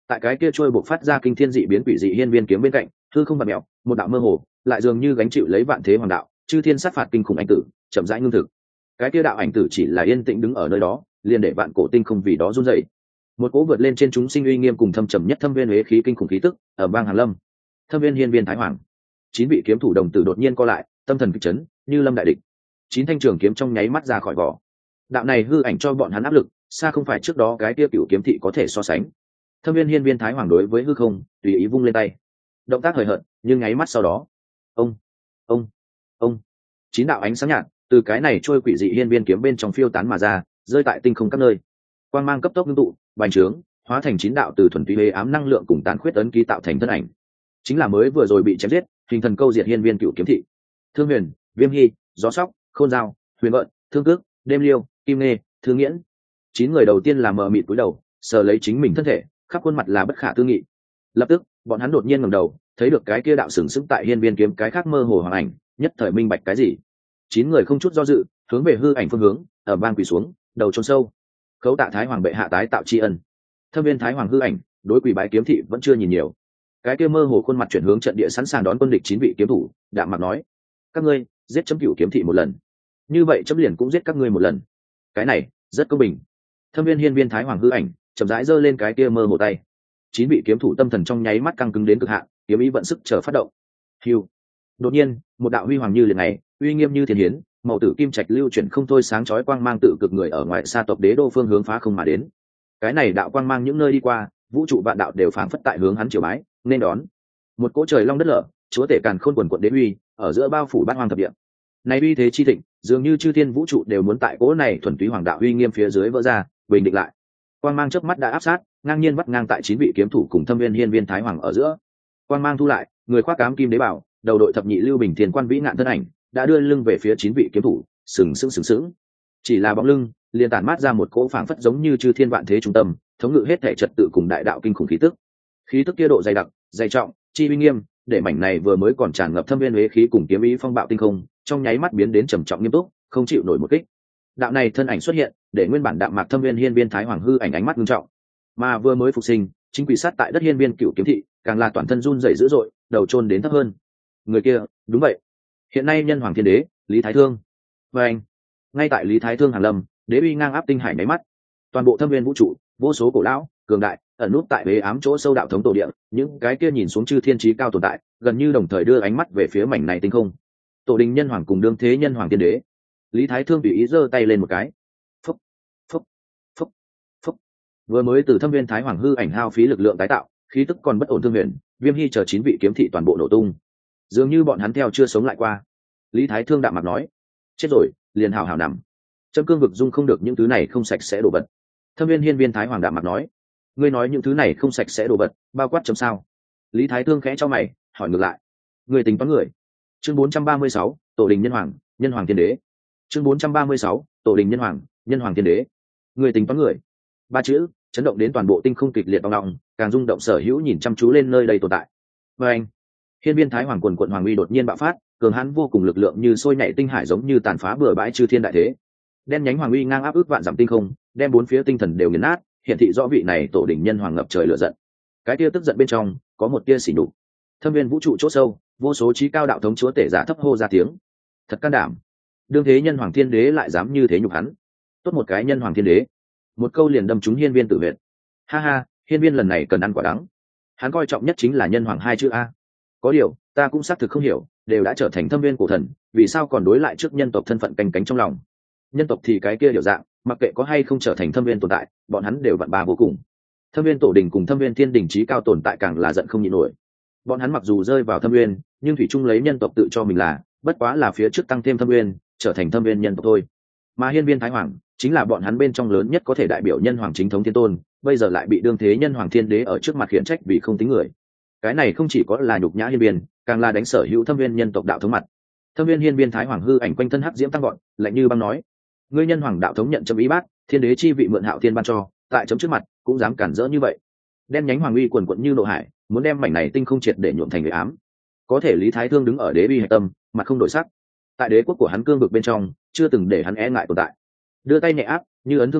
tại cái kia trôi buộc phát ra kinh thiên dị biến quỷ dị hiên viên kiếm bên cạnh, hư không vặn mèo, một đạo mơ hồ lại dường như gánh chịu lấy vạn thế hoàng đạo chư thiên sát phạt kinh khủng ảnh tử chậm rãi ngưng thực. Cái kia đạo ảnh tử chỉ là yên tĩnh đứng ở nơi đó, liền để vạn cổ tinh không vì đó run rẩy. Một cỗ vượt lên trên chúng sinh uy nghiêm cùng thâm trầm nhất thâm viên huế khí kinh khủng khí tức ở bang Hàn Lâm. Thâm viên hiên viên thái hoàng, chín vị kiếm thủ đồng tử đột nhiên co lại, tâm thần kịch chấn, như lâm đại địch. Chín thanh trường kiếm trong nháy mắt ra khỏi vỏ. Đạo này hư ảnh cho bọn hắn áp lực, xa không phải trước đó cái kia cửu kiếm thị có thể so sánh. Thâm viên hiên viên thái hoàng đối với hư không tùy ý vung lên tay, động tác hời hợt, nhưng nháy mắt sau đó, ông, ông, ông, chín đạo ánh sáng nhạt từ cái này trôi quỷ dị hiên viên kiếm bên trong phiêu tán mà ra, rơi tại tinh không các nơi. Quang mang cấp tốc ngưng tụ, bành trướng, hóa thành chín đạo từ thuần túy hế ám năng lượng cùng tán khuyết ấn ký tạo thành thân ảnh, chính là mới vừa rồi bị chém giết hình thần câu diệt hiên viên cựu kiếm thị. Thương Huyền, Viêm Hy, Gió Sóc, Khôn Dao, Huyền Vận, Thương Cước, Đêm Liêu, Kim Nghê, Thương Nghiễn. Chín người đầu tiên là mờ mịt cúi đầu, sờ lấy chính mình thân thể, khắp khuôn mặt là bất khả tư nghị. Lập tức, bọn hắn đột nhiên ngẩng đầu, thấy được cái kia đạo sừng sững tại hiên viên kiếm cái khác mơ hồ hoàng ảnh, nhất thời minh bạch cái gì. Chín người không chút do dự, hướng về hư ảnh phương hướng, ở bang quỳ xuống, đầu chôn sâu. Khấu tạ thái hoàng bệ hạ tái tạo tri ân. Thâm viên thái hoàng hư ảnh, đối quỳ bái kiếm thị vẫn chưa nhìn nhiều. Cái kia mơ hồ khuôn mặt chuyển hướng trận địa sẵn sàng đón quân địch chín vị kiếm thủ, đạm mặt nói: các ngươi giết chấm cửu kiếm thị một lần, như vậy chấm liền cũng giết các ngươi một lần. Cái này rất công bình. Thâm viên hiên viên thái hoàng hư ảnh chậm rãi giơ lên cái kia mơ hồ tay. Chín vị kiếm thủ tâm thần trong nháy mắt căng cứng đến cực hạn, kiếm ý vận sức chờ phát động. Hưu. Đột nhiên, một đạo huy hoàng như liền này, uy nghiêm như thiên hiến, màu tử kim trạch lưu chuyển không thôi sáng chói quang mang tự cực người ở ngoài xa tộc đế đô phương hướng phá không mà đến. Cái này đạo quang mang những nơi đi qua, vũ trụ vạn đạo đều phảng phất tại hướng hắn triều bái, nên đón. Một cỗ trời long đất lở, chúa tể càn khôn quần quận đế uy, ở giữa bao phủ bát hoang thập địa. Này uy thế chi thịnh, dường như chư thiên vũ trụ đều muốn tại cỗ này thuần túy hoàng đạo uy nghiêm phía dưới vỡ ra, bình định lại. Quang mang chớp mắt đã áp sát, ngang nhiên vắt ngang tại chín vị kiếm thủ cùng thâm viên hiên viên thái hoàng ở giữa. Quang mang thu lại, người khoác cám kim đế bảo, đầu đội thập nhị lưu bình thiên quan vĩ ngạn thân ảnh, đã đưa lưng về phía chín vị kiếm thủ, sừng sững sừng sững. Chỉ là bóng lưng, liền tản mát ra một cỗ phảng phất giống như chư thiên vạn thế trung tâm, thống ngự hết thể trật tự cùng đại đạo kinh khủng khí tức. Khí tức kia độ dày đặc, dày trọng, chi uy nghiêm, để mảnh này vừa mới còn tràn ngập thâm viên huế khí cùng kiếm ý phong bạo tinh không, trong nháy mắt biến đến trầm trọng nghiêm túc, không chịu nổi một kích. Đạo này thân ảnh xuất hiện, để nguyên bản đạm mạc thâm viên hiên viên thái hoàng hư ảnh ánh mắt nghiêm trọng, mà vừa mới phục sinh, chính quỷ sát tại đất hiên viên cựu kiếm thị, càng là toàn thân run rẩy dữ dội, đầu chôn đến thấp hơn. Người kia, đúng vậy, hiện nay nhân hoàng thiên đế Lý Thái Thương. Và anh, ngay tại Lý Thái Thương Hàn Lâm, đế uy ngang áp tinh hải máy mắt, toàn bộ thâm viên vũ trụ, vô số cổ lão cường đại ẩn nút tại bế ám chỗ sâu đạo thống tổ địa, những cái kia nhìn xuống chư thiên trí cao tồn tại, gần như đồng thời đưa ánh mắt về phía mảnh này tinh không. Tổ đình nhân hoàng cùng đương thế nhân hoàng thiên đế. Lý Thái Thương tùy ý giơ tay lên một cái, phúc phúc phúc phúc, vừa mới từ thâm viên thái hoàng hư ảnh hao phí lực lượng tái tạo, khí tức còn bất ổn Thương Huyền, Viêm Hy chờ chín vị kiếm thị toàn bộ nổ tung, dường như bọn hắn theo chưa sống lại qua. Lý Thái Thương đạm mặt nói: chết rồi, liền hào hào nằm, châm cương vực dung không được những thứ này không sạch sẽ đổ vật. Thâm viên hiên viên thái hoàng đạm mặt nói: ngươi nói những thứ này không sạch sẽ đổ vật, bao quát chấm sao? Lý Thái Thương khẽ cho mày, hỏi ngược lại: người tính toán người. Chương bốn trăm ba mươi sáu, tổ đình nhân hoàng, nhân hoàng thiên đế. Chương bốn trăm ba mươi sáu, tổ đình nhân hoàng, nhân hoàng thiên đế. Người tính toán người. Ba chữ chấn động đến toàn bộ tinh không kịch liệt vang động, càng rung động sở hữu nhìn chăm chú lên nơi đây tồn tại. Và anh, hiên viên thái hoàng quần quận hoàng uy đột nhiên bạo phát, cường hãn vô cùng lực lượng như sôi nhảy tinh hải giống như tàn phá bừa bãi chư thiên đại thế. Đen nhánh hoàng uy ngang áp ước vạn dặm tinh không, đem bốn phía tinh thần đều nghiền nát, hiện thị rõ vị này tổ đình nhân hoàng ngập trời lửa giận. Cái tia tức giận bên trong có một tia sỉ nhục. Thâm viên vũ trụ chỗ sâu, vô số trí cao đạo thống chúa tể giả thấp hô ra tiếng: thật can đảm, đương thế nhân hoàng thiên đế lại dám như thế nhục hắn. Tốt một cái nhân hoàng thiên đế, một câu liền đâm trúng hiên viên tử huyệt. Ha ha, hiên viên lần này cần ăn quả đắng. Hắn coi trọng nhất chính là nhân hoàng hai chữ a. Có điều ta cũng xác thực không hiểu, đều đã trở thành thâm viên cổ thần, vì sao còn đối lại trước nhân tộc thân phận canh cánh trong lòng. Nhân tộc thì cái kia điều dạng, mặc kệ có hay không trở thành thâm viên tồn tại, bọn hắn đều vặn ba vô cùng. Thâm viên tổ đình cùng thâm viên thiên đình trí cao tồn tại càng là giận không nhịn nổi. Bọn hắn mặc dù rơi vào thâm viên, nhưng thủy chung lấy nhân tộc tự cho mình là bất quá là phía trước tăng thêm thâm viên, trở thành thâm viên nhân tộc thôi. Mà hiên viên thái hoàng chính là bọn hắn bên trong lớn nhất có thể đại biểu nhân hoàng chính thống thiên tôn, bây giờ lại bị đương thế nhân hoàng thiên đế ở trước mặt khiển trách vì không tính người. Cái này không chỉ có là nhục nhã hiên viên, càng là đánh sở hữu thâm viên nhân tộc đạo thống mặt. Thâm viên hiên viên thái hoàng hư ảnh quanh thân hắc diễm tăng gọn, lạnh như băng nói: ngươi nhân hoàng đạo thống nhận chấm ý bát, thiên đế chi vị mượn hạo thiên ban cho, tại chấm trước mặt cũng dám cản rỡ như vậy. Đen nhánh hoàng uy quần quận như nộ hải, muốn đem mảnh này tinh không triệt để nhuộm thành người ám. Có thể Lý Thái Thương đứng ở đế uy hạch tâm, mặt không đổi sắc. Tại đế quốc của hắn cương vực bên trong, chưa từng để hắn e ngại tồn tại. Đưa tay nhẹ áp, như ấn thương cung,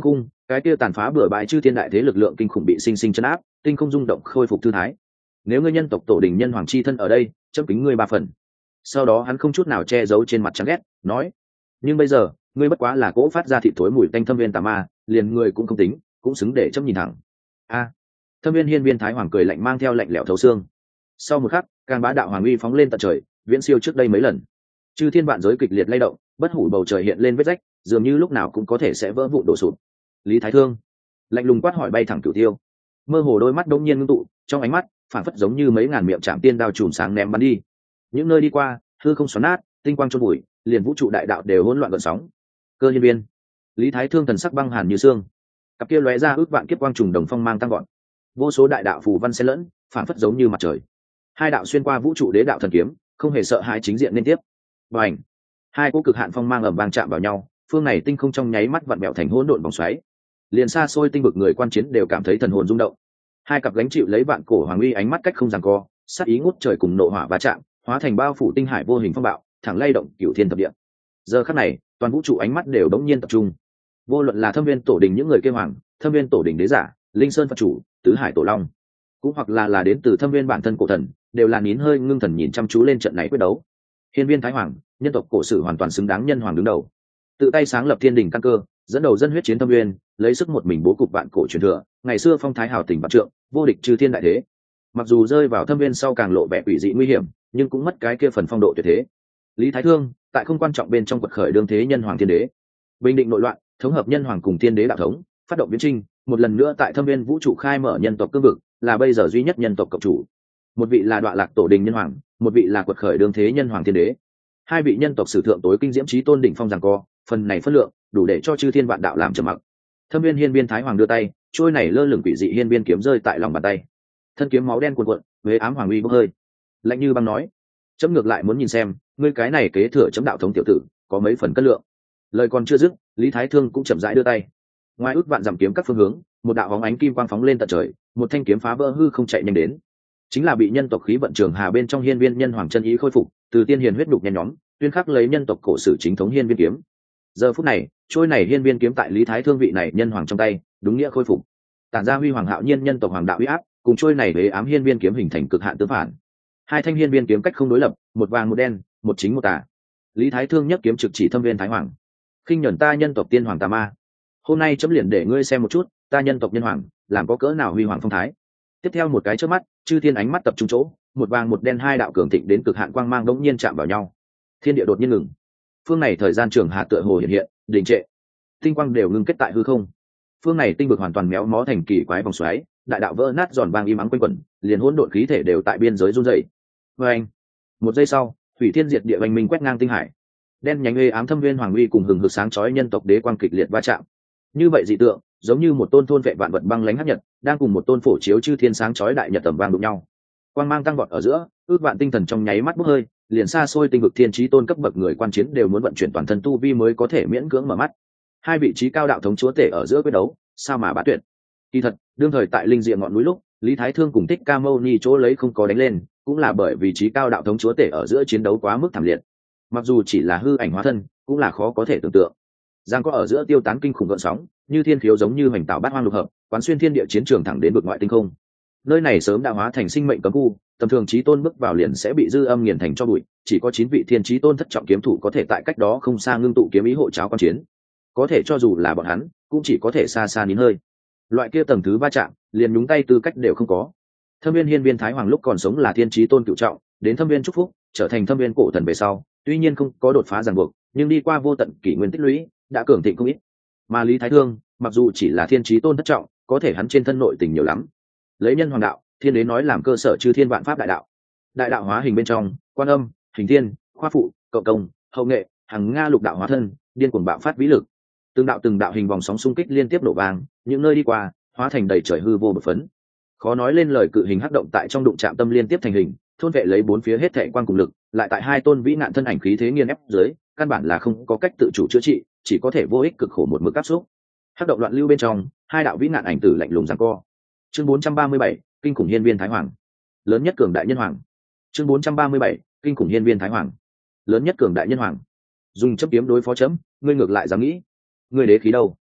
cái kia tàn phá bừa bãi chư thiên đại thế lực lượng kinh khủng bị sinh sinh chấn áp, tinh không rung động khôi phục thư thái. Nếu ngươi nhân tộc tổ đình nhân hoàng chi thân ở đây, chấm kính ngươi ba phần. Sau đó hắn không chút nào che giấu trên mặt chán ghét, nói: nhưng bây giờ ngươi bất quá là cỗ phát ra thịt thối mùi tanh thâm viên tà ma, liền ngươi cũng không tính, cũng xứng để chấm nhìn thẳng. A. Thâm viên hiên viên thái hoàng cười lạnh mang theo lạnh lẽo thấu xương. Sau một khắc, càng bá đạo hoàng uy phóng lên tận trời, viễn siêu trước đây mấy lần. Chư thiên vạn giới kịch liệt lay động, bất hủ bầu trời hiện lên vết rách, dường như lúc nào cũng có thể sẽ vỡ vụn đổ sụp. Lý Thái Thương lạnh lùng quát hỏi bay thẳng Cửu Tiêu, mơ hồ đôi mắt đông nhiên ngưng tụ, trong ánh mắt phản phất giống như mấy ngàn miệng chạm tiên đao chùm sáng ném bắn đi. Những nơi đi qua, hư không xoắn nát, tinh quang chôn bụi, liền vũ trụ đại đạo đều hỗn loạn gợn sóng. Cơ hiên viên, Lý Thái Thương thần sắc băng hàn như xương, cặp kia lóe ra ước vạn kiếp quang trùng đồng phong mang tăng gọn, vô số đại đạo phù văn xen lẫn, phản phất giống như mặt trời. Hai đạo xuyên qua vũ trụ đế đạo thần kiếm, không hề sợ hãi chính diện liên tiếp. Bành! Hai cỗ cực hạn phong mang ầm vang chạm vào nhau, phương này tinh không trong nháy mắt vặn bẹo thành hỗn độn vòng xoáy. Liền xa xôi tinh vực người quan chiến đều cảm thấy thần hồn rung động. Hai cặp gánh chịu lấy vạn cổ hoàng uy ánh mắt cách không giằng co, sát ý ngút trời cùng nộ hỏa va chạm, hóa thành bao phủ tinh hải vô hình phong bạo, thẳng lay động cửu thiên thập địa. Giờ khắc này, toàn vũ trụ ánh mắt đều đống nhiên tập trung. Vô luận là Thâm Viên tổ đình những người kêu hoàng, Thâm Viên tổ đình đế giả, Linh Sơn Phật chủ, Tứ Hải tổ long, cũng hoặc là là đến từ Thâm Viên bản thân cổ thần, đều là nín hơi ngưng thần nhìn chăm chú lên trận này quyết đấu. Hiên viên thái hoàng, nhân tộc cổ sử hoàn toàn xứng đáng nhân hoàng đứng đầu, tự tay sáng lập thiên đình căn cơ, dẫn đầu dân huyết chiến Thâm Viên, lấy sức một mình bố cục vạn cổ truyền thừa, ngày xưa phong thái hào tình vạn trượng, vô địch trừ thiên đại thế. Mặc dù rơi vào Thâm Viên sau càng lộ vẻ quỷ dị nguy hiểm, nhưng cũng mất cái kia phần phong độ tuyệt thế. Lý Thái Thương tại không quan trọng bên trong quật khởi đương thế nhân hoàng thiên đế, bình định nội loạn, thống hợp nhân hoàng cùng thiên đế đạo thống, phát động viễn trinh, một lần nữa tại Thâm Viên vũ trụ khai mở nhân tộc cương vực, là bây giờ duy nhất nhân tộc cộng chủ. Một vị là Đoạ Lạc tổ đình nhân hoàng, một vị là quật khởi đương thế nhân hoàng thiên đế. Hai vị nhân tộc sử thượng tối kinh diễm chí tôn đỉnh phong giằng co, phần này phân lượng đủ để cho chư thiên vạn đạo làm trầm mặc. Thâm Viên hiên viên thái hoàng đưa tay, trôi này lơ lửng quỷ dị hiên viên kiếm rơi tại lòng bàn tay. Thân kiếm máu đen cuồn cuộn, huế ám hoàng uy bốc hơi. Lạnh như băng nói: chấm ngược lại muốn nhìn xem, ngươi cái này kế thừa chấm đạo thống tiểu tử, có mấy phần cân lượng. Lời còn chưa dứt, Lý Thái Thương cũng chậm rãi đưa tay. Ngoài ước vạn dặm kiếm các phương hướng, một đạo bóng ánh kim quang phóng lên tận trời, một thanh kiếm phá vỡ hư không chạy nhanh đến. Chính là bị nhân tộc khí vận trường hà bên trong hiên viên nhân hoàng chân ý khôi phục, từ tiên hiền huyết nhục nhen nhóm, tuyên khắc lấy nhân tộc cổ sử chính thống hiên viên kiếm. Giờ phút này, trôi này hiên viên kiếm tại Lý Thái Thương vị này nhân hoàng trong tay, đúng nghĩa khôi phục. Tản ra huy hoàng hạo nhiên nhân tộc hoàng đạo uy áp, cùng trôi này với ám hiên viên kiếm hình thành cực hạn tương phản. Hai thanh hiên viên kiếm cách không đối lập, một vàng một đen, một chính một tà. Lý Thái Thương nhấc kiếm trực chỉ Thâm Viên thái hoàng. Khinh nhẫn ta nhân tộc tiên hoàng tà ma, hôm nay chấm liền để ngươi xem một chút, ta nhân tộc nhân hoàng làm có cỡ nào huy hoàng phong thái. Tiếp theo một cái chớp mắt, chư thiên ánh mắt tập trung chỗ, một vàng một đen hai đạo cường thịnh đến cực hạn quang mang đống nhiên chạm vào nhau. Thiên địa đột nhiên ngừng. Phương này thời gian trường hạ tựa hồ hiện hiện, đình trệ. Tinh quang đều ngưng kết tại hư không. Phương này tinh vực hoàn toàn méo mó thành kỳ quái vòng xoáy, đại đạo vỡ nát giòn vang im ắng quanh quẩn, liền hỗn độn khí thể đều tại biên giới run rẩy. Oeng! Một giây sau, thủy thiên diệt địa oanh minh quét ngang tinh hải. Đen nhánh uy ám thâm viên hoàng uy cùng hừng hực sáng chói nhân tộc đế quang kịch liệt va chạm. Như vậy dị tượng, giống như một tôn thôn vệ vạn vật băng lãnh hắc nhật, đang cùng một tôn phổ chiếu chư thiên sáng chói đại nhật tầm vang đụng nhau. Quang mang tăng vọt ở giữa, ước vạn tinh thần trong nháy mắt bốc hơi, liền xa xôi tinh vực thiên chí tôn cấp bậc người quan chiến đều muốn vận chuyển toàn thân tu vi mới có thể miễn cưỡng mở mắt. Hai vị trí cao đạo thống chúa tể ở giữa quyết đấu, sao mà bá tuyệt. Kỳ thật, đương thời tại linh diệm ngọn núi lúc, Lý Thái Thương cùng Thích Ca Mâu Ni chỗ lấy không có đánh lên, cũng là bởi vì trí cao đạo thống chúa tể ở giữa chiến đấu quá mức thảm liệt. Mặc dù chỉ là hư ảnh hóa thân, cũng là khó có thể tưởng tượng. Giang có ở giữa tiêu tán kinh khủng gợn sóng, như thiên khiếu giống như hoành tạo bát hoang lục hợp, quán xuyên thiên địa chiến trường thẳng đến vực ngoại tinh không. Nơi này sớm đã hóa thành sinh mệnh cấm khu, tầm thường chí tôn bước vào liền sẽ bị dư âm nghiền thành cho bụi, chỉ có chín vị thiên chí tôn thất trọng kiếm thủ có thể tại cách đó không xa ngưng tụ kiếm ý hộ cháo quan chiến. Có thể cho dù là bọn hắn, cũng chỉ có thể xa xa nín hơi. Loại kia tầng thứ va chạm, liền nhúng tay tư cách đều không có. Thâm Viên hiên viên thái hoàng lúc còn sống là thiên chí tôn cửu trọng, đến Thâm Viên chúc phúc, trở thành Thâm Viên cổ thần về sau, tuy nhiên không có đột phá ràng buộc, nhưng đi qua vô tận kỷ nguyên tích lũy, đã cường thịnh không ít. Mà Lý Thái Thương, mặc dù chỉ là thiên chí tôn thất trọng, có thể hắn trên thân nội tình nhiều lắm. Lấy nhân hoàng đạo, thiên đế nói làm cơ sở chư thiên vạn pháp đại đạo. Đại đạo hóa hình bên trong, quan âm, hình thiên, khoa phụ, cộng công, hậu nghệ, hằng nga lục đạo hóa thân, điên cuồng bạo phát vĩ lực. Từng đạo từng đạo hình vòng sóng xung kích liên tiếp nổ vang, những nơi đi qua, hóa thành đầy trời hư vô bột phấn. Khó nói lên lời cự hình hắc động tại trong đụng chạm tâm liên tiếp thành hình, thôn vệ lấy bốn phía hết thảy quang cùng lực, lại tại hai tôn vĩ nạn thân ảnh khí thế nghiền ép dưới, căn bản là không có cách tự chủ chữa trị, chỉ có thể vô ích cực khổ một mực áp xúc. Hắc động loạn lưu bên trong, hai đạo vĩ nạn ảnh tử lạnh lùng giằng co. Chương bốn trăm ba mươi bảy, kinh khủng hiên viên thái hoàng. Lớn nhất cường đại nhân hoàng. Chương bốn trăm ba mươi bảy, kinh khủng hiên viên thái hoàng. Lớn nhất cường đại nhân hoàng. Dùng chấp kiếm đối phó chấm, ngươi ngược lại dám nghĩ, ngươi đế khí đâu?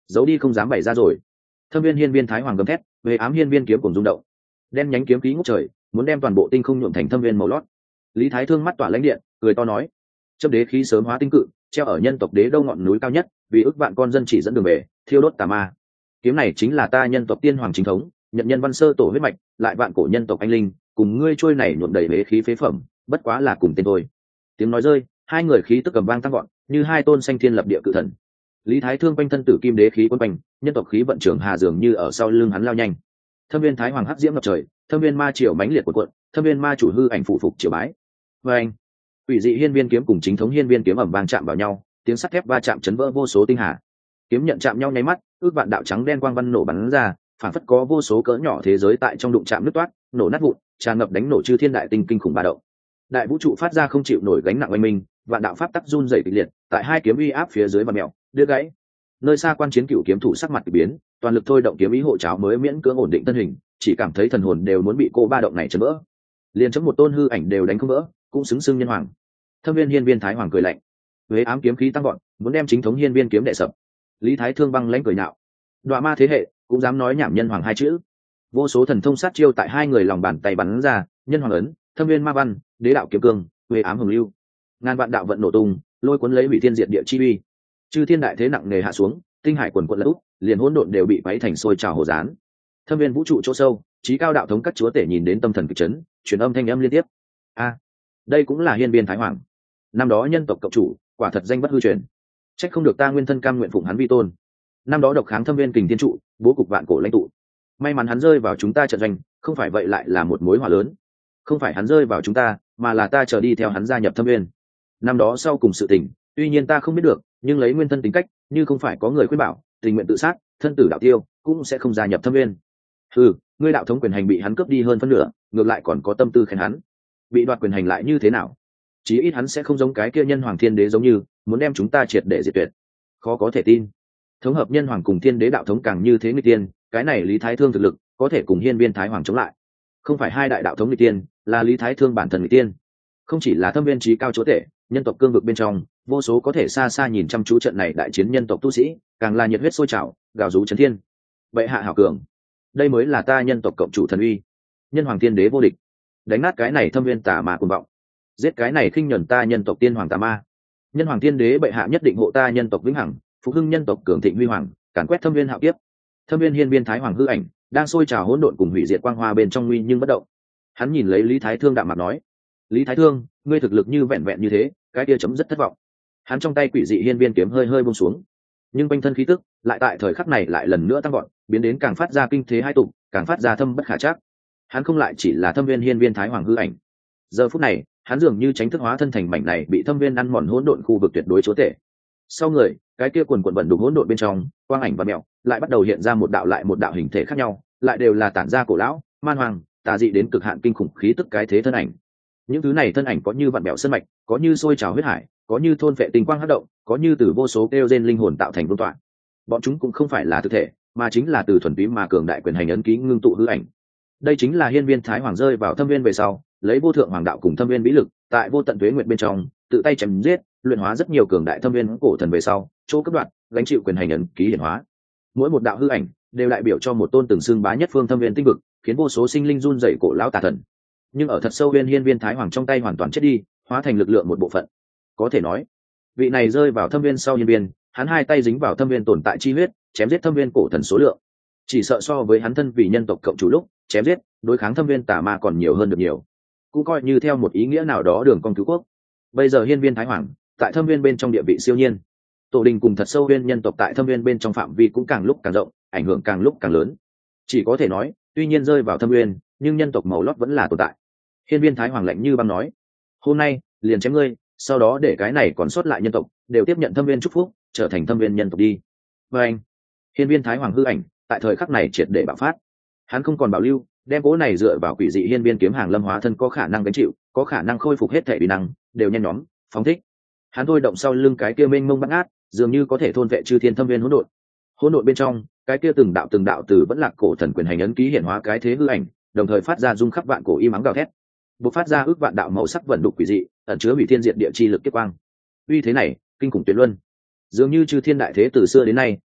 giấu đi không dám bày ra rồi. Thâm viên hiên viên thái hoàng gầm thét, về ám hiên viên kiếm cùng rung động, đen nhánh kiếm khí ngút trời, muốn đem toàn bộ tinh không nhuộm thành thâm viên màu lót. Lý Thái Thương mắt tỏa lãnh điện, cười to nói: châm đế khí sớm hóa tinh cự, treo ở nhân tộc đế đâu ngọn núi cao nhất, vì ức vạn con dân chỉ dẫn đường về, thiêu đốt tà ma. Kiếm này chính là ta nhân tộc tiên hoàng chính thống, nhận nhân văn sơ tổ huyết mạch, lại vạn cổ nhân tộc anh linh, cùng ngươi trôi này nhuộm đầy bế khí phế phẩm, bất quá là cùng tên thôi. Tiếng nói rơi, hai người khí tức cầm vang tăng gọn, như hai tôn xanh thiên lập địa cự thần. Lý Thái Thương quanh thân tử kim đế khí quân quanh, nhân tộc khí vận trưởng hà dường như ở sau lưng hắn lao nhanh. Thâm viên thái hoàng hắc diễm ngập trời, thâm viên ma triều mãnh liệt của cuộn, thâm viên ma chủ hư ảnh phụ phục triều bái. Và anh, ủy dị hiên viên kiếm cùng chính thống hiên viên kiếm ầm vang chạm vào nhau, tiếng sắt thép va chạm chấn vỡ vô số tinh hà. Kiếm nhận chạm nhau nháy mắt, ước vạn đạo trắng đen quang văn nổ bắn ra, phản phất có vô số cỡ nhỏ thế giới tại trong đụng chạm nứt toát, nổ nát vụn, tràn ngập đánh nổ chư thiên đại tinh kinh khủng ba động. Đại vũ trụ phát ra không chịu nổi gánh nặng oanh minh, vạn đạo pháp tắc run rẩy kịch liệt, tại hai kiếm uy áp phía dưới và mèo, đứt gãy. Nơi xa quan chiến cựu kiếm thủ sắc mặt kỳ biến, toàn lực thôi động kiếm ý hộ cháo mới miễn cưỡng ổn định thân hình, chỉ cảm thấy thần hồn đều muốn bị cô ba động này chấn vỡ. Liền chấm một tôn hư ảnh đều đánh không vỡ, cũng xứng xưng nhân hoàng. Thâm viên hiên viên thái hoàng cười lạnh, huế ám kiếm khí tăng gọn, muốn đem chính thống hiên viên kiếm đè sập. Lý Thái Thương băng lãnh cười nhạo, đoạ ma thế hệ cũng dám nói nhảm nhân hoàng hai chữ. Vô số thần thông sát chiêu tại hai người lòng bàn tay bắn ra, nhân hoàng ấn, thâm viên ma văn, đế đạo kiếm cương, huế ám hồng lưu, ngàn vạn đạo vận nổ tung, lôi cuốn lấy hủy thiên diệt địa chi uy. Chư thiên đại thế nặng nề hạ xuống, tinh hải quần quận lũ, liền hỗn độn đều bị quấy thành sôi trào hồ dán. Thâm viên vũ trụ chỗ sâu, trí cao đạo thống các chúa tể nhìn đến tâm thần kịch chấn, truyền âm thanh âm liên tiếp. A, đây cũng là hiên viên thái hoàng. Năm đó nhân tộc cộng chủ, quả thật danh bất hư truyền. Trách không được ta nguyên thân cam nguyện phụng hắn vi tôn. Năm đó độc kháng thâm viên kình thiên trụ, bố cục vạn cổ lãnh tụ. May mắn hắn rơi vào chúng ta trận doanh, không phải vậy lại là một mối họa lớn. Không phải hắn rơi vào chúng ta, mà là ta chờ đi theo hắn gia nhập thâm viên. Năm đó sau cùng sự tình, tuy nhiên ta không biết được, nhưng lấy nguyên thân tính cách, như không phải có người khuyên bảo, tình nguyện tự sát, thân tử đạo tiêu, cũng sẽ không gia nhập thâm viên. Ừ, ngươi đạo thống quyền hành bị hắn cướp đi hơn phân nửa, ngược lại còn có tâm tư khen hắn. Bị đoạt quyền hành lại như thế nào? Chí ít hắn sẽ không giống cái kia nhân hoàng thiên đế giống như muốn đem chúng ta triệt để diệt tuyệt. Khó có thể tin. Thống hợp nhân hoàng cùng thiên đế đạo thống càng như thế người tiên, cái này Lý Thái Thương thực lực có thể cùng hiên viên thái hoàng chống lại. Không phải hai đại đạo thống người tiên, là Lý Thái Thương bản thân người tiên. Không chỉ là thâm viên trí cao chúa tể, nhân tộc cương vực bên trong, vô số có thể xa xa nhìn chăm chú trận này đại chiến nhân tộc tu sĩ, càng là nhiệt huyết sôi trào, gào rú chấn thiên. Bệ hạ hảo cường, đây mới là ta nhân tộc cộng chủ thần uy. Nhân hoàng thiên đế vô địch, đánh nát cái này thâm viên tà ma cuồng vọng, giết cái này khinh nhẫn ta nhân tộc tiên hoàng tà ma. Nhân hoàng thiên đế bệ hạ nhất định hộ ta nhân tộc vĩnh hằng, phục hưng nhân tộc cường thịnh huy hoàng, càn quét thâm viên hạo kiếp. Thâm viên hiên viên thái hoàng hư ảnh đang sôi trào hỗn độn cùng hủy diệt quang hoa bên trong nguy nhưng bất động. Hắn nhìn lấy Lý Thái Thương đạm mặt nói: Lý Thái Thương, ngươi thực lực như vẹn vẹn như thế, cái kia chấm rất thất vọng. Hắn trong tay quỷ dị hiên viên kiếm hơi hơi buông xuống, nhưng quanh thân khí tức lại tại thời khắc này lại lần nữa tăng gọn, biến đến càng phát ra kinh thế hai tụ, càng phát ra thâm bất khả trắc. Hắn không lại chỉ là thâm viên hiên viên thái hoàng hư ảnh. Giờ phút này, hắn dường như tránh thức hóa thân thành mảnh này bị thâm viên ăn mòn hỗn độn khu vực tuyệt đối chúa tể. Sau người, cái kia quần quần vận đục hỗn độn bên trong, quang ảnh và mèo, lại bắt đầu hiện ra một đạo lại một đạo hình thể khác nhau, lại đều là tản ra cổ lão, man hoàng, tà dị đến cực hạn kinh khủng khí tức cái thế thân ảnh. Những thứ này thân ảnh có như vạn bèo sơn mạch, có như sôi trào huyết hải, có như thôn phệ tinh quang hấp động, có như từ vô số kêu gen linh hồn tạo thành vương tọa. Bọn chúng cũng không phải là thực thể, mà chính là từ thuần túy mà cường đại quyền hành ấn ký ngưng tụ hư ảnh. Đây chính là hiên viên thái hoàng rơi vào thâm viên về sau, lấy vô thượng hoàng đạo cùng thâm viên vĩ lực, tại vô tận tuế nguyện bên trong, tự tay chém giết, luyện hóa rất nhiều cường đại thâm viên cổ thần về sau, chỗ cấp đoạn, gánh chịu quyền hành ấn ký hiển hóa. Mỗi một đạo hư ảnh đều đại biểu cho một tôn từng xương bá nhất phương thâm viên tinh vực, khiến vô số sinh linh run rẩy cổ lão tà thần. Nhưng ở thật sâu viên hiên viên thái hoàng trong tay hoàn toàn chết đi, hóa thành lực lượng một bộ phận. Có thể nói, vị này rơi vào thâm viên sau hiên viên, hắn hai tay dính vào thâm viên tồn tại chi huyết, chém giết thâm viên cổ thần số lượng, chỉ sợ so với hắn thân vì nhân tộc cộng chủ lúc chém giết đối kháng thâm viên tà ma còn nhiều hơn được nhiều, cũng coi như theo một ý nghĩa nào đó đường con cứu quốc. Bây giờ hiên viên thái hoàng tại thâm viên bên trong địa vị siêu nhiên, tổ đình cùng thật sâu viên nhân tộc tại thâm viên bên trong phạm vi cũng càng lúc càng rộng, ảnh hưởng càng lúc càng lớn. Chỉ có thể nói, tuy nhiên rơi vào thâm viên, nhưng nhân tộc màu lót vẫn là tồn tại. Hiên viên thái hoàng lạnh như băng nói: hôm nay liền chém ngươi, sau đó để cái này còn sót lại nhân tộc đều tiếp nhận thâm viên chúc phúc, trở thành thâm viên nhân tộc đi. Và anh, hiên viên thái hoàng hư ảnh tại thời khắc này triệt để bạo phát. Hắn không còn bảo lưu, đem cố này dựa vào quỷ dị hiên viên kiếm hàng lâm hóa thân có khả năng gánh chịu, có khả năng khôi phục hết thể uy năng, đều nhen nhóm phóng thích. Hắn thôi động sau lưng cái kia mênh mông bát ngát, dường như có thể thôn vệ chư thiên thâm viên hỗn độn. Hỗn độn bên trong, cái kia từng đạo từng đạo từ vẫn lạc cổ thần quyền hành ấn ký hiện hóa cái thế hư ảnh, đồng thời phát ra rung khắp vạn cổ y mắng gào thét, bộc phát ra ước vạn đạo màu sắc vận đục quỷ dị, ẩn chứa hủy thiên diệt địa chi lực kiếp quang. Uy thế này, kinh khủng tuyệt luân. Dường như chư thiên đại thế từ xưa đến nay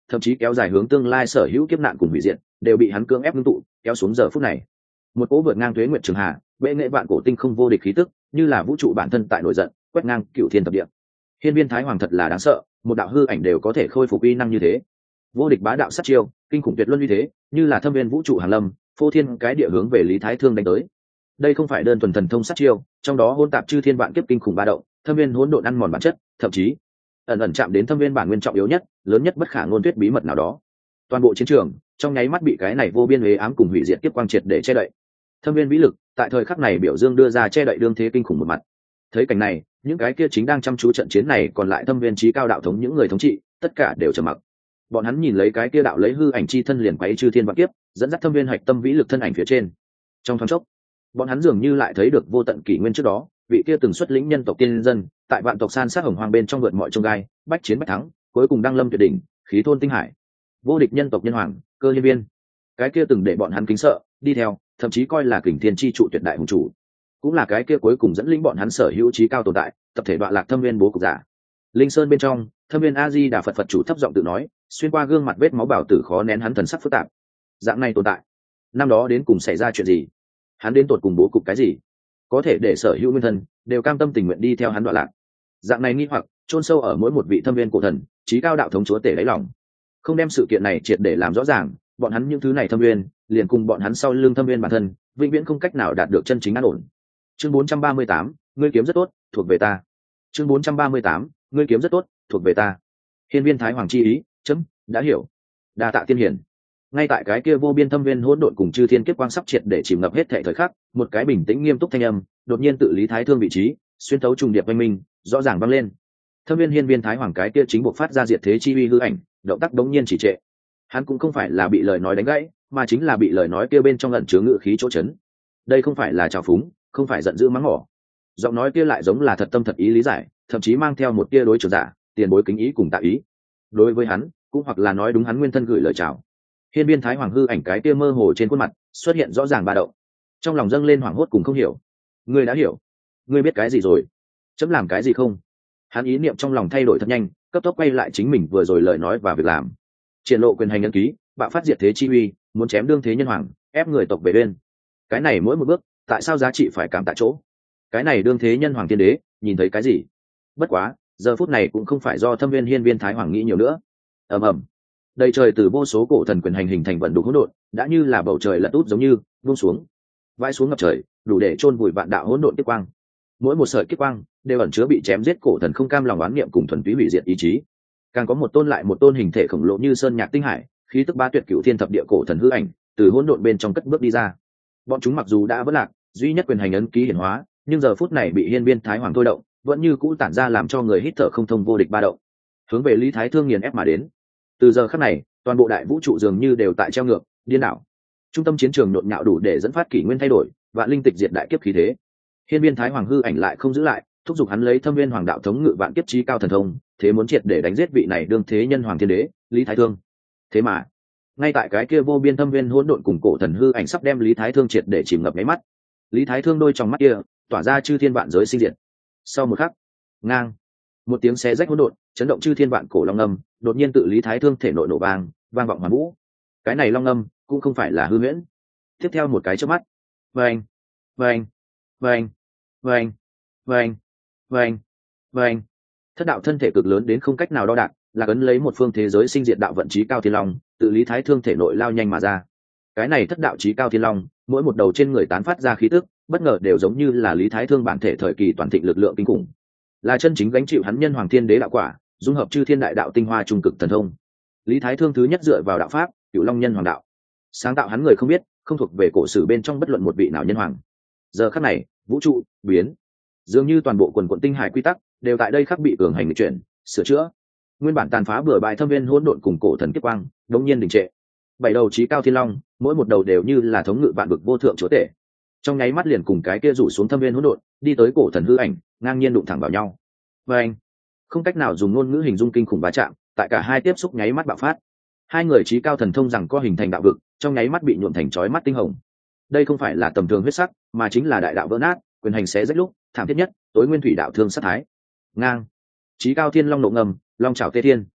thậm chí kéo dài hướng tương lai sở hữu kiếp nạn cùng hủy diệt đều bị hắn cưỡng ép ngưng tụ kéo xuống giờ phút này. Một cỗ vượt ngang tuế nguyệt trường hà, bệ nghệ vạn cổ tinh không vô địch khí tức, như là vũ trụ bản thân tại nổi giận, quét ngang cựu thiên thập địa. Hiên viên Thái Hoàng thật là đáng sợ, một đạo hư ảnh đều có thể khôi phục uy năng như thế. Vô địch bá đạo sát chiêu, kinh khủng tuyệt luân uy thế, như là thâm viên vũ trụ hàn lâm, phô thiên cái địa hướng về Lý Thái Thương đánh tới. Đây không phải đơn thuần thần thông sát chiêu, trong đó hỗn tạp chư thiên vạn kiếp kinh khủng ba động, thâm viên hỗn độn ăn mòn bản chất, thậm chí ẩn ẩn chạm đến thâm viên bản nguyên trọng yếu nhất, lớn nhất bất khả ngôn thuyết bí mật nào đó. Toàn bộ chiến trường trong nháy mắt bị cái này vô biên uế ám cùng hủy diệt kiếp quang triệt để che đậy. Thâm viên vĩ lực tại thời khắc này biểu dương đưa ra che đậy đương thế kinh khủng một mặt. Thấy cảnh này, những cái kia chính đang chăm chú trận chiến này còn lại thâm viên trí cao đạo thống những người thống trị tất cả đều trầm mặc. Bọn hắn nhìn lấy cái kia đạo lấy hư ảnh chi thân liền quấy chư thiên vạn kiếp, dẫn dắt thâm viên hạch tâm vĩ lực thân ảnh phía trên. Trong thoáng chốc, bọn hắn dường như lại thấy được vô tận kỷ nguyên trước đó, vị kia từng xuất lĩnh nhân tộc tiên dân, tại vạn tộc san sát hồng hoang bên trong vượt mọi chông gai, bách chiến bách thắng, cuối cùng đăng lâm tuyệt đỉnh, khí thôn tinh hải. Vô địch nhân tộc nhân hoàng, Cơ Hiên Viên. Cái kia từng để bọn hắn kính sợ, đi theo, thậm chí coi là kình thiên chi trụ tuyệt đại hùng chủ, cũng là cái kia cuối cùng dẫn lĩnh bọn hắn sở hữu trí cao tồn tại, tập thể đoạn lạc thâm viên bố cục giả. Linh sơn bên trong, thâm viên a di đà phật phật chủ thấp giọng tự nói, xuyên qua gương mặt vết máu bảo tử khó nén hắn thần sắc phức tạp. Dạng này tồn tại, năm đó đến cùng xảy ra chuyện gì? Hắn đến tột cùng bố cục cái gì, có thể để sở hữu nguyên thần đều cam tâm tình nguyện đi theo hắn đoạn lạc? Dạng này nghi hoặc chôn sâu ở mỗi một vị thâm viên cổ thần, trí cao đạo thống chúa tể đáy lòng. Không đem sự kiện này triệt để làm rõ ràng, bọn hắn những thứ này thâm viên liền cùng bọn hắn sau lưng thâm viên bản thân vĩnh viễn không cách nào đạt được chân chính an ổn. Chương bốn trăm ba mươi tám, ngươi kiếm rất tốt, thuộc về ta. Chương bốn trăm ba mươi tám, ngươi kiếm rất tốt, thuộc về ta. Hiên viên Thái Hoàng chi ý, chấm đã hiểu. Đa tạ tiên hiển. Ngay tại cái kia vô biên thâm viên hỗn độn cùng chư thiên kiếp quang sắp triệt để chìm ngập hết thảy thời khắc, một cái bình tĩnh nghiêm túc thanh âm đột nhiên tự Lý Thái Thương vị trí xuyên thấu trùng điệp vang minh, rõ ràng vang lên. Thâm viên hiên viên Thái Hoàng cái kia chính buộc phát ra diệt thế chi uy hư ảnh, động tác đống nhiên chỉ trệ. Hắn cũng không phải là bị lời nói đánh gãy, mà chính là bị lời nói kia bên trong ẩn chứa ngự khí chỗ chấn. Đây không phải là trào phúng, không phải giận dữ mắng mỏ. Giọng nói kia lại giống là thật tâm thật ý lý giải, thậm chí mang theo một tia đối trưởng giả, tiền bối kính ý cùng tạ ý. Đối với hắn, cũng hoặc là nói đúng hắn nguyên thân gửi lời chào. Hiên viên Thái Hoàng hư ảnh cái tia mơ hồ trên khuôn mặt xuất hiện rõ ràng ba động. Trong lòng dâng lên hoảng hốt cùng không hiểu. Ngươi đã hiểu? Ngươi biết cái gì rồi? Chấm làm cái gì không? Hắn ý niệm trong lòng thay đổi thật nhanh, cấp tốc quay lại chính mình vừa rồi lời nói và việc làm. Triển lộ quyền hành ấn ký, bạo phát diệt thế chi uy, muốn chém đương thế nhân hoàng, ép người tộc về bên. Cái này mỗi một bước, tại sao giá trị phải cảm tạ chỗ? Cái này đương thế nhân hoàng tiên đế, nhìn thấy cái gì? Bất quá, giờ phút này cũng không phải do thâm viên hiên viên Thái Hoàng nghĩ nhiều nữa. Ầm ầm, đầy trời từ vô số cổ thần quyền hành hình thành vận đủ hỗn độn, đã như là bầu trời lật út giống như buông xuống, vãi xuống ngập trời, đủ để chôn vùi vạn đạo hỗn độn kiếp quang. Mỗi một sợi kiếp quang đều ẩn chứa bị chém giết cổ thần không cam lòng oán niệm cùng thuần túy hủy diệt ý chí. Càng có một tôn lại một tôn hình thể khổng lồ như sơn nhạc tinh hải, khí tức ba tuyệt cửu thiên thập địa cổ thần hư ảnh, từ hỗn độn bên trong cất bước đi ra. Bọn chúng mặc dù đã vỡ lạc, duy nhất quyền hành ấn ký hiển hóa, nhưng giờ phút này bị hiên viên Thái Hoàng thôi động, vẫn như cũ tản ra làm cho người hít thở không thông vô địch ba động, hướng về Lý Thái Thương nghiền ép mà đến. Từ giờ khắc này, toàn bộ đại vũ trụ dường như đều tại treo ngược, điên đảo. Trung tâm chiến trường nhộn nhạo đủ để dẫn phát kỷ nguyên thay đổi, vạn linh tịch diệt đại kiếp khí thế. Hiên viên Thái Hoàng hư ảnh lại không giữ lại, thúc giục hắn lấy thâm viên hoàng đạo thống ngự vạn kiếp chí cao thần thông, thế muốn triệt để đánh giết vị này đương thế nhân hoàng thiên đế, Lý Thái Thương. Thế mà, ngay tại cái kia vô biên thâm viên hỗn độn cùng cổ thần hư ảnh sắp đem Lý Thái Thương triệt để chìm ngập mấy mắt, Lý Thái Thương đôi trong mắt kia tỏa ra chư thiên vạn giới sinh diệt. Sau một khắc, ngang, một tiếng xé rách hỗn độn, chấn động chư thiên vạn cổ long âm, đột nhiên tự Lý Thái Thương thể nội nổ vang, vang vọng hoàn vũ. Cái này long âm cũng không phải là hư huyễn. Tiếp theo một cái chớp mắt, vang, vang, vang, vang, vang, vang, vang, thất đạo thân thể cực lớn đến không cách nào đo đạc, là ấn lấy một phương thế giới sinh diệt đạo vận chí cao thiên long, tự Lý Thái Thương thể nội lao nhanh mà ra. Cái này thất đạo chí cao thiên long, mỗi một đầu trên người tán phát ra khí tức, bất ngờ đều giống như là Lý Thái Thương bản thể thời kỳ toàn thịnh lực lượng kinh khủng, là chân chính gánh chịu hắn nhân hoàng thiên đế đạo quả, dung hợp chư thiên đại đạo tinh hoa trung cực thần thông. Lý Thái Thương thứ nhất dựa vào đạo pháp, Cửu Long Nhân Hoàng đạo, sáng tạo hắn người không biết, không thuộc về cổ sử bên trong bất luận một vị nào nhân hoàng. Giờ khắc này, vũ trụ biến, dường như toàn bộ quần quần tinh hải quy tắc đều tại đây khắc bị cường hành chuyển, sửa chữa. Nguyên bản tàn phá bừa bãi thâm viên hỗn độn cùng cổ thần kiếp quang, đột nhiên đình trệ. Bảy đầu chí cao thiên long, mỗi một đầu đều như là thống ngự vạn vực vô thượng chúa tể. Trong nháy mắt liền cùng cái kia rủ xuống thâm viên hỗn độn, đi tới cổ thần hư ảnh, ngang nhiên đụng thẳng vào nhau. Và anh, không cách nào dùng ngôn ngữ hình dung kinh khủng va chạm, tại cả hai tiếp xúc nháy mắt bạo phát. Hai người chí cao thần thông rằng có hình thành đạo vực, trong nháy mắt bị nhuộm thành chói mắt tinh hồng. Đây không phải là tầm thường huyết sắc, mà chính là đại đạo vỡ nát, quyền hành xé rách lúc, thảm thiết nhất, tối nguyên thủy đạo thương sát thái. Ngang, chí cao thiên long nộ ngầm, long chảo tê thiên.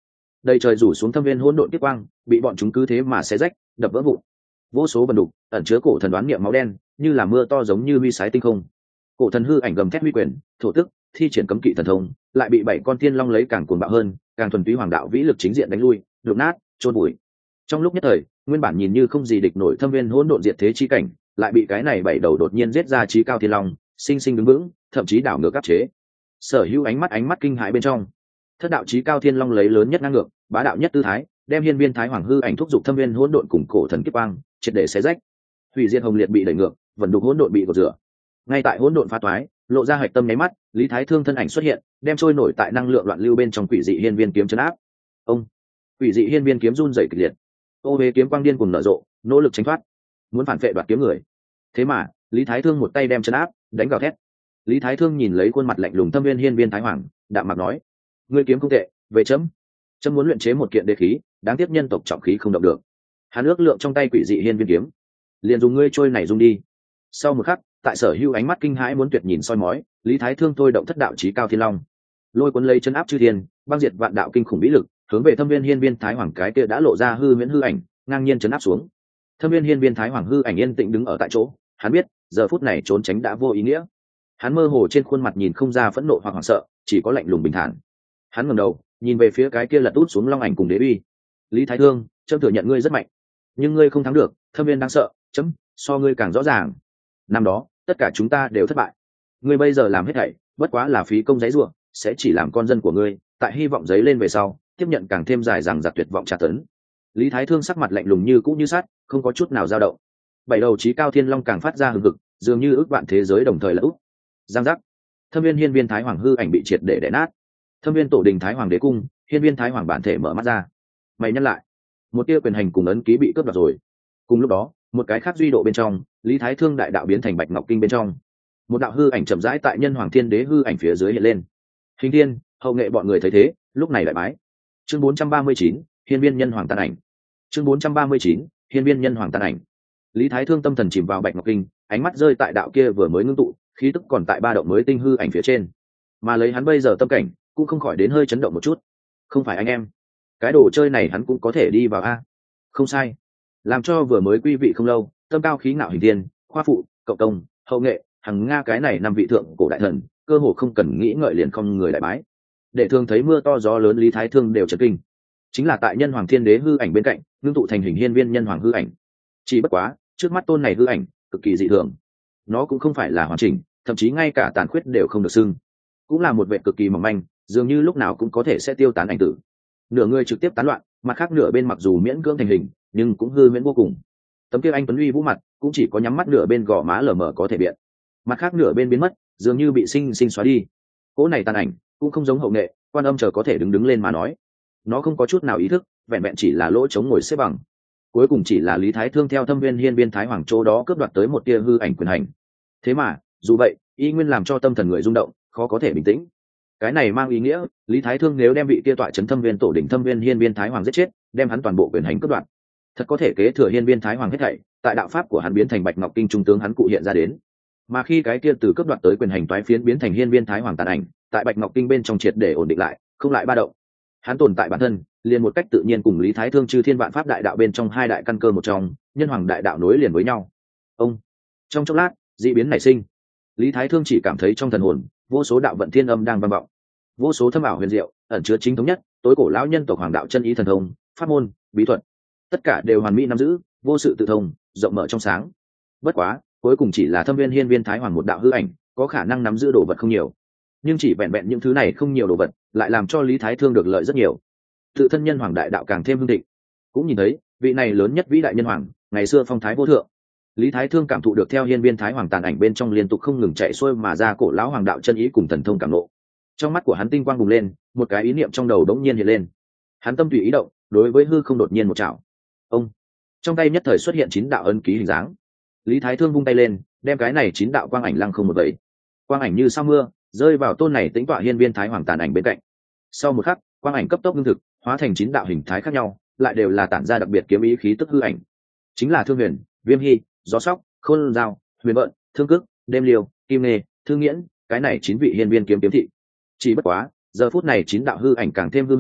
Đầy trời rủ xuống thâm viên hỗn độn tiếp quang, bị bọn chúng cứ thế mà xé rách, đập vỡ vụn. Vô số vần đục, ẩn chứa cổ thần đoán niệm máu đen, như là mưa to giống như huy sái tinh không. Cổ thần hư ảnh gầm thét huy quyền, thổ tức, thi triển cấm kỵ thần thông, lại bị bảy con thiên long lấy càng cuồng bạo hơn, càng thuần túy hoàng đạo vĩ lực chính diện đánh lui, đụng nát, chôn bụi. Trong lúc nhất thời, nguyên bản nhìn như không gì địch nổi thâm viên hỗn độn diệt thế chi cảnh, lại bị cái này bảy đầu đột nhiên giết ra chí cao thiên long, sinh sinh đứng vững, thậm chí đảo ngược áp chế. Sở Hữu ánh mắt ánh mắt kinh hãi bên trong. Thất đạo chí cao thiên long lấy lớn nhất ngang ngược, bá đạo nhất tư thái, đem hiên viên thái hoàng hư ảnh thúc giục thâm viên hỗn độn cùng cổ thần kiếp quang, triệt để xé rách. Hủy diệt hồng liệt bị đẩy ngược, vận đục hỗn độn bị gột rửa. Ngay tại hỗn độn phá toái, lộ ra hạch tâm nháy mắt, Lý Thái Thương thân ảnh xuất hiện, đem trôi nổi tại năng lượng loạn lưu bên trong quỷ dị hiên viên kiếm chấn áp. Ông, quỷ dị hiên viên kiếm run rẩy kịch liệt. Ô Hế kiếm quang điên cuồng nở rộ, nỗ lực tránh thoát, muốn phản vệ đoạt kiếm người. Thế mà, Lý Thái Thương một tay đem chấn áp, đánh gào thét. Lý Thái Thương nhìn lấy khuôn mặt lạnh lùng thâm viên hiên viên thái hoàng, đạm mạc nói: "Ngươi kiếm không tệ, về chấm. Chấm muốn luyện chế một kiện đế khí, đáng tiếc nhân tộc trọng khí không động được." Hắn ước lượng trong tay quỷ dị hiên viên kiếm, liền dùng ngươi trôi này dùng đi. Sau một khắc, tại Sở Hữu ánh mắt kinh hãi muốn tuyệt nhìn soi mói, Lý Thái Thương thôi động thất đạo chí cao thiên long, lôi cuốn lấy chân áp chư thiên, băng diệt vạn đạo kinh khủng vĩ lực, hướng về thâm viên hiên viên thái hoàng cái kia đã lộ ra hư huyễn hư ảnh, ngang nhiên chấn áp xuống. Thâm viên hiên viên thái hoàng hư ảnh yên tĩnh đứng ở tại chỗ, hắn biết, giờ phút này trốn tránh đã vô ý nghĩa. Hắn mơ hồ trên khuôn mặt nhìn không ra phẫn nộ hoặc hoảng sợ, chỉ có lạnh lùng bình thản. Hắn ngẩng đầu, nhìn về phía cái kia lật út xuống long ảnh cùng đế uy. "Lý Thái Thương, chấm thừa nhận ngươi rất mạnh, nhưng ngươi không thắng được, thâm viên đang sợ, chấm so ngươi càng rõ ràng. Năm đó, tất cả chúng ta đều thất bại. Ngươi bây giờ làm hết thảy, bất quá là phí công giấy rủa, sẽ chỉ làm con dân của ngươi, tại hy vọng giấy lên về sau, tiếp nhận càng thêm dài dằng dặc tuyệt vọng tra tấn." Lý Thái Thương sắc mặt lạnh lùng như cũ như sắt, không có chút nào dao động. Bảy đầu chí cao thiên long càng phát ra hừng hực, dường như ước vạn thế giới đồng thời là úp. Giang giác. Thâm viên hiên viên thái hoàng hư ảnh bị triệt để đè nát. Thâm viên tổ đình thái hoàng đế cung, hiên viên thái hoàng bản thể mở mắt ra. Mày nhắc lại, một tia quyền hành cùng ấn ký bị cướp đoạt rồi. Cùng lúc đó, một cái khác duy độ bên trong, Lý Thái Thương đại đạo biến thành bạch ngọc kinh bên trong. Một đạo hư ảnh chậm rãi tại nhân hoàng thiên đế hư ảnh phía dưới hiện lên. Hình thiên, hậu nghệ bọn người thấy thế, lúc này lại bái. Chương bốn trăm ba mươi chín, hiên viên nhân hoàng tàn ảnh. Chương bốn trăm ba mươi chín, hiên viên nhân hoàng tàn ảnh. Lý Thái Thương tâm thần chìm vào bạch ngọc kinh, ánh mắt rơi tại đạo kia vừa mới ngưng tụ, khí tức còn tại ba động mới tinh hư ảnh phía trên. Mà lấy hắn bây giờ tâm cảnh, cũng không khỏi đến hơi chấn động một chút. Không phải anh em, cái đồ chơi này hắn cũng có thể đi vào a? Không sai, làm cho vừa mới quy vị không lâu, tâm cao khí ngạo hình thiên, khoa phụ, cộng công, hậu nghệ, hằng nga cái này năm vị thượng cổ đại thần, cơ hồ không cần nghĩ ngợi liền không người đại bái. Để thường thấy mưa to gió lớn Lý Thái Thương đều chấn kinh. Chính là tại nhân hoàng thiên đế hư ảnh bên cạnh, ngưng tụ thành hình hiên viên nhân hoàng hư ảnh. Chỉ bất quá, trước mắt tôn này hư ảnh cực kỳ dị thường, nó cũng không phải là hoàn chỉnh, thậm chí ngay cả tàn khuyết đều không được xưng, cũng là một vệ cực kỳ mỏng manh, dường như lúc nào cũng có thể sẽ tiêu tán ảnh tử. Nửa người trực tiếp tán loạn, mặt khác nửa bên mặc dù miễn cưỡng thành hình, nhưng cũng hư miễn vô cùng. Tấm kia anh tuấn uy vũ mặt cũng chỉ có nhắm mắt nửa bên gò má lờ mờ có thể biện, mặt khác nửa bên biến mất, dường như bị sinh sinh xóa đi. Cỗ này tàn ảnh cũng không giống hậu nghệ, quan âm chờ có thể đứng đứng lên mà nói, nó không có chút nào ý thức, vẹn vẹn chỉ là lỗ chống ngồi xếp bằng. Cuối cùng chỉ là Lý Thái Thương theo thâm viên hiên viên thái hoàng chỗ đó cướp đoạt tới một tia hư ảnh quyền hành. Thế mà dù vậy, y nguyên làm cho tâm thần người rung động, khó có thể bình tĩnh. Cái này mang ý nghĩa, Lý Thái Thương nếu đem vị kia tọa chấn thâm viên tổ đỉnh thâm viên hiên viên thái hoàng giết chết, đem hắn toàn bộ quyền hành cướp đoạt, thật có thể kế thừa hiên viên thái hoàng hết thảy, tại đạo pháp của hắn biến thành bạch ngọc kinh trung tướng hắn cụ hiện ra đến. Mà khi cái kia từ cướp đoạt tới quyền hành toái phiến biến thành hiên viên thái hoàng tàn ảnh, tại bạch ngọc kinh bên trong triệt để ổn định lại, không lại ba động. Hắn tồn tại bản thân, liền một cách tự nhiên cùng Lý Thái Thương chư thiên vạn pháp đại đạo bên trong hai đại căn cơ một trong, nhân hoàng đại đạo nối liền với nhau. Ông, trong chốc lát, dị biến nảy sinh. Lý Thái Thương chỉ cảm thấy trong thần hồn, vô số đạo vận thiên âm đang vang vọng, vô số thâm ảo huyền diệu, ẩn chứa chính thống nhất, tối cổ lão nhân tộc hoàng đạo chân ý thần thông, pháp môn, bí thuật, tất cả đều hoàn mỹ nắm giữ, vô sự tự thông, rộng mở trong sáng. Bất quá, cuối cùng chỉ là thâm viên hiên viên thái hoàng một đạo hư ảnh, có khả năng nắm giữ đồ vật không nhiều, nhưng chỉ vẹn vẹn những thứ này không nhiều đồ vật, lại làm cho Lý Thái Thương được lợi rất nhiều. Tự thân nhân hoàng đại đạo càng thêm hưng thịnh, cũng nhìn thấy vị này lớn nhất vĩ đại nhân hoàng, ngày xưa phong thái vô thượng. Lý Thái Thương cảm thụ được theo hiên viên thái hoàng tàn ảnh bên trong liên tục không ngừng chạy xuôi mà ra cổ lão hoàng đạo chân ý cùng thần thông cảm nộ. Trong mắt của hắn tinh quang bùng lên, một cái ý niệm trong đầu đống nhiên hiện lên. Hắn tâm tùy ý động, đối với hư không đột nhiên một chảo. Ông, trong tay nhất thời xuất hiện chín đạo ấn ký hình dáng. Lý Thái Thương vung tay lên, đem cái này chín đạo quang ảnh lăng không một vẩy. Quang ảnh như sao mưa, rơi vào tôn này tĩnh tọa hiên viên thái hoàng tàn ảnh bên cạnh. Sau một khắc, quang ảnh cấp tốc ngưng thực, hóa thành chín đạo hình thái khác nhau, lại đều là tản ra đặc biệt kiếm ý khí tức hư ảnh. Chính là Thương Huyền, Viêm Hy, Gió Sóc, Khôn Dao, Huyền Vận, Thương Cước, Đêm Liêu, Kim Nghê, Thương Nghiễn, cái này chín vị hiên viên kiếm kiếm thị. Chỉ bất quá, giờ phút này chín đạo hư ảnh càng thêm hư huyễn,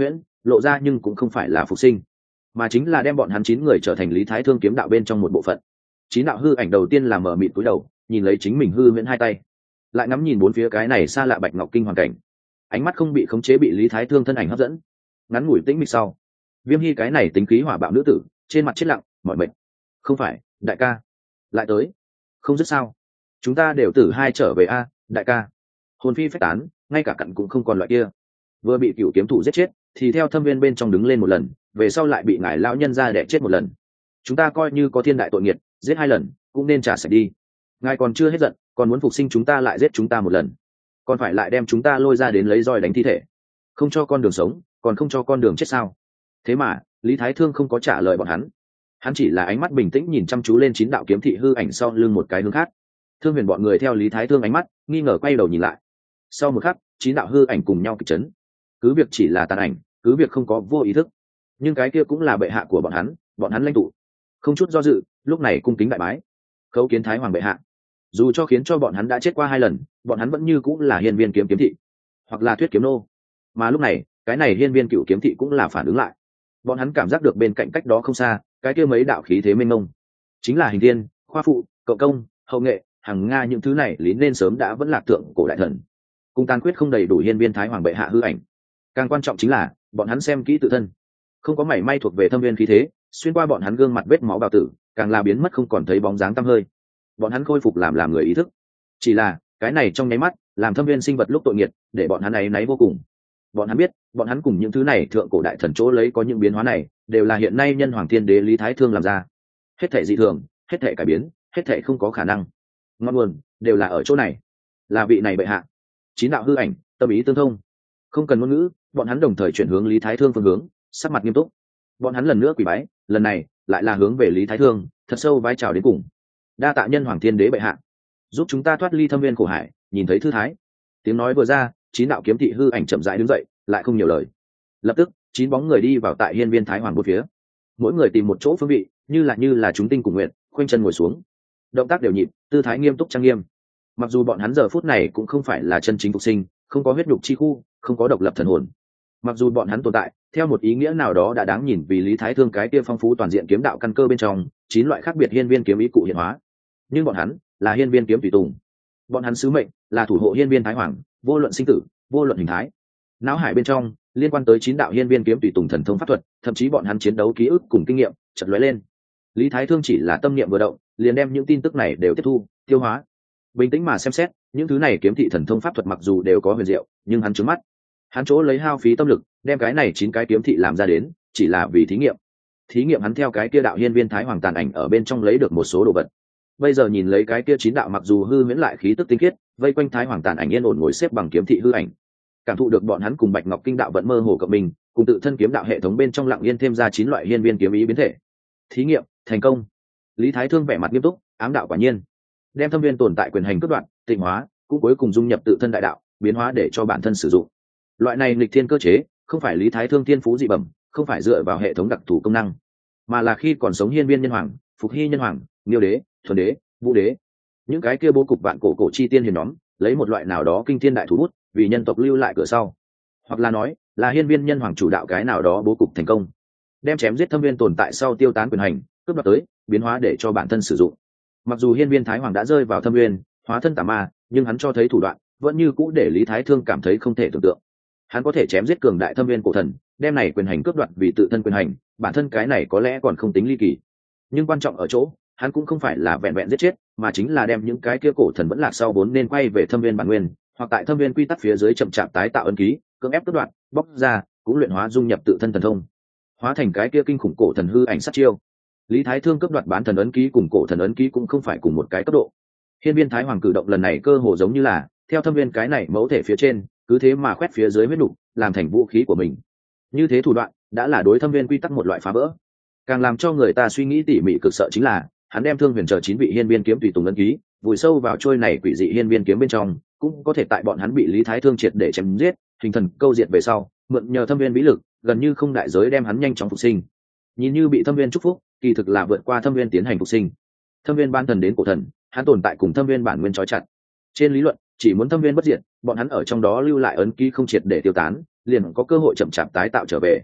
lộ ra nhưng cũng không phải là phục sinh, mà chính là đem bọn hắn chín người trở thành lý thái thương kiếm đạo bên trong một bộ phận. Chín đạo hư ảnh đầu tiên là mở mịt cúi đầu, nhìn lấy chính mình hư huyễn hai tay, lại ngắm nhìn bốn phía cái này xa lạ bạch ngọc kinh hoàn cảnh, ánh mắt không bị khống chế bị lý thái thương thân ảnh hấp dẫn. Ngắn ngủi tĩnh mịch sau, Viêm Hy cái này tính khí hỏa bạo nữ tử trên mặt chết lặng, mỏi mệt. Không phải, đại ca, lại tới, không dứt sao? Chúng ta đều tử hai trở về a, đại ca. Hồn phi phách tán, ngay cả cặn cũng không còn loại kia. Vừa bị cửu kiếm thủ giết chết, thì theo thâm viên bên trong đứng lên một lần, về sau lại bị ngài lão nhân ra đẻ chết một lần. Chúng ta coi như có thiên đại tội nghiệt, giết hai lần, cũng nên trả sạch đi. Ngài còn chưa hết giận, còn muốn phục sinh chúng ta lại giết chúng ta một lần, còn phải lại đem chúng ta lôi ra đến lấy roi đánh thi thể, không cho con đường sống, còn không cho con đường chết sao? Thế mà Lý Thái Thương không có trả lời bọn hắn, hắn chỉ là ánh mắt bình tĩnh nhìn chăm chú lên chín đạo kiếm thị hư ảnh sau lưng một cái hướng khác. Thương Huyền bọn người theo Lý Thái Thương ánh mắt nghi ngờ quay đầu nhìn lại, sau một khắc chín đạo hư ảnh cùng nhau kịch chấn. Cứ việc chỉ là tàn ảnh, cứ việc không có vô ý thức, nhưng cái kia cũng là bệ hạ của bọn hắn, bọn hắn lãnh tụ. Không chút do dự, lúc này cung kính đại bái, khấu kiến Thái Hoàng bệ hạ. Dù cho khiến cho bọn hắn đã chết qua hai lần, bọn hắn vẫn như cũng là hiên viên kiếm kiếm thị, hoặc là thuyết kiếm nô. Mà lúc này cái này hiên viên cựu kiếm thị cũng là phản ứng lại. Bọn hắn cảm giác được bên cạnh cách đó không xa, cái kia mấy đạo khí thế mênh mông, chính là Hình Thiên, Khoa Phụ, Cậu Công, Hậu Nghệ, Hằng Nga, những thứ này lý nên sớm đã vẫn lạc thượng cổ đại thần. Cùng tàn quyết không đầy đủ hiên viên Thái Hoàng bệ hạ hư ảnh. Càng quan trọng chính là bọn hắn xem kỹ tự thân, không có mảy may thuộc về thâm viên khí thế, xuyên qua bọn hắn gương mặt vết máu bào tử, càng là biến mất không còn thấy bóng dáng tăm hơi. Bọn hắn khôi phục làm làm người ý thức, chỉ là cái này trong nháy mắt làm thâm viên sinh vật lúc tội nghiệt, để bọn hắn ấy náy vô cùng. Bọn hắn biết, bọn hắn cùng những thứ này thượng cổ đại thần chỗ lấy có những biến hóa này, đều là hiện nay nhân hoàng thiên đế Lý Thái Thương làm ra. Hết thảy dị thường, hết thảy cải biến, hết thảy không có khả năng, ngọn nguồn đều là ở chỗ này, là vị này bệ hạ. Chín đạo hư ảnh tâm ý tương thông, không cần ngôn ngữ, bọn hắn đồng thời chuyển hướng Lý Thái Thương phương hướng, sắc mặt nghiêm túc. Bọn hắn lần nữa quỳ bái, lần này lại là hướng về Lý Thái Thương, thật sâu vái chào đến cùng. Đa tạ nhân hoàng thiên đế bệ hạ, giúp chúng ta thoát ly thâm viên khổ hải, nhìn thấy thư thái. Tiếng nói vừa ra, chín đạo kiếm thị hư ảnh chậm rãi đứng dậy, lại không nhiều lời. Lập tức chín bóng người đi vào tại hiên viên Thái Hoàng bốn phía, mỗi người tìm một chỗ phương vị, như là như là chúng tinh cùng nguyện, khoanh chân ngồi xuống, động tác đều nhịp, tư thái nghiêm túc trang nghiêm. Mặc dù bọn hắn giờ phút này cũng không phải là chân chính phục sinh, không có huyết nhục chi khu, không có độc lập thần hồn, mặc dù bọn hắn tồn tại theo một ý nghĩa nào đó đã đáng nhìn vì Lý Thái Thương cái kia phong phú toàn diện kiếm đạo căn cơ bên trong chín loại khác biệt hiên viên kiếm ý cụ hiện hóa, nhưng bọn hắn là hiên viên kiếm tùy tùng. Bọn hắn sứ mệnh là thủ hộ hiên viên Thái Hoàng, vô luận sinh tử, vô luận hình thái. Não hải bên trong liên quan tới chín đạo hiên viên kiếm tùy tùng thần thông pháp thuật, thậm chí bọn hắn chiến đấu ký ức cùng kinh nghiệm chợt lóe lên. Lý Thái Thương chỉ là tâm niệm vừa động, liền đem những tin tức này đều tiếp thu, tiêu hóa. Bình tĩnh mà xem xét, những thứ này kiếm thị thần thông pháp thuật mặc dù đều có huyền diệu, nhưng hắn trướng mắt. Hắn chỗ lấy hao phí tâm lực, đem cái này chín cái kiếm thị làm ra đến, chỉ là vì thí nghiệm. Thí nghiệm hắn theo cái kia đạo hiên viên Thái Hoàng tàn ảnh ở bên trong lấy được một số đồ vật. Bây giờ nhìn lấy cái kia chín đạo mặc dù hư huyễn lại khí tức tinh khiết, vây quanh Thái Hoàng tàn ảnh yên ổn ngồi xếp bằng kiếm thị hư ảnh, cảm thụ được bọn hắn cùng Bạch Ngọc Kinh đạo vận mơ hồ cộng mình, cùng tự thân kiếm đạo hệ thống bên trong lặng yên thêm ra chín loại hiên viên kiếm ý biến thể. Thí nghiệm thành công. Lý Thái Thương vẻ mặt nghiêm túc, ám đạo quả nhiên, đem thâm viên tồn tại quyền hành cướp đoạn, tịnh hóa, cũng cuối cùng dung nhập tự thân đại đạo, biến hóa để cho bản thân sử dụng. Loại này nghịch thiên cơ chế, không phải Lý Thái Thương tiên phú dị bẩm, không phải dựa vào hệ thống đặc thù công năng, mà là khi còn sống hiên viên nhân hoàng, phục hy nhân hoàng, nghiêu đế, thuần đế, vũ đế, những cái kia bố cục vạn cổ cổ chi tiên hiền nhóm, lấy một loại nào đó kinh thiên đại thủ bút, vì nhân tộc lưu lại cửa sau, hoặc là nói là hiên viên nhân hoàng chủ đạo cái nào đó bố cục thành công, đem chém giết thâm viên tồn tại sau tiêu tán quyền hành, cướp đoạt tới, biến hóa để cho bản thân sử dụng. Mặc dù hiên viên Thái Hoàng đã rơi vào thâm viên, hóa thân tà ma, nhưng hắn cho thấy thủ đoạn vẫn như cũ để Lý Thái Thương cảm thấy không thể tưởng tượng. Hắn có thể chém giết cường đại thâm viên cổ thần, đem này quyền hành cướp đoạt vì tự thân quyền hành, bản thân cái này có lẽ còn không tính ly kỳ, nhưng quan trọng ở chỗ hắn cũng không phải là vẹn vẹn giết chết, mà chính là đem những cái kia cổ thần vẫn lạc sau vốn nên quay về thâm viên bản nguyên, hoặc tại thâm viên quy tắc phía dưới chậm chạp tái tạo ấn ký, cưỡng ép cướp đoạt, bóc ra, cũng luyện hóa dung nhập tự thân thần thông, hóa thành cái kia kinh khủng cổ thần hư ảnh sát chiêu. Lý Thái Thương cướp đoạt bán thần ấn ký cùng cổ thần ấn ký cũng không phải cùng một cái cấp độ. Hiên viên Thái Hoàng cử động lần này cơ hồ giống như là theo thâm viên cái này mẫu thể phía trên, cứ thế mà khoét phía dưới huyết nục, làm thành vũ khí của mình. Như thế thủ đoạn đã là đối thâm viên quy tắc một loại phá vỡ. Càng làm cho người ta suy nghĩ tỉ mỉ cực sợ chính là hắn đem Thương Huyền chờ chín vị hiên viên kiếm tùy tùng ấn ký vùi sâu vào trôi này quỷ dị hiên viên kiếm bên trong, cũng có thể tại bọn hắn bị Lý Thái Thương triệt để chém giết, hình thần câu diệt về sau, mượn nhờ thâm viên vĩ lực, gần như không đại giới đem hắn nhanh chóng phục sinh. Nhìn như bị thâm viên chúc phúc, kỳ thực là vượt qua thâm viên tiến hành phục sinh. Thâm viên ban thần đến cổ thần, hắn tồn tại cùng thâm viên bản nguyên trói chặt. Trên lý luận, chỉ muốn thâm viên bất diệt, bọn hắn ở trong đó lưu lại ấn ký không triệt để tiêu tán, liền có cơ hội chậm chạp tái tạo trở về,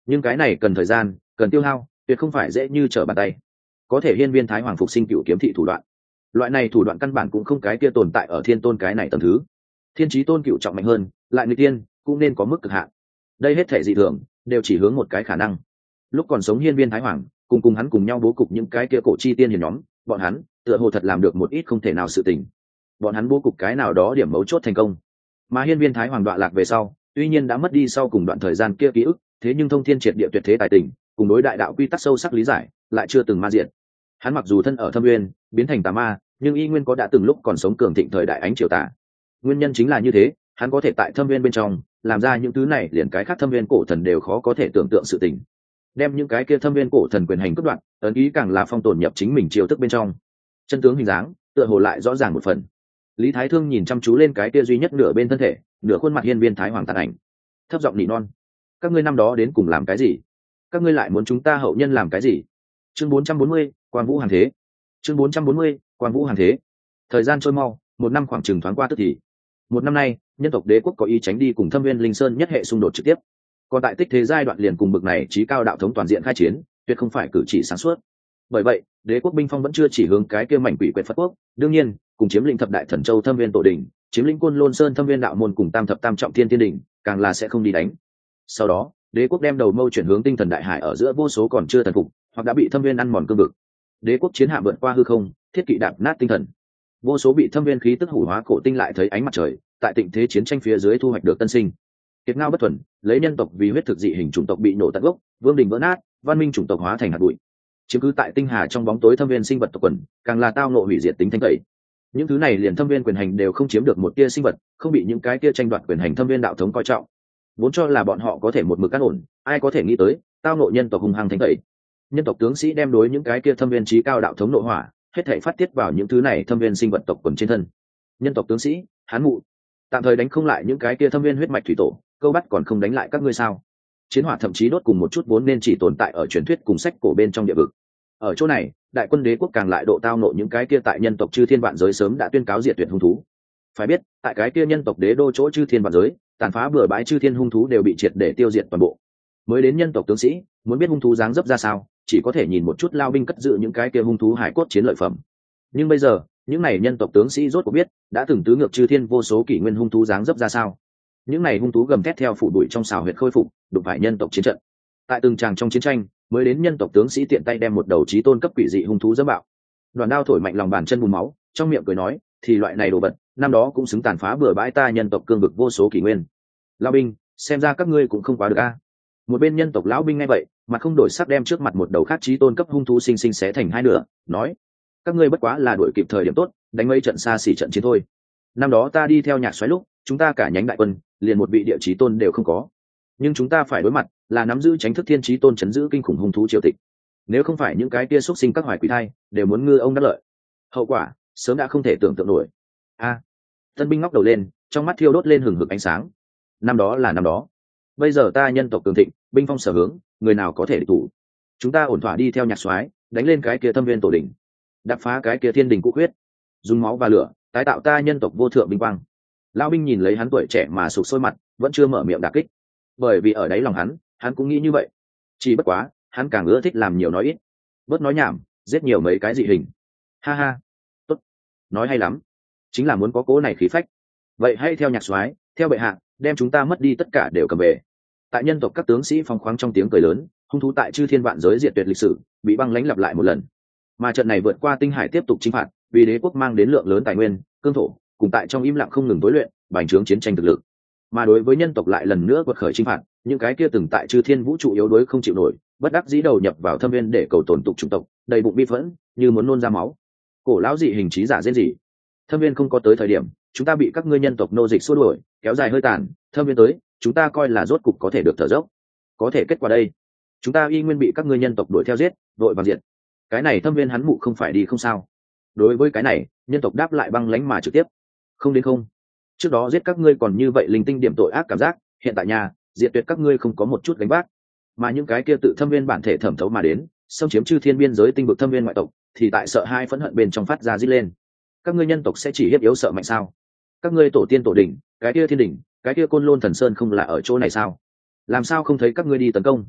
nhưng cái này cần thời gian, cần tiêu hao, tuyệt không phải dễ như trở bàn tay. Có thể hiên viên thái hoàng phục sinh cựu kiếm thị thủ đoạn, loại này thủ đoạn căn bản cũng không cái kia tồn tại ở thiên tôn cái này tầm thứ. Thiên chí tôn cựu trọng mạnh hơn, lại người tiên cũng nên có mức cực hạn. Đây hết thể dị thường đều chỉ hướng một cái khả năng. Lúc còn sống hiên viên thái hoàng cùng cùng hắn cùng nhau bố cục những cái kia cổ chi tiên hiền nhóm, bọn hắn tựa hồ thật làm được một ít không thể nào sự tình. Bọn hắn bố cục cái nào đó điểm mấu chốt thành công, mà hiên viên thái hoàng đoạn lạc về sau, tuy nhiên đã mất đi sau cùng đoạn thời gian kia ký ức, thế nhưng thông thiên triệt địa tuyệt thế tài tình cùng đối đại đạo quy tắc sâu sắc lý giải lại chưa từng ma diện. Hắn mặc dù thân ở thâm nguyên biến thành tà ma, nhưng y nguyên có đã từng lúc còn sống cường thịnh thời đại ánh triều tà. Nguyên nhân chính là như thế, hắn có thể tại thâm nguyên bên trong làm ra những thứ này liền cái khác thâm nguyên cổ thần đều khó có thể tưởng tượng sự tình, đem những cái kia thâm nguyên cổ thần quyền hành cướp đoạn, ấn ý càng là phong tồn nhập chính mình chiêu thức bên trong. Chân tướng hình dáng tựa hồ lại rõ ràng một phần. Lý Thái Thương nhìn chăm chú lên cái kia duy nhất nửa bên thân thể, nửa khuôn mặt hiên viên thái hoàng tàn ảnh, thấp giọng nỉ non: các ngươi năm đó đến cùng làm cái gì? Các ngươi lại muốn chúng ta hậu nhân làm cái gì? Chương bốn trăm bốn mươi, Quan Vũ hàng thế. Chương bốn trăm bốn mươi, Quan Vũ hàng thế. Thời gian trôi mau, một năm khoảng chừng thoáng qua tức thì. Một năm nay, nhân tộc Đế quốc có ý tránh đi cùng Thâm Nguyên Linh Sơn nhất hệ xung đột trực tiếp. Còn tại tích thế giai đoạn liền cùng bực này chí cao đạo thống toàn diện khai chiến, tuyệt không phải cử chỉ sáng suốt. Bởi vậy, Đế quốc binh phong vẫn chưa chỉ hướng cái kia mảnh quỷ quyệt Phật quốc, đương nhiên, cùng chiếm lĩnh thập đại thần châu Thâm Nguyên tổ đỉnh, chiếm lĩnh Côn Lôn Sơn Thâm Nguyên đạo môn cùng tam thập tam trọng thiên tiên đỉnh, càng là sẽ không đi đánh. Sau đó, Đế quốc đem đầu mâu chuyển hướng tinh thần đại hải ở giữa vô số còn chưa thần phục, hoặc đã bị Thâm Nguyên ăn mòn cương vực. Đế quốc chiến hạm vượt qua hư không, thiết kỵ đạp nát tinh thần. Vô số bị Thâm Nguyên khí tức hủ hóa cổ tinh lại thấy ánh mặt trời, tại tình thế chiến tranh phía dưới thu hoạch được tân sinh. Kiệt ngao bất thuần, lấy nhân tộc vì huyết thực dị hình chủng tộc bị nổ tận gốc, vương đình vỡ nát, văn minh chủng tộc hóa thành hạt bụi. Chiếm cứ tại tinh hà trong bóng tối Thâm Nguyên sinh vật tộc quần, càng là tao nộ hủy diệt tính thanh tẩy. Những thứ này liền Thâm Nguyên quyền hành đều không chiếm được một tia sinh vật, không bị những cái kia tranh đoạt quyền hành Thâm Nguyên đạo thống coi trọng. Vốn cho là bọn họ có thể một mực cắt ổn, ai có thể nghĩ tới, tao nộ nhân tộc hung hăng thanh tẩy. Nhân tộc tướng sĩ đem đối những cái kia Thâm Nguyên chí cao đạo thống nội hỏa, hết thảy phát tiết vào những thứ này Thâm Nguyên sinh vật tộc quần trên thân. Nhân tộc tướng sĩ, hán mụ, tạm thời đánh không lại những cái kia Thâm Nguyên huyết mạch thủy tổ, câu bắt còn không đánh lại các ngươi sao? Chiến hỏa thậm chí đốt cùng một chút vốn nên chỉ tồn tại ở truyền thuyết cùng sách cổ bên trong địa vực. Ở chỗ này, đại quân Đế quốc càng lại độ tao nộ những cái kia tại nhân tộc chư thiên vạn giới sớm đã tuyên cáo diệt tuyệt hung thú. Phải biết, tại cái kia nhân tộc đế đô chỗ chư thiên vạn giới, tàn phá bừa bãi chư thiên hung thú đều bị triệt để tiêu diệt toàn bộ. Mới đến nhân tộc tướng sĩ, muốn biết hung thú dáng dấp ra sao, chỉ có thể nhìn một chút lao binh cất giữ những cái kia hung thú hải cốt chiến lợi phẩm. Nhưng bây giờ, những này nhân tộc tướng sĩ rốt cuộc biết, đã từng tứ ngược chư thiên vô số kỷ nguyên hung thú dáng dấp ra sao. Những này hung thú gầm thét theo phủ đuổi trong xào huyệt khôi phục, đụng phải nhân tộc chiến trận. Tại từng tràng trong chiến tranh, mới đến nhân tộc tướng sĩ tiện tay đem một đầu chí tôn cấp quỷ dị hung thú dẫm bạo. Đoàn đao thổi mạnh lòng bàn chân bùn máu, trong miệng cười nói, thì loại này đồ vật, năm đó cũng xứng tàn phá bừa bãi ta nhân tộc cương vực vô số kỷ nguyên. Lão binh, xem ra các ngươi cũng không quá được a. Một bên nhân tộc lão binh nghe vậy, mặt không đổi sắc đem trước mặt một đầu khác chí tôn cấp hung thú sinh sinh xé thành hai nửa, nói: các ngươi bất quá là đuổi kịp thời điểm tốt, đánh mấy trận xa xỉ trận chiến thôi. Năm đó ta đi theo nhạc xoáy lúc, chúng ta cả nhánh đại quân, liền một vị địa chí tôn đều không có. Nhưng chúng ta phải đối mặt là nắm giữ tránh thức thiên chí tôn chấn giữ kinh khủng hung thú triều tịch. Nếu không phải những cái kia xuất sinh các hoài quỷ thai đều muốn ngư ông đắc lợi, hậu quả sớm đã không thể tưởng tượng nổi. A, tân binh ngóc đầu lên, trong mắt thiêu đốt lên hừng hực ánh sáng. Năm đó là năm đó, bây giờ ta nhân tộc cường thịnh, binh phong sở hướng, người nào có thể địch thủ? Chúng ta ổn thỏa đi theo nhạc soái, đánh lên cái kia Thâm Viên tổ đỉnh, đập phá cái kia thiên đình cũ huyết, dùng máu và lửa tái tạo ta nhân tộc vô thượng vinh quang. Lão binh nhìn lấy hắn tuổi trẻ mà sụp sôi mặt, vẫn chưa mở miệng đả kích, bởi vì ở đáy lòng hắn, hắn cũng nghĩ như vậy. Chỉ bất quá, hắn càng ưa thích làm nhiều nói ít, bớt nói nhảm, giết nhiều mấy cái dị hình. Ha ha, tốt, nói hay lắm, chính là muốn có cố này khí phách. Vậy hãy theo nhạc soái, theo bệ hạ, đem chúng ta mất đi tất cả đều cầm về. Tại nhân tộc các tướng sĩ phong khoáng trong tiếng cười lớn, hung thú tại chư thiên vạn giới diệt tuyệt lịch sử bị băng lãnh lặp lại một lần. Mà trận này vượt qua tinh hải tiếp tục chinh phạt, vì đế quốc mang đến lượng lớn tài nguyên, cương thổ, cùng tại trong im lặng không ngừng tối luyện, bành trướng chiến tranh thực lực. Mà đối với nhân tộc lại lần nữa quật khởi chinh phạt, những cái kia từng tại chư thiên vũ trụ yếu đuối không chịu nổi, bất đắc dĩ đầu nhập vào Thâm Viên để cầu tồn tục chủng tộc, đầy bụng bi phẫn, như muốn nôn ra máu. Cổ lão dị hình trí giả rên rỉ: Thâm Viên không có tới thời điểm, chúng ta bị các ngươi nhân tộc nô dịch xua đuổi, kéo dài hơi tàn, Thâm Viên tới, chúng ta coi là rốt cục có thể được thở dốc. Có thể kết quả đây, chúng ta y nguyên bị các ngươi nhân tộc đuổi theo giết, đội vàng diệt. Cái này Thâm Viên hắn mụ không phải đi không sao. Đối với cái này, nhân tộc đáp lại băng lãnh mà trực tiếp: không đến không. Trước đó giết các ngươi còn như vậy linh tinh điểm tội ác cảm giác, hiện tại nhà diệt tuyệt các ngươi không có một chút gánh vác. Mà những cái kia tự Thâm Viên bản thể thẩm thấu mà đến, xâm chiếm chư thiên biên giới tinh vực Thâm Viên ngoại tộc, thì tại sợ hai phẫn hận bên trong phát ra rít lên: các ngươi nhân tộc sẽ chỉ hiếp yếu sợ mạnh sao? Các ngươi tổ tiên tổ đỉnh, cái kia thiên đỉnh, cái kia Côn Lôn thần sơn không là ở chỗ này sao? Làm sao không thấy các ngươi đi tấn công?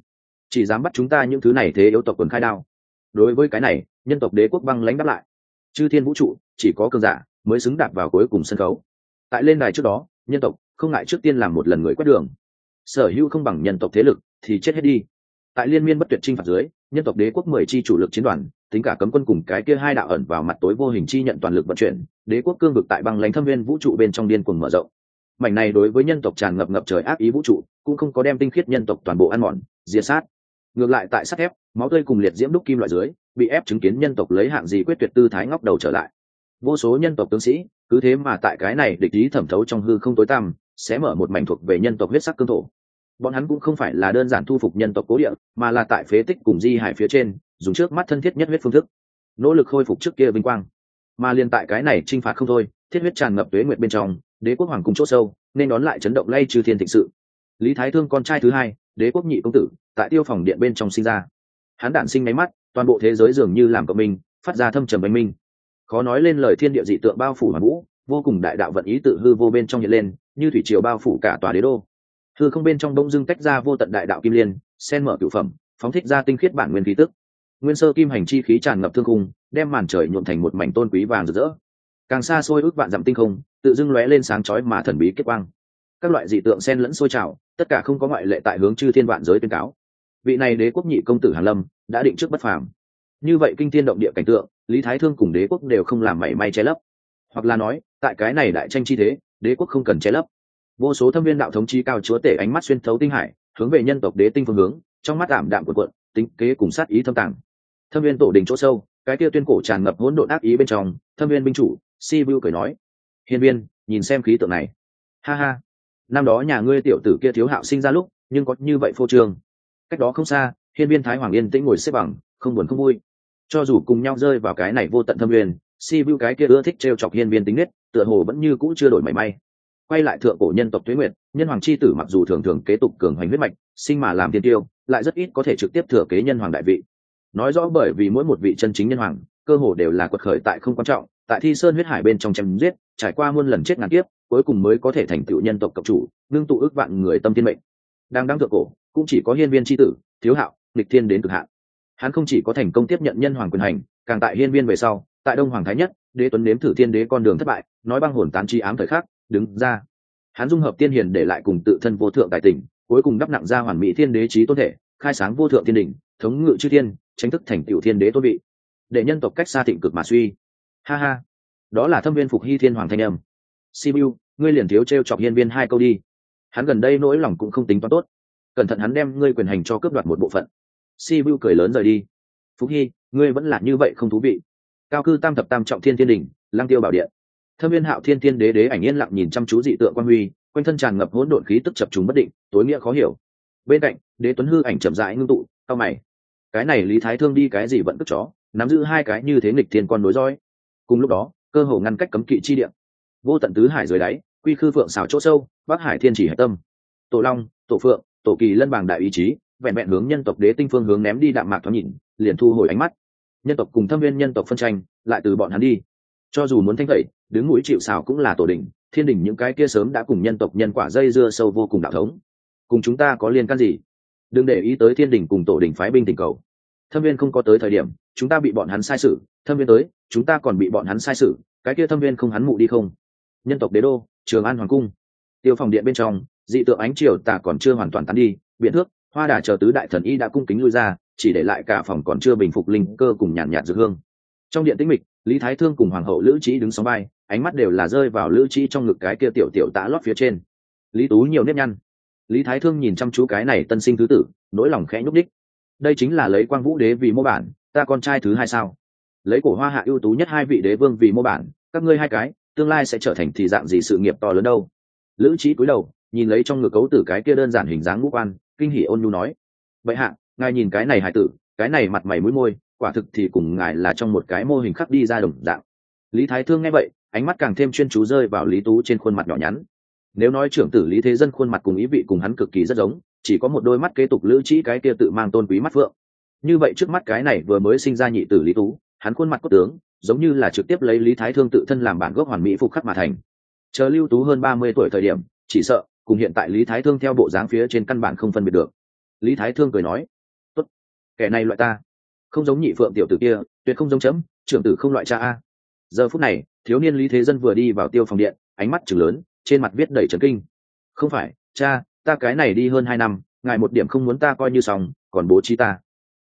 chỉ dám bắt chúng ta những thứ này thế yếu tộc quần khai đao. Đối với cái này, nhân tộc đế quốc băng lãnh đáp lại: chư thiên vũ trụ chỉ có cường giả mới xứng đạp vào cuối cùng sân khấu. Tại lên đài trước đó, nhân tộc không ngại trước tiên làm một lần người quét đường. Sở hữu không bằng nhân tộc thế lực thì chết hết đi. Tại liên miên bất tuyệt chinh phạt dưới, nhân tộc đế quốc mười chi chủ lực chiến đoàn, tính cả cấm quân cùng cái kia hai đạo ẩn vào mặt tối vô hình chi nhận toàn lực vận chuyển, đế quốc cương vực tại băng lãnh thâm viên vũ trụ bên trong điên cuồng mở rộng. Mảnh này đối với nhân tộc tràn ngập ngập trời ác ý vũ trụ, cũng không có đem tinh khiết nhân tộc toàn bộ ăn mòn, diệt sát. Ngược lại tại sắt thép, máu tươi cùng liệt diễm đúc kim loại dưới, bị ép chứng kiến nhân tộc lấy hạng gì quyết tuyệt tư thái ngóc đầu trở lại. Vô số nhân tộc tướng sĩ, cứ thế mà tại cái này địch ý thẩm thấu trong hư không tối tăm, sẽ mở một mảnh thuộc về nhân tộc huyết sắc cương thổ. Bọn hắn cũng không phải là đơn giản thu phục nhân tộc cố địa, mà là tại phế tích cùng di hải phía trên, dùng trước mắt thân thiết nhất huyết phương thức, nỗ lực khôi phục trước kia vinh quang. Mà liên tại cái này chinh phạt không thôi, thiết huyết tràn ngập tuế nguyệt bên trong, đế quốc hoàng cung chỗ sâu, nên đón lại chấn động lay trừ thiên thịnh sự. Lý Thái Thương con trai thứ hai, đế quốc nhị công tử, tại tiêu phòng điện bên trong sinh ra. Hắn đản sinh máy mắt, toàn bộ thế giới dường như làm cộng minh, phát ra thâm trầm ánh minh. Khó nói lên lời, thiên địa dị tượng bao phủ hoàn vũ, vô cùng đại đạo vận ý tự hư vô bên trong hiện lên, như thủy triều bao phủ cả tòa đế đô. Hư không bên trong đông dưng tách ra vô tận đại đạo kim liên, sen mở cửu phẩm, phóng thích ra tinh khiết bản nguyên khí tức. Nguyên sơ kim hành chi khí tràn ngập thương khung, đem màn trời nhuộm thành một mảnh tôn quý vàng rực rỡ. Càng xa xôi ước vạn dặm tinh không, tự dưng lóe lên sáng chói mà thần bí kết quang. Các loại dị tượng xen lẫn sôi trào, tất cả không có ngoại lệ tại hướng chư thiên vạn giới tuyên cáo: vị này đế quốc nhị công tử Hàn Lâm đã định trước bất phàm. Như vậy kinh thiên động địa cảnh tượng, Lý Thái Thương cùng đế quốc đều không làm mảy may che lấp, hoặc là nói, tại cái này đại tranh chi thế, đế quốc không cần che lấp. Vô số thâm viên đạo thống chi cao chúa tể ánh mắt xuyên thấu tinh hải, hướng về nhân tộc đế tinh phương hướng, trong mắt ảm đạm cuộn cuộn, tính kế cùng sát ý thâm tàng. Thâm viên tổ đình chỗ sâu, cái kia tuyên cổ tràn ngập hỗn độn ác ý bên trong, thâm viên binh chủ Sibiu cười nói: hiên viên, nhìn xem khí tượng này. Ha ha, năm đó nhà ngươi tiểu tử kia thiếu hạo sinh ra lúc, nhưng có như vậy phô trương. Cách đó không xa, hiên viên thái hoàng yên tĩnh ngồi xếp bằng, không buồn không vui. Cho dù cùng nhau rơi vào cái này vô tận thâm viên, Sibiu cái kia ưa thích trêu chọc hiên viên tính nết, tựa hồ vẫn như cũ chưa đổi mảy may. Quay lại thượng cổ nhân tộc tuế nguyệt, nhân hoàng chi tử mặc dù thường thường kế tục cường hoành huyết mạch, sinh mà làm thiên tiêu, lại rất ít có thể trực tiếp thừa kế nhân hoàng đại vị. Nói rõ bởi vì mỗi một vị chân chính nhân hoàng, cơ hồ đều là quật khởi tại không quan trọng, tại thi sơn huyết hải bên trong chém giết, trải qua muôn lần chết ngàn kiếp, cuối cùng mới có thể thành tựu nhân tộc cộng chủ, ngưng tụ ước vạn người tâm thiên mệnh. Đang đang thượng cổ, cũng chỉ có hiên viên chi tử, thiếu hạo, nghịch thiên đến cực hạn. Hắn không chỉ có thành công tiếp nhận nhân hoàng quyền hành, càng tại hiên viên về sau, tại đông hoàng thái nhất, đế tuấn nếm thử thiên đế con đường thất bại, nói băng hồn tán chi ám thời khắc, đứng ra. Hắn dung hợp tiên hiền để lại cùng tự thân vô thượng tài tình, cuối cùng đắp nặng ra hoàn mỹ thiên đế chí tôn thể, khai sáng vô thượng thiên đỉnh, thống ngự chư thiên, tranh thức thành tiểu thiên đế tôn vị, để nhân tộc cách xa thịnh cực mà suy. Ha ha, đó là thâm viên phục hy thiên hoàng thanh âm. Sibiu, ngươi liền thiếu trêu chọc hiên viên hai câu đi. Hắn gần đây nỗi lòng cũng không tính toán tốt, cẩn thận hắn đem ngươi quyền hành cho cướp đoạt một bộ phận. Sibiu cười lớn rời đi. Phục hy, ngươi vẫn là như vậy không thú vị. Cao cư tam thập tam trọng thiên thiên đỉnh, lang tiêu bảo điện. Thâm viên hạo thiên thiên đế đế ảnh yên lặng nhìn chăm chú dị tượng quan huy, quanh thân tràn ngập hỗn độn khí tức chập trùng bất định, tối nghĩa khó hiểu. Bên cạnh, đế tuấn hư ảnh chậm rãi ngưng tụ, cau mày. Cái này Lý Thái Thương đi cái gì vẫn cất chó, nắm giữ hai cái như thế nghịch thiên con nối dõi. Cùng lúc đó, cơ hồ ngăn cách cấm kỵ chi địa, vô tận tứ hải dưới đáy, quy khư phượng xào chỗ sâu, bắc hải thiên chỉ hải tâm. Tổ long, tổ phượng, tổ kỳ lân bàng đại ý chí, vẹn vẹn hướng nhân tộc đế tinh phương hướng ném đi đạm mạc thoáng nhìn, liền thu hồi ánh mắt. Nhân tộc cùng thâm viên nhân tộc phân tranh, lại từ bọn hắn đi. Cho dù muốn thanh tẩy, đứng mũi chịu sào cũng là tổ đỉnh, thiên đỉnh những cái kia sớm đã cùng nhân tộc nhân quả dây dưa sâu vô cùng đạo thống. Cùng chúng ta có liên can gì? Đừng để ý tới thiên đỉnh cùng tổ đỉnh phái binh tình cầu. Thâm viên không có tới thời điểm, chúng ta bị bọn hắn sai sử, thâm viên tới, chúng ta còn bị bọn hắn sai sử, cái kia thâm viên không hắn mụ đi không? Nhân tộc đế đô, Trường An hoàng cung, tiêu phòng điện bên trong, dị tượng ánh chiều tà còn chưa hoàn toàn tán đi, biện thước, hoa đà chờ tứ đại thần y đã cung kính lui ra, chỉ để lại cả phòng còn chưa bình phục linh cơ cùng nhàn nhạt dược hương. Trong điện tĩnh mịch, Lý Thái Thương cùng hoàng hậu Lữ Trí đứng sóng vai, ánh mắt đều là rơi vào Lữ Trí trong ngực cái kia tiểu tiểu tã lót phía trên. Lý Tú nhiều nếp nhăn. Lý Thái Thương nhìn chăm chú cái này tân sinh thứ tử, nỗi lòng khẽ nhúc đích. Đây chính là lấy Quang Vũ đế vì mô bản, ta con trai thứ hai sao? Lấy cổ hoa hạ ưu tú nhất hai vị đế vương vì mô bản, các ngươi hai cái, tương lai sẽ trở thành thì dạng gì sự nghiệp to lớn đâu? Lữ Trí cúi đầu, nhìn lấy trong ngực cấu tử cái kia đơn giản hình dáng ngũ quan, kinh hỉ ôn nhu nói: vậy hạ, ngài nhìn cái này hài tử, cái này mặt mày mũi môi, quả thực thì cùng ngài là trong một cái mô hình khắc đi ra đồng dạng. Lý Thái Thương nghe vậy, ánh mắt càng thêm chuyên chú rơi vào Lý Tú trên khuôn mặt nhỏ nhắn. Nếu nói trưởng tử Lý Thế Dân khuôn mặt cùng ý vị cùng hắn cực kỳ rất giống, chỉ có một đôi mắt kế tục Lữ Trí cái kia tự mang tôn quý mắt phượng. Như vậy trước mắt cái này vừa mới sinh ra nhị tử Lý Tú, hắn khuôn mặt cốt tướng, giống như là trực tiếp lấy Lý Thái Thương tự thân làm bản gốc hoàn mỹ phục khắc mà thành. Chờ Lưu Tú hơn ba mươi tuổi thời điểm, chỉ sợ cùng hiện tại Lý Thái Thương theo bộ dáng phía trên căn bản không phân biệt được. Lý Thái Thương cười nói: kẻ này loại ta, không giống nhị phượng tiểu tử kia, tuyệt không giống chấm, trưởng tử không loại cha a. Giờ phút này thiếu niên Lý Thế Dân vừa đi vào tiêu phòng điện, ánh mắt trừng lớn, trên mặt viết đầy trấn kinh. Không phải cha, ta cái này đi hơn hai năm, ngài một điểm không muốn ta coi như xong, còn bố trí ta.